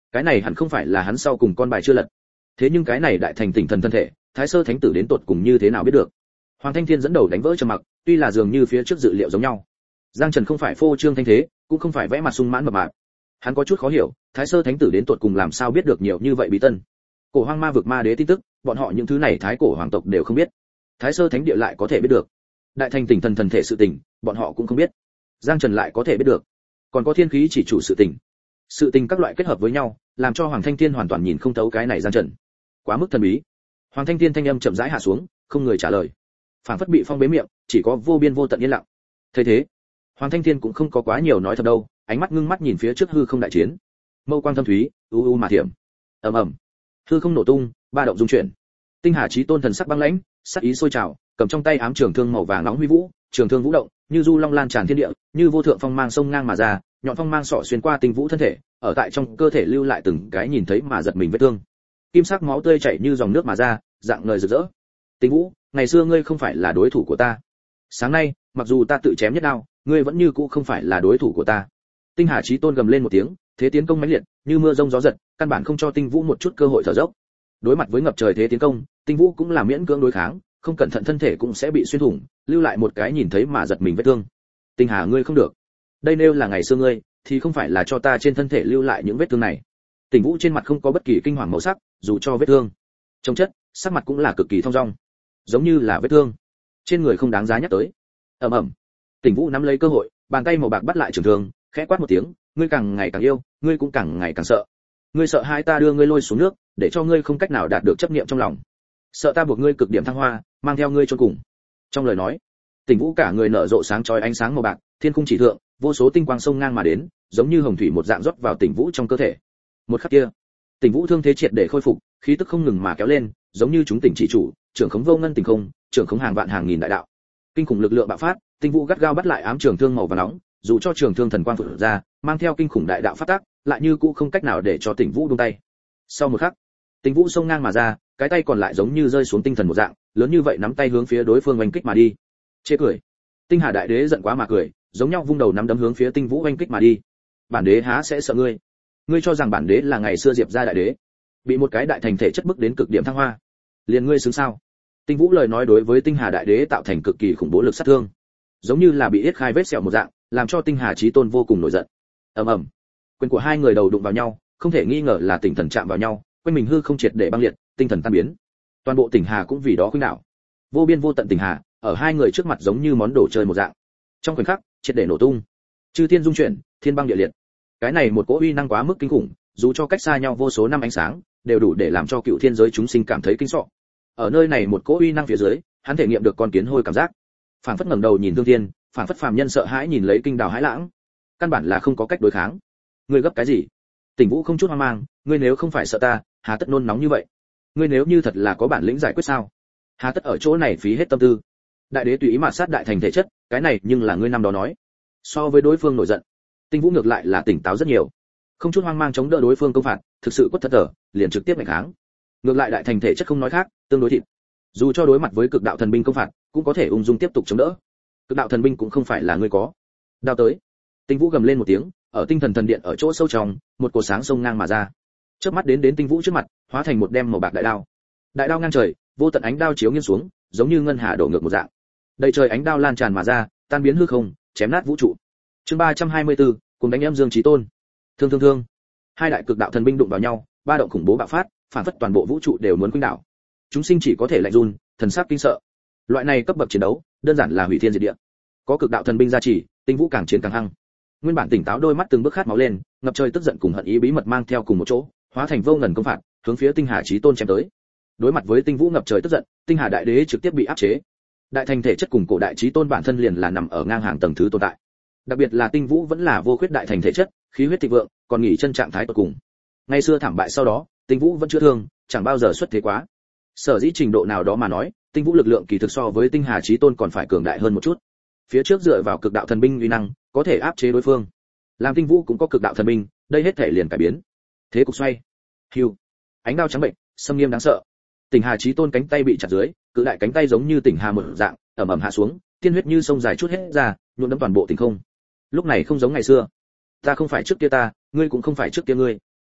Cái này hẳn không phải là hắn sau cùng con bài chưa lật. Thế nhưng cái này đại thành tỉnh thần thân thể, Thái Sơ Thánh tử đến tột cùng như thế nào biết được? Hoàng Thanh Thiên dẫn đầu đánh vỡ trầm mặc, tuy là dường như phía trước dự liệu giống nhau. Giang Trần không phải phô trương thanh thế, cũng không phải vẽ mặt sung mãn mập mạp. Hắn có chút khó hiểu, Thái Sơ Thánh tử đến tột cùng làm sao biết được nhiều như vậy bí tân. Cổ Hoang Ma vực ma đế tin tức, bọn họ những thứ này thái cổ hoàng tộc đều không biết. Thái Sơ Thánh địa lại có thể biết được. Đại thành tỉnh thần thần thể sự tình, bọn họ cũng không biết. Giang Trần lại có thể biết được. Còn có thiên khí chỉ chủ sự tình. Sự tình các loại kết hợp với nhau, làm cho Hoàng Thanh Thiên hoàn toàn nhìn không thấu cái này Giang Trần. Quá mức thần bí. Hoàng Thanh Thiên thanh âm chậm rãi hạ xuống, không người trả lời. Phảng phất bị phong bế miệng, chỉ có vô biên vô tận yên lặng. Thế thế, Hoàng Thanh Thiên cũng không có quá nhiều nói thật đâu, ánh mắt ngưng mắt nhìn phía trước hư không đại chiến. Mâu quang thâm thúy, u u mà thiểm. Ầm ầm. Hư không nổ tung, ba động dung chuyển. Tinh Hà Chí Tôn thần sắc băng lãnh, sắc ý sôi trào, cầm trong tay ám trường thương màu vàng nóng huy vũ, trường thương vũ động, như du long lan tràn thiên địa, như vô thượng phong mang sông ngang mà ra, nhọn phong mang sọ xuyên qua tinh vũ thân thể, ở tại trong cơ thể lưu lại từng cái nhìn thấy mà giật mình vết thương. Kim sắc máu tươi chảy như dòng nước mà ra, dạng ngời rực rỡ. Tinh Vũ, ngày xưa ngươi không phải là đối thủ của ta. Sáng nay, mặc dù ta tự chém nhất đao, ngươi vẫn như cũ không phải là đối thủ của ta. Tinh Hà Chí Tôn gầm lên một tiếng, thế tiến công mãnh liệt, như mưa rông gió giật, căn bản không cho Tinh Vũ một chút cơ hội thở dốc. Đối mặt với ngập trời thế tiến công, Tinh Vũ cũng là miễn cưỡng đối kháng, không cẩn thận thân thể cũng sẽ bị xuyên thủng, lưu lại một cái nhìn thấy mà giật mình vết thương. Tinh Hà ngươi không được. Đây nếu là ngày xưa ngươi, thì không phải là cho ta trên thân thể lưu lại những vết thương này. Tinh Vũ trên mặt không có bất kỳ kinh hoàng màu sắc, dù cho vết thương trong chất, sắc mặt cũng là cực kỳ thong dong, giống như là vết thương trên người không đáng giá nhắc tới. Ầm ầm. Tinh Vũ nắm lấy cơ hội, bàn tay màu bạc bắt lại trường thương, khẽ quát một tiếng, ngươi càng ngày càng yêu, ngươi cũng càng ngày càng sợ. Ngươi sợ hai ta đưa ngươi lôi xuống nước, để cho ngươi không cách nào đạt được chấp niệm trong lòng. Sợ ta buộc ngươi cực điểm thăng hoa, mang theo ngươi chôn cùng. Trong lời nói, Tinh Vũ cả người nở rộ sáng chói ánh sáng màu bạc, thiên khung chỉ thượng, vô số tinh quang sông ngang mà đến, giống như hồng thủy một dạng rót vào Tinh Vũ trong cơ thể. Một khắc kia, Tinh Vũ thương thế triệt để khôi phục, khí tức không ngừng mà kéo lên, giống như chúng tỉnh chỉ chủ, trưởng khống vô ngân tình không, trưởng khống hàng vạn hàng nghìn đại đạo. Kinh khủng lực lượng bạo phát, Tinh Vũ gắt gao bắt lại ám trường thương màu vàng nóng, dù cho trường thương thần quang vụt ra, mang theo kinh khủng đại đạo phát tác, lại như cũ không cách nào để cho Tinh Vũ buông tay. Sau một khắc, Tinh Vũ xông ngang mà ra, cái tay còn lại giống như rơi xuống tinh thần một dạng, lớn như vậy nắm tay hướng phía đối phương oanh kích mà đi. Chê cười. Tinh Hà đại đế giận quá mà cười, giống nhau vung đầu nắm đấm hướng phía Tinh Vũ oanh kích mà đi. Bản đế há sẽ sợ ngươi? Ngươi cho rằng bản đế là ngày xưa Diệp gia đại đế, bị một cái đại thành thể chất bức đến cực điểm thăng hoa, liền ngươi xứng sao? Tinh Vũ lời nói đối với Tinh Hà đại đế tạo thành cực kỳ khủng bố lực sát thương, giống như là bị yết khai vết sẹo một dạng, làm cho Tinh Hà Chí Tôn vô cùng nổi giận. Ầm ầm. Quyền của hai người đầu đụng vào nhau, không thể nghi ngờ là tinh thần chạm vào nhau, quanh mình hư không triệt để băng liệt, tinh thần tan biến. Toàn bộ Tinh Hà cũng vì đó khuynh đảo. Vô biên vô tận Tinh Hà, ở hai người trước mặt giống như món đồ chơi một dạng. Trong khoảnh khắc, triệt để nổ tung. Chư thiên dung chuyển, thiên băng địa liệt. Cái này một cỗ uy năng quá mức kinh khủng, dù cho cách xa nhau vô số năm ánh sáng, đều đủ để làm cho cựu thiên giới chúng sinh cảm thấy kinh sợ. Ở nơi này một cỗ uy năng phía dưới, hắn thể nghiệm được con kiến hôi cảm giác. Phảng phất ngẩng đầu nhìn thương thiên, phảng phất phàm nhân sợ hãi nhìn lấy kinh đào hãi lãng. Căn bản là không có cách đối kháng. Ngươi gấp cái gì? Tinh Vũ không chút hoang mang, ngươi nếu không phải sợ ta, hà tất nôn nóng như vậy? Ngươi nếu như thật là có bản lĩnh giải quyết sao? Hà tất ở chỗ này phí hết tâm tư? Đại đế tùy ý mà sát đại thành thể chất, cái này nhưng là ngươi năm đó nói. So với đối phương nổi giận, Tinh Vũ ngược lại là tỉnh táo rất nhiều, không chút hoang mang chống đỡ đối phương công phạt, thực sự quất thật thở, liền trực tiếp mạnh kháng. Ngược lại đại thành thể chất không nói khác, tương đối thịt. Dù cho đối mặt với cực đạo thần binh công phạt, cũng có thể ung dung tiếp tục chống đỡ. Cực đạo thần binh cũng không phải là ngươi có. Đao tới. Tinh Vũ gầm lên một tiếng, ở tinh thần thần điện ở chỗ sâu trong, một cột sáng sông ngang mà ra. Chớp mắt đến đến Tinh Vũ trước mặt, hóa thành một đem màu bạc đại đao. Đại đao ngang trời, vô tận ánh đao chiếu nghiêng xuống, giống như ngân hà đổ ngược một dạng. Đầy trời ánh đao lan tràn mà ra, tan biến hư không, chém nát vũ trụ. Chương ba trăm hai mươi tư, cùng đánh em Dương Chí Tôn. Thương thương thương. Hai đại cực đạo thần binh đụng vào nhau, ba động khủng bố bạo phát, phản phất toàn bộ vũ trụ đều muốn khuynh đảo. Chúng sinh chỉ có thể lạnh run, thần sắc kinh sợ. Loại này cấp bậc chiến đấu, đơn giản là hủy thiên diệt địa. Có cực đạo thần binh gia trì, Tinh Vũ càng chiến càng hăng. Nguyên bản tỉnh táo đôi mắt từng bước khát máu lên, ngập trời tức giận cùng hận ý bí mật mang theo cùng một chỗ, hóa thành vô ngần công phạt, hướng phía Tinh Hà Chí Tôn chém tới. Đối mặt với Tinh Vũ ngập trời tức giận, Tinh Hà đại đế trực tiếp bị áp chế. Đại thành thể chất cùng cổ đại Chí Tôn bản thân liền là nằm ở ngang hàng tầng thứ tồn tại. Đặc biệt là Tinh Vũ vẫn là vô khuyết đại thành thể chất, khí huyết thịnh vượng, còn nghỉ chân trạng thái tột cùng. Ngày xưa thảm bại sau đó, Tinh Vũ vẫn chưa thương, chẳng bao giờ xuất thế quá. Sở dĩ trình độ nào đó mà nói, Tinh Vũ lực lượng kỳ thực so với Tinh Hà Chí Tôn còn phải cường đại hơn một chút. Phía trước dựa vào cực đạo thần binh uy năng, có thể áp chế đối phương. Làm Tinh Vũ cũng có cực đạo thần binh, đây hết thể liền cải biến. Thế cục xoay. Hưu. Ánh đao trắng bệnh, sâm nghiêm đáng sợ. Tinh Hà Chí Tôn cánh tay bị chặt dưới, cự đại cánh tay giống như tỉnh hà một dạng, ầm ầm hạ xuống, tiên huyết như sông dài chút hết ra, nhuộm đẫm toàn bộ tinh không. Lúc này không giống ngày xưa. Ta không phải trước kia ta, ngươi cũng không phải trước kia ngươi.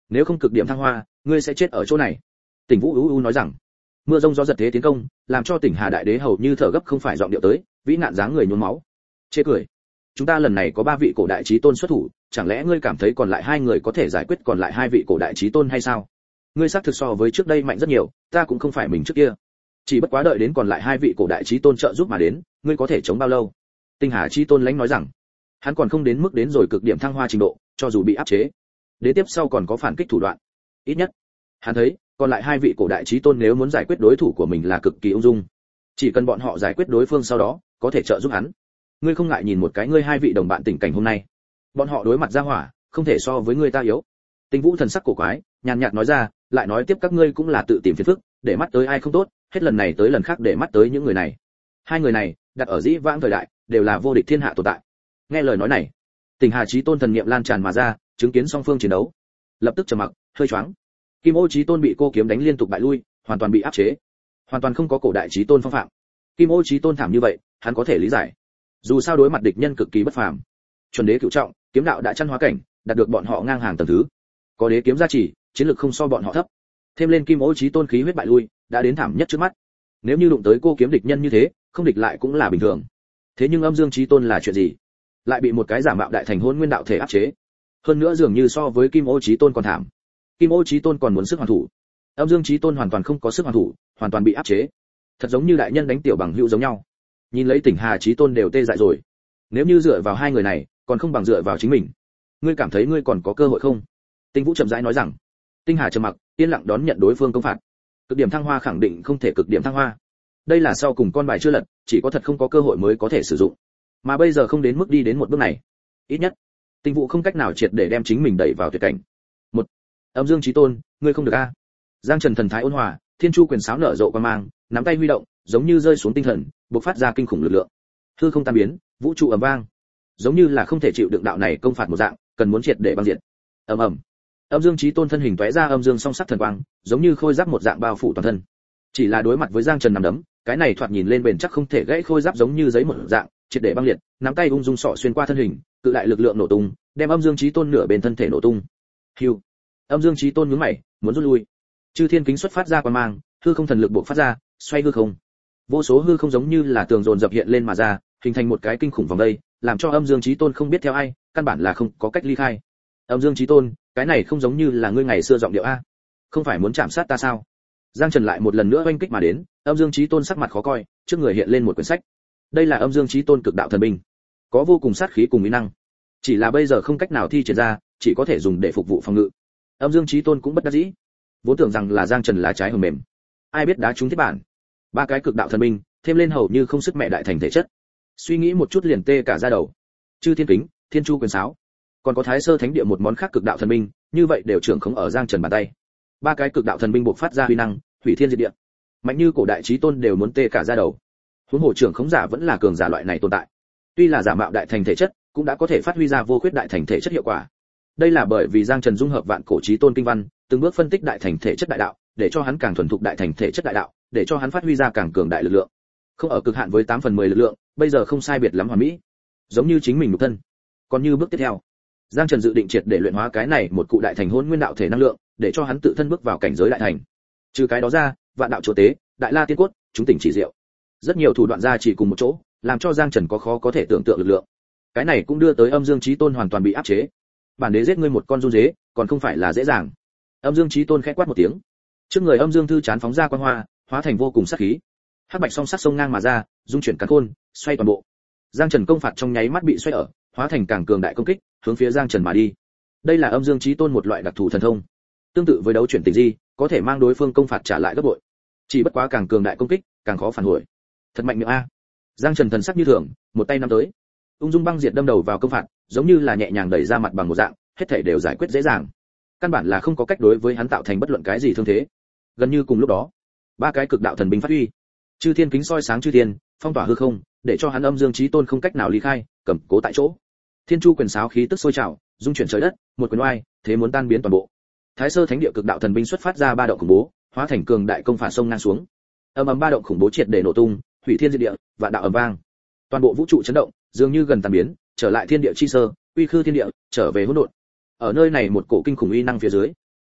nếu không cực điểm thăng hoa, ngươi sẽ chết ở chỗ này. Tỉnh Vũ u u nói rằng, mưa rông gió giật thế tiến công, làm cho Tỉnh Hà đại đế hầu như thở gấp không phải giọng điệu tới, vĩ nạn dáng người nhuốm máu. Chê cười. Chúng ta lần này có ba vị cổ đại chí tôn xuất thủ, chẳng lẽ ngươi cảm thấy còn lại hai người có thể giải quyết còn lại hai vị cổ đại chí tôn hay sao? Ngươi xác thực so với trước đây mạnh rất nhiều, ta cũng không phải mình trước kia. Chỉ bất quá đợi đến còn lại hai vị cổ đại chí tôn trợ giúp mà đến, ngươi có thể chống bao lâu? Tinh Hà chí tôn lãnh nói rằng, hắn còn không đến mức đến rồi cực điểm thăng hoa trình độ, cho dù bị áp chế, đến tiếp sau còn có phản kích thủ đoạn. Ít nhất, hắn thấy, còn lại hai vị cổ đại chí tôn nếu muốn giải quyết đối thủ của mình là cực kỳ ung dung. Chỉ cần bọn họ giải quyết đối phương sau đó, có thể trợ giúp hắn. Ngươi không ngại nhìn một cái ngươi hai vị đồng bạn tình cảnh hôm nay. Bọn họ đối mặt ra hỏa, không thể so với ngươi ta yếu. Tinh Vũ thần sắc cổ quái, nhàn nhạt nói ra, lại nói tiếp các ngươi cũng là tự tìm phiền phức, để mắt tới ai không tốt, hết lần này tới lần khác để mắt tới những người này. Hai người này, đặt ở dĩ vãng thời đại, đều là vô địch thiên hạ tồn tại. Nghe lời nói này, Tỉnh Hà chí tôn thần niệm lan tràn mà ra, chứng kiến song phương chiến đấu, lập tức trầm mặc, hơi choáng. Kim Ô chí tôn bị cô kiếm đánh liên tục bại lui, hoàn toàn bị áp chế, hoàn toàn không có cổ đại chí tôn phong phạm. Kim Ô chí tôn thảm như vậy, hắn có thể lý giải. Dù sao đối mặt địch nhân cực kỳ bất phàm, chuẩn đế cửu trọng, kiếm đạo đã chân hóa cảnh, đạt được bọn họ ngang hàng tầng thứ. Có đế kiếm gia trì, chiến lực không so bọn họ thấp. Thêm lên Kim Ô chí tôn khí huyết bại lui, đã đến thảm nhất trước mắt. Nếu như đụng tới cô kiếm địch nhân như thế, không địch lại cũng là bình thường. Thế nhưng Âm Dương chí tôn là chuyện gì? Lại bị một cái giả mạo đại thành hôn nguyên đạo thể áp chế. Hơn nữa dường như so với Kim Ô chí tôn còn thảm. Kim Ô chí tôn còn muốn sức hoàn thủ, Âm Dương chí tôn hoàn toàn không có sức hoàn thủ, hoàn toàn bị áp chế. Thật giống như đại nhân đánh tiểu bằng hữu giống nhau. Nhìn lấy Tỉnh Hà chí tôn đều tê dại rồi. Nếu như dựa vào hai người này, còn không bằng dựa vào chính mình. Ngươi cảm thấy ngươi còn có cơ hội không? Tinh Vũ chậm rãi nói rằng. Tinh Hà trầm mặc, yên lặng đón nhận đối phương công phạt. Cực điểm thăng hoa khẳng định không thể cực điểm thăng hoa. Đây là sau cùng con bài chưa lật, chỉ có thật không có cơ hội mới có thể sử dụng. Mà bây giờ không đến mức đi đến một bước này. Ít nhất, Tinh Vũ không cách nào triệt để đem chính mình đẩy vào tuyệt cảnh. Một, Âm Dương chí tôn, ngươi không được a. Giang Trần thần thái ôn hòa, Thiên Chu quyền sáo nở rộ quang mang, nắm tay huy động, giống như rơi xuống tinh thần, bộc phát ra kinh khủng lực lượng. Hư không tan biến, vũ trụ ầm vang, giống như là không thể chịu đựng đạo này công phạt một dạng, cần muốn triệt để băng diệt. Ầm ầm. Âm Dương chí tôn thân hình tóe ra âm dương song sắc thần quang, giống như khôi giáp một dạng bao phủ toàn thân. Chỉ là đối mặt với Giang Trần nằm đấm, cái này thoạt nhìn lên bền chắc không thể gãy khôi giáp giống như giấy một dạng, triệt để băng liệt, nắm tay ung dung sọ xuyên qua thân hình, cự đại lực lượng nổ tung, đem Âm Dương chí tôn nửa bên thân thể nổ tung. Hưu. Âm Dương chí tôn nhướng mày, muốn rút lui. Chư Thiên kính xuất phát ra quang mang, hư không thần lực bộc phát ra, xoay hư không. Vô số hư không giống như là tường dồn dập hiện lên mà ra, hình thành một cái kinh khủng vòng đây, làm cho Âm Dương chí tôn không biết theo ai, căn bản là không có cách ly khai. Âm Dương chí tôn, cái này không giống như là ngươi ngày xưa giọng điệu a. Không phải muốn chạm sát ta sao? Giang Trần lại một lần nữa oanh kích mà đến, Âm Dương chí tôn sắc mặt khó coi, trước người hiện lên một quyển sách. Đây là Âm Dương chí tôn cực đạo thần binh, có vô cùng sát khí cùng uy năng. Chỉ là bây giờ không cách nào thi triển ra, chỉ có thể dùng để phục vụ phòng ngự. Âm Dương chí tôn cũng bất đắc dĩ, vốn tưởng rằng là Giang Trần lá trái hầm mềm, ai biết đá trúng thiết bản. Ba cái cực đạo thần binh, thêm lên hầu như không sức mẹ đại thành thể chất. Suy nghĩ một chút liền tê cả da đầu. Chư Thiên kính, Thiên Chu quyền sáo, còn có Thái Sơ Thánh địa một món khác cực đạo thần binh, như vậy đều trưởng khống ở Giang Trần bàn tay. Ba cái cực đạo thần binh bộc phát ra uy năng, hủy thiên diệt địa, mạnh như cổ đại chí tôn đều muốn tê cả da đầu. Huống hồ trưởng khống giả vẫn là cường giả loại này tồn tại. Tuy là giả mạo đại thành thể chất, cũng đã có thể phát huy ra vô khuyết đại thành thể chất hiệu quả. Đây là bởi vì Giang Trần dung hợp vạn cổ chí tôn kinh văn, từng bước phân tích đại thành thể chất đại đạo, để cho hắn càng thuần thục đại thành thể chất đại đạo, để cho hắn phát huy ra càng cường đại lực lượng. Không ở cực hạn với tám phần mười lực lượng, bây giờ không sai biệt lắm hoàn mỹ. Giống như chính mình nhục thân. Còn như bước tiếp theo, Giang Trần dự định triệt để luyện hóa cái này một cụ đại thành hỗn nguyên đạo thể năng lượng, để cho hắn tự thân bước vào cảnh giới đại thành. Trừ cái đó ra, vạn đạo chúa tế, đại la tiên cốt, chúng tỉnh chỉ diệu. Rất nhiều thủ đoạn ra chỉ cùng một chỗ, làm cho Giang Trần có khó có thể tưởng tượng lực lượng. Cái này cũng đưa tới Âm Dương chí tôn hoàn toàn bị áp chế. Bản đế giết ngươi một con run dế, còn không phải là dễ dàng. Âm Dương chí tôn khẽ quát một tiếng. Trước người Âm Dương thư chán phóng ra quang hoa, hóa thành vô cùng sát khí. Hắc bạch song sắc sông ngang mà ra, dung chuyển càn khôn, xoay toàn bộ. Giang Trần công phạt trong nháy mắt bị xoay ở, hóa thành càng cường đại công kích, hướng phía Giang Trần mà đi. Đây là Âm Dương chí tôn một loại đặc thù thần thông, tương tự với đấu chuyển tình di, có thể mang đối phương công phạt trả lại gấp bội. Chỉ bất quá càng cường đại công kích, càng khó phản hồi. Thật mạnh miệng a. Giang Trần thần sắc như thường, một tay nắm tới, ung dung băng diệt đâm đầu vào công phạt, giống như là nhẹ nhàng đẩy ra mặt bằng một dạng, hết thảy đều giải quyết dễ dàng. Căn bản là không có cách đối với hắn tạo thành bất luận cái gì thương thế. Gần như cùng lúc đó, ba cái cực đạo thần binh phát huy. Chư Thiên kính soi sáng chư thiên, phong tỏa hư không, để cho hắn Âm Dương chí tôn không cách nào ly khai, cầm cố tại chỗ. Thiên Chu quyền sáo khí tức sôi trào, dung chuyển trời đất, một quyền oai, thế muốn tan biến toàn bộ. Thái Sơ Thánh địa cực đạo thần binh xuất phát ra ba động khủng bố, hóa thành cường đại công phạt sông ngang xuống. Ầm ầm ba động khủng bố triệt để nổ tung, hủy thiên diệt địa, vạn đạo ầm vang. Toàn bộ vũ trụ chấn động, dường như gần tan biến, trở lại thiên địa chi sơ, uy khư thiên địa, trở về hỗn độn. Ở nơi này một cổ kinh khủng uy năng phía dưới,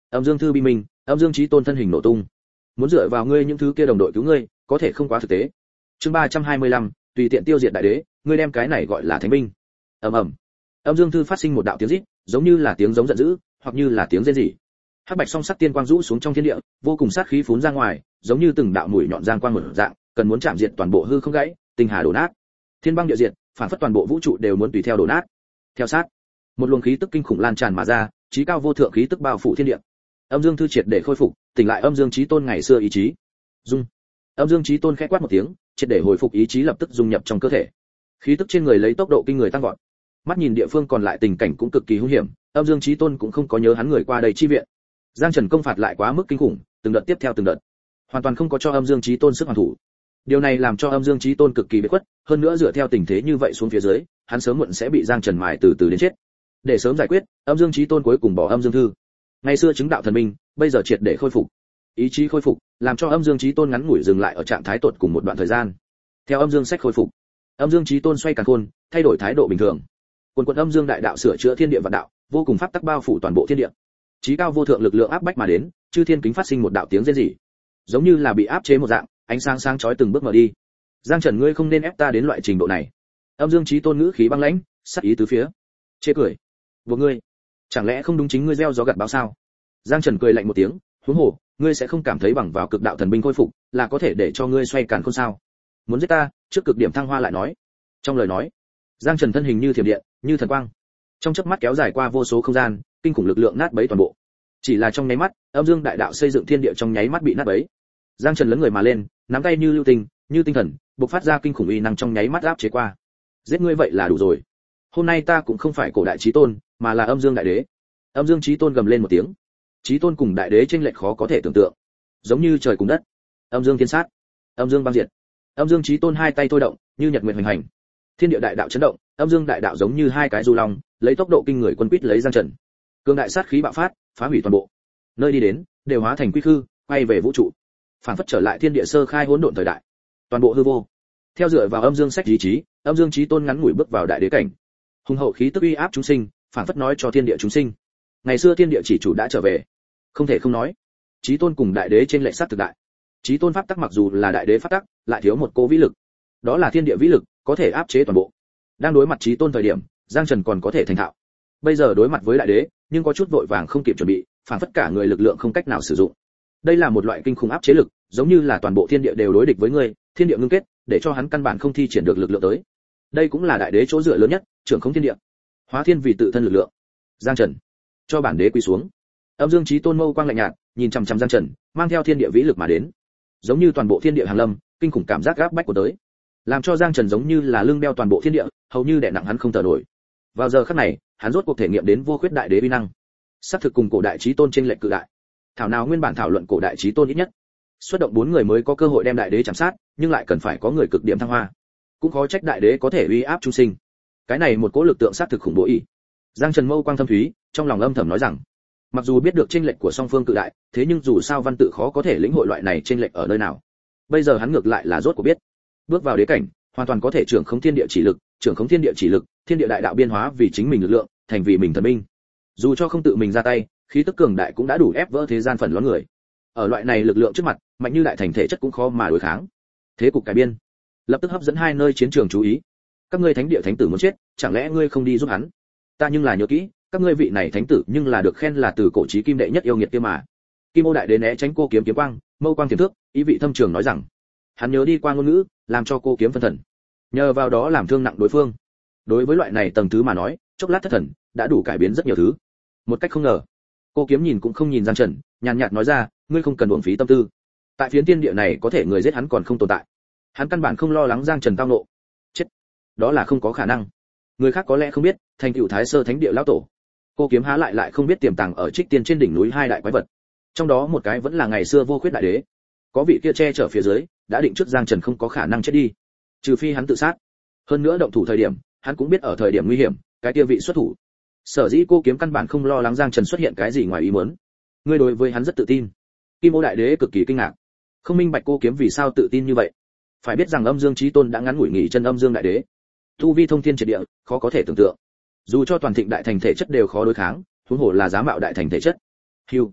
Âm Dương Thư bi minh, Âm Dương Chí Tôn thân hình nổ tung. Muốn dựa vào ngươi những thứ kia đồng đội cứu ngươi, có thể không quá thực tế. Chương ba trăm hai mươi lăm, tùy tiện tiêu diệt đại đế, ngươi đem cái này gọi là thánh binh. Ầm ầm. Âm Dương Thư phát sinh một đạo tiếng rít, giống như là tiếng giống giận dữ, hoặc như là tiếng rên rỉ. Hắc bạch song sắc tiên quang rũ xuống trong thiên địa, vô cùng sát khí phún ra ngoài, giống như từng đạo mũi nhọn giang quang mở dạng, cần muốn chạm diệt toàn bộ hư không gãy, tinh hà đổ nát. Thiên băng địa diệt, phản phất toàn bộ vũ trụ đều muốn tùy theo đổ nát. Theo sát, một luồng khí tức kinh khủng lan tràn mà ra, chí cao vô thượng khí tức bao phủ thiên địa. Âm Dương Thư triệt để khôi phục, tỉnh lại Âm Dương Chí Tôn ngày xưa ý chí. Dung. Âm Dương Chí Tôn khẽ quát một tiếng, triệt để hồi phục ý chí lập tức dung nhập trong cơ thể. Khí tức trên người lấy tốc độ kinh người tăng vọt. Mắt nhìn địa phương còn lại tình cảnh cũng cực kỳ hung hiểm, Âm Dương Chí Tôn cũng không có nhớ hắn người qua đây chi viện. Giang Trần công phạt lại quá mức kinh khủng, từng đợt tiếp theo từng đợt, hoàn toàn không có cho Âm Dương Chí Tôn sức hoàn thủ. Điều này làm cho Âm Dương Chí Tôn cực kỳ bế khuất, hơn nữa dựa theo tình thế như vậy xuống phía dưới, hắn sớm muộn sẽ bị Giang Trần mài từ từ đến chết. Để sớm giải quyết, Âm Dương Chí Tôn cuối cùng bỏ Âm Dương Thư. Ngày xưa chứng đạo thần minh, bây giờ triệt để khôi phục. Ý chí khôi phục, làm cho Âm Dương Chí Tôn ngắn ngủi dừng lại ở trạng thái tột cùng một đoạn thời gian. Theo Âm Dương sách khôi phục, Âm Dương Chí Tôn xoay càn khôn, thay đổi thái độ bình thường. Quần quần Âm Dương đại đạo sửa chữa thiên địa vạn đạo, vô cùng pháp tắc bao phủ toàn bộ thiên địa. Chí cao vô thượng lực lượng áp bách mà đến, chư thiên kính phát sinh một đạo tiếng rên rỉ, giống như là bị áp chế một dạng, ánh sáng sáng chói từng bước mở đi. Giang Trần ngươi không nên ép ta đến loại trình độ này. Âm Dương Chí Tôn ngữ khí băng lãnh, sắc ý tứ phía. Chê cười. Buộc ngươi, chẳng lẽ không đúng chính ngươi gieo gió gặt bão sao? Giang Trần cười lạnh một tiếng, huống hồ, ngươi sẽ không cảm thấy bằng vào cực đạo thần binh khôi phục, là có thể để cho ngươi xoay càn khôn sao? Muốn giết ta, trước cực điểm thăng hoa lại nói. Trong lời nói, Giang Trần thân hình như thiểm điện, như thần quang, trong chớp mắt kéo dài qua vô số không gian, kinh khủng lực lượng nát bấy toàn bộ. Chỉ là trong nháy mắt, Âm Dương đại đạo xây dựng thiên địa trong nháy mắt bị nát bấy. Giang Trần lớn người mà lên, nắm tay như lưu tình, như tinh thần, bộc phát ra kinh khủng uy năng trong nháy mắt áp chế qua. Giết ngươi vậy là đủ rồi. Hôm nay ta cũng không phải cổ đại chí tôn, mà là Âm Dương đại đế. Âm Dương Chí Tôn gầm lên một tiếng. Chí tôn cùng đại đế chênh lệch khó có thể tưởng tượng, giống như trời cùng đất. Âm Dương thiên sát, Âm Dương băng diệt. Âm Dương Chí Tôn hai tay thôi động, như nhật nguyệt hoành hành. Thiên địa đại đạo chấn động, Âm Dương đại đạo giống như hai cái du long, lấy tốc độ kinh người quân quýt lấy Giang Trần. Cương đại sát khí bạo phát, phá hủy toàn bộ. Nơi đi đến, đều hóa thành quy khư, quay về vũ trụ. Phản phất trở lại thiên địa sơ khai hỗn độn thời đại. Toàn bộ hư vô. Theo dựa vào Âm Dương sách ý chí, Âm Dương Chí Tôn ngắn ngủi bước vào đại đế cảnh. Hùng hậu khí tức uy áp chúng sinh, phản phất nói cho thiên địa chúng sinh, ngày xưa thiên địa chỉ chủ đã trở về. Không thể không nói, Chí Tôn cùng đại đế trên lệch sát thực đại. Chí Tôn pháp tắc mặc dù là đại đế pháp tắc, lại thiếu một cô vĩ lực. Đó là thiên địa vĩ lực, có thể áp chế toàn bộ. Đang đối mặt Chí Tôn thời điểm, Giang Trần còn có thể thành thạo. Bây giờ đối mặt với đại đế, nhưng có chút vội vàng không kịp chuẩn bị, phản phất cả người lực lượng không cách nào sử dụng. Đây là một loại kinh khủng áp chế lực, giống như là toàn bộ thiên địa đều đối địch với ngươi, thiên địa ngưng kết, để cho hắn căn bản không thi triển được lực lượng tới. Đây cũng là đại đế chỗ dựa lớn nhất, trưởng không thiên địa, hóa thiên vì tự thân lực lượng. Giang Trần, cho bản đế quỳ xuống. Âm Dương Chí Tôn mâu quang lạnh nhạt, nhìn chằm chằm Giang Trần, mang theo thiên địa vĩ lực mà đến, giống như toàn bộ thiên địa hàng lâm, kinh khủng cảm giác áp bách của tới, làm cho Giang Trần giống như là lưng đeo toàn bộ thiên địa, hầu như đè nặng hắn không thở nổi. Vào giờ khắc này, hắn rốt cuộc thể nghiệm đến vô khuyết đại đế uy năng, sắp thực cùng cổ đại Chí Tôn trên lệch cự đại. Thảo nào nguyên bản thảo luận cổ đại Chí Tôn ít nhất xuất động bốn người mới có cơ hội đem đại đế chạm sát, nhưng lại cần phải có người cực điểm thăng hoa, cũng khó trách đại đế có thể uy áp chúng sinh. Cái này một cỗ lực tượng sát thực khủng bố ý. Giang Trần mâu quang thâm thúy, trong lòng âm thầm nói rằng, mặc dù biết được chênh lệch của song phương cự đại, thế nhưng dù sao văn tự khó có thể lĩnh hội loại này chênh lệch ở nơi nào. Bây giờ hắn ngược lại là rốt cuộc biết, bước vào đế cảnh, hoàn toàn có thể trưởng khống thiên địa chỉ lực, trưởng khống thiên địa chỉ lực, thiên địa đại đạo biên hóa vì chính mình lực lượng, thành vì mình thần minh. Dù cho không tự mình ra tay, khí tức cường đại cũng đã đủ ép vỡ thế gian phần lớn người. Ở loại này lực lượng trước mặt, mạnh như đại thành thể chất cũng khó mà đối kháng. Thế cục cải biên, lập tức hấp dẫn hai nơi chiến trường chú ý. Các ngươi thánh địa thánh tử muốn chết, chẳng lẽ ngươi không đi giúp hắn? Ta nhưng là nhớ kỹ, các ngươi vị này thánh tử nhưng là được khen là từ cổ chí kim đệ nhất yêu nghiệt kia mà. Kim Ô đại đế né tránh cô kiếm kiếm quang, mâu quang tiềm thước, ý vị thâm trường nói rằng, hắn nhớ đi qua ngôn ngữ, làm cho cô kiếm phân thần, nhờ vào đó làm thương nặng đối phương. Đối với loại này tầng thứ mà nói, chốc lát thất thần đã đủ cải biến rất nhiều thứ. Một cách không ngờ, cô kiếm nhìn cũng không nhìn Giang Trần, nhàn nhạt nói ra, ngươi không cần uổng phí tâm tư. Tại phiến tiên địa này có thể người giết hắn còn không tồn tại. Hắn căn bản không lo lắng Giang Trần tao nộ. Chết, đó là không có khả năng. Người khác có lẽ không biết, thành tựu Thái Sơ Thánh địa lão tổ. Cô kiếm há lại lại không biết tiềm tàng ở Trích Tiên trên đỉnh núi hai đại quái vật. Trong đó một cái vẫn là ngày xưa vô khuyết đại đế. Có vị kia che chở phía dưới, đã định trước Giang Trần không có khả năng chết đi, trừ phi hắn tự sát. Hơn nữa động thủ thời điểm, hắn cũng biết ở thời điểm nguy hiểm, cái kia vị xuất thủ. Sở dĩ cô kiếm căn bản không lo lắng Giang Trần xuất hiện cái gì ngoài ý muốn. Ngươi đối với hắn rất tự tin. Kim Ô đại đế cực kỳ kinh ngạc, không minh bạch cô kiếm vì sao tự tin như vậy. Phải biết rằng Âm Dương Chí Tôn đã ngắn ngủi nghỉ chân Âm Dương đại đế, tu vi thông thiên triệt địa, khó có thể tưởng tượng. Dù cho toàn thịnh đại thành thể chất đều khó đối kháng, huống hồ là giá mạo đại thành thể chất. Hưu.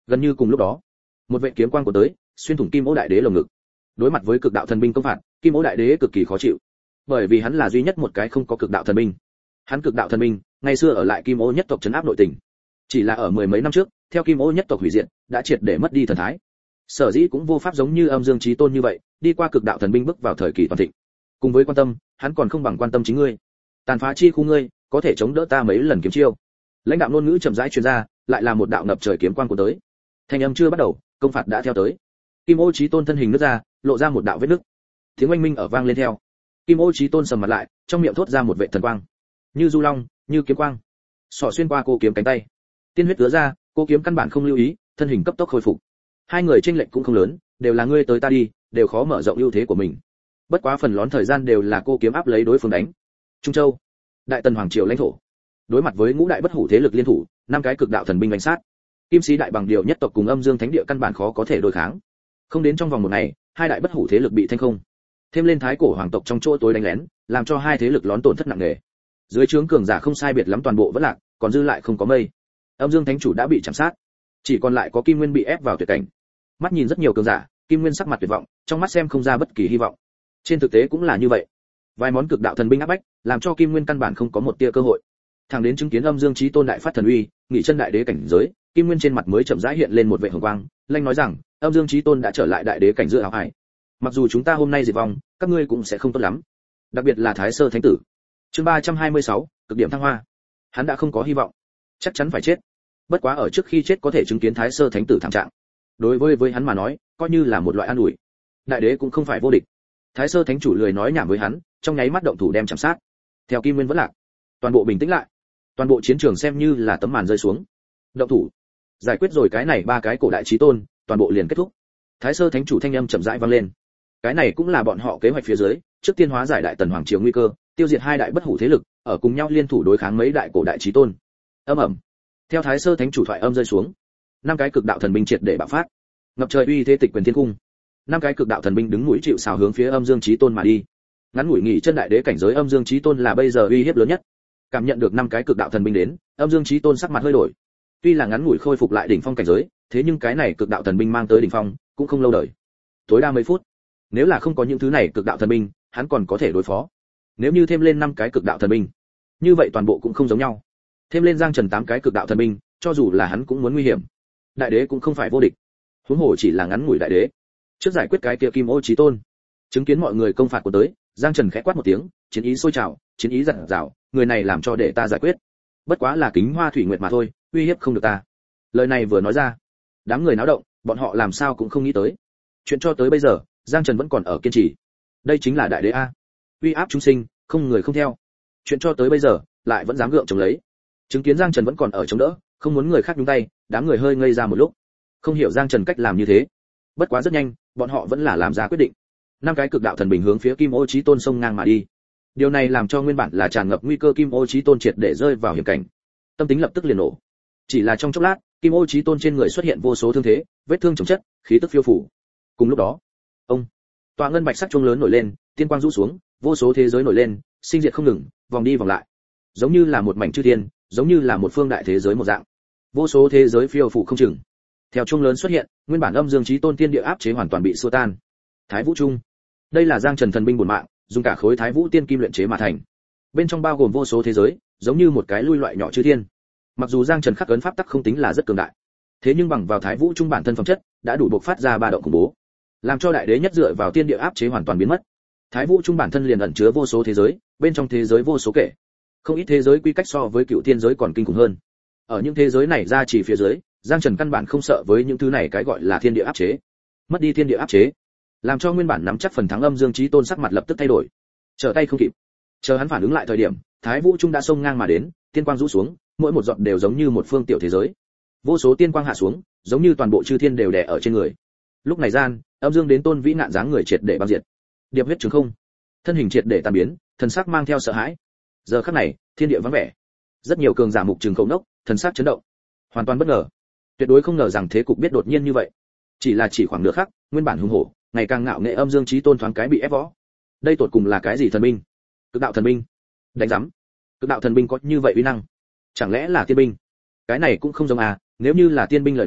Gần như cùng lúc đó, một vệ kiếm quang của tới, xuyên thủng Kim Ô Đại Đế lồng ngực. Đối mặt với cực đạo thần binh công phạt, Kim Ô Đại Đế cực kỳ khó chịu, bởi vì hắn là duy nhất một cái không có cực đạo thần binh. Hắn cực đạo thần binh, ngày xưa ở lại Kim Ô nhất tộc trấn áp nội tình, chỉ là ở mười mấy năm trước, theo Kim Ô nhất tộc hủy diệt, đã triệt để mất đi thần thái. Sở dĩ cũng vô pháp giống như Âm Dương Chí Tôn như vậy, đi qua cực đạo thần binh bước vào thời kỳ toàn thịnh. Cùng với quan tâm, hắn còn không bằng quan tâm chính ngươi. Tàn phá chi khu ngươi, có thể chống đỡ ta mấy lần kiếm chiêu. Lãnh đạo ngôn ngữ chậm rãi truyền ra, lại là một đạo ngập trời kiếm quang của tới. Thanh âm chưa bắt đầu, công phạt đã theo tới. Kim Ô Chí Tôn thân hình nứt ra, lộ ra một đạo vết nứt. Tiếng oanh minh ở vang lên theo. Kim Ô Chí Tôn sầm mặt lại, trong miệng thốt ra một vệ thần quang, như du long, như kiếm quang, xỏ xuyên qua cô kiếm cánh tay. Tiên huyết ứa ra, cô kiếm căn bản không lưu ý, thân hình cấp tốc khôi phục. Hai người chênh lệch cũng không lớn, đều là ngươi tới ta đi, đều khó mở rộng ưu thế của mình. Bất quá phần lớn thời gian đều là cô kiếm áp lấy đối phương đánh. Trung Châu, Đại Tần hoàng triều lãnh thổ, đối mặt với ngũ đại bất hủ thế lực liên thủ, năm cái cực đạo thần binh đánh sát. Kim Sĩ đại bằng điều nhất tộc cùng Âm Dương Thánh địa căn bản khó có thể đối kháng. Không đến trong vòng một ngày, hai đại bất hủ thế lực bị thanh không. Thêm lên thái cổ hoàng tộc trong chỗ tối đánh lén, làm cho hai thế lực lón tổn thất nặng nề. Dưới trướng cường giả không sai biệt lắm toàn bộ vẫn lạc, còn dư lại không có mây. Âm Dương Thánh chủ đã bị chạm sát, chỉ còn lại có Kim Nguyên bị ép vào tuyệt cảnh. Mắt nhìn rất nhiều cường giả, Kim Nguyên sắc mặt tuyệt vọng, trong mắt xem không ra bất kỳ hy vọng. Trên thực tế cũng là như vậy. Vài món cực đạo thần binh áp bách, làm cho Kim Nguyên căn bản không có một tia cơ hội. Thẳng đến chứng kiến Âm Dương Chí Tôn đại phát thần uy, nghỉ chân đại đế cảnh giới, Kim Nguyên trên mặt mới chậm rãi hiện lên một vẻ hồng quang, lanh nói rằng, Âm Dương Chí Tôn đã trở lại đại đế cảnh giữa áo hải. Mặc dù chúng ta hôm nay diệt vong, các ngươi cũng sẽ không tốt lắm. Đặc biệt là Thái Sơ Thánh tử. Chương ba trăm hai mươi sáu, cực điểm thăng hoa. Hắn đã không có hy vọng, chắc chắn phải chết. Bất quá ở trước khi chết có thể chứng kiến Thái Sơ Thánh tử thảm trạng, đối với với hắn mà nói, coi như là một loại an ủi. Đại đế cũng không phải vô địch. Thái Sơ Thánh chủ lười nói nhảm với hắn, trong nháy mắt động thủ đem chạm sát. Theo Kim Nguyên vẫn lạc, toàn bộ bình tĩnh lại. Toàn bộ chiến trường xem như là tấm màn rơi xuống. Động thủ, giải quyết rồi cái này ba cái cổ đại chí tôn, toàn bộ liền kết thúc. Thái Sơ Thánh chủ thanh âm chậm rãi vang lên. Cái này cũng là bọn họ kế hoạch phía dưới, trước tiên hóa giải đại tần hoàng triều nguy cơ, tiêu diệt hai đại bất hủ thế lực, ở cùng nhau liên thủ đối kháng mấy đại cổ đại chí tôn. Âm ầm. Theo Thái Sơ Thánh chủ thoại âm rơi xuống, năm cái cực đạo thần binh triệt để bạo phát, ngập trời uy thế tịch quyền thiên cung. Năm cái cực đạo thần binh đứng mũi chịu sào hướng phía Âm Dương Chí Tôn mà đi. Ngắn ngủi nghỉ chân đại đế cảnh giới Âm Dương Chí Tôn là bây giờ uy hiếp lớn nhất. Cảm nhận được năm cái cực đạo thần binh đến, Âm Dương Chí Tôn sắc mặt hơi đổi. Tuy là ngắn ngủi khôi phục lại đỉnh phong cảnh giới, thế nhưng cái này cực đạo thần binh mang tới đỉnh phong, cũng không lâu đời. Tối đa mấy phút. Nếu là không có những thứ này cực đạo thần binh, hắn còn có thể đối phó. Nếu như thêm lên năm cái cực đạo thần binh, như vậy toàn bộ cũng không giống nhau. Thêm lên Giang Trần tám cái cực đạo thần binh, cho dù là hắn cũng muốn nguy hiểm. Đại đế cũng không phải vô địch. Huống hồ chỉ là ngắn ngủi đại đế. Trước giải quyết cái kia Kim Ô Chí Tôn, chứng kiến mọi người công phạt của tới, Giang Trần khẽ quát một tiếng, chiến ý sôi trào, chiến ý dạt dào, người này làm cho để ta giải quyết. Bất quá là Kính Hoa Thủy Nguyệt mà thôi, uy hiếp không được ta. Lời này vừa nói ra, đám người náo động, bọn họ làm sao cũng không nghĩ tới. Chuyện cho tới bây giờ, Giang Trần vẫn còn ở kiên trì. Đây chính là đại đế a. Uy áp chúng sinh, không người không theo. Chuyện cho tới bây giờ, lại vẫn dám gượng chống lấy. Chứng kiến Giang Trần vẫn còn ở chống đỡ, không muốn người khác nhúng tay, đám người hơi ngây ra một lúc. Không hiểu Giang Trần cách làm như thế. Bất quá rất nhanh, bọn họ vẫn là làm ra quyết định. Năm cái cực đạo thần bình hướng phía Kim Ô Chí Tôn sông ngang mà đi. Điều này làm cho nguyên bản là tràn ngập nguy cơ Kim Ô Chí Tôn triệt để rơi vào hiểm cảnh. Tâm tính lập tức liền nổ. Chỉ là trong chốc lát, Kim Ô Chí Tôn trên người xuất hiện vô số thương thế, vết thương chồng chất, khí tức phiêu phủ. Cùng lúc đó, ông, tòa ngân bạch sắc chuông lớn nổi lên, tiên quang rũ xuống, vô số thế giới nổi lên, sinh diệt không ngừng, vòng đi vòng lại, giống như là một mảnh chư thiên, giống như là một phương đại thế giới một dạng. Vô số thế giới phiêu phủ không chừng. Theo chuông lớn xuất hiện, nguyên bản Âm Dương Chí Tôn tiên địa áp chế hoàn toàn bị xua tan. Thái Vũ Trung, đây là Giang Trần thần binh bổn mạng, dùng cả khối Thái Vũ tiên kim luyện chế mà thành. Bên trong bao gồm vô số thế giới, giống như một cái lui loại nhỏ chư thiên. Mặc dù Giang Trần khắc ấn pháp tắc không tính là rất cường đại, thế nhưng bằng vào Thái Vũ Trung bản thân phẩm chất, đã đủ bộc phát ra ba động khủng bố, làm cho đại đế nhất dựa vào tiên địa áp chế hoàn toàn biến mất. Thái Vũ Trung bản thân liền ẩn chứa vô số thế giới, bên trong thế giới vô số kể, không ít thế giới quy cách so với cựu tiên giới còn kinh khủng hơn. Ở những thế giới này ra chỉ phía dưới, Giang Trần căn bản không sợ với những thứ này cái gọi là thiên địa áp chế. Mất đi thiên địa áp chế, làm cho nguyên bản nắm chắc phần thắng Âm Dương Chí Tôn sắc mặt lập tức thay đổi, trở tay không kịp. Chờ hắn phản ứng lại thời điểm, Thái Vũ Trung đã xông ngang mà đến, tiên quang rũ xuống, mỗi một giọt đều giống như một phương tiểu thế giới. Vô số tiên quang hạ xuống, giống như toàn bộ chư thiên đều đè ở trên người. Lúc này gian, Âm Dương đến tôn vĩ nạn dáng người triệt để băng diệt. Điệp huyết trường không, thân hình triệt để tan biến, thần sắc mang theo sợ hãi. Giờ khắc này, thiên địa vắng vẻ. Rất nhiều cường giả mục trường khẩu nốc, thần sắc chấn động. Hoàn toàn bất ngờ. Tuyệt đối không ngờ rằng thế cục biết đột nhiên như vậy. Chỉ là chỉ khoảng nửa khắc, nguyên bản hùng hổ, ngày càng ngạo nghệ Âm Dương Chí Tôn thoáng cái bị ép võ. Đây tột cùng là cái gì thần binh? Cực đạo thần binh. Đánh rắm. Cực đạo thần binh có như vậy uy năng? Chẳng lẽ là tiên binh? Cái này cũng không giống à, nếu như là tiên binh lời nói,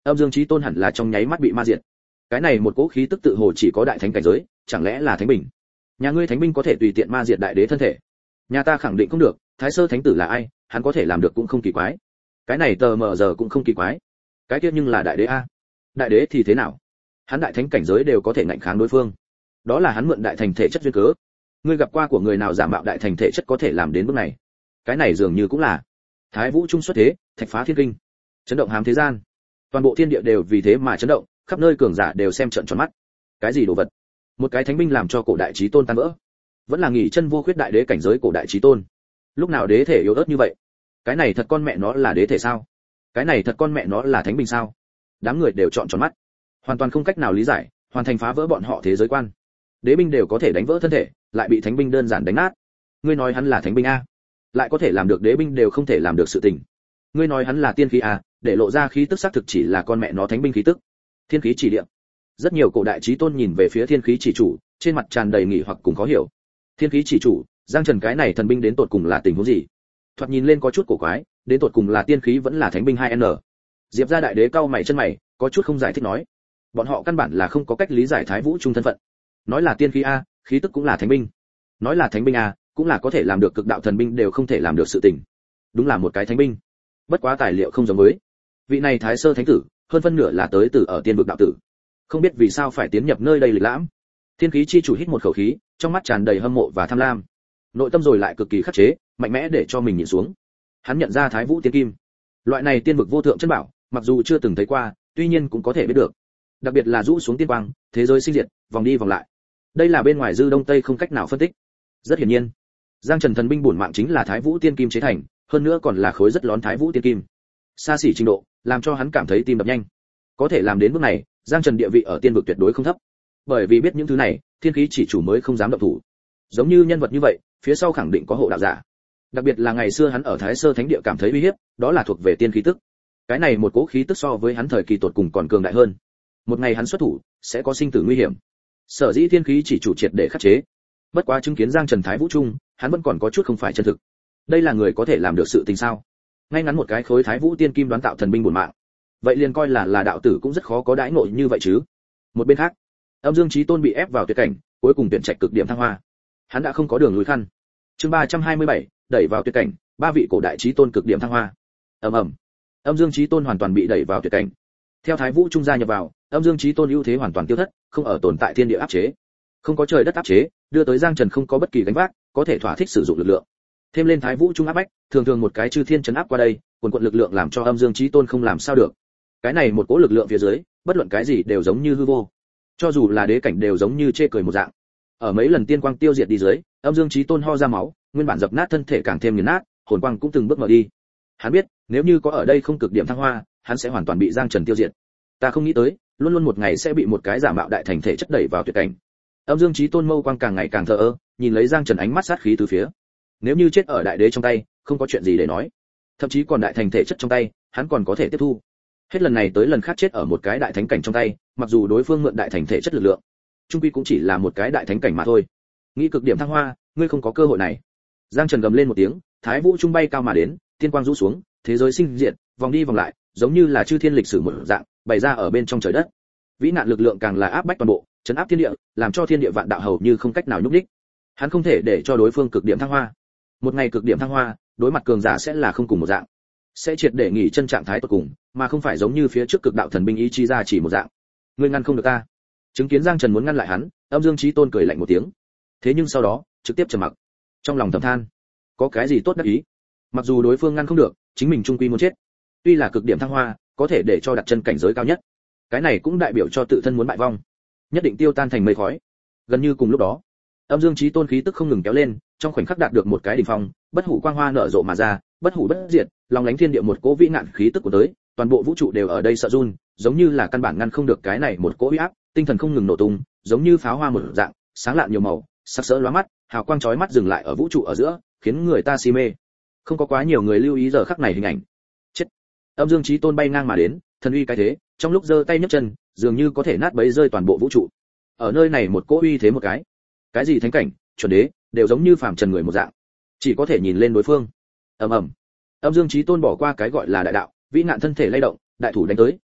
Âm Dương Chí Tôn hẳn là trong nháy mắt bị ma diệt. Cái này một cỗ khí tức tự hồ chỉ có đại thánh cảnh giới, chẳng lẽ là thánh binh? Nhà ngươi thánh binh có thể tùy tiện ma diệt đại đế thân thể? Nhà ta khẳng định không được, Thái Sơ Thánh tử là ai, hắn có thể làm được cũng không kỳ quái. Cái này tờ mờ giờ cũng không kỳ quái. Cái kia nhưng là đại đế a. Đại đế thì thế nào? Hắn đại thánh cảnh giới đều có thể ngạnh kháng đối phương. Đó là hắn mượn đại thành thể chất duyên cớ. Ngươi gặp qua của người nào giả mạo đại thành thể chất có thể làm đến bước này? Cái này dường như cũng là Thái Vũ trung xuất thế, thạch phá thiên kinh, chấn động hám thế gian. Toàn bộ thiên địa đều vì thế mà chấn động, khắp nơi cường giả đều xem trợn tròn mắt. Cái gì đồ vật? Một cái thánh binh làm cho cổ đại chí tôn tan vỡ? Vẫn là nghỉ chân vô khuyết đại đế cảnh giới cổ đại chí tôn. Lúc nào đế thể yếu ớt như vậy? Cái này thật con mẹ nó là đế thể sao? Cái này thật con mẹ nó là thánh binh sao? Đám người đều trợn tròn mắt, hoàn toàn không cách nào lý giải, hoàn thành phá vỡ bọn họ thế giới quan. Đế binh đều có thể đánh vỡ thân thể, lại bị thánh binh đơn giản đánh nát. Ngươi nói hắn là thánh binh a, lại có thể làm được đế binh đều không thể làm được sự tình. Ngươi nói hắn là tiên khí a, để lộ ra khí tức xác thực chỉ là con mẹ nó thánh binh khí tức. Thiên khí chỉ địa. Rất nhiều cổ đại chí tôn nhìn về phía thiên khí chỉ chủ, trên mặt tràn đầy nghi hoặc cùng khó hiểu. Thiên khí chỉ chủ, Giang Trần cái này thần binh đến tột cùng là tình huống gì? Thoạt nhìn lên có chút cổ quái, đến tột cùng là tiên khí vẫn là thánh binh hai N. Diệp gia đại đế cau mày chân mày, có chút không giải thích nói. Bọn họ căn bản là không có cách lý giải Thái Vũ trung thân phận. Nói là tiên khí a, khí tức cũng là thánh binh. Nói là thánh binh a, cũng là có thể làm được cực đạo thần binh đều không thể làm được sự tình. Đúng là một cái thánh binh. Bất quá tài liệu không giống với. Vị này Thái Sơ Thánh tử, hơn phân nửa là tới từ ở tiên vực đạo tử. Không biết vì sao phải tiến nhập nơi đây lịch lãm. Thiên khí chi chủ hít một khẩu khí, trong mắt tràn đầy hâm mộ và tham lam. Nội tâm rồi lại cực kỳ khắc chế, mạnh mẽ để cho mình nhìn xuống. Hắn nhận ra Thái Vũ tiên kim. Loại này tiên vực vô thượng chân bảo, mặc dù chưa từng thấy qua, tuy nhiên cũng có thể biết được. Đặc biệt là rũ xuống tiên quang, thế giới sinh diệt, vòng đi vòng lại. Đây là bên ngoài dư đông tây không cách nào phân tích. Rất hiển nhiên, Giang Trần thần binh bổn mạng chính là Thái Vũ tiên kim chế thành, hơn nữa còn là khối rất lón Thái Vũ tiên kim. Xa xỉ trình độ, làm cho hắn cảm thấy tim đập nhanh. Có thể làm đến bước này, Giang Trần địa vị ở tiên vực tuyệt đối không thấp. Bởi vì biết những thứ này, thiên khí chỉ chủ mới không dám động thủ. Giống như nhân vật như vậy, phía sau khẳng định có hộ đạo giả. Đặc biệt là ngày xưa hắn ở Thái Sơ Thánh địa cảm thấy uy hiếp, đó là thuộc về tiên khí tức. Cái này một cỗ khí tức so với hắn thời kỳ tột cùng còn cường đại hơn. Một ngày hắn xuất thủ, sẽ có sinh tử nguy hiểm. Sở dĩ thiên khí chỉ chủ triệt để khắc chế. Bất quá chứng kiến Giang Trần Thái Vũ trung, hắn vẫn còn có chút không phải chân thực. Đây là người có thể làm được sự tình sao? Ngay ngắn một cái khối Thái Vũ tiên kim đoán tạo thần binh bổn mạng. Vậy liền coi là là đạo tử cũng rất khó có đãi ngộ như vậy chứ. Một bên khác, Âm Dương Chí Tôn bị ép vào tuyệt cảnh, cuối cùng tuyển trạch cực điểm thăng hoa. Hắn đã không có đường lùi khăn. Chương ba trăm hai mươi bảy, đẩy vào tuyệt cảnh, ba vị cổ đại chí tôn cực điểm thăng hoa. Ầm ầm. Âm Dương Chí Tôn hoàn toàn bị đẩy vào tuyệt cảnh. Theo Thái Vũ trung gia nhập vào, Âm Dương Chí Tôn ưu thế hoàn toàn tiêu thất, không ở tồn tại thiên địa áp chế. Không có trời đất áp chế, đưa tới Giang Trần không có bất kỳ gánh vác, có thể thỏa thích sử dụng lực lượng. Thêm lên Thái Vũ trung áp bách, thường thường một cái chư thiên trấn áp qua đây, quần quật lực lượng làm cho Âm Dương Chí Tôn không làm sao được. Cái này một cỗ lực lượng phía dưới, bất luận cái gì đều giống như hư vô. Cho dù là đế cảnh đều giống như chê cười một dạng. Ở mấy lần tiên quang tiêu diệt đi dưới, Âm Dương Chí Tôn ho ra máu, nguyên bản dập nát thân thể càng thêm nghiền nát, hồn quang cũng từng bước mở đi. Hắn biết, nếu như có ở đây không cực điểm thăng hoa, hắn sẽ hoàn toàn bị Giang Trần tiêu diệt. Ta không nghĩ tới, luôn luôn một ngày sẽ bị một cái giả mạo đại thành thể chất đẩy vào tuyệt cảnh. Âm Dương Chí Tôn mâu quang càng ngày càng thờ ơ, nhìn lấy Giang Trần ánh mắt sát khí từ phía. Nếu như chết ở đại đế trong tay, không có chuyện gì để nói. Thậm chí còn đại thành thể chất trong tay, hắn còn có thể tiếp thu. Hết lần này tới lần khác chết ở một cái đại thánh cảnh trong tay, mặc dù đối phương mượn đại thành thể chất lực lượng, trung quy cũng chỉ là một cái đại thánh cảnh mà thôi. Nghĩ cực điểm thăng hoa, ngươi không có cơ hội này. Giang Trần gầm lên một tiếng, Thái Vũ trung bay cao mà đến, tiên quang rũ xuống, thế giới sinh diệt, vòng đi vòng lại, giống như là chư thiên lịch sử một dạng, bày ra ở bên trong trời đất. Vĩ nạn lực lượng càng là áp bách toàn bộ, chấn áp thiên địa, làm cho thiên địa vạn đạo hầu như không cách nào nhúc nhích. Hắn không thể để cho đối phương cực điểm thăng hoa. Một ngày cực điểm thăng hoa, đối mặt cường giả sẽ là không cùng một dạng, sẽ triệt để nghỉ chân trạng thái tột cùng, mà không phải giống như phía trước cực đạo thần binh ý chí ra chỉ một dạng. Ngươi ngăn không được ta. Chứng kiến Giang Trần muốn ngăn lại hắn, Âm Dương Chí Tôn cười lạnh một tiếng. Thế nhưng sau đó, trực tiếp trầm mặc. Trong lòng thầm than, có cái gì tốt đắc ý? Mặc dù đối phương ngăn không được, chính mình trung quy muốn chết. Tuy là cực điểm thăng hoa, có thể để cho đặt chân cảnh giới cao nhất. Cái này cũng đại biểu cho tự thân muốn bại vong, nhất định tiêu tan thành mây khói. Gần như cùng lúc đó, Âm Dương Chí Tôn khí tức không ngừng kéo lên, trong khoảnh khắc đạt được một cái đỉnh phong, bất hủ quang hoa nở rộ mà ra, bất hủ bất diệt, long lánh thiên địa một cỗ vĩ ngạn khí tức của tới, toàn bộ vũ trụ đều ở đây sợ run, giống như là căn bản ngăn không được cái này một cỗ uy áp, tinh thần không ngừng nổ tung, giống như pháo hoa một dạng, sáng lạn nhiều màu, sắc sỡ lóa mắt, hào quang chói mắt dừng lại ở vũ trụ ở giữa, khiến người ta si mê. Không có quá nhiều người lưu ý giờ khắc này hình ảnh. Chết. Âm Dương Chí Tôn bay ngang mà đến, thần uy cái thế, trong lúc giơ tay nhấc chân, dường như có thể nát bấy rơi toàn bộ vũ trụ. Ở nơi này một cỗ uy thế một cái, cái gì thánh cảnh, chuẩn đế, đều giống như phàm trần người một dạng, chỉ có thể nhìn lên đối phương. Ầm ầm. Âm Dương Chí Tôn bỏ qua cái gọi là đại đạo, vĩ nạn thân thể lay động, đại thủ đánh tới,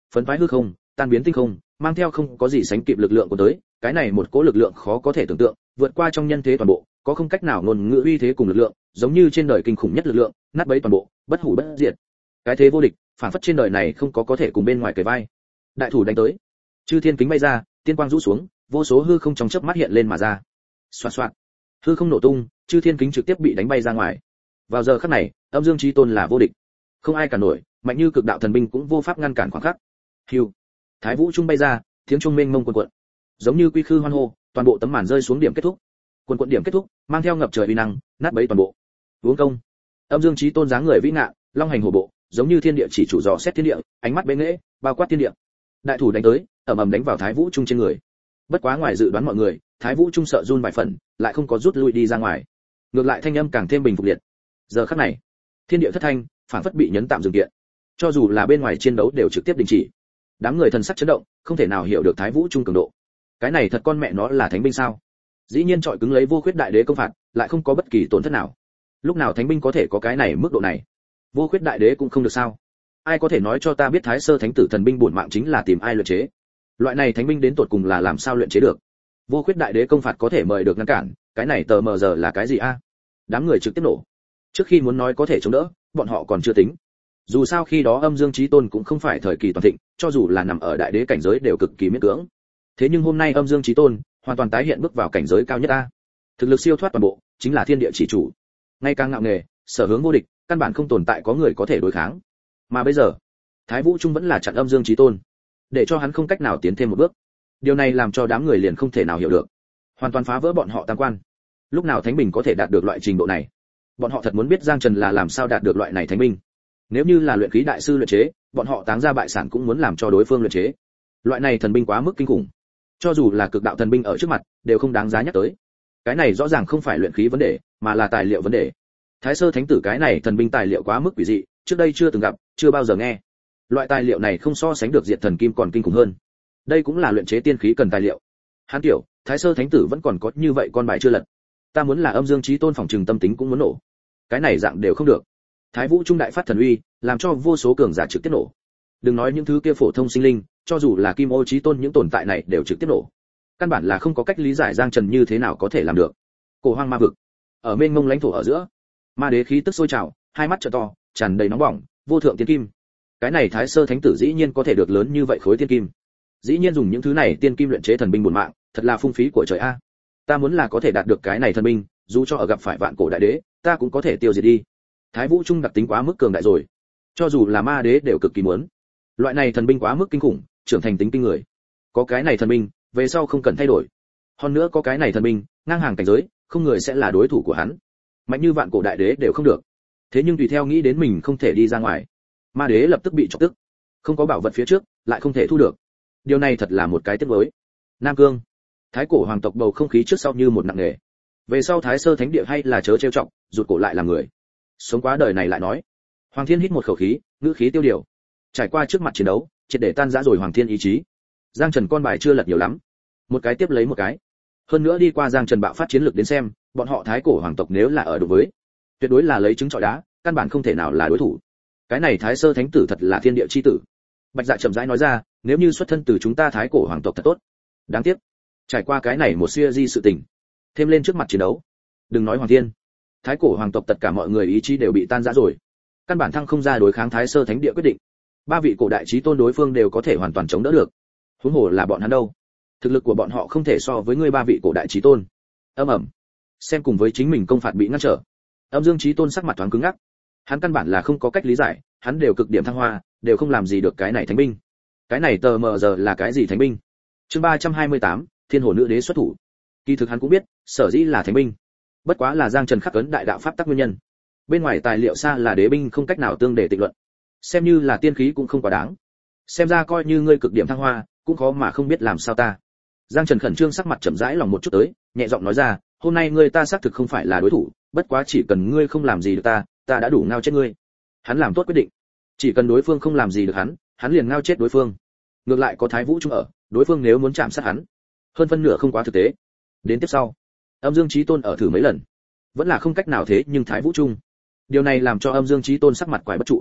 phấn toái hư không, tan biến tinh không, mang theo không có gì sánh kịp lực lượng của tới, cái này một cỗ lực lượng khó có thể tưởng tượng, vượt qua trong nhân thế toàn bộ, có không cách nào ngôn ngữ uy thế cùng lực lượng, giống như trên đời kinh khủng nhất lực lượng, nát bấy toàn bộ, bất hủ bất diệt. Cái thế vô địch, phản phất trên đời này không có có thể cùng bên ngoài kề vai. Đại thủ đánh tới, chư thiên kính bay ra, tiên quang rũ xuống, vô số hư không trong chớp mắt hiện lên mà ra. Xoạt xoạt, hư không nổ tung, chư thiên kính trực tiếp bị đánh bay ra ngoài. Vào giờ khắc này, âm dương chí tôn là vô địch, không ai cản nổi, mạnh như cực đạo thần binh cũng vô pháp ngăn cản khoảng khắc. Hưu, thái vũ trung bay ra, tiếng trung mênh mông cuồn cuộn, giống như quy khư hoan hô, toàn bộ tấm màn rơi xuống điểm kết thúc. Cuồn cuộn điểm kết thúc, mang theo ngập trời uy năng, nát bấy toàn bộ. Uống công, âm dương chí tôn dáng người vĩ ngạn, long hành hổ bộ, giống như thiên địa chỉ chủ dò xét thiên địa, ánh mắt bệ nghệ, bao quát thiên địa. Đại thủ đánh tới, ầm ầm đánh vào thái vũ trung trên người. Bất quá ngoài dự đoán mọi người, thái vũ trung sợ run vài phần, lại không có rút lui đi ra ngoài. Ngược lại thanh âm càng thêm bình phục liệt. Giờ khắc này, thiên địa thất thanh, phản phất bị nhấn tạm dừng kiện. Cho dù là bên ngoài chiến đấu đều trực tiếp đình chỉ. Đám người thần sắc chấn động, không thể nào hiểu được thái vũ trung cường độ. Cái này thật con mẹ nó là thánh binh sao? Dĩ nhiên trọi cứng lấy vô khuyết đại đế công phạt, lại không có bất kỳ tổn thất nào. Lúc nào thánh binh có thể có cái này mức độ này? Vô khuyết đại đế cũng không được sao? Ai có thể nói cho ta biết thái sơ thánh tử thần binh bổn mạng chính là tìm ai luyện chế? Loại này thánh binh đến tột cùng là làm sao luyện chế được? Vô khuyết đại đế công phạt có thể mời được ngăn cản, cái này tờ mờ giờ là cái gì a? Đám người trực tiếp nổ. Trước khi muốn nói có thể chống đỡ, bọn họ còn chưa tính. Dù sao khi đó âm dương chí tôn cũng không phải thời kỳ toàn thịnh, cho dù là nằm ở đại đế cảnh giới đều cực kỳ miễn cưỡng. Thế nhưng hôm nay âm dương chí tôn hoàn toàn tái hiện bước vào cảnh giới cao nhất a. Thực lực siêu thoát toàn bộ, chính là thiên địa chỉ chủ. Ngay càng ngạo nghề, sở hướng vô địch, căn bản không tồn tại có người có thể đối kháng. Mà bây giờ, thái vũ trung vẫn là chặn âm dương chí tôn, để cho hắn không cách nào tiến thêm một bước. Điều này làm cho đám người liền không thể nào hiểu được, hoàn toàn phá vỡ bọn họ tam quan. Lúc nào thánh bình có thể đạt được loại trình độ này? Bọn họ thật muốn biết Giang Trần là làm sao đạt được loại này thánh binh. Nếu như là luyện khí đại sư luyện chế, bọn họ táng ra bại sản cũng muốn làm cho đối phương luyện chế. Loại này thần binh quá mức kinh khủng, cho dù là cực đạo thần binh ở trước mặt, đều không đáng giá nhắc tới. Cái này rõ ràng không phải luyện khí vấn đề, mà là tài liệu vấn đề. Thái sơ thánh tử cái này thần binh tài liệu quá mức quỷ dị, trước đây chưa từng gặp, chưa bao giờ nghe. Loại tài liệu này không so sánh được diệt thần kim còn kinh khủng hơn. Đây cũng là luyện chế tiên khí cần tài liệu. Hán tiểu, Thái sơ thánh tử vẫn còn có như vậy con bài chưa lật. Ta muốn là âm dương chí tôn phòng trừng tâm tính cũng muốn nổ. Cái này dạng đều không được. Thái vũ trung đại phát thần uy, làm cho vô số cường giả trực tiếp nổ. Đừng nói những thứ kia phổ thông sinh linh, cho dù là kim ô chí tôn những tồn tại này đều trực tiếp nổ. Căn bản là không có cách lý giải Giang Trần như thế nào có thể làm được. Cổ hoang ma vực, ở mênh mông lãnh thổ ở giữa, ma đế khí tức sôi trào, hai mắt trợ to, tràn đầy nóng bỏng, vô thượng tiên kim. Cái này Thái sơ thánh tử dĩ nhiên có thể được lớn như vậy khối tiên kim. Dĩ nhiên dùng những thứ này tiên kim luyện chế thần binh bổn mạng, thật là phung phí của trời a. Ta muốn là có thể đạt được cái này thần binh, dù cho ở gặp phải vạn cổ đại đế, ta cũng có thể tiêu diệt đi. Thái vũ trung đặc tính quá mức cường đại rồi, cho dù là ma đế đều cực kỳ muốn. Loại này thần binh quá mức kinh khủng, trưởng thành tính kinh người. Có cái này thần binh, về sau không cần thay đổi. Hơn nữa có cái này thần binh, ngang hàng cảnh giới, không người sẽ là đối thủ của hắn. Mạnh như vạn cổ đại đế đều không được. Thế nhưng tùy theo nghĩ đến mình không thể đi ra ngoài, ma đế lập tức bị chọc tức. Không có bảo vật phía trước, lại không thể thu được. Điều này thật là một cái tiếc nuối. Nam Cương, thái cổ hoàng tộc bầu không khí trước sau như một nặng nề. Về sau thái sơ thánh địa hay là chớ trêu trọng, rụt cổ lại làm người. Sống quá đời này lại nói. Hoàng Thiên hít một khẩu khí, ngữ khí tiêu điều. Trải qua trước mặt chiến đấu, triệt để tan rã rồi Hoàng Thiên ý chí. Giang Trần con bài chưa lật nhiều lắm, một cái tiếp lấy một cái. Hơn nữa đi qua Giang Trần bạo phát chiến lược đến xem, bọn họ thái cổ hoàng tộc nếu là ở đối với, tuyệt đối là lấy trứng trọi đá, căn bản không thể nào là đối thủ. Cái này thái sơ thánh tử thật là thiên địa chi tử. Bạch Dạ chậm rãi nói ra, nếu như xuất thân từ chúng ta thái cổ hoàng tộc thật tốt. Đáng tiếc, trải qua cái này một siêu di sự tình, thêm lên trước mặt chiến đấu, đừng nói Hoàng Thiên, thái cổ hoàng tộc tất cả mọi người ý chí đều bị tan rã rồi, căn bản thăng không ra đối kháng thái sơ thánh địa quyết định. Ba vị cổ đại chí tôn đối phương đều có thể hoàn toàn chống đỡ được, huống hồ là bọn hắn đâu. Thực lực của bọn họ không thể so với ngươi ba vị cổ đại chí tôn. Âm ầm, xem cùng với chính mình công phạt bị ngăn trở, âm dương chí tôn sắc mặt thoáng cứng ngắc. Hắn căn bản là không có cách lý giải, hắn đều cực điểm thăng hoa, đều không làm gì được cái này thánh binh. Cái này tờ mờ giờ là cái gì thánh binh? Chương ba trăm hai mươi tám, Thiên Hồ Nữ Đế xuất thủ. Kỳ thực hắn cũng biết, sở dĩ là thánh binh, bất quá là Giang Trần khắc ấn đại đạo pháp tắc nguyên nhân. Bên ngoài tài liệu xa là đế binh không cách nào tương để tịnh luận, xem như là tiên khí cũng không quá đáng. Xem ra coi như ngươi cực điểm thăng hoa, cũng khó mà không biết làm sao ta. Giang Trần khẩn trương sắc mặt chậm rãi lòng một chút tới, nhẹ giọng nói ra, hôm nay ngươi ta xác thực không phải là đối thủ, bất quá chỉ cần ngươi không làm gì được ta, ta đã đủ ngao chết ngươi. Hắn làm tốt quyết định, chỉ cần đối phương không làm gì được hắn, hắn liền ngao chết đối phương. Ngược lại có Thái Vũ Trung ở, đối phương nếu muốn chạm sát hắn, hơn phân nửa không quá thực tế. Đến tiếp sau, Âm Dương Chí Tôn ở thử mấy lần, vẫn là không cách nào thế, nhưng Thái Vũ Trung, điều này làm cho Âm Dương Chí Tôn sắc mặt quái bất trụ.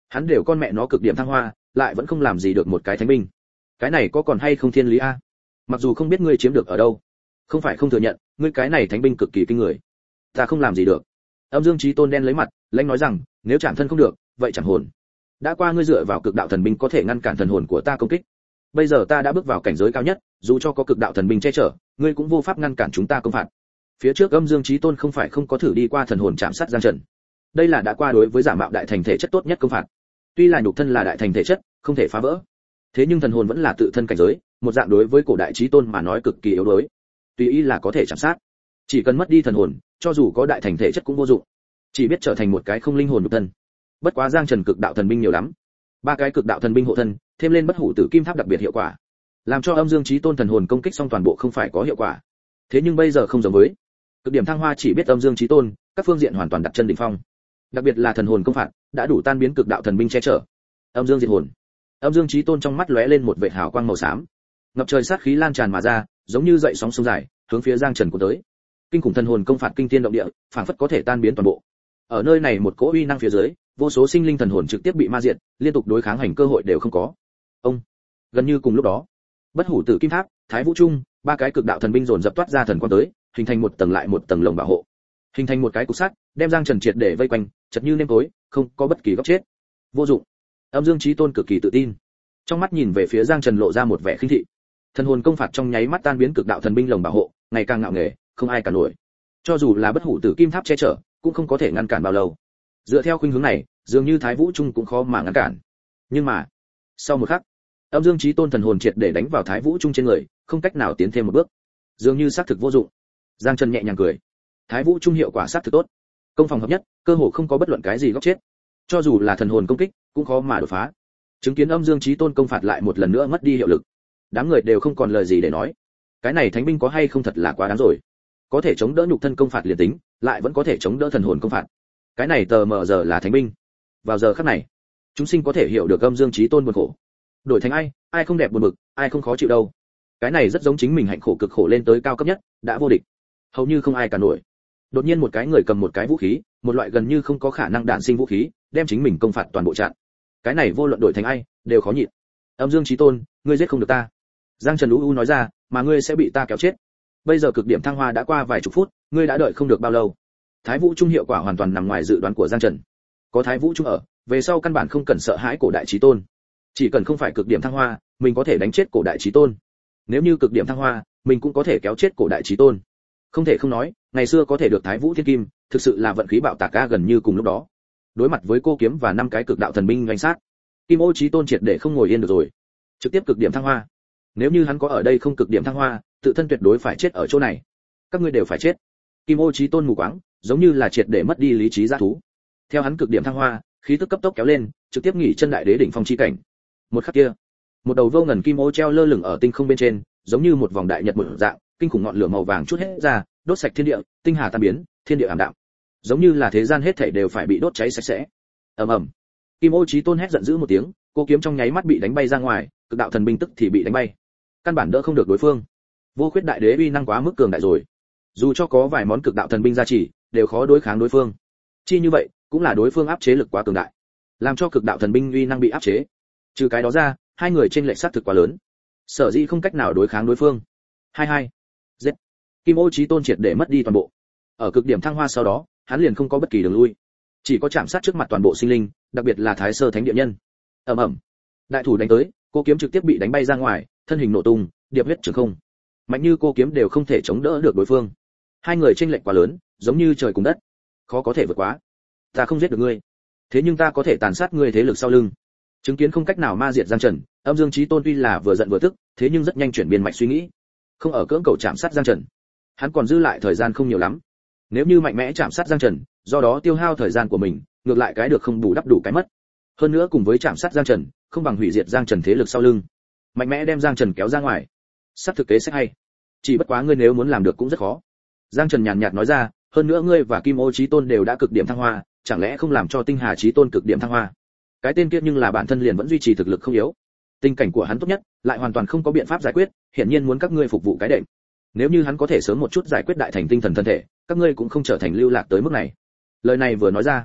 Hắn đều con mẹ nó cực điểm thăng hoa, lại vẫn không làm gì được một cái thánh binh. Cái này có còn hay không thiên lý a? Mặc dù không biết ngươi chiếm được ở đâu, không phải không thừa nhận, ngươi cái này thánh binh cực kỳ kinh người. Ta không làm gì được. Âm Dương Chí Tôn đen lấy mặt, lãnh nói rằng, nếu chạm thân không được, vậy chẳng hồn. Đã qua ngươi dựa vào cực đạo thần binh có thể ngăn cản thần hồn của ta công kích. Bây giờ ta đã bước vào cảnh giới cao nhất, dù cho có cực đạo thần binh che chở, ngươi cũng vô pháp ngăn cản chúng ta công phạt. Phía trước Âm Dương Chí Tôn không phải không có thử đi qua thần hồn chạm sát Giang Trần. Đây là đã qua đối với giả mạo đại thành thể chất tốt nhất công phạt. Tuy là nhục thân là đại thành thể chất, không thể phá vỡ. Thế nhưng thần hồn vẫn là tự thân cảnh giới, một dạng đối với cổ đại chí tôn mà nói cực kỳ yếu đuối. Tùy ý là có thể chạm sát. Chỉ cần mất đi thần hồn, cho dù có đại thành thể chất cũng vô dụng. Chỉ biết trở thành một cái không linh hồn nhục thân. Bất quá Giang Trần cực đạo thần binh nhiều lắm. Ba cái cực đạo thần binh hộ thân, thêm lên bất hủ tử kim tháp đặc biệt hiệu quả, làm cho Âm Dương Chí Tôn thần hồn công kích xong toàn bộ không phải có hiệu quả. Thế nhưng bây giờ không giống với. Cực điểm thăng hoa chỉ biết Âm Dương Chí Tôn, các phương diện hoàn toàn đặt chân đỉnh phong. Đặc biệt là thần hồn công phạt, đã đủ tan biến cực đạo thần binh che chở. Âm Dương diệt hồn. Âm Dương Chí Tôn trong mắt lóe lên một vệt hào quang màu xám. Ngập trời sát khí lan tràn mà ra, giống như dậy sóng sông dài, hướng phía Giang Trần cuốn tới. Kinh khủng thần hồn công phạt kinh thiên động địa, phảng phất có thể tan biến toàn bộ. Ở nơi này một cỗ uy năng phía dưới, vô số sinh linh thần hồn trực tiếp bị ma diệt, liên tục đối kháng hành cơ hội đều không có. Ông, gần như cùng lúc đó, bất hủ tử kim tháp, thái vũ trung, ba cái cực đạo thần binh dồn dập toát ra thần quang tới, hình thành một tầng lại một tầng lồng bảo hộ, hình thành một cái cục sắt, đem Giang Trần triệt để vây quanh, chật như nêm tối, không có bất kỳ góc chết. Vô dụng. Âm Dương Chí Tôn cực kỳ tự tin, trong mắt nhìn về phía Giang Trần lộ ra một vẻ khinh thị. Thần hồn công phạt trong nháy mắt tan biến cực đạo thần binh lồng bảo hộ, ngày càng ngạo nghễ, không ai cả nổi. Cho dù là bất hủ tử kim tháp che chở, cũng không có thể ngăn cản bao lâu. Dựa theo khuynh hướng này, dường như Thái Vũ Trung cũng khó mà ngăn cản. Nhưng mà, sau một khắc, Âm Dương Chí Tôn thần hồn triệt để đánh vào Thái Vũ Trung trên người, không cách nào tiến thêm một bước. Dường như xác thực vô dụng. Giang Trần nhẹ nhàng cười. Thái Vũ Trung hiệu quả xác thực tốt. Công phòng hợp nhất, cơ hồ không có bất luận cái gì góc chết. Cho dù là thần hồn công kích, cũng khó mà đột phá. Chứng kiến Âm Dương Chí Tôn công phạt lại một lần nữa mất đi hiệu lực. Đám người đều không còn lời gì để nói. Cái này thánh binh có hay không thật là quá đáng rồi. Có thể chống đỡ nhục thân công phạt liền tính, lại vẫn có thể chống đỡ thần hồn công phạt. Cái này tờ mờ giờ là thánh binh. Vào giờ khắc này, chúng sinh có thể hiểu được Âm Dương Chí Tôn buồn khổ. Đổi thành ai, ai không đẹp buồn bực, ai không khó chịu đâu. Cái này rất giống chính mình hạnh khổ cực khổ lên tới cao cấp nhất, đã vô địch, hầu như không ai cả nổi. Đột nhiên một cái người cầm một cái vũ khí, một loại gần như không có khả năng đản sinh vũ khí, đem chính mình công phạt toàn bộ chặn. Cái này vô luận đổi thành ai, đều khó nhịn. Âm Dương Chí Tôn, ngươi giết không được ta. Giang Trần u u nói ra, mà ngươi sẽ bị ta kéo chết. Bây giờ cực điểm thăng hoa đã qua vài chục phút, ngươi đã đợi không được bao lâu. Thái Vũ Trung hiệu quả hoàn toàn nằm ngoài dự đoán của Giang Trần. Có Thái Vũ Trung ở, về sau căn bản không cần sợ hãi cổ đại chí tôn. Chỉ cần không phải cực điểm thăng hoa, mình có thể đánh chết cổ đại chí tôn. Nếu như cực điểm thăng hoa, mình cũng có thể kéo chết cổ đại chí tôn. Không thể không nói, ngày xưa có thể được Thái Vũ Thiên Kim, thực sự là vận khí bạo tạc ca gần như cùng lúc đó. Đối mặt với cô kiếm và năm cái cực đạo thần binh doanh sát, Kim Ô Chí Tôn triệt để không ngồi yên được rồi, trực tiếp cực điểm thăng hoa. Nếu như hắn có ở đây không cực điểm thăng hoa, tự thân tuyệt đối phải chết ở chỗ này. Các ngươi đều phải chết. Kim Ô Chí Tôn mù quáng, giống như là triệt để mất đi lý trí dã thú. Theo hắn cực điểm thăng hoa, khí tức cấp tốc kéo lên, trực tiếp nghỉ chân đại đế đỉnh phong chi cảnh. Một khắc kia, một đầu vô ngần kim ô treo lơ lửng ở tinh không bên trên, giống như một vòng đại nhật một dạng, kinh khủng ngọn lửa màu vàng chút hết ra, đốt sạch thiên địa, tinh hà tan biến, thiên địa ảm đạm. Giống như là thế gian hết thảy đều phải bị đốt cháy sạch sẽ. Ầm ầm. Kim Ô Chí Tôn hét giận dữ một tiếng, cô kiếm trong nháy mắt bị đánh bay ra ngoài, cực đạo thần binh tức thì bị đánh bay. Căn bản đỡ không được đối phương. Vô Khuyết đại đế uy năng quá mức cường đại rồi. Dù cho có vài món cực đạo thần binh gia trì, đều khó đối kháng đối phương. Chi như vậy, cũng là đối phương áp chế lực quá cường đại, làm cho cực đạo thần binh uy năng bị áp chế. Trừ cái đó ra, hai người trên lệch sát thực quá lớn, sở dĩ không cách nào đối kháng đối phương. Hai hai. Giết. Kim Ô Chí Tôn triệt để mất đi toàn bộ. Ở cực điểm thăng hoa sau đó, hắn liền không có bất kỳ đường lui, chỉ có chạm sát trước mặt toàn bộ sinh linh, đặc biệt là Thái Sơ Thánh Địa nhân. Ầm ầm. Đại thủ đánh tới, cô kiếm trực tiếp bị đánh bay ra ngoài, thân hình nổ tung, điệp huyết trường không. Mạnh như cô kiếm đều không thể chống đỡ được đối phương. Hai người chênh lệch quá lớn, giống như trời cùng đất, khó có thể vượt quá. Ta không giết được ngươi, thế nhưng ta có thể tàn sát ngươi thế lực sau lưng. Chứng kiến không cách nào ma diệt Giang Trần, Âm Dương Chí Tôn tuy là vừa giận vừa tức, thế nhưng rất nhanh chuyển biến mạch suy nghĩ, không ở cưỡng cầu chạm sát Giang Trần. Hắn còn dư lại thời gian không nhiều lắm. Nếu như mạnh mẽ chạm sát Giang Trần, do đó tiêu hao thời gian của mình, ngược lại cái được không bù đắp đủ cái mất. Hơn nữa cùng với chạm sát Giang Trần, không bằng hủy diệt Giang Trần thế lực sau lưng, mạnh mẽ đem Giang Trần kéo ra ngoài. Sắp thực kế sẽ hay. Chỉ bất quá ngươi nếu muốn làm được cũng rất khó. Giang Trần nhàn nhạt nói ra, hơn nữa ngươi và Kim Ô Chí Tôn đều đã cực điểm thăng hoa, chẳng lẽ không làm cho Tinh Hà Chí Tôn cực điểm thăng hoa? Cái tên kia nhưng là bản thân liền vẫn duy trì thực lực không yếu. Tình cảnh của hắn tốt nhất, lại hoàn toàn không có biện pháp giải quyết, hiển nhiên muốn các ngươi phục vụ cái đệm. Nếu như hắn có thể sớm một chút giải quyết đại thành tinh thần thân thể, các ngươi cũng không trở thành lưu lạc tới mức này. Lời này vừa nói ra,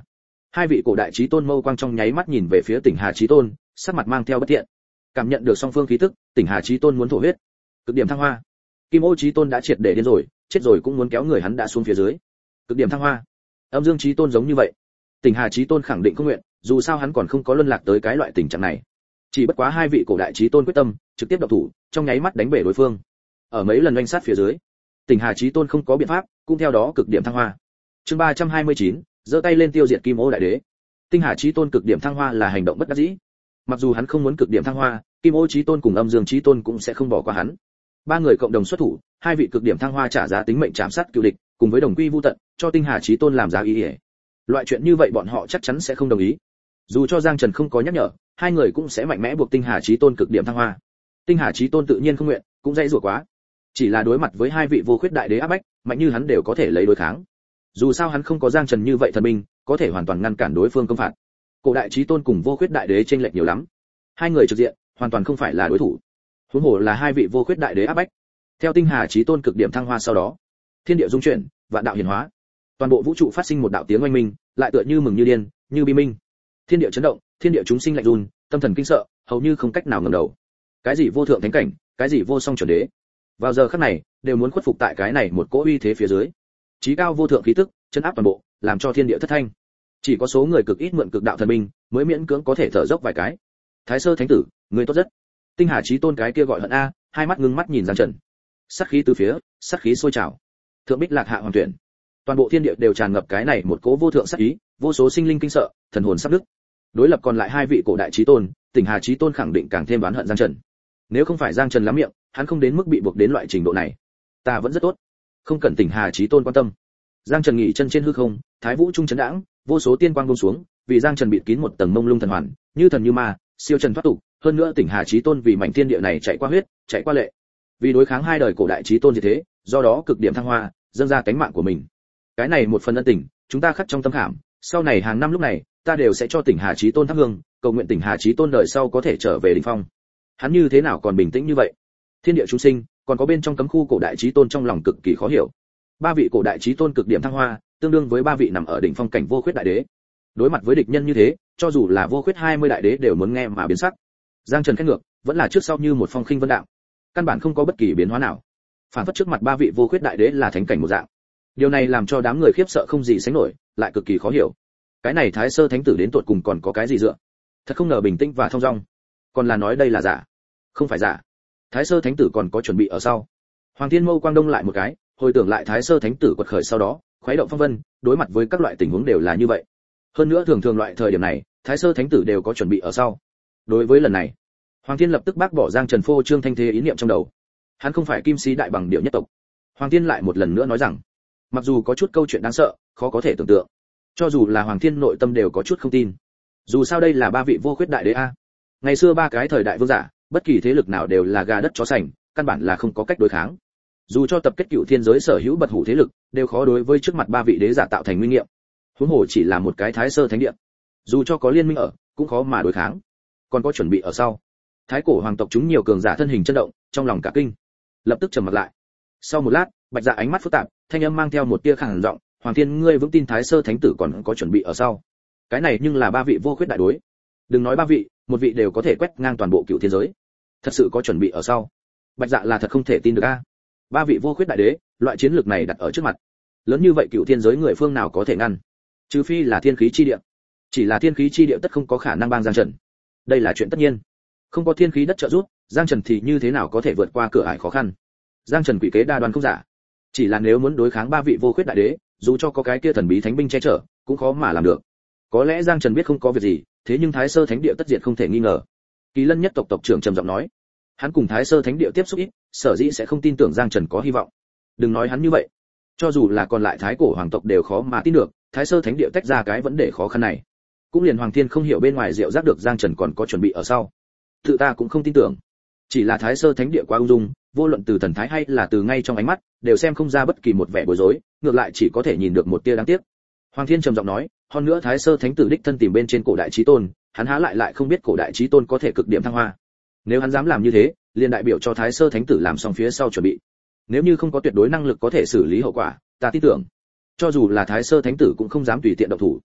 Hai vị cổ đại chí tôn mâu quang trong nháy mắt nhìn về phía Tỉnh Hà chí tôn, sắc mặt mang theo bất thiện. Cảm nhận được song phương khí tức, Tỉnh Hà chí tôn muốn thổ huyết. Cực điểm thăng hoa. Kim Ô chí tôn đã triệt để điên rồi, chết rồi cũng muốn kéo người hắn đã xuống phía dưới. Cực điểm thăng hoa. Âm Dương chí tôn giống như vậy. Tỉnh Hà chí tôn khẳng định không nguyện, dù sao hắn còn không có luân lạc tới cái loại tình trạng này. Chỉ bất quá hai vị cổ đại chí tôn quyết tâm, trực tiếp động thủ, trong nháy mắt đánh bể đối phương. Ở mấy lần oanh sát phía dưới, Tỉnh Hà chí tôn không có biện pháp, cũng theo đó cực điểm thăng hoa. Chương ba trăm hai mươi chín, giơ tay lên tiêu diệt Kim Ô đại đế. Tinh Hà chí tôn cực điểm thăng hoa là hành động bất đắc dĩ. Mặc dù hắn không muốn cực điểm thăng hoa, Kim Ô chí tôn cùng Âm Dương chí tôn cũng sẽ không bỏ qua hắn. Ba người cộng đồng xuất thủ, hai vị cực điểm thăng hoa trả giá tính mệnh chạm sát cựu địch, cùng với đồng quy vu tận, cho Tinh Hà chí tôn làm giá ý. Loại chuyện như vậy bọn họ chắc chắn sẽ không đồng ý. Dù cho Giang Trần không có nhắc nhở, hai người cũng sẽ mạnh mẽ buộc Tinh Hà chí tôn cực điểm thăng hoa. Tinh Hà chí tôn tự nhiên không nguyện, cũng dãy rủa quá. Chỉ là đối mặt với hai vị vô khuyết đại đế áp bách, mạnh như hắn đều có thể lấy đối kháng. Dù sao hắn không có Giang Trần như vậy thần binh, có thể hoàn toàn ngăn cản đối phương công phạt. Cổ đại chí tôn cùng vô khuyết đại đế chênh lệch nhiều lắm, hai người trực diện, hoàn toàn không phải là đối thủ. Huống hồ là hai vị vô khuyết đại đế áp bách. Theo Tinh Hà chí tôn cực điểm thăng hoa sau đó, thiên địa dung chuyển, vạn đạo hiển hóa, toàn bộ vũ trụ phát sinh một đạo tiếng oanh minh, lại tựa như mừng như điên, như bi minh. Thiên địa chấn động, thiên địa chúng sinh lạnh run, tâm thần kinh sợ, hầu như không cách nào ngẩng đầu. Cái gì vô thượng thánh cảnh, cái gì vô song chuẩn đế, vào giờ khắc này đều muốn khuất phục tại cái này một cỗ uy thế phía dưới. Chí cao vô thượng khí tức, chấn áp toàn bộ, làm cho thiên địa thất thanh. Chỉ có số người cực ít mượn cực đạo thần binh, mới miễn cưỡng có thể thở dốc vài cái. Thái Sơ Thánh tử, người tốt rất. Tinh Hà chí tôn cái kia gọi hận a, hai mắt ngưng mắt nhìn Giang Trần. Sát khí từ phía, sát khí sôi trào. Thượng Bích Lạc hạ hoàng tuyển. Toàn bộ thiên địa đều tràn ngập cái này một cỗ vô thượng sát ý, vô số sinh linh kinh sợ, thần hồn sắp nứt. Đối lập còn lại hai vị cổ đại chí tôn, Tỉnh Hà chí tôn khẳng định càng thêm oán hận Giang Trần. Nếu không phải Giang Trần lắm miệng, hắn không đến mức bị buộc đến loại trình độ này. Ta vẫn rất tốt, không cần Tỉnh Hà chí tôn quan tâm. Giang Trần nghỉ chân trên hư không, Thái Vũ trung chấn đãng, vô số tiên quang buông xuống, vì Giang Trần bịt kín một tầng mông lung thần hoàn, như thần như ma, siêu trần thoát tục. Hơn nữa Tỉnh Hà chí tôn vì mảnh thiên địa này chạy qua huyết, chạy qua lệ, vì đối kháng hai đời cổ đại chí tôn như thế, do đó cực điểm thăng hoa, dâng ra cánh mạng của mình. Cái này một phần ân tình, chúng ta khắc trong tâm khảm, sau này hàng năm lúc này, ta đều sẽ cho Tỉnh Hà chí tôn thắp hương, cầu nguyện Tỉnh Hà chí tôn đời sau có thể trở về đỉnh phong. Hắn như thế nào còn bình tĩnh như vậy? Thiên địa chúng sinh, còn có bên trong cấm khu cổ đại chí tôn trong lòng cực kỳ khó hiểu. Ba vị cổ đại chí tôn cực điểm thăng hoa, tương đương với ba vị nằm ở đỉnh phong cảnh vô khuyết đại đế. Đối mặt với địch nhân như thế, cho dù là vô khuyết hai mươi đại đế đều muốn nghe mà biến sắc. Giang Trần khét ngược, vẫn là trước sau như một phong khinh vân đạo, căn bản không có bất kỳ biến hóa nào. Phản phất trước mặt ba vị vô khuyết đại đế là thánh cảnh một dạng. Điều này làm cho đám người khiếp sợ không gì sánh nổi, lại cực kỳ khó hiểu. Cái này Thái Sơ Thánh tử đến tột cùng còn có cái gì dựa? Thật không ngờ bình tĩnh và thông dong, còn là nói đây là giả. Không phải giả. Thái Sơ Thánh tử còn có chuẩn bị ở sau. Hoàng Thiên Mâu quang đông lại một cái, hồi tưởng lại Thái Sơ Thánh tử quật khởi sau đó, khuấy động phong vân, đối mặt với các loại tình huống đều là như vậy. Hơn nữa thường thường loại thời điểm này, Thái Sơ Thánh tử đều có chuẩn bị ở sau. Đối với lần này, Hoàng Thiên lập tức bác bỏ Giang Trần phô trương thanh thế ý niệm trong đầu. Hắn không phải Kim Sĩ đại bằng điệu nhất tộc. Hoàng Thiên lại một lần nữa nói rằng, mặc dù có chút câu chuyện đáng sợ, khó có thể tưởng tượng, cho dù là Hoàng Thiên nội tâm đều có chút không tin. Dù sao đây là ba vị vô khuyết đại đế a. Ngày xưa ba cái thời đại vương giả, bất kỳ thế lực nào đều là gà đất chó sành, căn bản là không có cách đối kháng. Dù cho tập kết cựu thiên giới sở hữu bật hủ thế lực, đều khó đối với trước mặt ba vị đế giả tạo thành nguy nghiệm. Huống hồ chỉ là một cái Thái Sơ Thánh địa, dù cho có liên minh ở, cũng khó mà đối kháng. Còn có chuẩn bị ở sau. Thái cổ hoàng tộc chúng nhiều cường giả thân hình chấn động, trong lòng cả kinh, lập tức trầm mặt lại. Sau một lát, Bạch Dạ ánh mắt phức tạp, thanh âm mang theo một tia khàn giọng, "Hoàng Thiên, ngươi vững tin Thái Sơ Thánh tử còn có chuẩn bị ở sau?" Cái này nhưng là ba vị vô khuyết đại đối. Đừng nói ba vị, một vị đều có thể quét ngang toàn bộ cựu thiên giới. Thật sự có chuẩn bị ở sau? Bạch Dạ là thật không thể tin được a. Ba vị vô khuyết đại đế, loại chiến lược này đặt ở trước mặt, lớn như vậy cựu thiên giới người phương nào có thể ngăn? Trừ phi là thiên khí chi địa. Chỉ là thiên khí chi địa tất không có khả năng bang Giang Trần. Đây là chuyện tất nhiên. Không có thiên khí đất trợ giúp, Giang Trần thì như thế nào có thể vượt qua cửa ải khó khăn? Giang Trần quỷ kế đa đoan không giả. Chỉ là nếu muốn đối kháng ba vị vô khuyết đại đế, dù cho có cái kia thần bí thánh binh che chở, cũng khó mà làm được. Có lẽ Giang Trần biết không có việc gì, thế nhưng Thái Sơ Thánh địa tất diệt không thể nghi ngờ. Kỳ Lân nhất tộc tộc trưởng trầm giọng nói, hắn cùng Thái Sơ Thánh địa tiếp xúc ít, sở dĩ sẽ không tin tưởng Giang Trần có hy vọng. Đừng nói hắn như vậy, cho dù là còn lại Thái cổ hoàng tộc đều khó mà tin được, Thái Sơ Thánh địa tách ra cái vấn đề khó khăn này. Cũng liền Hoàng Thiên không hiểu bên ngoài diệu giác được Giang Trần còn có chuẩn bị ở sau. Tự ta cũng không tin tưởng. Chỉ là Thái Sơ Thánh địa quá ung dung, vô luận từ thần thái hay là từ ngay trong ánh mắt, đều xem không ra bất kỳ một vẻ bối rối, ngược lại chỉ có thể nhìn được một tia đáng tiếc. Hoàng Thiên trầm giọng nói, hơn nữa Thái Sơ Thánh tử đích thân tìm bên trên cổ đại chí tôn, hắn há lại lại không biết cổ đại chí tôn có thể cực điểm thăng hoa. Nếu hắn dám làm như thế, liền đại biểu cho Thái Sơ Thánh tử làm xong phía sau chuẩn bị. Nếu như không có tuyệt đối năng lực có thể xử lý hậu quả, ta tin tưởng, cho dù là Thái Sơ Thánh tử cũng không dám tùy tiện động thủ.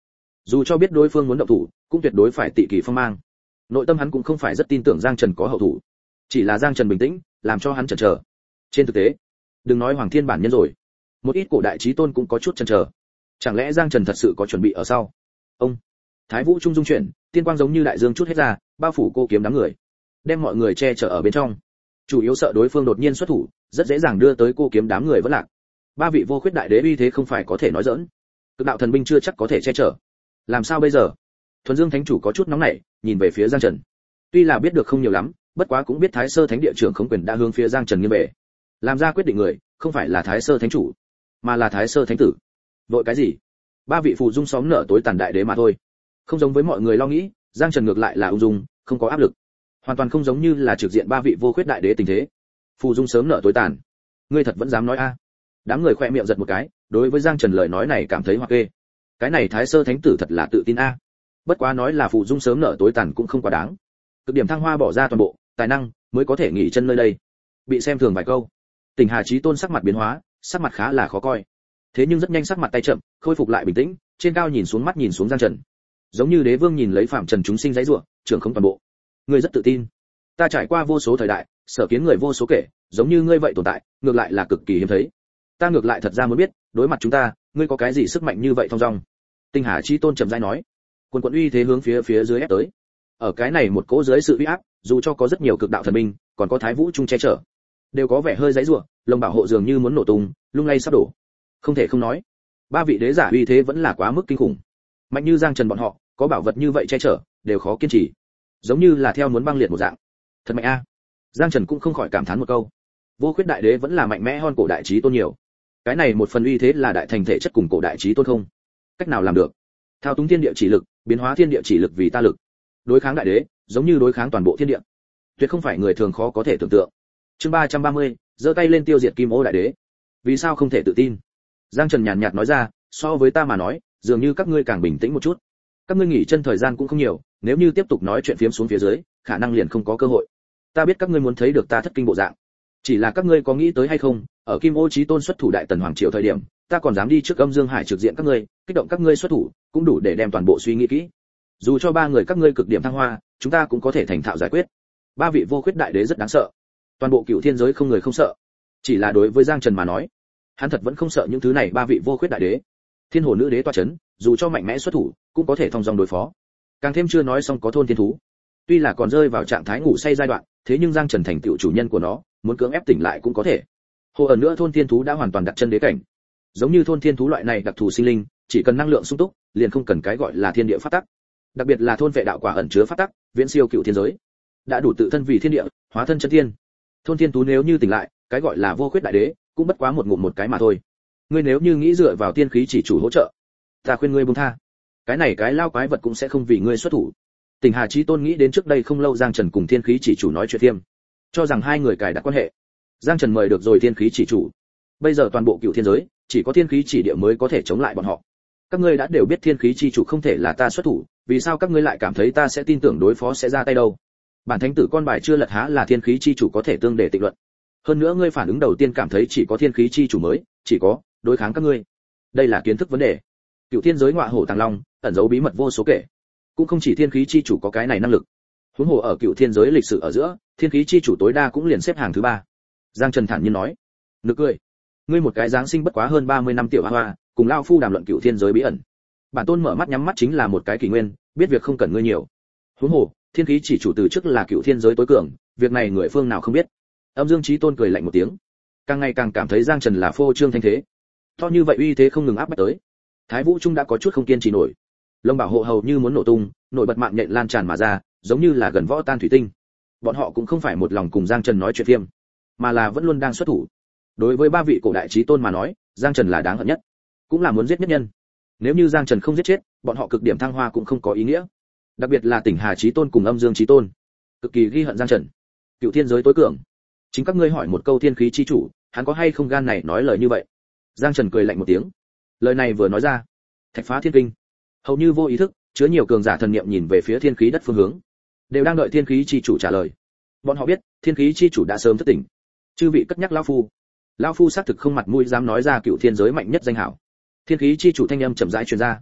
Dù cho biết đối phương muốn động thủ, cũng tuyệt đối phải tị kỳ phong mang. Nội tâm hắn cũng không phải rất tin tưởng Giang Trần có hậu thủ, chỉ là Giang Trần bình tĩnh, làm cho hắn chần chờ. Trên thực tế, đừng nói Hoàng Thiên bản nhân rồi, một ít cổ đại chí tôn cũng có chút chần chờ. Chẳng lẽ Giang Trần thật sự có chuẩn bị ở sau? Ông, Thái Vũ trung dung chuyển, tiên quang giống như đại dương chút hết ra, bao phủ cô kiếm đám người, đem mọi người che chở ở bên trong. Chủ yếu sợ đối phương đột nhiên xuất thủ, rất dễ dàng đưa tới cô kiếm đám người vẫn lạc. Ba vị vô khuyết đại đế uy thế không phải có thể nói giỡn, cực đạo thần binh chưa chắc có thể che chở. Làm sao bây giờ? Thuần Dương thánh chủ có chút nóng nảy, nhìn về phía Giang Trần. Tuy là biết được không nhiều lắm, bất quá cũng biết Thái Sơ Thánh địa trưởng không quyền đã hướng phía Giang Trần nghiêng bệ. Làm ra quyết định người, không phải là Thái Sơ Thánh chủ, mà là Thái Sơ Thánh tử. Vội cái gì? Ba vị phù dung xóm nở tối tàn đại đế mà thôi. Không giống với mọi người lo nghĩ, Giang Trần ngược lại là ung dung, không có áp lực. Hoàn toàn không giống như là trực diện ba vị vô khuyết đại đế tình thế. Phù dung sớm nở tối tàn. Ngươi thật vẫn dám nói a? Đám người khoe miệng giật một cái, đối với Giang Trần lời nói này cảm thấy hoặc kê. Cái này Thái Sơ Thánh tử thật là tự tin a. Bất quá nói là phù dung sớm nở tối tàn cũng không quá đáng. Cực điểm thăng hoa bỏ ra toàn bộ tài năng, mới có thể nghỉ chân nơi đây. Bị xem thường vài câu, Tỉnh Hà Chí Tôn sắc mặt biến hóa, sắc mặt khá là khó coi. Thế nhưng rất nhanh sắc mặt tay chậm, khôi phục lại bình tĩnh, trên cao nhìn xuống mắt nhìn xuống Giang Trần. Giống như đế vương nhìn lấy phạm trần chúng sinh giãy giụa, trưởng không toàn bộ. Ngươi rất tự tin. Ta trải qua vô số thời đại, sở kiến người vô số kể, giống như ngươi vậy tồn tại, ngược lại là cực kỳ hiếm thấy. Ta ngược lại thật ra muốn biết, đối mặt chúng ta, ngươi có cái gì sức mạnh như vậy thong dong? Tinh Hà Chí Tôn trầm rãi nói. Quân quận uy thế hướng phía phía dưới ép tới. Ở cái này một cỗ dưới sự uy áp, dù cho có rất nhiều cực đạo thần binh, còn có Thái Vũ trung che chở, đều có vẻ hơi giãy giụa, lồng bảo hộ dường như muốn nổ tung, lung lay sắp đổ. Không thể không nói, ba vị đế giả uy thế vẫn là quá mức kinh khủng. Mạnh như Giang Trần bọn họ, có bảo vật như vậy che chở, đều khó kiên trì. Giống như là theo muốn băng liệt một dạng. Thật mạnh a. Giang Trần cũng không khỏi cảm thán một câu. Vô khuyết đại đế vẫn là mạnh mẽ hơn cổ đại chí tôn nhiều. Cái này một phần uy thế là đại thành thể chất cùng cổ đại chí tôn không? Cách nào làm được? Thao túng thiên địa chỉ lực, biến hóa thiên địa chỉ lực vì ta lực. Đối kháng đại đế, giống như đối kháng toàn bộ thiên địa. Tuyệt không phải người thường khó có thể tưởng tượng. Chương ba trăm ba mươi, giơ tay lên tiêu diệt Kim Ô đại đế. Vì sao không thể tự tin? Giang Trần nhàn nhạt nói ra, so với ta mà nói, dường như các ngươi càng bình tĩnh một chút. Các ngươi nghỉ chân thời gian cũng không nhiều, nếu như tiếp tục nói chuyện phiếm xuống phía dưới, khả năng liền không có cơ hội. Ta biết các ngươi muốn thấy được ta thất kinh bộ dạng, chỉ là các ngươi có nghĩ tới hay không, ở Kim Ô chí tôn xuất thủ đại tần hoàng triều thời điểm, ta còn dám đi trước Âm Dương Hải trực diện các ngươi, kích động các ngươi xuất thủ, cũng đủ để đem toàn bộ suy nghĩ kỹ. Dù cho ba người các ngươi cực điểm thăng hoa, chúng ta cũng có thể thành thạo giải quyết. Ba vị vô khuyết đại đế rất đáng sợ, toàn bộ cửu thiên giới không người không sợ. Chỉ là đối với Giang Trần mà nói, hắn thật vẫn không sợ những thứ này ba vị vô khuyết đại đế. Thiên hồ nữ đế toa chấn, dù cho mạnh mẽ xuất thủ, cũng có thể thông dong đối phó. Càng thêm chưa nói xong có thôn thiên thú. Tuy là còn rơi vào trạng thái ngủ say giai đoạn, thế nhưng Giang Trần thành tựu chủ nhân của nó, muốn cưỡng ép tỉnh lại cũng có thể. Hồ ẩn nữa thôn thiên thú đã hoàn toàn đặt chân đế cảnh. Giống như thôn thiên thú loại này đặc thù sinh linh, chỉ cần năng lượng sung túc, liền không cần cái gọi là thiên địa pháp tắc. Đặc biệt là thôn vệ đạo quả ẩn chứa pháp tắc, viễn siêu cựu thiên giới, đã đủ tự thân vì thiên địa, hóa thân chân thiên. Thôn thiên thú nếu như tỉnh lại, cái gọi là vô khuyết đại đế, cũng bất quá một ngụm một cái mà thôi. Ngươi nếu như nghĩ dựa vào tiên khí chỉ chủ hỗ trợ, ta khuyên ngươi buông tha. Cái này cái lao quái vật cũng sẽ không vì ngươi xuất thủ. Tỉnh Hà Chí Tôn nghĩ đến trước đây không lâu Giang Trần cùng thiên khí chỉ chủ nói chuyện thiêm, cho rằng hai người cài đặt quan hệ. Giang Trần mời được rồi thiên khí chỉ chủ. Bây giờ toàn bộ cựu thiên giới, chỉ có thiên khí chỉ địa mới có thể chống lại bọn họ. Các ngươi đã đều biết thiên khí chi chủ không thể là ta xuất thủ, vì sao các ngươi lại cảm thấy ta sẽ tin tưởng đối phó sẽ ra tay đâu? Bản thánh tử con bài chưa lật há là thiên khí chi chủ có thể tương để tịnh luận. Hơn nữa ngươi phản ứng đầu tiên cảm thấy chỉ có thiên khí chi chủ mới, chỉ có đối kháng các ngươi. Đây là kiến thức vấn đề. Cựu thiên giới ngọa hổ tàng long, ẩn giấu bí mật vô số kể. Cũng không chỉ thiên khí chi chủ có cái này năng lực. Huống hồ ở cựu thiên giới lịch sử ở giữa, thiên khí chi chủ tối đa cũng liền xếp hàng thứ ba. Giang Trần thản nhiên nói. Nực cười. Ngươi một cái giáng sinh bất quá hơn ba mươi năm tiểu hoa hoa, cùng lao phu đàm luận cựu thiên giới bí ẩn. Bản tôn mở mắt nhắm mắt chính là một cái kỷ nguyên, biết việc không cần ngươi nhiều. Huống hồ, thiên khí chỉ chủ từ trước là cựu thiên giới tối cường, việc này người phương nào không biết. Âm Dương Chí Tôn cười lạnh một tiếng, càng ngày càng cảm thấy Giang Trần là phô trương thanh thế. To như vậy uy thế không ngừng áp bách tới. Thái Vũ Trung đã có chút không kiên trì nổi. Lông bảo hộ hầu như muốn nổ tung, nổi bật mạng nhện lan tràn mà ra, giống như là gần võ tan thủy tinh. Bọn họ cũng không phải một lòng cùng Giang Trần nói chuyện phiếm, mà là vẫn luôn đang xuất thủ. Đối với ba vị cổ đại chí tôn mà nói, Giang Trần là đáng hận nhất, cũng là muốn giết nhất nhân. Nếu như Giang Trần không giết chết, bọn họ cực điểm thăng hoa cũng không có ý nghĩa. Đặc biệt là Tỉnh Hà Chí Tôn cùng Âm Dương Chí Tôn, cực kỳ ghi hận Giang Trần. Cựu thiên giới tối cường, chính các ngươi hỏi một câu thiên khí chi chủ, hắn có hay không gan này nói lời như vậy? Giang Trần cười lạnh một tiếng. Lời này vừa nói ra, thạch phá thiên kinh, hầu như vô ý thức, chứa nhiều cường giả thần niệm nhìn về phía thiên khí đất phương hướng, đều đang đợi thiên khí chi chủ trả lời. Bọn họ biết, thiên khí chi chủ đã sớm thức tỉnh. Chư vị cất nhắc lão phu, lão phu xác thực không mặt mũi dám nói ra cựu thiên giới mạnh nhất danh hảo. Thiên khí chi chủ thanh âm chậm rãi truyền ra.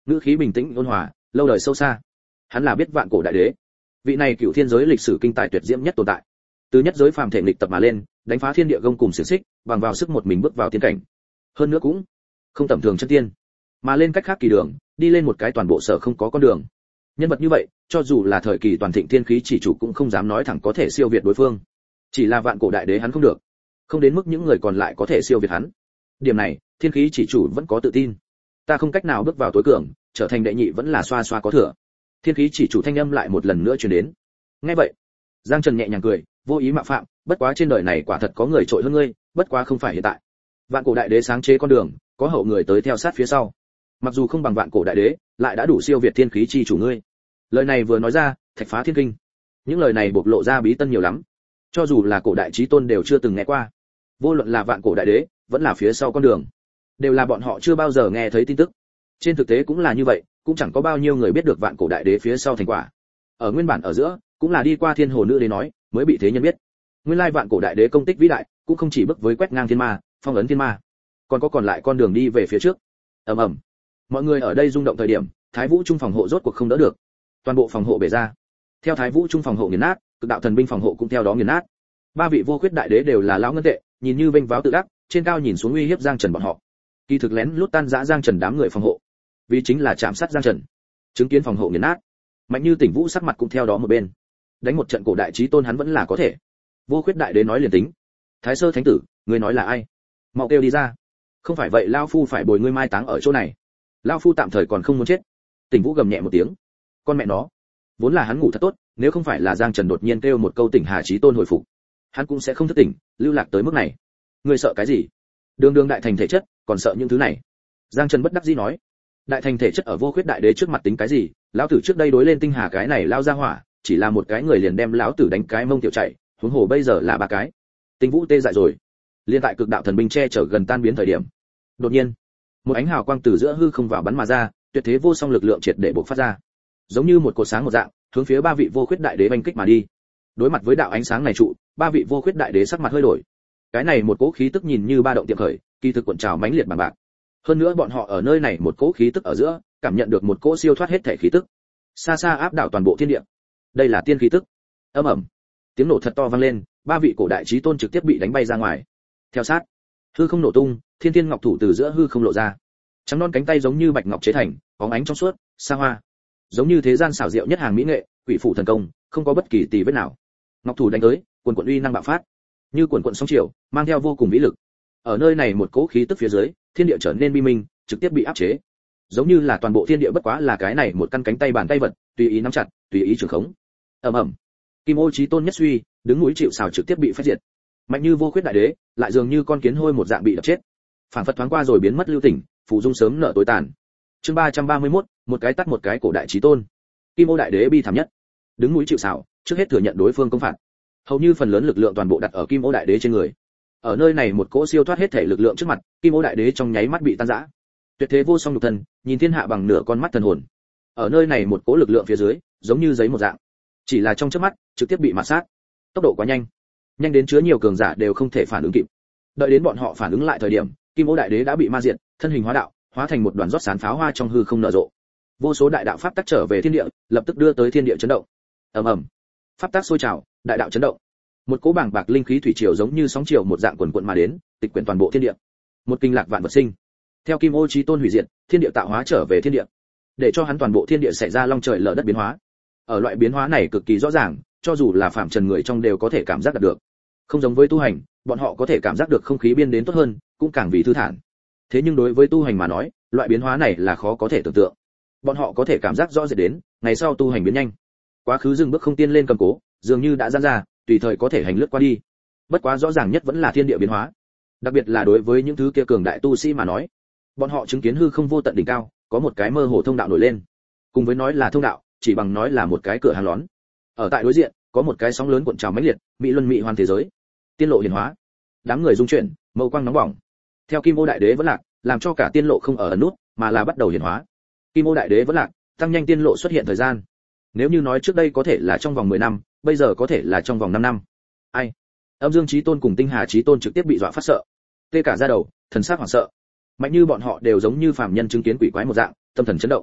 ngữ khí bình tĩnh ôn hòa, lâu đời sâu xa. Hắn là biết vạn cổ đại đế, vị này cựu thiên giới lịch sử kinh tài tuyệt diễm nhất tồn tại. Từ nhất giới phàm thể nghịch tập mà lên, đánh phá thiên địa gông cùng xiềng xích, bằng vào sức một mình bước vào tiên cảnh. Hơn nữa cũng không tầm thường chân tiên, mà lên cách khác kỳ đường, đi lên một cái toàn bộ sở không có con đường. Nhân vật như vậy, cho dù là thời kỳ toàn thịnh thiên khí chỉ chủ cũng không dám nói thẳng có thể siêu việt đối phương. Chỉ là vạn cổ đại đế hắn không được, không đến mức những người còn lại có thể siêu việt hắn. Điểm này, thiên khí chỉ chủ vẫn có tự tin. Ta không cách nào bước vào tối cường, trở thành đệ nhị vẫn là xoa xoa có thừa. Thiên khí chỉ chủ thanh âm lại một lần nữa truyền đến. Nghe vậy, Giang Trần nhẹ nhàng cười, vô ý mạo phạm, bất quá trên đời này quả thật có người trội hơn ngươi, bất quá không phải hiện tại. Vạn cổ đại đế sáng chế con đường, có hậu người tới theo sát phía sau. Mặc dù không bằng vạn cổ đại đế, lại đã đủ siêu việt thiên khí chi chủ ngươi. Lời này vừa nói ra, thạch phá thiên kinh. Những lời này bộc lộ ra bí tân nhiều lắm, cho dù là cổ đại chí tôn đều chưa từng nghe qua. Vô luận là vạn cổ đại đế, vẫn là phía sau con đường, đều là bọn họ chưa bao giờ nghe thấy tin tức. Trên thực tế cũng là như vậy, cũng chẳng có bao nhiêu người biết được vạn cổ đại đế phía sau thành quả. Ở nguyên bản ở giữa, cũng là đi qua thiên hồ nữ đế nói, mới bị thế nhân biết. Nguyên lai vạn cổ đại đế công tích vĩ đại, cũng không chỉ bước với quét ngang thiên ma, phong ấn thiên ma, còn có còn lại con đường đi về phía trước. Ầm ầm. Mọi người ở đây rung động thời điểm, Thái Vũ trung phòng hộ rốt cuộc không đỡ được, toàn bộ phòng hộ bể ra. Theo Thái Vũ trung phòng hộ nghiền nát, cực đạo thần binh phòng hộ cũng theo đó nghiền nát. Ba vị vô khuyết đại đế đều là lão ngân tệ, nhìn như vênh váo tự đắc, trên cao nhìn xuống uy hiếp Giang Trần bọn họ. Kỳ thực lén lút tan rã Giang Trần đám người phòng hộ, vì chính là chạm sát Giang Trần. Chứng kiến phòng hộ nghiền nát, Mạnh Như Tỉnh Vũ sắc mặt cũng theo đó một bên. Đánh một trận cổ đại chí tôn hắn vẫn là có thể. Vô khuyết đại đế nói liền tính. Thái Sơ Thánh tử, ngươi nói là ai? Mau kêu đi ra. Không phải vậy lão phu phải bồi ngươi mai táng ở chỗ này. Lão phu tạm thời còn không muốn chết. Tỉnh Vũ gầm nhẹ một tiếng. Con mẹ nó, vốn là hắn ngủ thật tốt, nếu không phải là Giang Trần đột nhiên kêu một câu tỉnh Hà Chí Tôn hồi phục, hắn cũng sẽ không thức tỉnh, lưu lạc tới mức này. Ngươi sợ cái gì? Đường đường đại thành thể chất, còn sợ những thứ này? Giang Trần bất đắc dĩ nói. Đại thành thể chất ở vô khuyết đại đế trước mặt tính cái gì? Lão tử trước đây đối lên tinh hà cái này lao ra hỏa, chỉ là một cái người liền đem lão tử đánh cái mông tiểu chạy, huống hồ bây giờ là ba cái. Tinh Vũ tê dại rồi. Liên tại cực đạo thần binh che chở gần tan biến thời điểm, đột nhiên, một ánh hào quang từ giữa hư không vào bắn mà ra, tuyệt thế vô song lực lượng triệt để bộc phát ra, giống như một cột sáng một dạng, hướng phía ba vị vô khuyết đại đế vành kích mà đi. Đối mặt với đạo ánh sáng này trụ, ba vị vô khuyết đại đế sắc mặt hơi đổi. Cái này một cỗ khí tức nhìn như ba động tiệm khởi, kỳ thực cuộn trào mãnh liệt bằng bạc. Hơn nữa bọn họ ở nơi này một cỗ khí tức ở giữa, cảm nhận được một cỗ siêu thoát hết thể khí tức, xa xa áp đảo toàn bộ thiên địa. Đây là tiên khí tức. Ầm ầm, tiếng nổ thật to vang lên, ba vị cổ đại chí tôn trực tiếp bị đánh bay ra ngoài. Theo sát, hư không nổ tung, thiên thiên ngọc thủ từ giữa hư không lộ ra, trắng non cánh tay giống như bạch ngọc chế thành, bóng ánh trong suốt, xa hoa, giống như thế gian xảo diệu nhất hàng mỹ nghệ, quỷ phủ thần công, không có bất kỳ tì vết nào. Ngọc thủ đánh tới, quần quần uy năng bạo phát, như quần quần sóng chiều, mang theo vô cùng vĩ lực. Ở nơi này một cỗ khí tức phía dưới, thiên địa trở nên bi minh, trực tiếp bị áp chế. Giống như là toàn bộ thiên địa bất quá là cái này một căn cánh tay bàn tay vật, tùy ý nắm chặt, tùy ý trường khống. Ầm ầm. Kim Ô chí tôn nhất suy, đứng núi chịu sào trực tiếp bị phách diệt. Mạnh như vô khuyết đại đế, lại dường như con kiến hôi một dạng bị đập chết. Phản phất thoáng qua rồi biến mất lưu tỉnh, phù dung sớm nợ tối tàn. Chương ba trăm ba mươi mốt, một cái tắt một cái cổ đại chí tôn. Kim Ô đại đế bi thảm nhất, đứng núi chịu sào, trước hết thừa nhận đối phương công phạt. Hầu như phần lớn lực lượng toàn bộ đặt ở Kim Ô đại đế trên người. Ở nơi này một cỗ siêu thoát hết thể lực lượng trước mặt, Kim Ô đại đế trong nháy mắt bị tan rã. Tuyệt thế vô song nhục thân, nhìn thiên hạ bằng nửa con mắt thần hồn. Ở nơi này một cỗ lực lượng phía dưới, giống như giấy một dạng, chỉ là trong chớp mắt, trực tiếp bị mạt sát. Tốc độ quá nhanh, nhanh đến chứa nhiều cường giả đều không thể phản ứng kịp. Đợi đến bọn họ phản ứng lại thời điểm, Kim Ô đại đế đã bị ma diệt, thân hình hóa đạo, hóa thành một đoàn rót sán pháo hoa trong hư không nở rộ. Vô số đại đạo pháp tắc trở về thiên địa, lập tức đưa tới thiên địa chấn động. Ầm ầm, pháp tắc sôi trào, đại đạo chấn động. Một cỗ bàng bạc linh khí thủy triều giống như sóng triều một dạng quần quần mà đến, tịch quyển toàn bộ thiên địa. Một kinh lạc vạn vật sinh. Theo Kim Ô chí tôn hủy diệt, thiên địa tạo hóa trở về thiên địa, để cho hắn toàn bộ thiên địa xảy ra long trời lở đất biến hóa. Ở loại biến hóa này cực kỳ rõ ràng, cho dù là phạm trần người trong đều có thể cảm giác được. Không giống với tu hành, bọn họ có thể cảm giác được không khí biên đến tốt hơn, cũng càng vì thư thản. Thế nhưng đối với tu hành mà nói, loại biến hóa này là khó có thể tưởng tượng. Bọn họ có thể cảm giác rõ rệt đến, ngày sau tu hành biến nhanh. Quá khứ dừng bước không tiên lên cầm cố, dường như đã giãn ra, tùy thời có thể hành lướt qua đi. Bất quá rõ ràng nhất vẫn là thiên địa biến hóa. Đặc biệt là đối với những thứ kia cường đại tu sĩ mà nói, bọn họ chứng kiến hư không vô tận đỉnh cao, có một cái mơ hồ thông đạo nổi lên. Cùng với nói là thông đạo, chỉ bằng nói là một cái cửa hàng lón. Ở tại đối diện, có một cái sóng lớn cuộn trào mãnh liệt, mỹ luân mỹ hoàn thế giới. Tiên lộ hiển hóa. Đám người rung chuyển, mâu quang nóng bỏng. Theo Kim Ô đại đế vẫn lạc, làm cho cả tiên lộ không ở ẩn nút, mà là bắt đầu hiển hóa. Kim Ô đại đế vẫn lạc, tăng nhanh tiên lộ xuất hiện thời gian. Nếu như nói trước đây có thể là trong vòng mười năm, bây giờ có thể là trong vòng năm năm. Ai? Âm Dương Chí Tôn cùng Tinh Hà Chí Tôn trực tiếp bị dọa phát sợ, tê cả da đầu, thần sắc hoảng sợ. Mạnh như bọn họ đều giống như phàm nhân chứng kiến quỷ quái một dạng, tâm thần chấn động.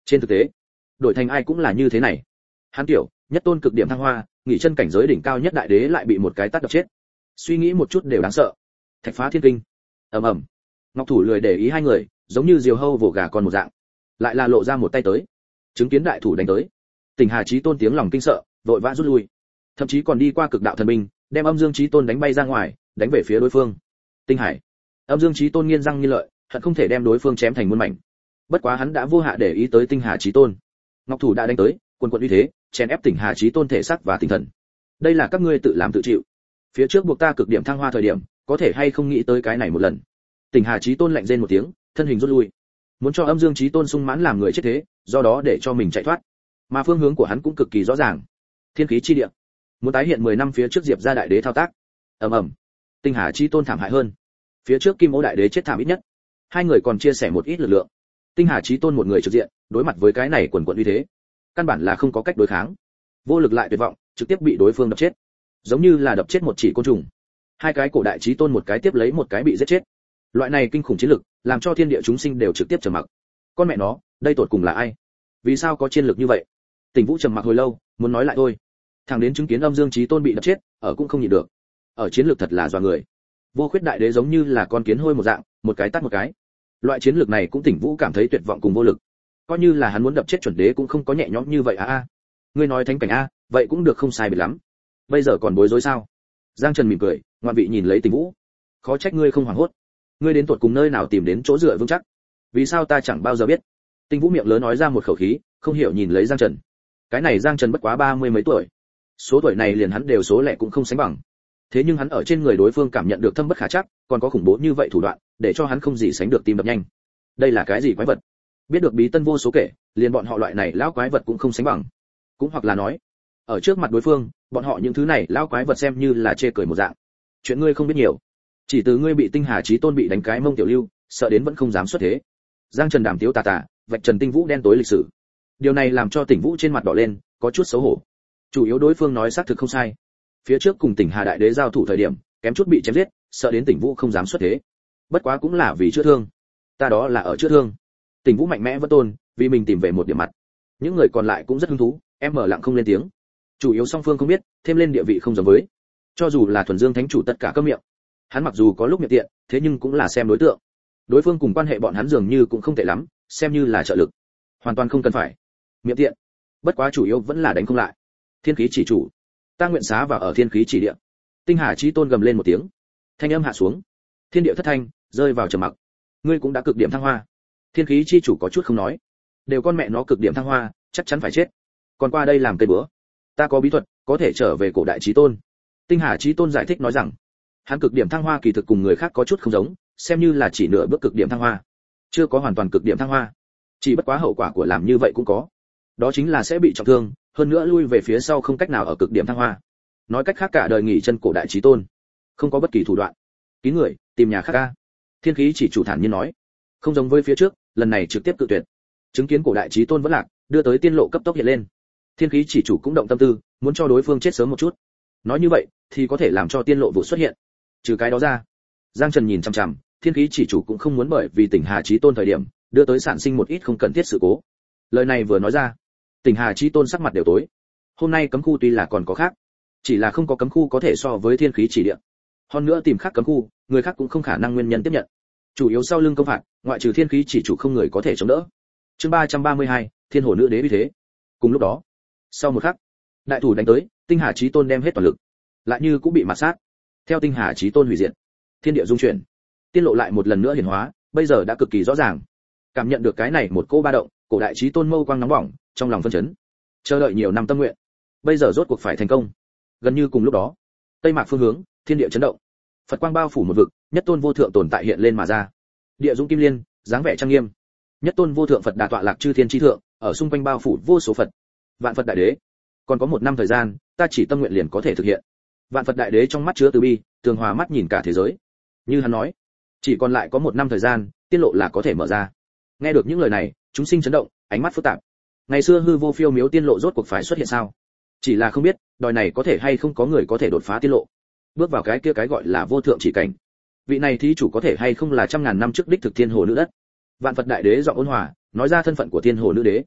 Trên thực tế, đổi thành ai cũng là như thế này. Hắn tiểu, nhất tôn cực điểm thăng hoa, nghỉ chân cảnh giới đỉnh cao nhất đại đế lại bị một cái tát đập chết. Suy nghĩ một chút đều đáng sợ. Thạch phá thiên kinh. Ầm ầm. Ngọc thủ lười để ý hai người, giống như diều hâu vồ gà con một dạng. Lại là lộ ra một tay tới. Chứng kiến đại thủ đánh tới. Tỉnh Hà Chí Tôn tiếng lòng kinh sợ, vội vã rút lui. Thậm chí còn đi qua cực đạo thần binh, đem Âm Dương Chí Tôn đánh bay ra ngoài, đánh về phía đối phương. Tinh Hải. Âm Dương Chí Tôn nghiến răng nghiến lợi, hận không thể đem đối phương chém thành muôn mảnh. Bất quá hắn đã vô hạ để ý tới Tinh Hà Chí Tôn. Ngọc thủ đã đánh tới, quần quần uy thế, chèn ép Tỉnh Hà Chí Tôn thể xác và tinh thần. Đây là các ngươi tự làm tự chịu. Phía trước buộc ta cực điểm thăng hoa thời điểm, có thể hay không nghĩ tới cái này một lần. Tỉnh Hà Chí Tôn lạnh rên một tiếng, thân hình rút lui. Muốn cho Âm Dương Chí Tôn sung mãn làm người chết thế, do đó để cho mình chạy thoát. Mà phương hướng của hắn cũng cực kỳ rõ ràng. Thiên khí chi địa. Muốn tái hiện mười năm phía trước Diệp gia đại đế thao tác. Ầm ầm. Tinh Hà Chí Tôn thảm hại hơn. Phía trước Kim Ô đại đế chết thảm ít nhất. Hai người còn chia sẻ một ít lực lượng. Tinh Hà Chí Tôn một người trực diện, đối mặt với cái này quần quần uy thế, căn bản là không có cách đối kháng. Vô lực lại tuyệt vọng, trực tiếp bị đối phương đập chết. Giống như là đập chết một chỉ côn trùng. Hai cái cổ đại chí tôn một cái tiếp lấy một cái bị giết chết. Loại này kinh khủng chiến lực, làm cho thiên địa chúng sinh đều trực tiếp trầm mặc. Con mẹ nó, đây tột cùng là ai? Vì sao có chiến lực như vậy? Tỉnh Vũ trầm mặc hồi lâu, muốn nói lại thôi. Thằng đến chứng kiến Âm Dương Chí Tôn bị đập chết, ở cũng không nhịn được. Ở chiến lược thật là dọa người. Vô Khuyết đại đế giống như là con kiến hôi một dạng, một cái tát một cái. Loại chiến lược này cũng Tỉnh Vũ cảm thấy tuyệt vọng cùng vô lực. Coi như là hắn muốn đập chết chuẩn đế cũng không có nhẹ nhõm như vậy a a. Ngươi nói thánh cảnh a, vậy cũng được không sai biệt lắm. Bây giờ còn bối rối sao? Giang Trần mỉm cười, ngoan vị nhìn lấy Tỉnh Vũ. Khó trách ngươi không hoảng hốt. Ngươi đến tuột cùng nơi nào tìm đến chỗ dựa vững chắc? Vì sao ta chẳng bao giờ biết? Tỉnh Vũ miệng lớn nói ra một khẩu khí, không hiểu nhìn lấy Giang Trần. Cái này Giang Trần bất quá ba mươi mấy tuổi. Số tuổi này liền hắn đều số lẻ cũng không sánh bằng. Thế nhưng hắn ở trên người đối phương cảm nhận được thâm bất khả trắc, còn có khủng bố như vậy thủ đoạn, để cho hắn không gì sánh được tim đập nhanh. Đây là cái gì quái vật? Biết được bí tân vô số kể, liền bọn họ loại này lão quái vật cũng không sánh bằng. Cũng hoặc là nói, ở trước mặt đối phương, bọn họ những thứ này lão quái vật xem như là chê cười một dạng. Chuyện ngươi không biết nhiều, chỉ từ ngươi bị Tinh Hà Chí Tôn bị đánh cái mông tiểu lưu, sợ đến vẫn không dám xuất thế. Giang Trần đàm tiếu tà tà, vạch trần Tinh Vũ đen tối lịch sử. Điều này làm cho Tỉnh Vũ trên mặt đỏ lên, có chút xấu hổ. Chủ yếu đối phương nói xác thực không sai. Phía trước cùng Tỉnh Hà đại đế giao thủ thời điểm, kém chút bị chém giết, sợ đến Tỉnh Vũ không dám xuất thế. Bất quá cũng là vì chữa thương. Ta đó là ở chữa thương. Tỉnh Vũ mạnh mẽ vẫn tôn, vì mình tìm về một điểm mặt. Những người còn lại cũng rất hứng thú, em mở lặng không lên tiếng. Chủ yếu song phương không biết, thêm lên địa vị không giống với. Cho dù là Thuần Dương Thánh chủ tất cả câm miệng. Hắn mặc dù có lúc miệng tiện, thế nhưng cũng là xem đối tượng. Đối phương cùng quan hệ bọn hắn dường như cũng không tệ lắm, xem như là trợ lực. Hoàn toàn không cần phải miệng tiện. Bất quá chủ yếu vẫn là đánh không lại. Thiên khí chỉ chủ, ta nguyện xá vào ở thiên khí chỉ địa. Tinh Hà Chí Tôn gầm lên một tiếng, thanh âm hạ xuống, thiên địa thất thanh, rơi vào trầm mặc. Ngươi cũng đã cực điểm thăng hoa. Thiên khí chi chủ có chút không nói, đều con mẹ nó cực điểm thăng hoa, chắc chắn phải chết. Còn qua đây làm cây bữa, ta có bí thuật, có thể trở về cổ đại Chí Tôn. Tinh Hà Chí Tôn giải thích nói rằng, hắn cực điểm thăng hoa kỳ thực cùng người khác có chút không giống, xem như là chỉ nửa bước cực điểm thăng hoa, chưa có hoàn toàn cực điểm thăng hoa. Chỉ bất quá hậu quả của làm như vậy cũng có, đó chính là sẽ bị trọng thương, hơn nữa lui về phía sau không cách nào ở cực điểm thăng hoa. Nói cách khác cả đời nghỉ chân cổ đại Chí Tôn, không có bất kỳ thủ đoạn. Kín người, tìm nhà khác ca. Thiên khí chỉ chủ thản nhiên nói, không giống với phía trước, lần này trực tiếp cự tuyệt. Chứng kiến cổ đại Chí Tôn vẫn lạc, đưa tới tiên lộ cấp tốc hiện lên. Thiên khí chỉ chủ cũng động tâm tư, muốn cho đối phương chết sớm một chút. Nói như vậy, thì có thể làm cho tiên lộ vụ xuất hiện. Trừ cái đó ra, Giang Trần nhìn chằm chằm, thiên khí chỉ chủ cũng không muốn bởi vì Tỉnh Hà Chí Tôn thời điểm, đưa tới sản sinh một ít không cần thiết sự cố. Lời này vừa nói ra, Tỉnh Hà Chí Tôn sắc mặt đều tối. Hôm nay cấm khu tuy là còn có khác, chỉ là không có cấm khu có thể so với thiên khí chỉ địa. Hơn nữa tìm khác cấm khu, người khác cũng không khả năng nguyên nhân tiếp nhận. Chủ yếu sau lưng công phạt, ngoại trừ thiên khí chỉ chủ không người có thể chống đỡ. Chương ba trăm ba mươi hai, Thiên Hồ Nữ Đế uy thế. Cùng lúc đó, sau một khắc, đại thủ đánh tới, Tinh Hà Chí Tôn đem hết toàn lực, lại như cũng bị mạt sát. Theo Tinh Hà Chí Tôn hủy diệt, thiên địa dung chuyển, tiên lộ lại một lần nữa hiển hóa, bây giờ đã cực kỳ rõ ràng. Cảm nhận được cái này một cô ba động, cổ đại Chí Tôn mâu quang nóng bỏng, trong lòng phân chấn. Chờ đợi nhiều năm tâm nguyện, bây giờ rốt cuộc phải thành công. Gần như cùng lúc đó, tây mạc phương hướng, thiên địa chấn động. Phật quang bao phủ một vực, nhất tôn vô thượng tồn tại hiện lên mà ra. Địa dũng kim liên, dáng vẻ trang nghiêm. Nhất tôn vô thượng Phật đà tọa lạc chư thiên chi thượng, ở xung quanh bao phủ vô số Phật. Vạn Phật đại đế, còn có một năm thời gian, ta chỉ tâm nguyện liền có thể thực hiện. Vạn Phật đại đế trong mắt chứa từ bi, tường hòa mắt nhìn cả thế giới. Như hắn nói, chỉ còn lại có một năm thời gian, tiên lộ là có thể mở ra. Nghe được những lời này, chúng sinh chấn động, ánh mắt phức tạp. Ngày xưa hư vô phiêu miếu tiên lộ rốt cuộc phải xuất hiện sao? Chỉ là không biết, đòi này có thể hay không có người có thể đột phá tiên lộ, bước vào cái kia cái gọi là vô thượng chỉ cảnh. Vị này thí chủ có thể hay không là trăm ngàn năm trước đích thực Thiên Hồ Nữ Đất. Vạn Phật đại đế giọng ôn hòa, nói ra thân phận của Thiên Hồ Nữ Đế.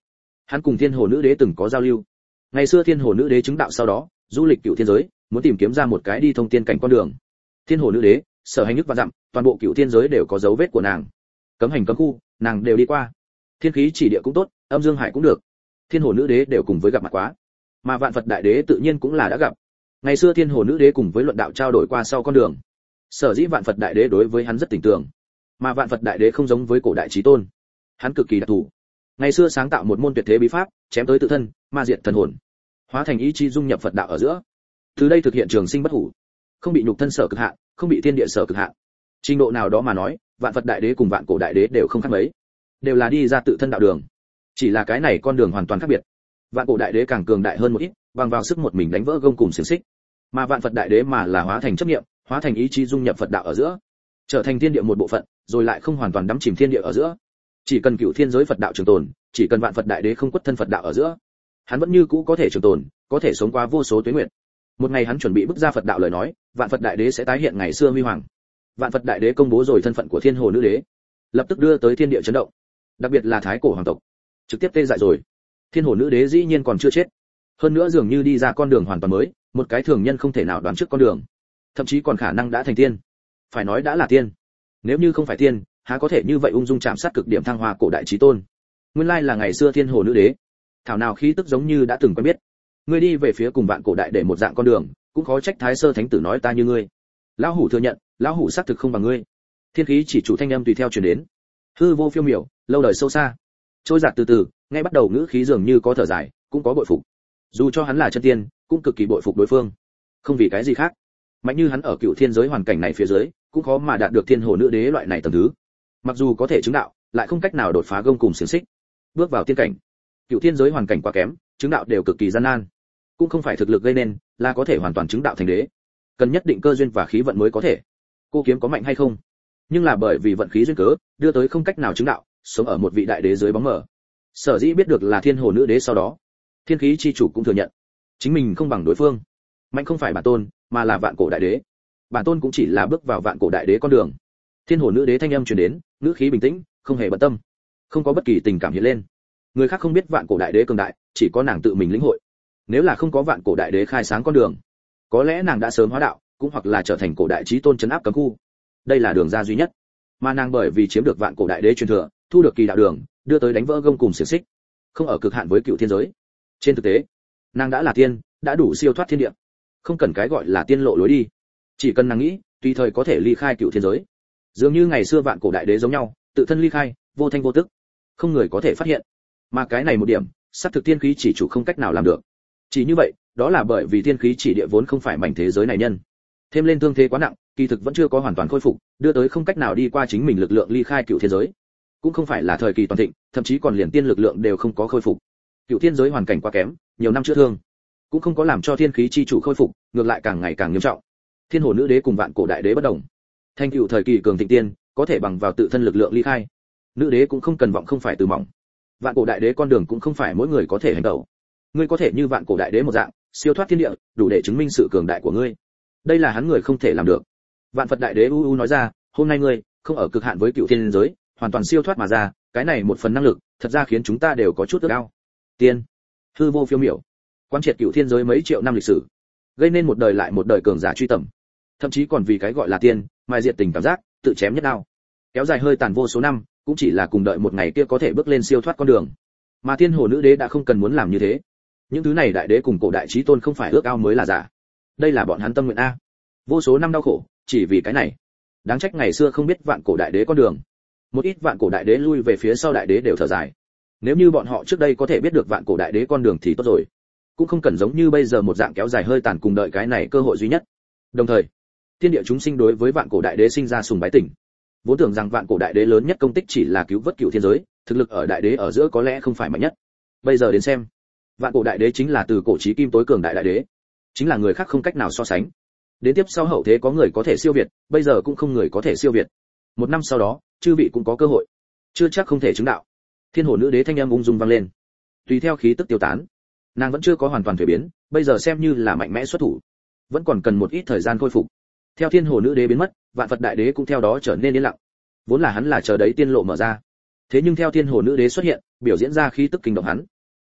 Hắn cùng Thiên Hồ Nữ Đế từng có giao lưu. Ngày xưa Thiên Hồ Nữ Đế chứng đạo sau đó, du lịch cửu thiên giới, muốn tìm kiếm ra một cái đi thông tiên cảnh con đường. Thiên Hồ Nữ Đế, sở hành nước và dặm, toàn bộ cửu thiên giới đều có dấu vết của nàng. Cấm hành cấm khu, nàng đều đi qua. Thiên khí chỉ địa cũng tốt, âm dương hải cũng được. Thiên Hồ Nữ Đế đều cùng với gặp mặt quá. Mà Vạn Phật Đại Đế tự nhiên cũng là đã gặp. Ngày xưa Thiên Hồ Nữ Đế cùng với luận đạo trao đổi qua sau con đường. Sở dĩ Vạn Phật Đại Đế đối với hắn rất tình tưởng. Mà Vạn Phật Đại Đế không giống với cổ đại chí tôn. Hắn cực kỳ đặc thù. Ngày xưa sáng tạo một môn tuyệt thế bí pháp, chém tới tự thân, ma diệt thần hồn, hóa thành ý chí dung nhập Phật đạo ở giữa. Từ đây thực hiện trường sinh bất hủ, không bị nhục thân sở cực hạn, không bị thiên địa sở cực hạn. Trình độ nào đó mà nói, Vạn Phật Đại Đế cùng Vạn Cổ Đại Đế đều không khác mấy, đều là đi ra tự thân đạo đường. Chỉ là cái này con đường hoàn toàn khác biệt. Vạn Cổ Đại Đế càng cường đại hơn một ít, bằng vào sức một mình đánh vỡ gông cùng xiềng xích. Mà Vạn Phật Đại Đế mà là hóa thành chấp niệm, hóa thành ý chí dung nhập Phật đạo ở giữa, trở thành thiên địa một bộ phận, rồi lại không hoàn toàn đắm chìm thiên địa ở giữa. Chỉ cần cửu thiên giới Phật đạo trường tồn, chỉ cần Vạn Phật Đại Đế không quất thân Phật đạo ở giữa, hắn vẫn như cũ có thể trường tồn, có thể sống qua vô số tuế nguyệt. Một ngày hắn chuẩn bị bước ra Phật đạo lời nói, Vạn Phật Đại Đế sẽ tái hiện ngày xưa huy hoàng. Vạn Phật Đại Đế công bố rồi thân phận của Thiên Hồ Nữ Đế, lập tức đưa tới thiên địa chấn động, đặc biệt là thái cổ hoàng tộc, trực tiếp tê dại rồi. Thiên Hồ Nữ Đế dĩ nhiên còn chưa chết, hơn nữa dường như đi ra con đường hoàn toàn mới, một cái thường nhân không thể nào đoán trước con đường, thậm chí còn khả năng đã thành tiên. Phải nói đã là tiên, nếu như không phải tiên, há có thể như vậy ung dung chạm sát cực điểm thăng hoa cổ đại chí tôn. Nguyên lai là ngày xưa Thiên Hồ Nữ Đế, thảo nào khí tức giống như đã từng quen biết. Ngươi đi về phía cùng Vạn Cổ Đại để một dạng con đường, cũng khó trách Thái Sơ Thánh Tử nói ta như ngươi. Lão hủ thừa nhận, lão hủ xác thực không bằng ngươi. Thiên khí chỉ chủ thanh âm tùy theo truyền đến. Hư vô phiêu miểu, lâu đời sâu xa, trôi giạt từ từ, ngay bắt đầu ngữ khí dường như có thở dài, cũng có bội phục. Dù cho hắn là chân tiên, cũng cực kỳ bội phục đối phương. Không vì cái gì khác, mạnh như hắn ở cựu thiên giới hoàn cảnh này phía dưới, cũng khó mà đạt được Thiên Hồ Nữ Đế loại này tầng thứ. Mặc dù có thể chứng đạo, lại không cách nào đột phá gông cùng xiềng xích, bước vào tiên cảnh. Cựu thiên giới hoàn cảnh quá kém, chứng đạo đều cực kỳ gian nan. Cũng không phải thực lực gây nên, là có thể hoàn toàn chứng đạo thành đế. Cần nhất định cơ duyên và khí vận mới có thể. Cô kiếm có mạnh hay không? Nhưng là bởi vì vận khí duyên cớ, đưa tới không cách nào chứng đạo, sống ở một vị đại đế dưới bóng mờ. Sở dĩ biết được là Thiên Hồ Nữ Đế sau đó, thiên khí chi chủ cũng thừa nhận, chính mình không bằng đối phương. Mạnh không phải bản tôn, mà là Vạn Cổ Đại Đế. Bản tôn cũng chỉ là bước vào Vạn Cổ Đại Đế con đường. Thiên Hồ Nữ Đế thanh âm truyền đến, ngữ khí bình tĩnh, không hề bận tâm, không có bất kỳ tình cảm hiện lên. Người khác không biết Vạn Cổ Đại Đế cường đại, chỉ có nàng tự mình lĩnh hội. Nếu là không có Vạn Cổ Đại Đế khai sáng con đường, có lẽ nàng đã sớm hóa đạo, cũng hoặc là trở thành cổ đại chí tôn trấn áp cấm khu. Đây là đường ra duy nhất. Mà nàng bởi vì chiếm được Vạn Cổ Đại Đế truyền thừa, thu được kỳ đạo đường, đưa tới đánh vỡ gông cùng xiềng xích, không ở cực hạn với cựu thiên giới. Trên thực tế, nàng đã là tiên, đã đủ siêu thoát thiên địa, không cần cái gọi là tiên lộ lối đi. Chỉ cần nàng nghĩ, tùy thời có thể ly khai cựu thiên giới. Dường như ngày xưa Vạn Cổ Đại Đế giống nhau, tự thân ly khai, vô thanh vô tức, không người có thể phát hiện. Mà cái này một điểm, sát thực tiên khí chỉ chủ không cách nào làm được. Chỉ như vậy, đó là bởi vì tiên khí chỉ địa vốn không phải mảnh thế giới này nhân. Thêm lên thương thế quá nặng, kỳ thực vẫn chưa có hoàn toàn khôi phục, đưa tới không cách nào đi qua chính mình lực lượng ly khai cựu thiên giới. Cũng không phải là thời kỳ toàn thịnh, thậm chí còn liền tiên lực lượng đều không có khôi phục. Cựu thiên giới hoàn cảnh quá kém, nhiều năm chữa thương, cũng không có làm cho thiên khí chi chủ khôi phục, ngược lại càng ngày càng nghiêm trọng. Thiên Hồ Nữ Đế cùng Vạn Cổ Đại Đế bất đồng. Thanh cựu thời kỳ cường thịnh tiên, có thể bằng vào tự thân lực lượng ly khai. Nữ đế cũng không cần vọng không phải từ mỏng. Vạn Cổ Đại Đế con đường cũng không phải mỗi người có thể hành động. Ngươi có thể như Vạn Cổ Đại Đế một dạng, siêu thoát thiên địa, đủ để chứng minh sự cường đại của ngươi. Đây là hắn người không thể làm được. Vạn Phật Đại Đế u u nói ra, hôm nay ngươi không ở cực hạn với cựu thiên giới, hoàn toàn siêu thoát mà ra, cái này một phần năng lực, thật ra khiến chúng ta đều có chút ước ao. Tiên, hư vô phiêu miểu, quan triệt cựu thiên giới mấy triệu năm lịch sử, gây nên một đời lại một đời cường giả truy tầm, thậm chí còn vì cái gọi là tiên, mai diệt tình cảm giác, tự chém nhất đao, kéo dài hơi tàn vô số năm, cũng chỉ là cùng đợi một ngày kia có thể bước lên siêu thoát con đường. Mà Thiên Hồ Nữ Đế đã không cần muốn làm như thế. Những thứ này đại đế cùng cổ đại chí tôn không phải ước ao mới là giả. Đây là bọn hắn tâm nguyện a. Vô số năm đau khổ, chỉ vì cái này. Đáng trách ngày xưa không biết Vạn Cổ Đại Đế con đường. Một ít Vạn Cổ Đại Đế lui về phía sau đại đế đều thở dài. Nếu như bọn họ trước đây có thể biết được Vạn Cổ Đại Đế con đường thì tốt rồi. Cũng không cần giống như bây giờ một dạng kéo dài hơi tàn cùng đợi cái này cơ hội duy nhất. Đồng thời, thiên địa chúng sinh đối với Vạn Cổ Đại Đế sinh ra sùng bái tình. Vốn tưởng rằng Vạn Cổ Đại Đế lớn nhất công tích chỉ là cứu vớt cựu thiên giới, thực lực ở đại đế ở giữa có lẽ không phải mạnh nhất. Bây giờ đến xem, Vạn Cổ Đại Đế chính là từ cổ chí kim tối cường đại đại đế, chính là người khác không cách nào so sánh. Đến tiếp sau hậu thế có người có thể siêu việt, bây giờ cũng không người có thể siêu việt. Một năm sau đó, chư vị cũng có cơ hội, chưa chắc không thể chứng đạo. Thiên Hồ Nữ Đế thanh âm ung dung vang lên, tùy theo khí tức tiêu tán. Nàng vẫn chưa có hoàn toàn thuế biến, bây giờ xem như là mạnh mẽ xuất thủ, vẫn còn cần một ít thời gian khôi phục. Theo Thiên Hồ Nữ Đế biến mất, Vạn Phật Đại Đế cũng theo đó trở nên yên lặng. Vốn là hắn là chờ đấy tiên lộ mở ra, thế nhưng theo Thiên Hồ Nữ Đế xuất hiện, biểu diễn ra khí tức kinh động hắn.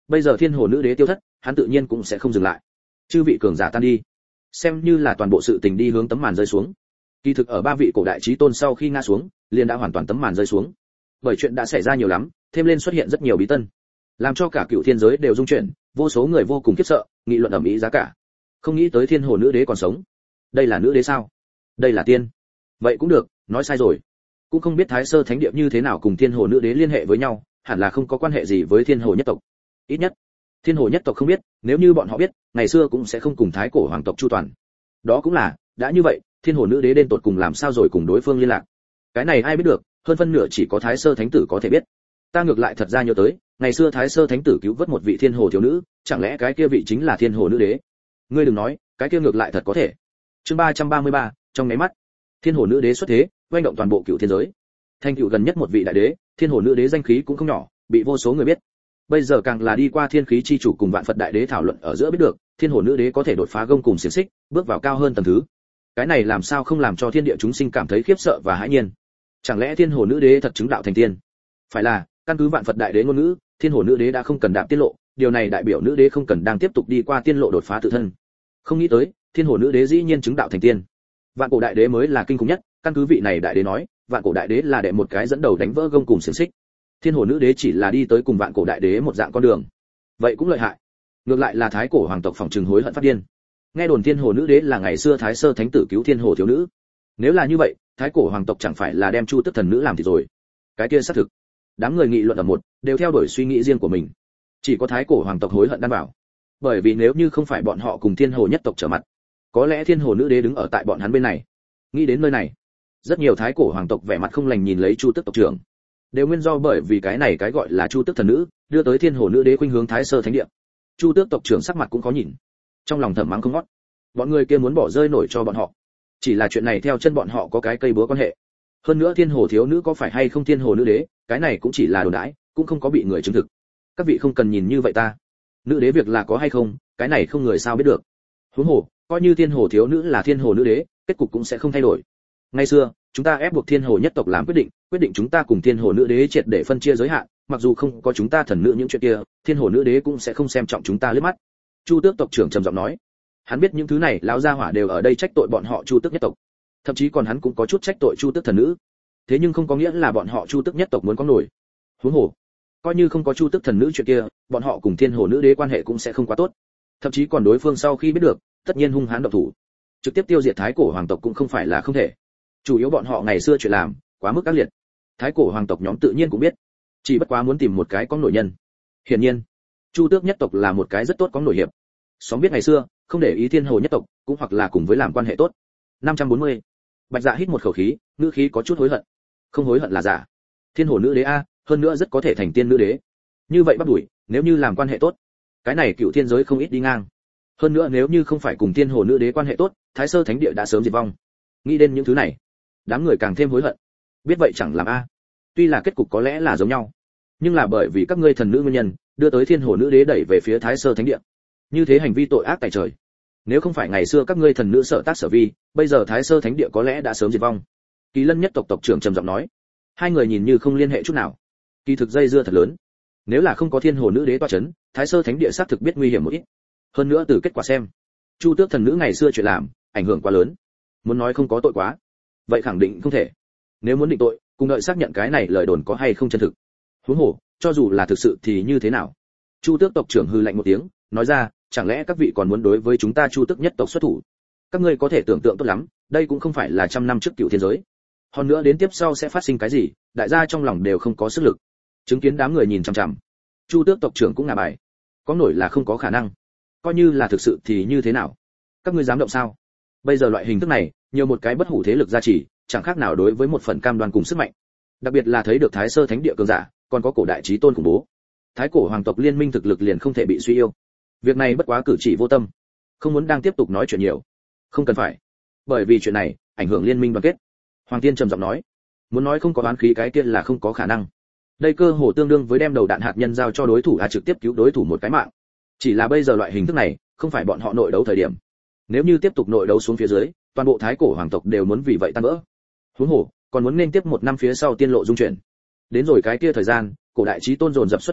Bây giờ thiên hồ nữ đế tiêu thất, hắn tự nhiên cũng sẽ không dừng lại. Chư vị cường giả tan đi, xem như là toàn bộ sự tình đi hướng tấm màn rơi xuống. Kỳ thực ở ba vị cổ đại chí tôn sau khi ngã xuống, liền đã hoàn toàn tấm màn rơi xuống. Bởi chuyện đã xảy ra nhiều lắm, thêm lên xuất hiện rất nhiều bí tân, làm cho cả cựu thiên giới đều rung chuyển, vô số người vô cùng khiếp sợ, nghị luận ầm ĩ giá cả. Không nghĩ tới thiên hồ nữ đế còn sống. Đây là nữ đế sao? Đây là tiên. Vậy cũng được, nói sai rồi. Cũng không biết Thái Sơ Thánh Địa như thế nào cùng thiên hồ nữ đế liên hệ với nhau, hẳn là không có quan hệ gì với thiên hồ nhất tộc. Ít nhất, thiên hồ nhất tộc không biết, nếu như bọn họ biết, ngày xưa cũng sẽ không cùng thái cổ hoàng tộc chu toàn. Đó cũng là, đã như vậy, thiên hồ nữ đế đến tột cùng làm sao rồi cùng đối phương liên lạc. Cái này ai biết được, hơn phân nửa chỉ có Thái Sơ Thánh tử có thể biết. Ta ngược lại thật ra nhớ tới, ngày xưa Thái Sơ Thánh tử cứu vớt một vị thiên hồ thiếu nữ, chẳng lẽ cái kia vị chính là thiên hồ nữ đế? Ngươi đừng nói, cái kia ngược lại thật có thể. Chương ba trăm ba mươi ba, trong mấy mắt, thiên hồ nữ đế xuất thế, oanh động toàn bộ cựu thiên giới. Thành cựu gần nhất một vị đại đế, thiên hồ nữ đế danh khí cũng không nhỏ, bị vô số người biết. Bây giờ càng là đi qua thiên khí chi chủ cùng vạn Phật đại đế thảo luận ở giữa biết được, thiên hồ nữ đế có thể đột phá gông cùng xiềng xích, bước vào cao hơn tầng thứ. Cái này làm sao không làm cho thiên địa chúng sinh cảm thấy khiếp sợ và hãi nhiên? Chẳng lẽ thiên hồ nữ đế thật chứng đạo thành tiên? Phải là, căn cứ vạn Phật đại đế ngôn ngữ, thiên hồ nữ đế đã không cần đạp tiết lộ, điều này đại biểu nữ đế không cần đang tiếp tục đi qua tiên lộ đột phá tự thân. Không nghĩ tới, thiên hồ nữ đế dĩ nhiên chứng đạo thành tiên. Vạn cổ đại đế mới là kinh khủng nhất, căn cứ vị này đại đế nói, vạn cổ đại đế là đệ một cái dẫn đầu đánh vỡ gông cùng xiềng xích. Thiên hồ nữ đế chỉ là đi tới cùng vạn cổ đại đế một dạng con đường. Vậy cũng lợi hại. Ngược lại là thái cổ hoàng tộc phòng trừng hối hận phát điên. Nghe đồn thiên hồ nữ đế là ngày xưa Thái Sơ Thánh tử cứu thiên hồ thiếu nữ. Nếu là như vậy, thái cổ hoàng tộc chẳng phải là đem Chu Tức thần nữ làm thì rồi. Cái kia xác thực. Đám người nghị luận ở một, đều theo đuổi suy nghĩ riêng của mình. Chỉ có thái cổ hoàng tộc hối hận đan bảo. Bởi vì nếu như không phải bọn họ cùng thiên hồ nhất tộc trở mặt, có lẽ thiên hồ nữ đế đứng ở tại bọn hắn bên này. Nghĩ đến nơi này, rất nhiều thái cổ hoàng tộc vẻ mặt không lành nhìn lấy Chu Tức tộc trưởng. Đều nguyên do bởi vì cái này cái gọi là Chu Tức thần nữ, đưa tới thiên hồ nữ đế khuynh hướng Thái Sơ Thánh Địa. Chu Tước tộc trưởng sắc mặt cũng có nhìn, trong lòng thầm mắng không ngót. Bọn người kia muốn bỏ rơi nổi cho bọn họ, chỉ là chuyện này theo chân bọn họ có cái cây búa quan hệ. Hơn nữa thiên hồ thiếu nữ có phải hay không thiên hồ nữ đế, cái này cũng chỉ là đồn đãi, cũng không có bị người chứng thực. Các vị không cần nhìn như vậy ta. Nữ đế việc là có hay không, cái này không người sao biết được. Huống hồ, coi như thiên hồ thiếu nữ là thiên hồ nữ đế, kết cục cũng sẽ không thay đổi. Ngày xưa, chúng ta ép buộc thiên hồ nhất tộc làm quyết định, quyết định chúng ta cùng thiên hồ nữ đế triệt để phân chia giới hạn, mặc dù không có chúng ta thần nữ những chuyện kia, thiên hồ nữ đế cũng sẽ không xem trọng chúng ta liếc mắt. Chu Tước tộc trưởng trầm giọng nói. Hắn biết những thứ này lão gia hỏa đều ở đây trách tội bọn họ Chu Tước nhất tộc, thậm chí còn hắn cũng có chút trách tội Chu Tước thần nữ. Thế nhưng không có nghĩa là bọn họ Chu Tước nhất tộc muốn có nổi. Huống hồ, coi như không có Chu Tước thần nữ chuyện kia, bọn họ cùng thiên hồ nữ đế quan hệ cũng sẽ không quá tốt. Thậm chí còn đối phương sau khi biết được, tất nhiên hung hãn động thủ, trực tiếp tiêu diệt thái cổ hoàng tộc cũng không phải là không thể. Chủ yếu bọn họ ngày xưa chuyện làm quá mức ác liệt, thái cổ hoàng tộc nhóm tự nhiên cũng biết, chỉ bất quá muốn tìm một cái có nổi nhân. Hiển nhiên, Chu Tước nhất tộc là một cái rất tốt có nổi hiệp. Xóm biết ngày xưa, không để ý thiên hồ nhất tộc, cũng hoặc là cùng với làm quan hệ tốt. năm trăm bốn mươi. Bạch Dạ hít một khẩu khí, ngữ khí có chút hối hận. Không hối hận là giả. Thiên hồ nữ đế a, hơn nữa rất có thể thành tiên nữ đế. Như vậy bắt đuổi, nếu như làm quan hệ tốt, cái này cựu thiên giới không ít đi ngang. Hơn nữa nếu như không phải cùng thiên hồ nữ đế quan hệ tốt, Thái Sơ Thánh Địa đã sớm diệt vong. Nghĩ đến những thứ này, đám người càng thêm hối hận. Biết vậy chẳng làm a. Tuy là kết cục có lẽ là giống nhau, nhưng là bởi vì các ngươi thần nữ nguyên nhân, đưa tới thiên hồ nữ đế đẩy về phía Thái Sơ Thánh Địa. Như thế hành vi tội ác tại trời. Nếu không phải ngày xưa các ngươi thần nữ sợ tác sở vi, bây giờ Thái Sơ Thánh Địa có lẽ đã sớm diệt vong. Kỳ Lân nhất tộc tộc trưởng trầm giọng nói. Hai người nhìn như không liên hệ chút nào, kỳ thực dây dưa thật lớn. Nếu là không có thiên hồ nữ đế toa chấn, Thái Sơ Thánh Địa xác thực biết nguy hiểm một ít. Hơn nữa từ kết quả xem, Chu Tước thần nữ ngày xưa chuyện làm, ảnh hưởng quá lớn. Muốn nói không có tội quá, vậy khẳng định không thể. Nếu muốn định tội, cùng đợi xác nhận cái này lời đồn có hay không chân thực. Huống hồ, cho dù là thực sự thì như thế nào? Chu Tước tộc trưởng hừ lạnh một tiếng, nói ra, chẳng lẽ các vị còn muốn đối với chúng ta Chu Tước nhất tộc xuất thủ? Các ngươi có thể tưởng tượng tốt lắm, đây cũng không phải là trăm năm trước cựu thiên giới. Hơn nữa đến tiếp sau sẽ phát sinh cái gì, đại gia trong lòng đều không có sức lực. Chứng kiến đám người nhìn chằm chằm, Chu Tước tộc trưởng cũng ngả bài. Có nổi là không có khả năng. Coi như là thực sự thì như thế nào? Các ngươi dám động sao? Bây giờ loại hình thức này, nhiều một cái bất hủ thế lực gia trì, chẳng khác nào đối với một phần cam đoan cùng sức mạnh. Đặc biệt là thấy được Thái Sơ Thánh Địa cường giả, còn có cổ đại chí tôn khủng bố. Thái cổ hoàng tộc liên minh thực lực liền không thể bị suy yếu. Việc này bất quá cử chỉ vô tâm, không muốn đang tiếp tục nói chuyện nhiều. Không cần phải, bởi vì chuyện này ảnh hưởng liên minh đoàn kết. Hoàng Tiên trầm giọng nói, muốn nói không có oán khí cái kia là không có khả năng. Đây cơ hồ tương đương với đem đầu đạn hạt nhân giao cho đối thủ à trực tiếp cứu đối thủ một cái mạng. Chỉ là bây giờ loại hình thức này, không phải bọn họ nội đấu thời điểm. Nếu như tiếp tục nội đấu xuống phía dưới, toàn bộ thái cổ hoàng tộc đều muốn vì vậy tan vỡ. Huống hồ, còn muốn nên tiếp một năm phía sau tiên lộ dung chuyển. Đến rồi cái kia thời gian, cổ đại chí tôn dồn dập xuất thế,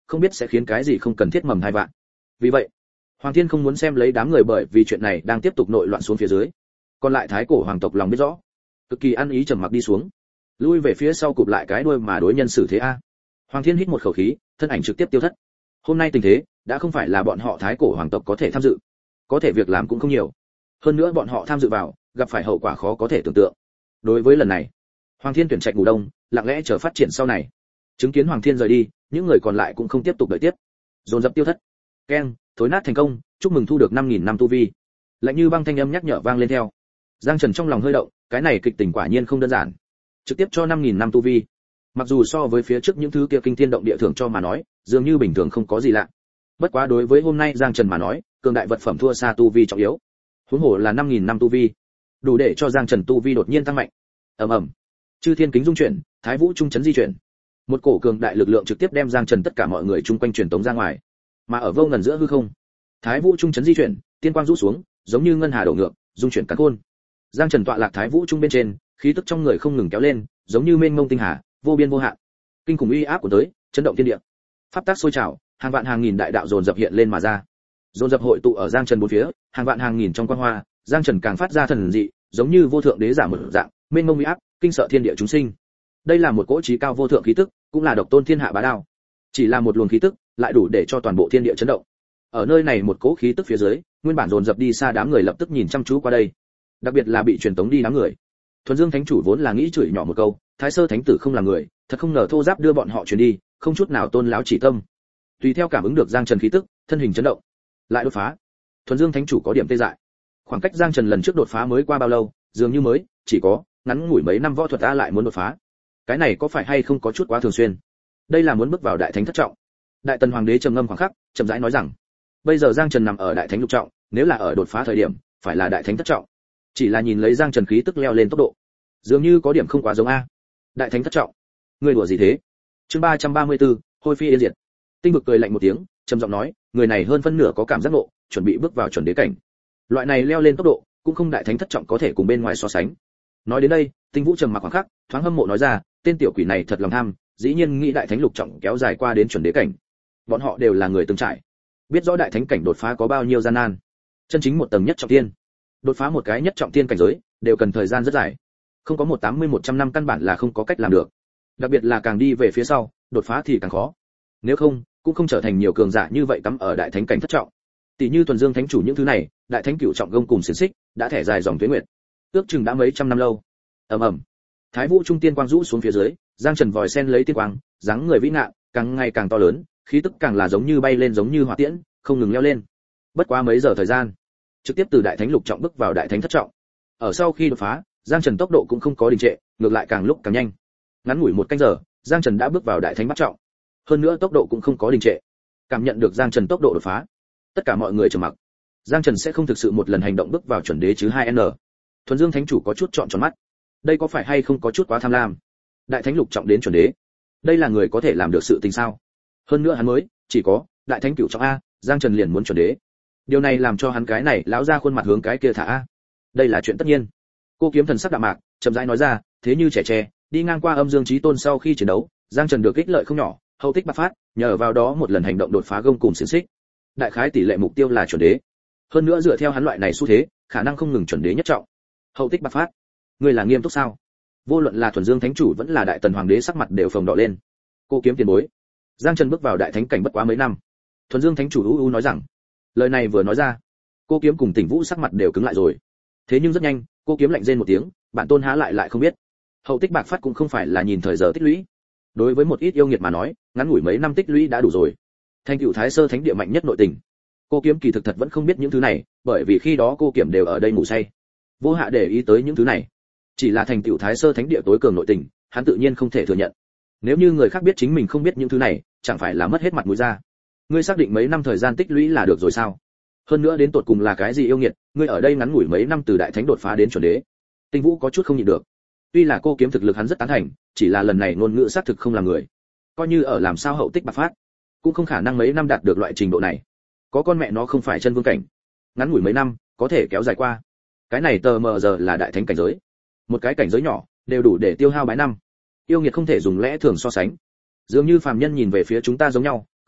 không biết sẽ khiến cái gì không cần thiết mầm hai vạn. Vì vậy, Hoàng Thiên không muốn xem lấy đám người bởi vì chuyện này đang tiếp tục nội loạn xuống phía dưới. Còn lại thái cổ hoàng tộc lòng biết rõ, cực kỳ ăn ý trầm mặc đi xuống, lui về phía sau cụp lại cái đuôi mà đối nhân xử thế a. Hoàng Thiên hít một khẩu khí, thân ảnh trực tiếp tiêu thất. Hôm nay tình thế đã không phải là bọn họ thái cổ hoàng tộc có thể tham dự, có thể việc làm cũng không nhiều. Hơn nữa bọn họ tham dự vào, gặp phải hậu quả khó có thể tưởng tượng. Đối với lần này, Hoàng Thiên tuyển trạch ngủ đông, lặng lẽ chờ phát triển sau này. Chứng kiến Hoàng Thiên rời đi, những người còn lại cũng không tiếp tục đợi tiếp, dồn dập tiêu thất. Keng, thối nát thành công, chúc mừng thu được năm nghìn năm tu vi. Lạnh như băng thanh âm nhắc nhở vang lên theo. Giang Trần trong lòng hơi động, cái này kịch tình quả nhiên không đơn giản. Trực tiếp cho năm nghìn năm tu vi. Mặc dù so với phía trước những thứ kia kinh thiên động địa thưởng cho mà nói, dường như bình thường không có gì lạ. Bất quá đối với hôm nay Giang Trần mà nói, cường đại vật phẩm thua xa tu vi trọng yếu. Huống hồ là năm nghìn năm tu vi, đủ để cho Giang Trần tu vi đột nhiên tăng mạnh. Ầm ầm. Chư thiên kính dung chuyển, Thái Vũ trung chấn di chuyển. Một cổ cường đại lực lượng trực tiếp đem Giang Trần tất cả mọi người chung quanh truyền tống ra ngoài. Mà ở vô ngần giữa hư không, Thái Vũ trung chấn di chuyển, tiên quang rũ xuống, giống như ngân hà đổ ngược, dung chuyển càn khôn. Giang Trần tọa lạc Thái Vũ trung bên trên, khí tức trong người không ngừng kéo lên, giống như mênh mông tinh hà, vô biên vô hạn. Kinh khủng uy áp của tới, chấn động thiên địa. Pháp tắc sôi trào, hàng vạn hàng nghìn đại đạo dồn dập hiện lên mà ra. Dồn dập hội tụ ở Giang Trần bốn phía, hàng vạn hàng nghìn trong quang hoa, Giang Trần càng phát ra thần dị, giống như vô thượng đế giả một dạng, mênh mông uy áp, kinh sợ thiên địa chúng sinh. Đây là một cỗ trí cao vô thượng khí tức, cũng là độc tôn thiên hạ bá đạo. Chỉ là một luồng khí tức, lại đủ để cho toàn bộ thiên địa chấn động. Ở nơi này một cỗ khí tức phía dưới, nguyên bản dồn dập đi xa đám người lập tức nhìn chăm chú qua đây. Đặc biệt là bị truyền tống đi đám người. Thuần Dương Thánh chủ vốn là nghĩ chửi nhỏ một câu, Thái Sơ Thánh tử không là người, thật không ngờ thô giáp đưa bọn họ truyền đi, không chút nào tôn lão chỉ tâm. Tùy theo cảm ứng được Giang Trần khí tức, thân hình chấn động, lại đột phá. Thuần Dương Thánh chủ có điểm tê dại. Khoảng cách Giang Trần lần trước đột phá mới qua bao lâu, dường như mới chỉ có ngắn ngủi mấy năm võ thuật a lại muốn đột phá. Cái này có phải hay không có chút quá thường xuyên? Đây là muốn bước vào đại thánh thất trọng. Đại Tần Hoàng đế trầm ngâm khoảng khắc, chậm rãi nói rằng, bây giờ Giang Trần nằm ở đại thánh lục trọng, nếu là ở đột phá thời điểm, phải là đại thánh thất trọng. Chỉ là nhìn lấy Giang Trần khí tức leo lên tốc độ, dường như có điểm không quá giống a. Đại thánh thất trọng, ngươi đùa gì thế? Chương ba trăm ba mươi tư, hôi phi yên diệt. Tinh Vực cười lạnh một tiếng, trầm giọng nói, người này hơn phân nửa có cảm giác ngộ, chuẩn bị bước vào chuẩn đế cảnh. Loại này leo lên tốc độ, cũng không đại thánh thất trọng có thể cùng bên ngoài so sánh. Nói đến đây, Tinh Vũ trầm mặc khoảng khắc, thoáng hâm mộ nói ra, tên tiểu quỷ này thật lòng tham, dĩ nhiên nghĩ đại thánh lục trọng kéo dài qua đến chuẩn đế cảnh. Bọn họ đều là người từng trải, biết rõ đại thánh cảnh đột phá có bao nhiêu gian nan. Chân chính một tầng nhất trọng tiên, đột phá một cái nhất trọng tiên cảnh giới, đều cần thời gian rất dài. Không có một tám mươi một trăm năm căn bản là không có cách làm được. Đặc biệt là càng đi về phía sau, đột phá thì càng khó. Nếu không, cũng không trở thành nhiều cường giả như vậy cắm ở đại thánh cảnh thất trọng. Tỷ như Thuần Dương Thánh chủ những thứ này, đại thánh cửu trọng gông cùng xiển xích, đã thẻ dài dòng tuế nguyệt, ước chừng đã mấy trăm năm lâu. Ầm ầm. Thái Vũ trung tiên quang rũ xuống phía dưới, Giang Trần vòi sen lấy tiên quang, dáng người vĩ ngạn, càng ngày càng to lớn, khí tức càng là giống như bay lên giống như hỏa tiễn, không ngừng leo lên. Bất quá mấy giờ thời gian, trực tiếp từ đại thánh lục trọng bước vào đại thánh thất trọng. Ở sau khi đột phá, Giang Trần tốc độ cũng không có đình trệ, ngược lại càng lúc càng nhanh. Ngắn ngủi một canh giờ, Giang Trần đã bước vào đại thánh bát trọng. Hơn nữa tốc độ cũng không có đình trệ. Cảm nhận được Giang Trần tốc độ đột phá, tất cả mọi người trầm mặc. Giang Trần sẽ không thực sự một lần hành động bước vào chuẩn đế chứ hai n. Thuần Dương Thánh chủ có chút trọn tròn mắt. Đây có phải hay không có chút quá tham lam? Đại thánh lục trọng đến chuẩn đế, đây là người có thể làm được sự tình sao? Hơn nữa hắn mới chỉ có đại thánh cửu trọng a, Giang Trần liền muốn chuẩn đế. Điều này làm cho hắn cái này lão ra khuôn mặt hướng cái kia thả a. Đây là chuyện tất nhiên. Cô Kiếm thần sắc đạm mạc, chậm rãi nói ra, thế như trẻ tre, đi ngang qua Âm Dương Chí Tôn sau khi chiến đấu, Giang Trần được ích lợi không nhỏ, hậu tích bạc phát, nhờ vào đó một lần hành động đột phá gông cùng xiển xích. Đại khái tỷ lệ mục tiêu là chuẩn đế. Hơn nữa dựa theo hắn loại này xu thế, khả năng không ngừng chuẩn đế nhất trọng. Hậu tích bạc phát. Ngươi là nghiêm túc sao? Vô luận là Thuần Dương Thánh chủ vẫn là Đại Tần Hoàng đế sắc mặt đều phồng đỏ lên. Cô Kiếm tiền bối, Giang Trần bước vào đại thánh cảnh bất quá mấy năm. Thuần Dương Thánh chủ u u nói rằng, lời này vừa nói ra, Cô Kiếm cùng Tỉnh Vũ sắc mặt đều cứng lại rồi. Thế nhưng rất nhanh, Cô Kiếm lạnh rên một tiếng, bản tôn há lại lại không biết. Hậu tích bạc phát cũng không phải là nhìn thời giờ tích lũy. Đối với một ít yêu nghiệt mà nói, ngắn ngủi mấy năm tích lũy đã đủ rồi. Thành tựu Thái Sơ Thánh địa mạnh nhất nội tình. Cô Kiếm kỳ thực thật vẫn không biết những thứ này, bởi vì khi đó cô Kiếm đều ở đây ngủ say. Vô hạ để ý tới những thứ này. Chỉ là thành tựu Thái Sơ Thánh địa tối cường nội tình, hắn tự nhiên không thể thừa nhận. Nếu như người khác biết chính mình không biết những thứ này, chẳng phải là mất hết mặt mũi ra. Ngươi xác định mấy năm thời gian tích lũy là được rồi sao? Hơn nữa đến tột cùng là cái gì yêu nghiệt, ngươi ở đây ngắn ngủi mấy năm từ đại thánh đột phá đến chuẩn đế. Tinh Vũ có chút không nhịn được. Tuy là cô Kiếm thực lực hắn rất tán thành, chỉ là lần này ngôn ngữ xác thực không làm người. Coi như ở làm sao hậu tích bạc phát, cũng không khả năng mấy năm đạt được loại trình độ này. Có con mẹ nó không phải chân vương cảnh, ngắn ngủi mấy năm có thể kéo dài qua. Cái này tờ mờ giờ là đại thánh cảnh giới. Một cái cảnh giới nhỏ đều đủ để tiêu hao bái năm. Yêu nghiệt không thể dùng lẽ thường so sánh. Dường như phàm nhân nhìn về phía chúng ta giống nhau,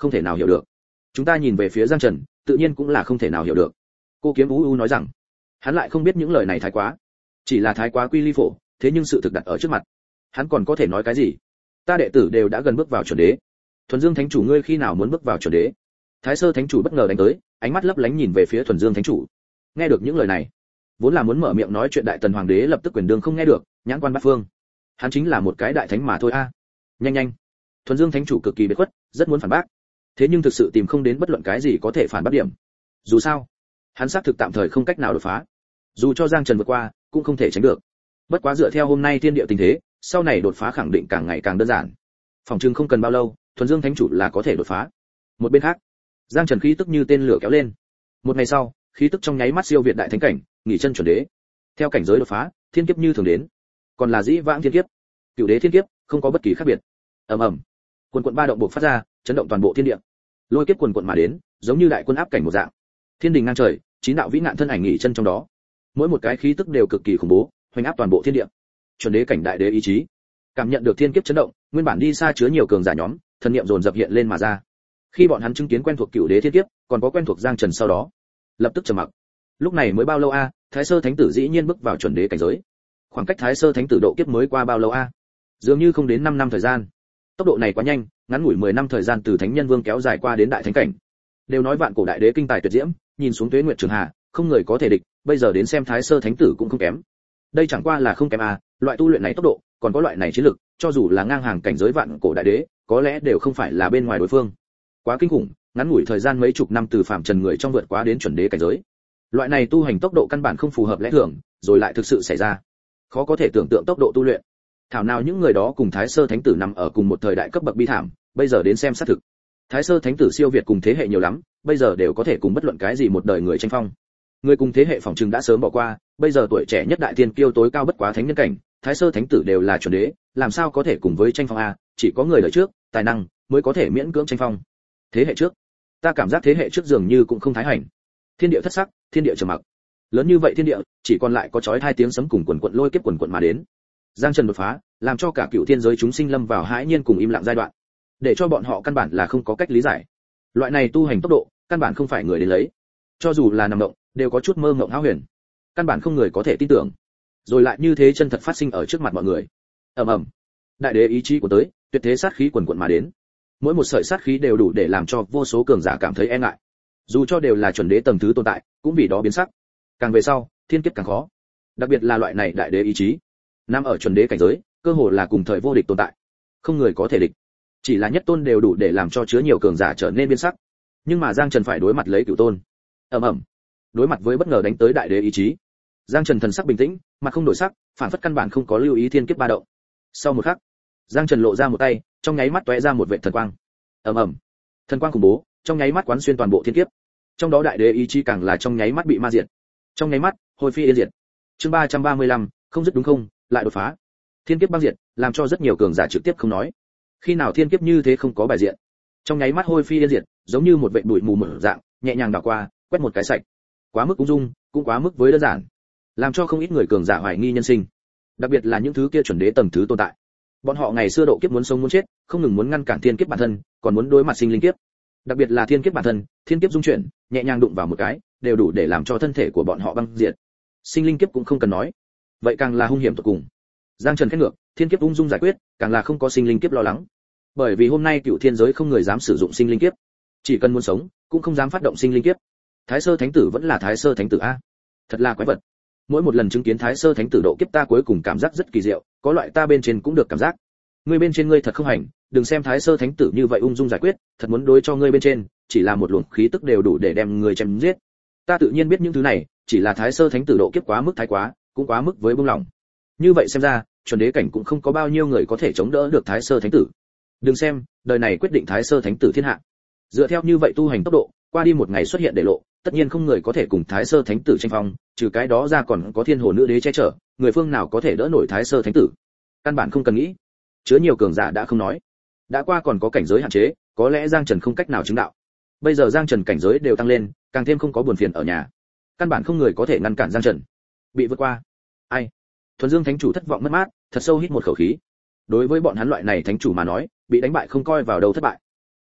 không thể nào hiểu được. Chúng ta nhìn về phía Giang Trần, tự nhiên cũng là không thể nào hiểu được. Cô Kiếm U U nói rằng, hắn lại không biết những lời này thái quá, chỉ là thái quá quy ly phổ, thế nhưng sự thực đặt ở trước mặt, hắn còn có thể nói cái gì? Ta đệ tử đều đã gần bước vào chuẩn đế. Thuần Dương Thánh chủ ngươi khi nào muốn bước vào chuẩn đế? Thái Sơ Thánh chủ bất ngờ đánh tới, ánh mắt lấp lánh nhìn về phía Thuần Dương Thánh chủ. Nghe được những lời này, vốn là muốn mở miệng nói chuyện Đại Tần Hoàng đế lập tức quyền đường không nghe được, nhãn quan bát phương. Hắn chính là một cái đại thánh mà thôi a. Nhanh nhanh. Thuần Dương Thánh chủ cực kỳ biệt khuất, rất muốn phản bác. Thế nhưng thực sự tìm không đến bất luận cái gì có thể phản bác điểm. Dù sao, hắn xác thực tạm thời không cách nào đột phá. Dù cho Giang Trần vượt qua, cũng không thể tránh được. Bất quá dựa theo hôm nay thiên địa tình thế, sau này đột phá khẳng định càng ngày càng đơn giản. Phòng trưng không cần bao lâu, Thuần Dương Thánh chủ là có thể đột phá. Một bên khác, Giang Trần khí tức như tên lửa kéo lên. Một ngày sau, khí tức trong nháy mắt siêu việt đại thánh cảnh, nghỉ chân chuẩn đế. Theo cảnh giới đột phá, thiên kiếp như thường đến. Còn là dĩ vãng thiên kiếp, cửu đế thiên kiếp, không có bất kỳ khác biệt. Ầm ầm, quần quần ba động bộc phát ra, chấn động toàn bộ thiên địa. Lôi kiếp quần quần mà đến, giống như đại quân áp cảnh một dạng. Thiên đình ngang trời, chín đạo vĩ ngạn thân ảnh nghỉ chân trong đó. Mỗi một cái khí tức đều cực kỳ khủng bố, hoành áp toàn bộ thiên địa. Chuẩn đế cảnh đại đế ý chí, cảm nhận được thiên kiếp chấn động, nguyên bản đi xa chứa nhiều cường giả nhóm, thần niệm dồn dập hiện lên mà ra. Khi bọn hắn chứng kiến quen thuộc cửu đế thiên kiếp, còn có quen thuộc Giang Trần sau đó, lập tức trầm mặc. Lúc này mới bao lâu a, Thái Sơ Thánh tử dĩ nhiên bước vào chuẩn đế cảnh giới. Khoảng cách Thái Sơ Thánh tử độ kiếp mới qua bao lâu a? Dường như không đến năm năm thời gian. Tốc độ này quá nhanh, ngắn ngủi mười năm thời gian từ Thánh Nhân Vương kéo dài qua đến đại thánh cảnh. Đều nói vạn cổ đại đế kinh tài tuyệt diễm, nhìn xuống Tuế Nguyệt Trường Hà, không người có thể địch, bây giờ đến xem Thái Sơ Thánh tử cũng không kém. Đây chẳng qua là không kém a, loại tu luyện này tốc độ, còn có loại này chiến lực, cho dù là ngang hàng cảnh giới vạn cổ đại đế, có lẽ đều không phải là bên ngoài đối phương. Quá kinh khủng, ngắn ngủi thời gian mấy chục năm từ phàm trần người trong vượt quá đến chuẩn đế cảnh giới. Loại này tu hành tốc độ căn bản không phù hợp lẽ thường, rồi lại thực sự xảy ra. Khó có thể tưởng tượng tốc độ tu luyện. Thảo nào những người đó cùng Thái Sơ Thánh tử nằm ở cùng một thời đại cấp bậc bi thảm, bây giờ đến xem xác thực. Thái Sơ Thánh tử siêu việt cùng thế hệ nhiều lắm, bây giờ đều có thể cùng bất luận cái gì một đời người tranh phong. Người cùng thế hệ phỏng chừng đã sớm bỏ qua, bây giờ tuổi trẻ nhất đại tiên kiêu tối cao bất quá thánh nhân cảnh, Thái Sơ Thánh tử đều là chuẩn đế, làm sao có thể cùng với tranh phong a, chỉ có người đời trước, tài năng mới có thể miễn cưỡng tranh phong. Thế hệ trước, ta cảm giác thế hệ trước dường như cũng không thái hành. Thiên địa thất sắc, thiên địa trầm mặc. Lớn như vậy thiên địa, chỉ còn lại có chói hai tiếng sấm cùng quần quần lôi kiếp quần quần mà đến. Giang Trần đột phá, làm cho cả cựu thiên giới chúng sinh lâm vào hãi nhiên cùng im lặng giai đoạn, để cho bọn họ căn bản là không có cách lý giải. Loại này tu hành tốc độ, căn bản không phải người đến lấy. Cho dù là nằm động, đều có chút mơ mộng hão huyền. Căn bản không người có thể tin tưởng. Rồi lại như thế chân thật phát sinh ở trước mặt mọi người. Ầm ầm. Đại đế ý chí của tới, tuyệt thế sát khí quần quần mà đến. Mỗi một sợi sát khí đều đủ để làm cho vô số cường giả cảm thấy e ngại. Dù cho đều là chuẩn đế tầng thứ tồn tại, cũng vì đó biến sắc. Càng về sau, thiên kiếp càng khó. Đặc biệt là loại này đại đế ý chí, nằm ở chuẩn đế cảnh giới, cơ hồ là cùng thời vô địch tồn tại, không người có thể địch. Chỉ là nhất tôn đều đủ để làm cho chứa nhiều cường giả trở nên biến sắc. Nhưng mà Giang Trần phải đối mặt lấy cửu tôn. Ầm ầm. Đối mặt với bất ngờ đánh tới đại đế ý chí, Giang Trần thần sắc bình tĩnh, mặt không đổi sắc, phản phất căn bản không có lưu ý thiên kiếp ba động. Sau một khắc, Giang Trần lộ ra một tay, trong nháy mắt tóe ra một vệt thần quang. Ầm ầm. Thần quang khủng bố, trong nháy mắt quán xuyên toàn bộ thiên kiếp. Trong đó đại đế ý chí càng là trong nháy mắt bị ma diệt. Trong nháy mắt, hồi phi yên diệt. Chương ba trăm ba mươi lăm, không dứt đúng không, lại đột phá. Thiên kiếp băng diệt, làm cho rất nhiều cường giả trực tiếp không nói. Khi nào thiên kiếp như thế không có bài diện. Trong nháy mắt hôi phi yên diệt, giống như một vệt bụi mù mở dạng, nhẹ nhàng đảo qua, quét một cái sạch. Quá mức ung dung, cũng quá mức với đơn giản, làm cho không ít người cường giả hoài nghi nhân sinh. Đặc biệt là những thứ kia chuẩn đế tầng thứ tồn tại. Bọn họ ngày xưa độ kiếp muốn sống muốn chết, không ngừng muốn ngăn cản thiên kiếp bản thân, còn muốn đối mặt sinh linh kiếp. Đặc biệt là thiên kiếp bản thân, thiên kiếp dung chuyển, nhẹ nhàng đụng vào một cái, đều đủ để làm cho thân thể của bọn họ băng diệt. Sinh linh kiếp cũng không cần nói, vậy càng là hung hiểm tột cùng. Giang Trần khét ngược, thiên kiếp ung dung giải quyết, càng là không có sinh linh kiếp lo lắng. Bởi vì hôm nay cựu thiên giới không người dám sử dụng sinh linh kiếp, chỉ cần muốn sống, cũng không dám phát động sinh linh kiếp. Thái Sơ Thánh tử vẫn là Thái Sơ Thánh tử a, thật là quái vật. Mỗi một lần chứng kiến Thái Sơ Thánh tử độ kiếp ta cuối cùng cảm giác rất kỳ diệu, có loại ta bên trên cũng được cảm giác. Ngươi bên trên ngươi thật không hành, đừng xem Thái Sơ Thánh tử như vậy ung dung giải quyết, thật muốn đối cho ngươi bên trên, chỉ là một luồng khí tức đều đủ để đem người chém giết. Ta tự nhiên biết những thứ này, chỉ là Thái Sơ Thánh tử độ kiếp quá mức thái quá, cũng quá mức với buông lỏng. Như vậy xem ra, chuẩn đế cảnh cũng không có bao nhiêu người có thể chống đỡ được Thái Sơ Thánh tử. Đừng xem, đời này quyết định Thái Sơ Thánh tử thiên hạ. Dựa theo như vậy tu hành tốc độ, qua đi một ngày xuất hiện để lộ, tất nhiên không người có thể cùng Thái Sơ Thánh tử tranh phong, trừ cái đó ra còn có Thiên Hồ Nữ Đế che chở, người phương nào có thể đỡ nổi Thái Sơ Thánh tử? Căn bản không cần nghĩ. Chứa nhiều cường giả đã không nói, đã qua còn có cảnh giới hạn chế, có lẽ Giang Trần không cách nào chứng đạo. Bây giờ Giang Trần cảnh giới đều tăng lên, càng thêm không có buồn phiền ở nhà. Căn bản không người có thể ngăn cản Giang Trần. Bị vượt qua. Ai? Thuần Dương Thánh chủ thất vọng mất mát, thật sâu hít một khẩu khí. Đối với bọn hắn loại này thánh chủ mà nói, bị đánh bại không coi vào đâu thất bại.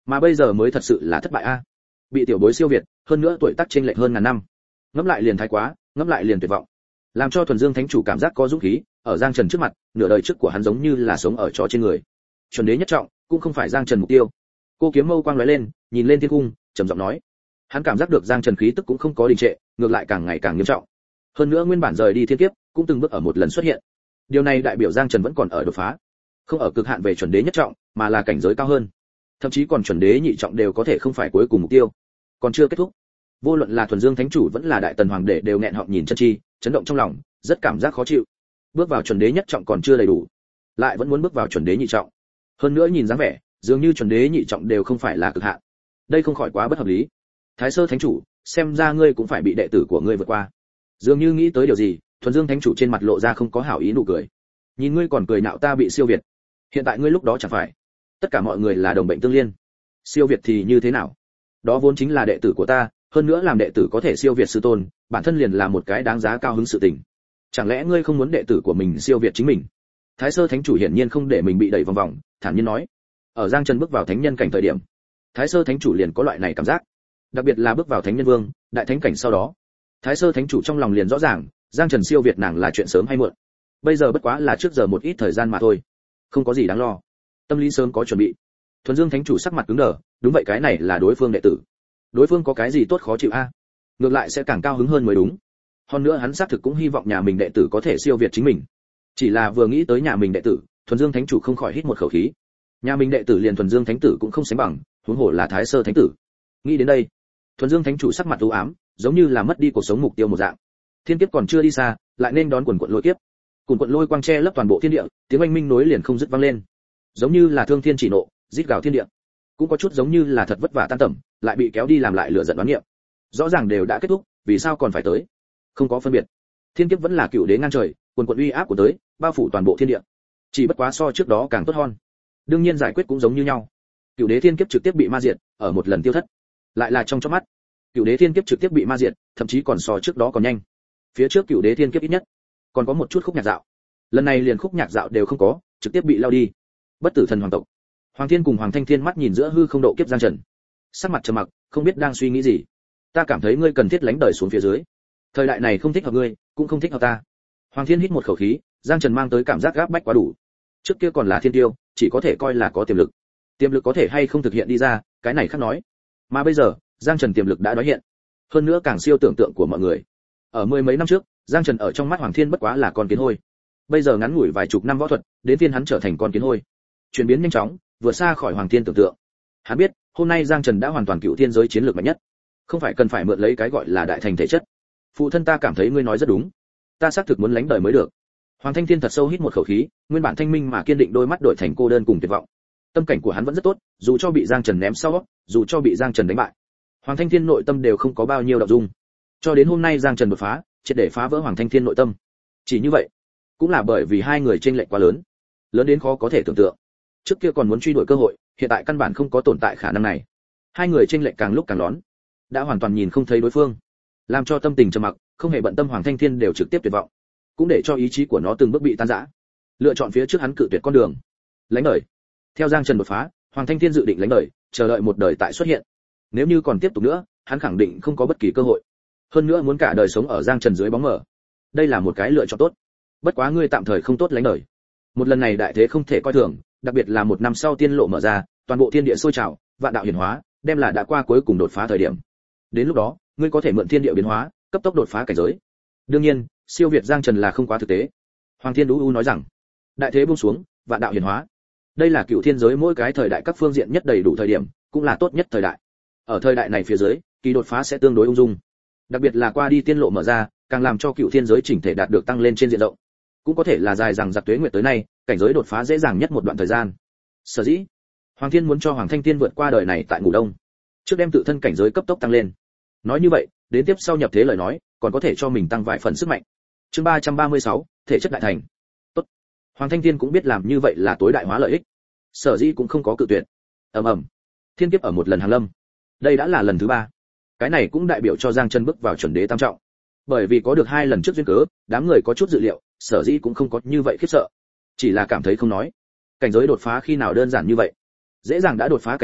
Mà bây giờ mới thật sự là thất bại a. Bị tiểu bối siêu việt, hơn nữa tuổi tác chênh lệch hơn ngàn năm. Ngẫm lại liền thái quá, ngẫm lại liền tuyệt vọng. Làm cho Thuần Dương Thánh chủ cảm giác có dũng khí, ở Giang Trần trước mặt, nửa đời trước của hắn giống như là sống ở chó trên người. Chuẩn đế nhất trọng, cũng không phải Giang Trần mục tiêu. Cô kiếm mâu quang lóe lên, nhìn lên thiên cung, trầm giọng nói. Hắn cảm giác được Giang Trần khí tức cũng không có đình trệ, ngược lại càng ngày càng nghiêm trọng. Hơn nữa nguyên bản rời đi thiên kiếp, cũng từng bước ở một lần xuất hiện. Điều này đại biểu Giang Trần vẫn còn ở đột phá, không ở cực hạn về chuẩn đế nhất trọng, mà là cảnh giới cao hơn. Thậm chí còn chuẩn đế nhị trọng đều có thể không phải cuối cùng mục tiêu. Còn chưa kết thúc. Vô luận là Thuần Dương Thánh chủ vẫn là Đại Tần Hoàng đệ đều nghẹn họng nhìn chân chi, chấn động trong lòng, rất cảm giác khó chịu. Bước vào chuẩn đế nhất trọng còn chưa đầy đủ, lại vẫn muốn bước vào chuẩn đế nhị trọng. Hơn nữa nhìn dáng vẻ, dường như chuẩn đế nhị trọng đều không phải là cực hạn. Đây không khỏi quá bất hợp lý. Thái Sơ Thánh chủ, xem ra ngươi cũng phải bị đệ tử của ngươi vượt qua. Dường như nghĩ tới điều gì, Thuần Dương Thánh chủ trên mặt lộ ra không có hảo ý nụ cười. Nhìn ngươi còn cười nạo ta bị siêu việt. Hiện tại ngươi lúc đó chẳng phải, tất cả mọi người là đồng bệnh tương liên. Siêu việt thì như thế nào? Đó vốn chính là đệ tử của ta, hơn nữa làm đệ tử có thể siêu việt sư tôn, bản thân liền là một cái đáng giá cao hứng sự tình. Chẳng lẽ ngươi không muốn đệ tử của mình siêu việt chính mình? Thái Sơ Thánh chủ hiển nhiên không để mình bị đẩy vòng vòng, thản nhiên nói. Ở Giang Trần bước vào thánh nhân cảnh thời điểm, Thái Sơ Thánh chủ liền có loại này cảm giác, đặc biệt là bước vào thánh nhân vương, đại thánh cảnh sau đó. Thái Sơ Thánh chủ trong lòng liền rõ ràng, Giang Trần siêu việt nàng là chuyện sớm hay muộn. Bây giờ bất quá là trước giờ một ít thời gian mà thôi, không có gì đáng lo. Tâm lý sớm có chuẩn bị. Thuần Dương Thánh chủ sắc mặt cứng đờ, đúng vậy cái này là đối phương đệ tử. Đối phương có cái gì tốt khó chịu a? Ngược lại sẽ càng cao hứng hơn mới đúng. Hơn nữa hắn xác thực cũng hy vọng nhà mình đệ tử có thể siêu việt chính mình. Chỉ là vừa nghĩ tới nhà mình đệ tử, Thuần Dương Thánh chủ không khỏi hít một khẩu khí. Nhà mình đệ tử liền Thuần Dương Thánh tử cũng không sánh bằng, huống hồ là Thái Sơ Thánh tử. Nghĩ đến đây, Thuần Dương Thánh chủ sắc mặt u ám, giống như là mất đi cuộc sống mục tiêu một dạng. Thiên kiếp còn chưa đi xa, lại nên đón quần quần lôi kiếp. Quần quần lôi quang che lấp toàn bộ thiên địa, tiếng oanh minh nối liền không dứt vang lên. Giống như là thương thiên chỉ nộ, rít gào thiên địa. Cũng có chút giống như là thật vất vả tan tầm, lại bị kéo đi làm lại lửa giận đoán nghiệm. Rõ ràng đều đã kết thúc, vì sao còn phải tới? Không có phân biệt. Thiên kiếp vẫn là cựu đế ngang trời, quần quần uy áp của tới, bao phủ toàn bộ thiên địa. Chỉ bất quá so trước đó càng tốt hơn. Đương nhiên giải quyết cũng giống như nhau. Cựu đế thiên kiếp trực tiếp bị ma diệt, ở một lần tiêu thất. Lại là trong chớp mắt. Cựu đế thiên kiếp trực tiếp bị ma diệt, thậm chí còn so trước đó còn nhanh. Phía trước cựu đế thiên kiếp ít nhất còn có một chút khúc nhạc dạo. Lần này liền khúc nhạc dạo đều không có, trực tiếp bị lao đi. Bất tử thần hoàng tộc. Hoàng Thiên cùng Hoàng Thanh Thiên mắt nhìn giữa hư không độ kiếp Giang Trần. Sắc mặt trầm mặc, không biết đang suy nghĩ gì. Ta cảm thấy ngươi cần thiết lánh đời xuống phía dưới. Thời đại này không thích hợp ngươi, cũng không thích hợp ta. Hoàng Thiên hít một khẩu khí, Giang Trần mang tới cảm giác gáp bách quá đủ. Trước kia còn là thiên tiêu, chỉ có thể coi là có tiềm lực. Tiềm lực có thể hay không thực hiện đi ra, cái này khác nói. Mà bây giờ, Giang Trần tiềm lực đã nói hiện. Hơn nữa càng siêu tưởng tượng của mọi người. Ở mười mấy năm trước, Giang Trần ở trong mắt Hoàng Thiên bất quá là con kiến hôi. Bây giờ ngắn ngủi vài chục năm võ thuật, đến phiên hắn trở thành con kiến hôi. Chuyển biến nhanh chóng, vượt xa khỏi Hoàng Thiên tưởng tượng. Hắn biết, hôm nay Giang Trần đã hoàn toàn cựu thiên giới chiến lược mạnh nhất. Không phải cần phải mượn lấy cái gọi là đại thành thể chất. Phụ thân ta cảm thấy ngươi nói rất đúng. Ta xác thực muốn lánh đời mới được. Hoàng Thanh Thiên thật sâu hít một khẩu khí, nguyên bản thanh minh mà kiên định đôi mắt đổi thành cô đơn cùng tuyệt vọng. Tâm cảnh của hắn vẫn rất tốt, dù cho bị Giang Trần ném sau, dù cho bị Giang Trần đánh bại. Hoàng Thanh Thiên nội tâm đều không có bao nhiêu động dung. Cho đến hôm nay Giang Trần đột phá, triệt để phá vỡ Hoàng Thanh Thiên nội tâm. Chỉ như vậy, cũng là bởi vì hai người chênh lệch quá lớn, lớn đến khó có thể tưởng tượng. Trước kia còn muốn truy đuổi cơ hội, hiện tại căn bản không có tồn tại khả năng này. Hai người chênh lệch càng lúc càng lớn, đã hoàn toàn nhìn không thấy đối phương, làm cho tâm tình trầm mặc, không hề bận tâm Hoàng Thanh Thiên đều trực tiếp tuyệt vọng, cũng để cho ý chí của nó từng bước bị tan rã. Lựa chọn phía trước hắn cự tuyệt con đường, lánh đời. Theo Giang Trần đột phá, Hoàng Thanh Thiên dự định lánh đời, chờ đợi một đời tại xuất hiện. Nếu như còn tiếp tục nữa, hắn khẳng định không có bất kỳ cơ hội. Hơn nữa muốn cả đời sống ở Giang Trần dưới bóng mờ, đây là một cái lựa chọn tốt. Bất quá ngươi tạm thời không tốt lánh đời. Một lần này đại thế không thể coi thường, đặc biệt là một năm sau tiên lộ mở ra, toàn bộ thiên địa sôi trào, vạn đạo hiển hóa, đem là đã qua cuối cùng đột phá thời điểm. Đến lúc đó, ngươi có thể mượn thiên địa biến hóa, cấp tốc đột phá cảnh giới. Đương nhiên, siêu việt Giang Trần là không quá thực tế. Hoàng Thiên Đũ U nói rằng, đại thế buông xuống, vạn đạo hiển hóa. Đây là cựu thiên giới mỗi cái thời đại các phương diện nhất đầy đủ thời điểm, cũng là tốt nhất thời đại. Ở thời đại này phía dưới, kỳ đột phá sẽ tương đối ung dung. Đặc biệt là qua đi tiên lộ mở ra, càng làm cho cựu thiên giới chỉnh thể đạt được tăng lên trên diện rộng. Cũng có thể là dài rằng giặc tuế nguyệt tới nay, cảnh giới đột phá dễ dàng nhất một đoạn thời gian. Sở dĩ, Hoàng Thiên muốn cho Hoàng Thanh Thiên vượt qua đời này tại ngủ đông, trước đem tự thân cảnh giới cấp tốc tăng lên. Nói như vậy, đến tiếp sau nhập thế lời nói, còn có thể cho mình tăng vài phần sức mạnh. Chương ba trăm ba mươi sáu, thể chất đại thành. Tốt. Hoàng Thanh Thiên cũng biết làm như vậy là tối đại hóa lợi ích. Sở dĩ cũng không có cự tuyệt. Ầm ầm. Thiên kiếp ở một lần hàng lâm. Đây đã là lần thứ ba. Cái này cũng đại biểu cho Giang Trần bước vào chuẩn đế tam trọng. Bởi vì có được hai lần trước duyên cớ, đám người có chút dự liệu, sở dĩ cũng không có như vậy khiếp sợ. Chỉ là cảm thấy không nói. Cảnh giới đột phá khi nào đơn giản như vậy? Dễ dàng đã đột phá cảnh giới,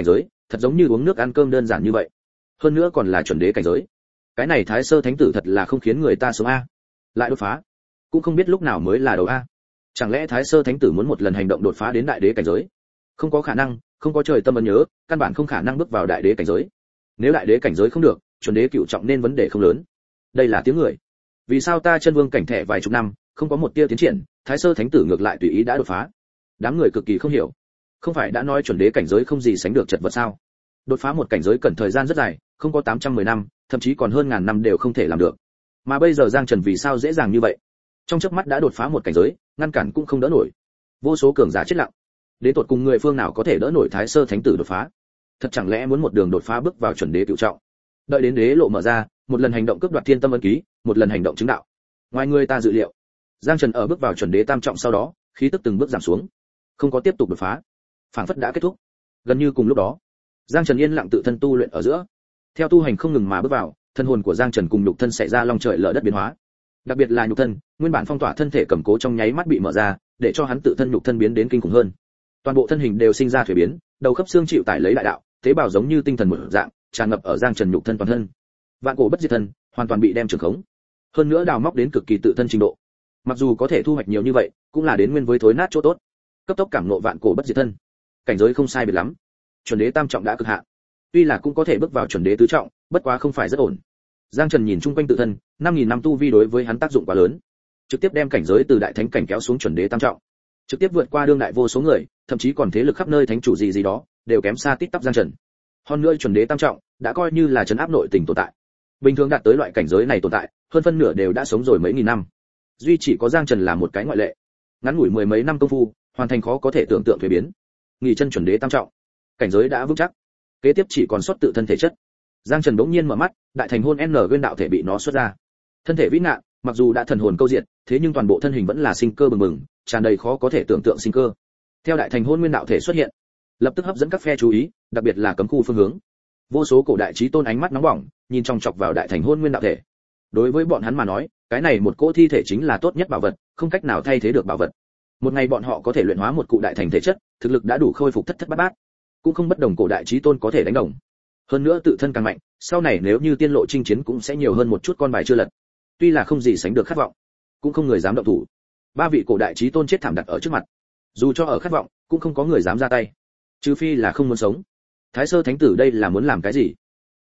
thật giống như uống nước ăn cơm đơn giản như vậy. Hơn nữa còn là chuẩn đế cảnh giới. Cái này Thái Sơ Thánh tử thật là không khiến người ta sống a. Lại đột phá, cũng không biết lúc nào mới là đầu a. Chẳng lẽ Thái Sơ Thánh tử muốn một lần hành động đột phá đến đại đế cảnh giới? Không có khả năng, không có trời tâm ấn nhớ, căn bản không khả năng bước vào đại đế cảnh giới. Nếu đại đế cảnh giới không được, chuẩn đế cửu trọng nên vấn đề không lớn. Đây là tiếng người. Vì sao ta chân vương cảnh thẻ vài chục năm, không có một tia tiến triển, Thái Sơ Thánh tử ngược lại tùy ý đã đột phá? Đám người cực kỳ không hiểu. Không phải đã nói chuẩn đế cảnh giới không gì sánh được chật vật sao? Đột phá một cảnh giới cần thời gian rất dài, không có tám trăm mười năm, thậm chí còn hơn ngàn năm đều không thể làm được. Mà bây giờ Giang Trần vì sao dễ dàng như vậy? Trong chớp mắt đã đột phá một cảnh giới, ngăn cản cũng không đỡ nổi. Vô số cường giả chết lặng. Đến tột cùng người phương nào có thể đỡ nổi Thái Sơ Thánh tử đột phá? Thật chẳng lẽ muốn một đường đột phá bước vào chuẩn đế cửu trọng? Đợi đến đế lộ mở ra, một lần hành động cướp đoạt thiên tâm ấn ký, một lần hành động chứng đạo. Ngoài người ta dự liệu, Giang Trần ở bước vào chuẩn đế tam trọng sau đó, khí tức từng bước giảm xuống, không có tiếp tục đột phá, phảng phất đã kết thúc. Gần như cùng lúc đó, Giang Trần yên lặng tự thân tu luyện ở giữa. Theo tu hành không ngừng mà bước vào, thân hồn của Giang Trần cùng nhục thân xảy ra long trời lở đất biến hóa. Đặc biệt là nhục thân, nguyên bản phong tỏa thân thể cầm cố trong nháy mắt bị mở ra, để cho hắn tự thân nhục thân biến đến kinh khủng hơn. Toàn bộ thân hình đều sinh ra thủy biến, đầu khớp xương chịu tải lấy đại đạo, tế bào giống như tinh thần một dạng, tràn ngập ở Giang Trần nhục thân toàn thân. Vạn cổ bất diệt thân, hoàn toàn bị đem trường khống. Hơn nữa đào móc đến cực kỳ tự thân trình độ. Mặc dù có thể thu hoạch nhiều như vậy, cũng là đến nguyên với thối nát chỗ tốt. Cấp tốc cảm ngộ vạn cổ bất diệt thân. Cảnh giới không sai biệt lắm. Chuẩn đế tam trọng đã cực hạn. Tuy là cũng có thể bước vào chuẩn đế tứ trọng, bất quá không phải rất ổn. Giang Trần nhìn chung quanh tự thân, năm nghìn năm tu vi đối với hắn tác dụng quá lớn, trực tiếp đem cảnh giới từ đại thánh cảnh kéo xuống chuẩn đế tam trọng, trực tiếp vượt qua đương đại vô số người, thậm chí còn thế lực khắp nơi thánh chủ gì gì đó, đều kém xa tít tắp Giang Trần. Hơn nữa chuẩn đế tam trọng đã coi như là trấn áp nội tình tồn tại. Bình thường đạt tới loại cảnh giới này tồn tại, hơn phân nửa đều đã sống rồi mấy nghìn năm. Duy chỉ có Giang Trần là một cái ngoại lệ. Ngắn ngủi mười mấy năm công phu, hoàn thành khó có thể tưởng tượng thay biến. Nghỉ chân chuẩn đế tam trọng, cảnh giới đã vững chắc. Kế tiếp chỉ còn xuất tự thân thể chất. Giang Trần bỗng nhiên mở mắt, đại thành hôn N nguyên đạo thể bị nó xuất ra. Thân thể vĩ ngạn, mặc dù đã thần hồn câu diệt, thế nhưng toàn bộ thân hình vẫn là sinh cơ bừng bừng, tràn đầy khó có thể tưởng tượng sinh cơ. Theo đại thành hôn nguyên đạo thể xuất hiện, lập tức hấp dẫn các phe chú ý, đặc biệt là cấm khu phương hướng. Vô số cổ đại chí tôn ánh mắt nóng bỏng, nhìn chòng chọc vào đại thành hôn nguyên đạo thể. Đối với bọn hắn mà nói, cái này một cỗ thi thể chính là tốt nhất bảo vật, không cách nào thay thế được bảo vật. Một ngày bọn họ có thể luyện hóa một cụ đại thành thể chất, thực lực đã đủ khôi phục thất thất bát bát, cũng không bất đồng cổ đại chí tôn có thể đánh đồng. Hơn nữa tự thân càng mạnh, sau này nếu như tiên lộ chinh chiến cũng sẽ nhiều hơn một chút con bài chưa lật. Tuy là không gì sánh được khát vọng, cũng không người dám động thủ. Ba vị cổ đại chí tôn chết thảm đặt ở trước mặt, dù cho ở khát vọng, cũng không có người dám ra tay, trừ phi là không muốn sống. Thái Sơ Thánh tử đây là muốn làm cái gì?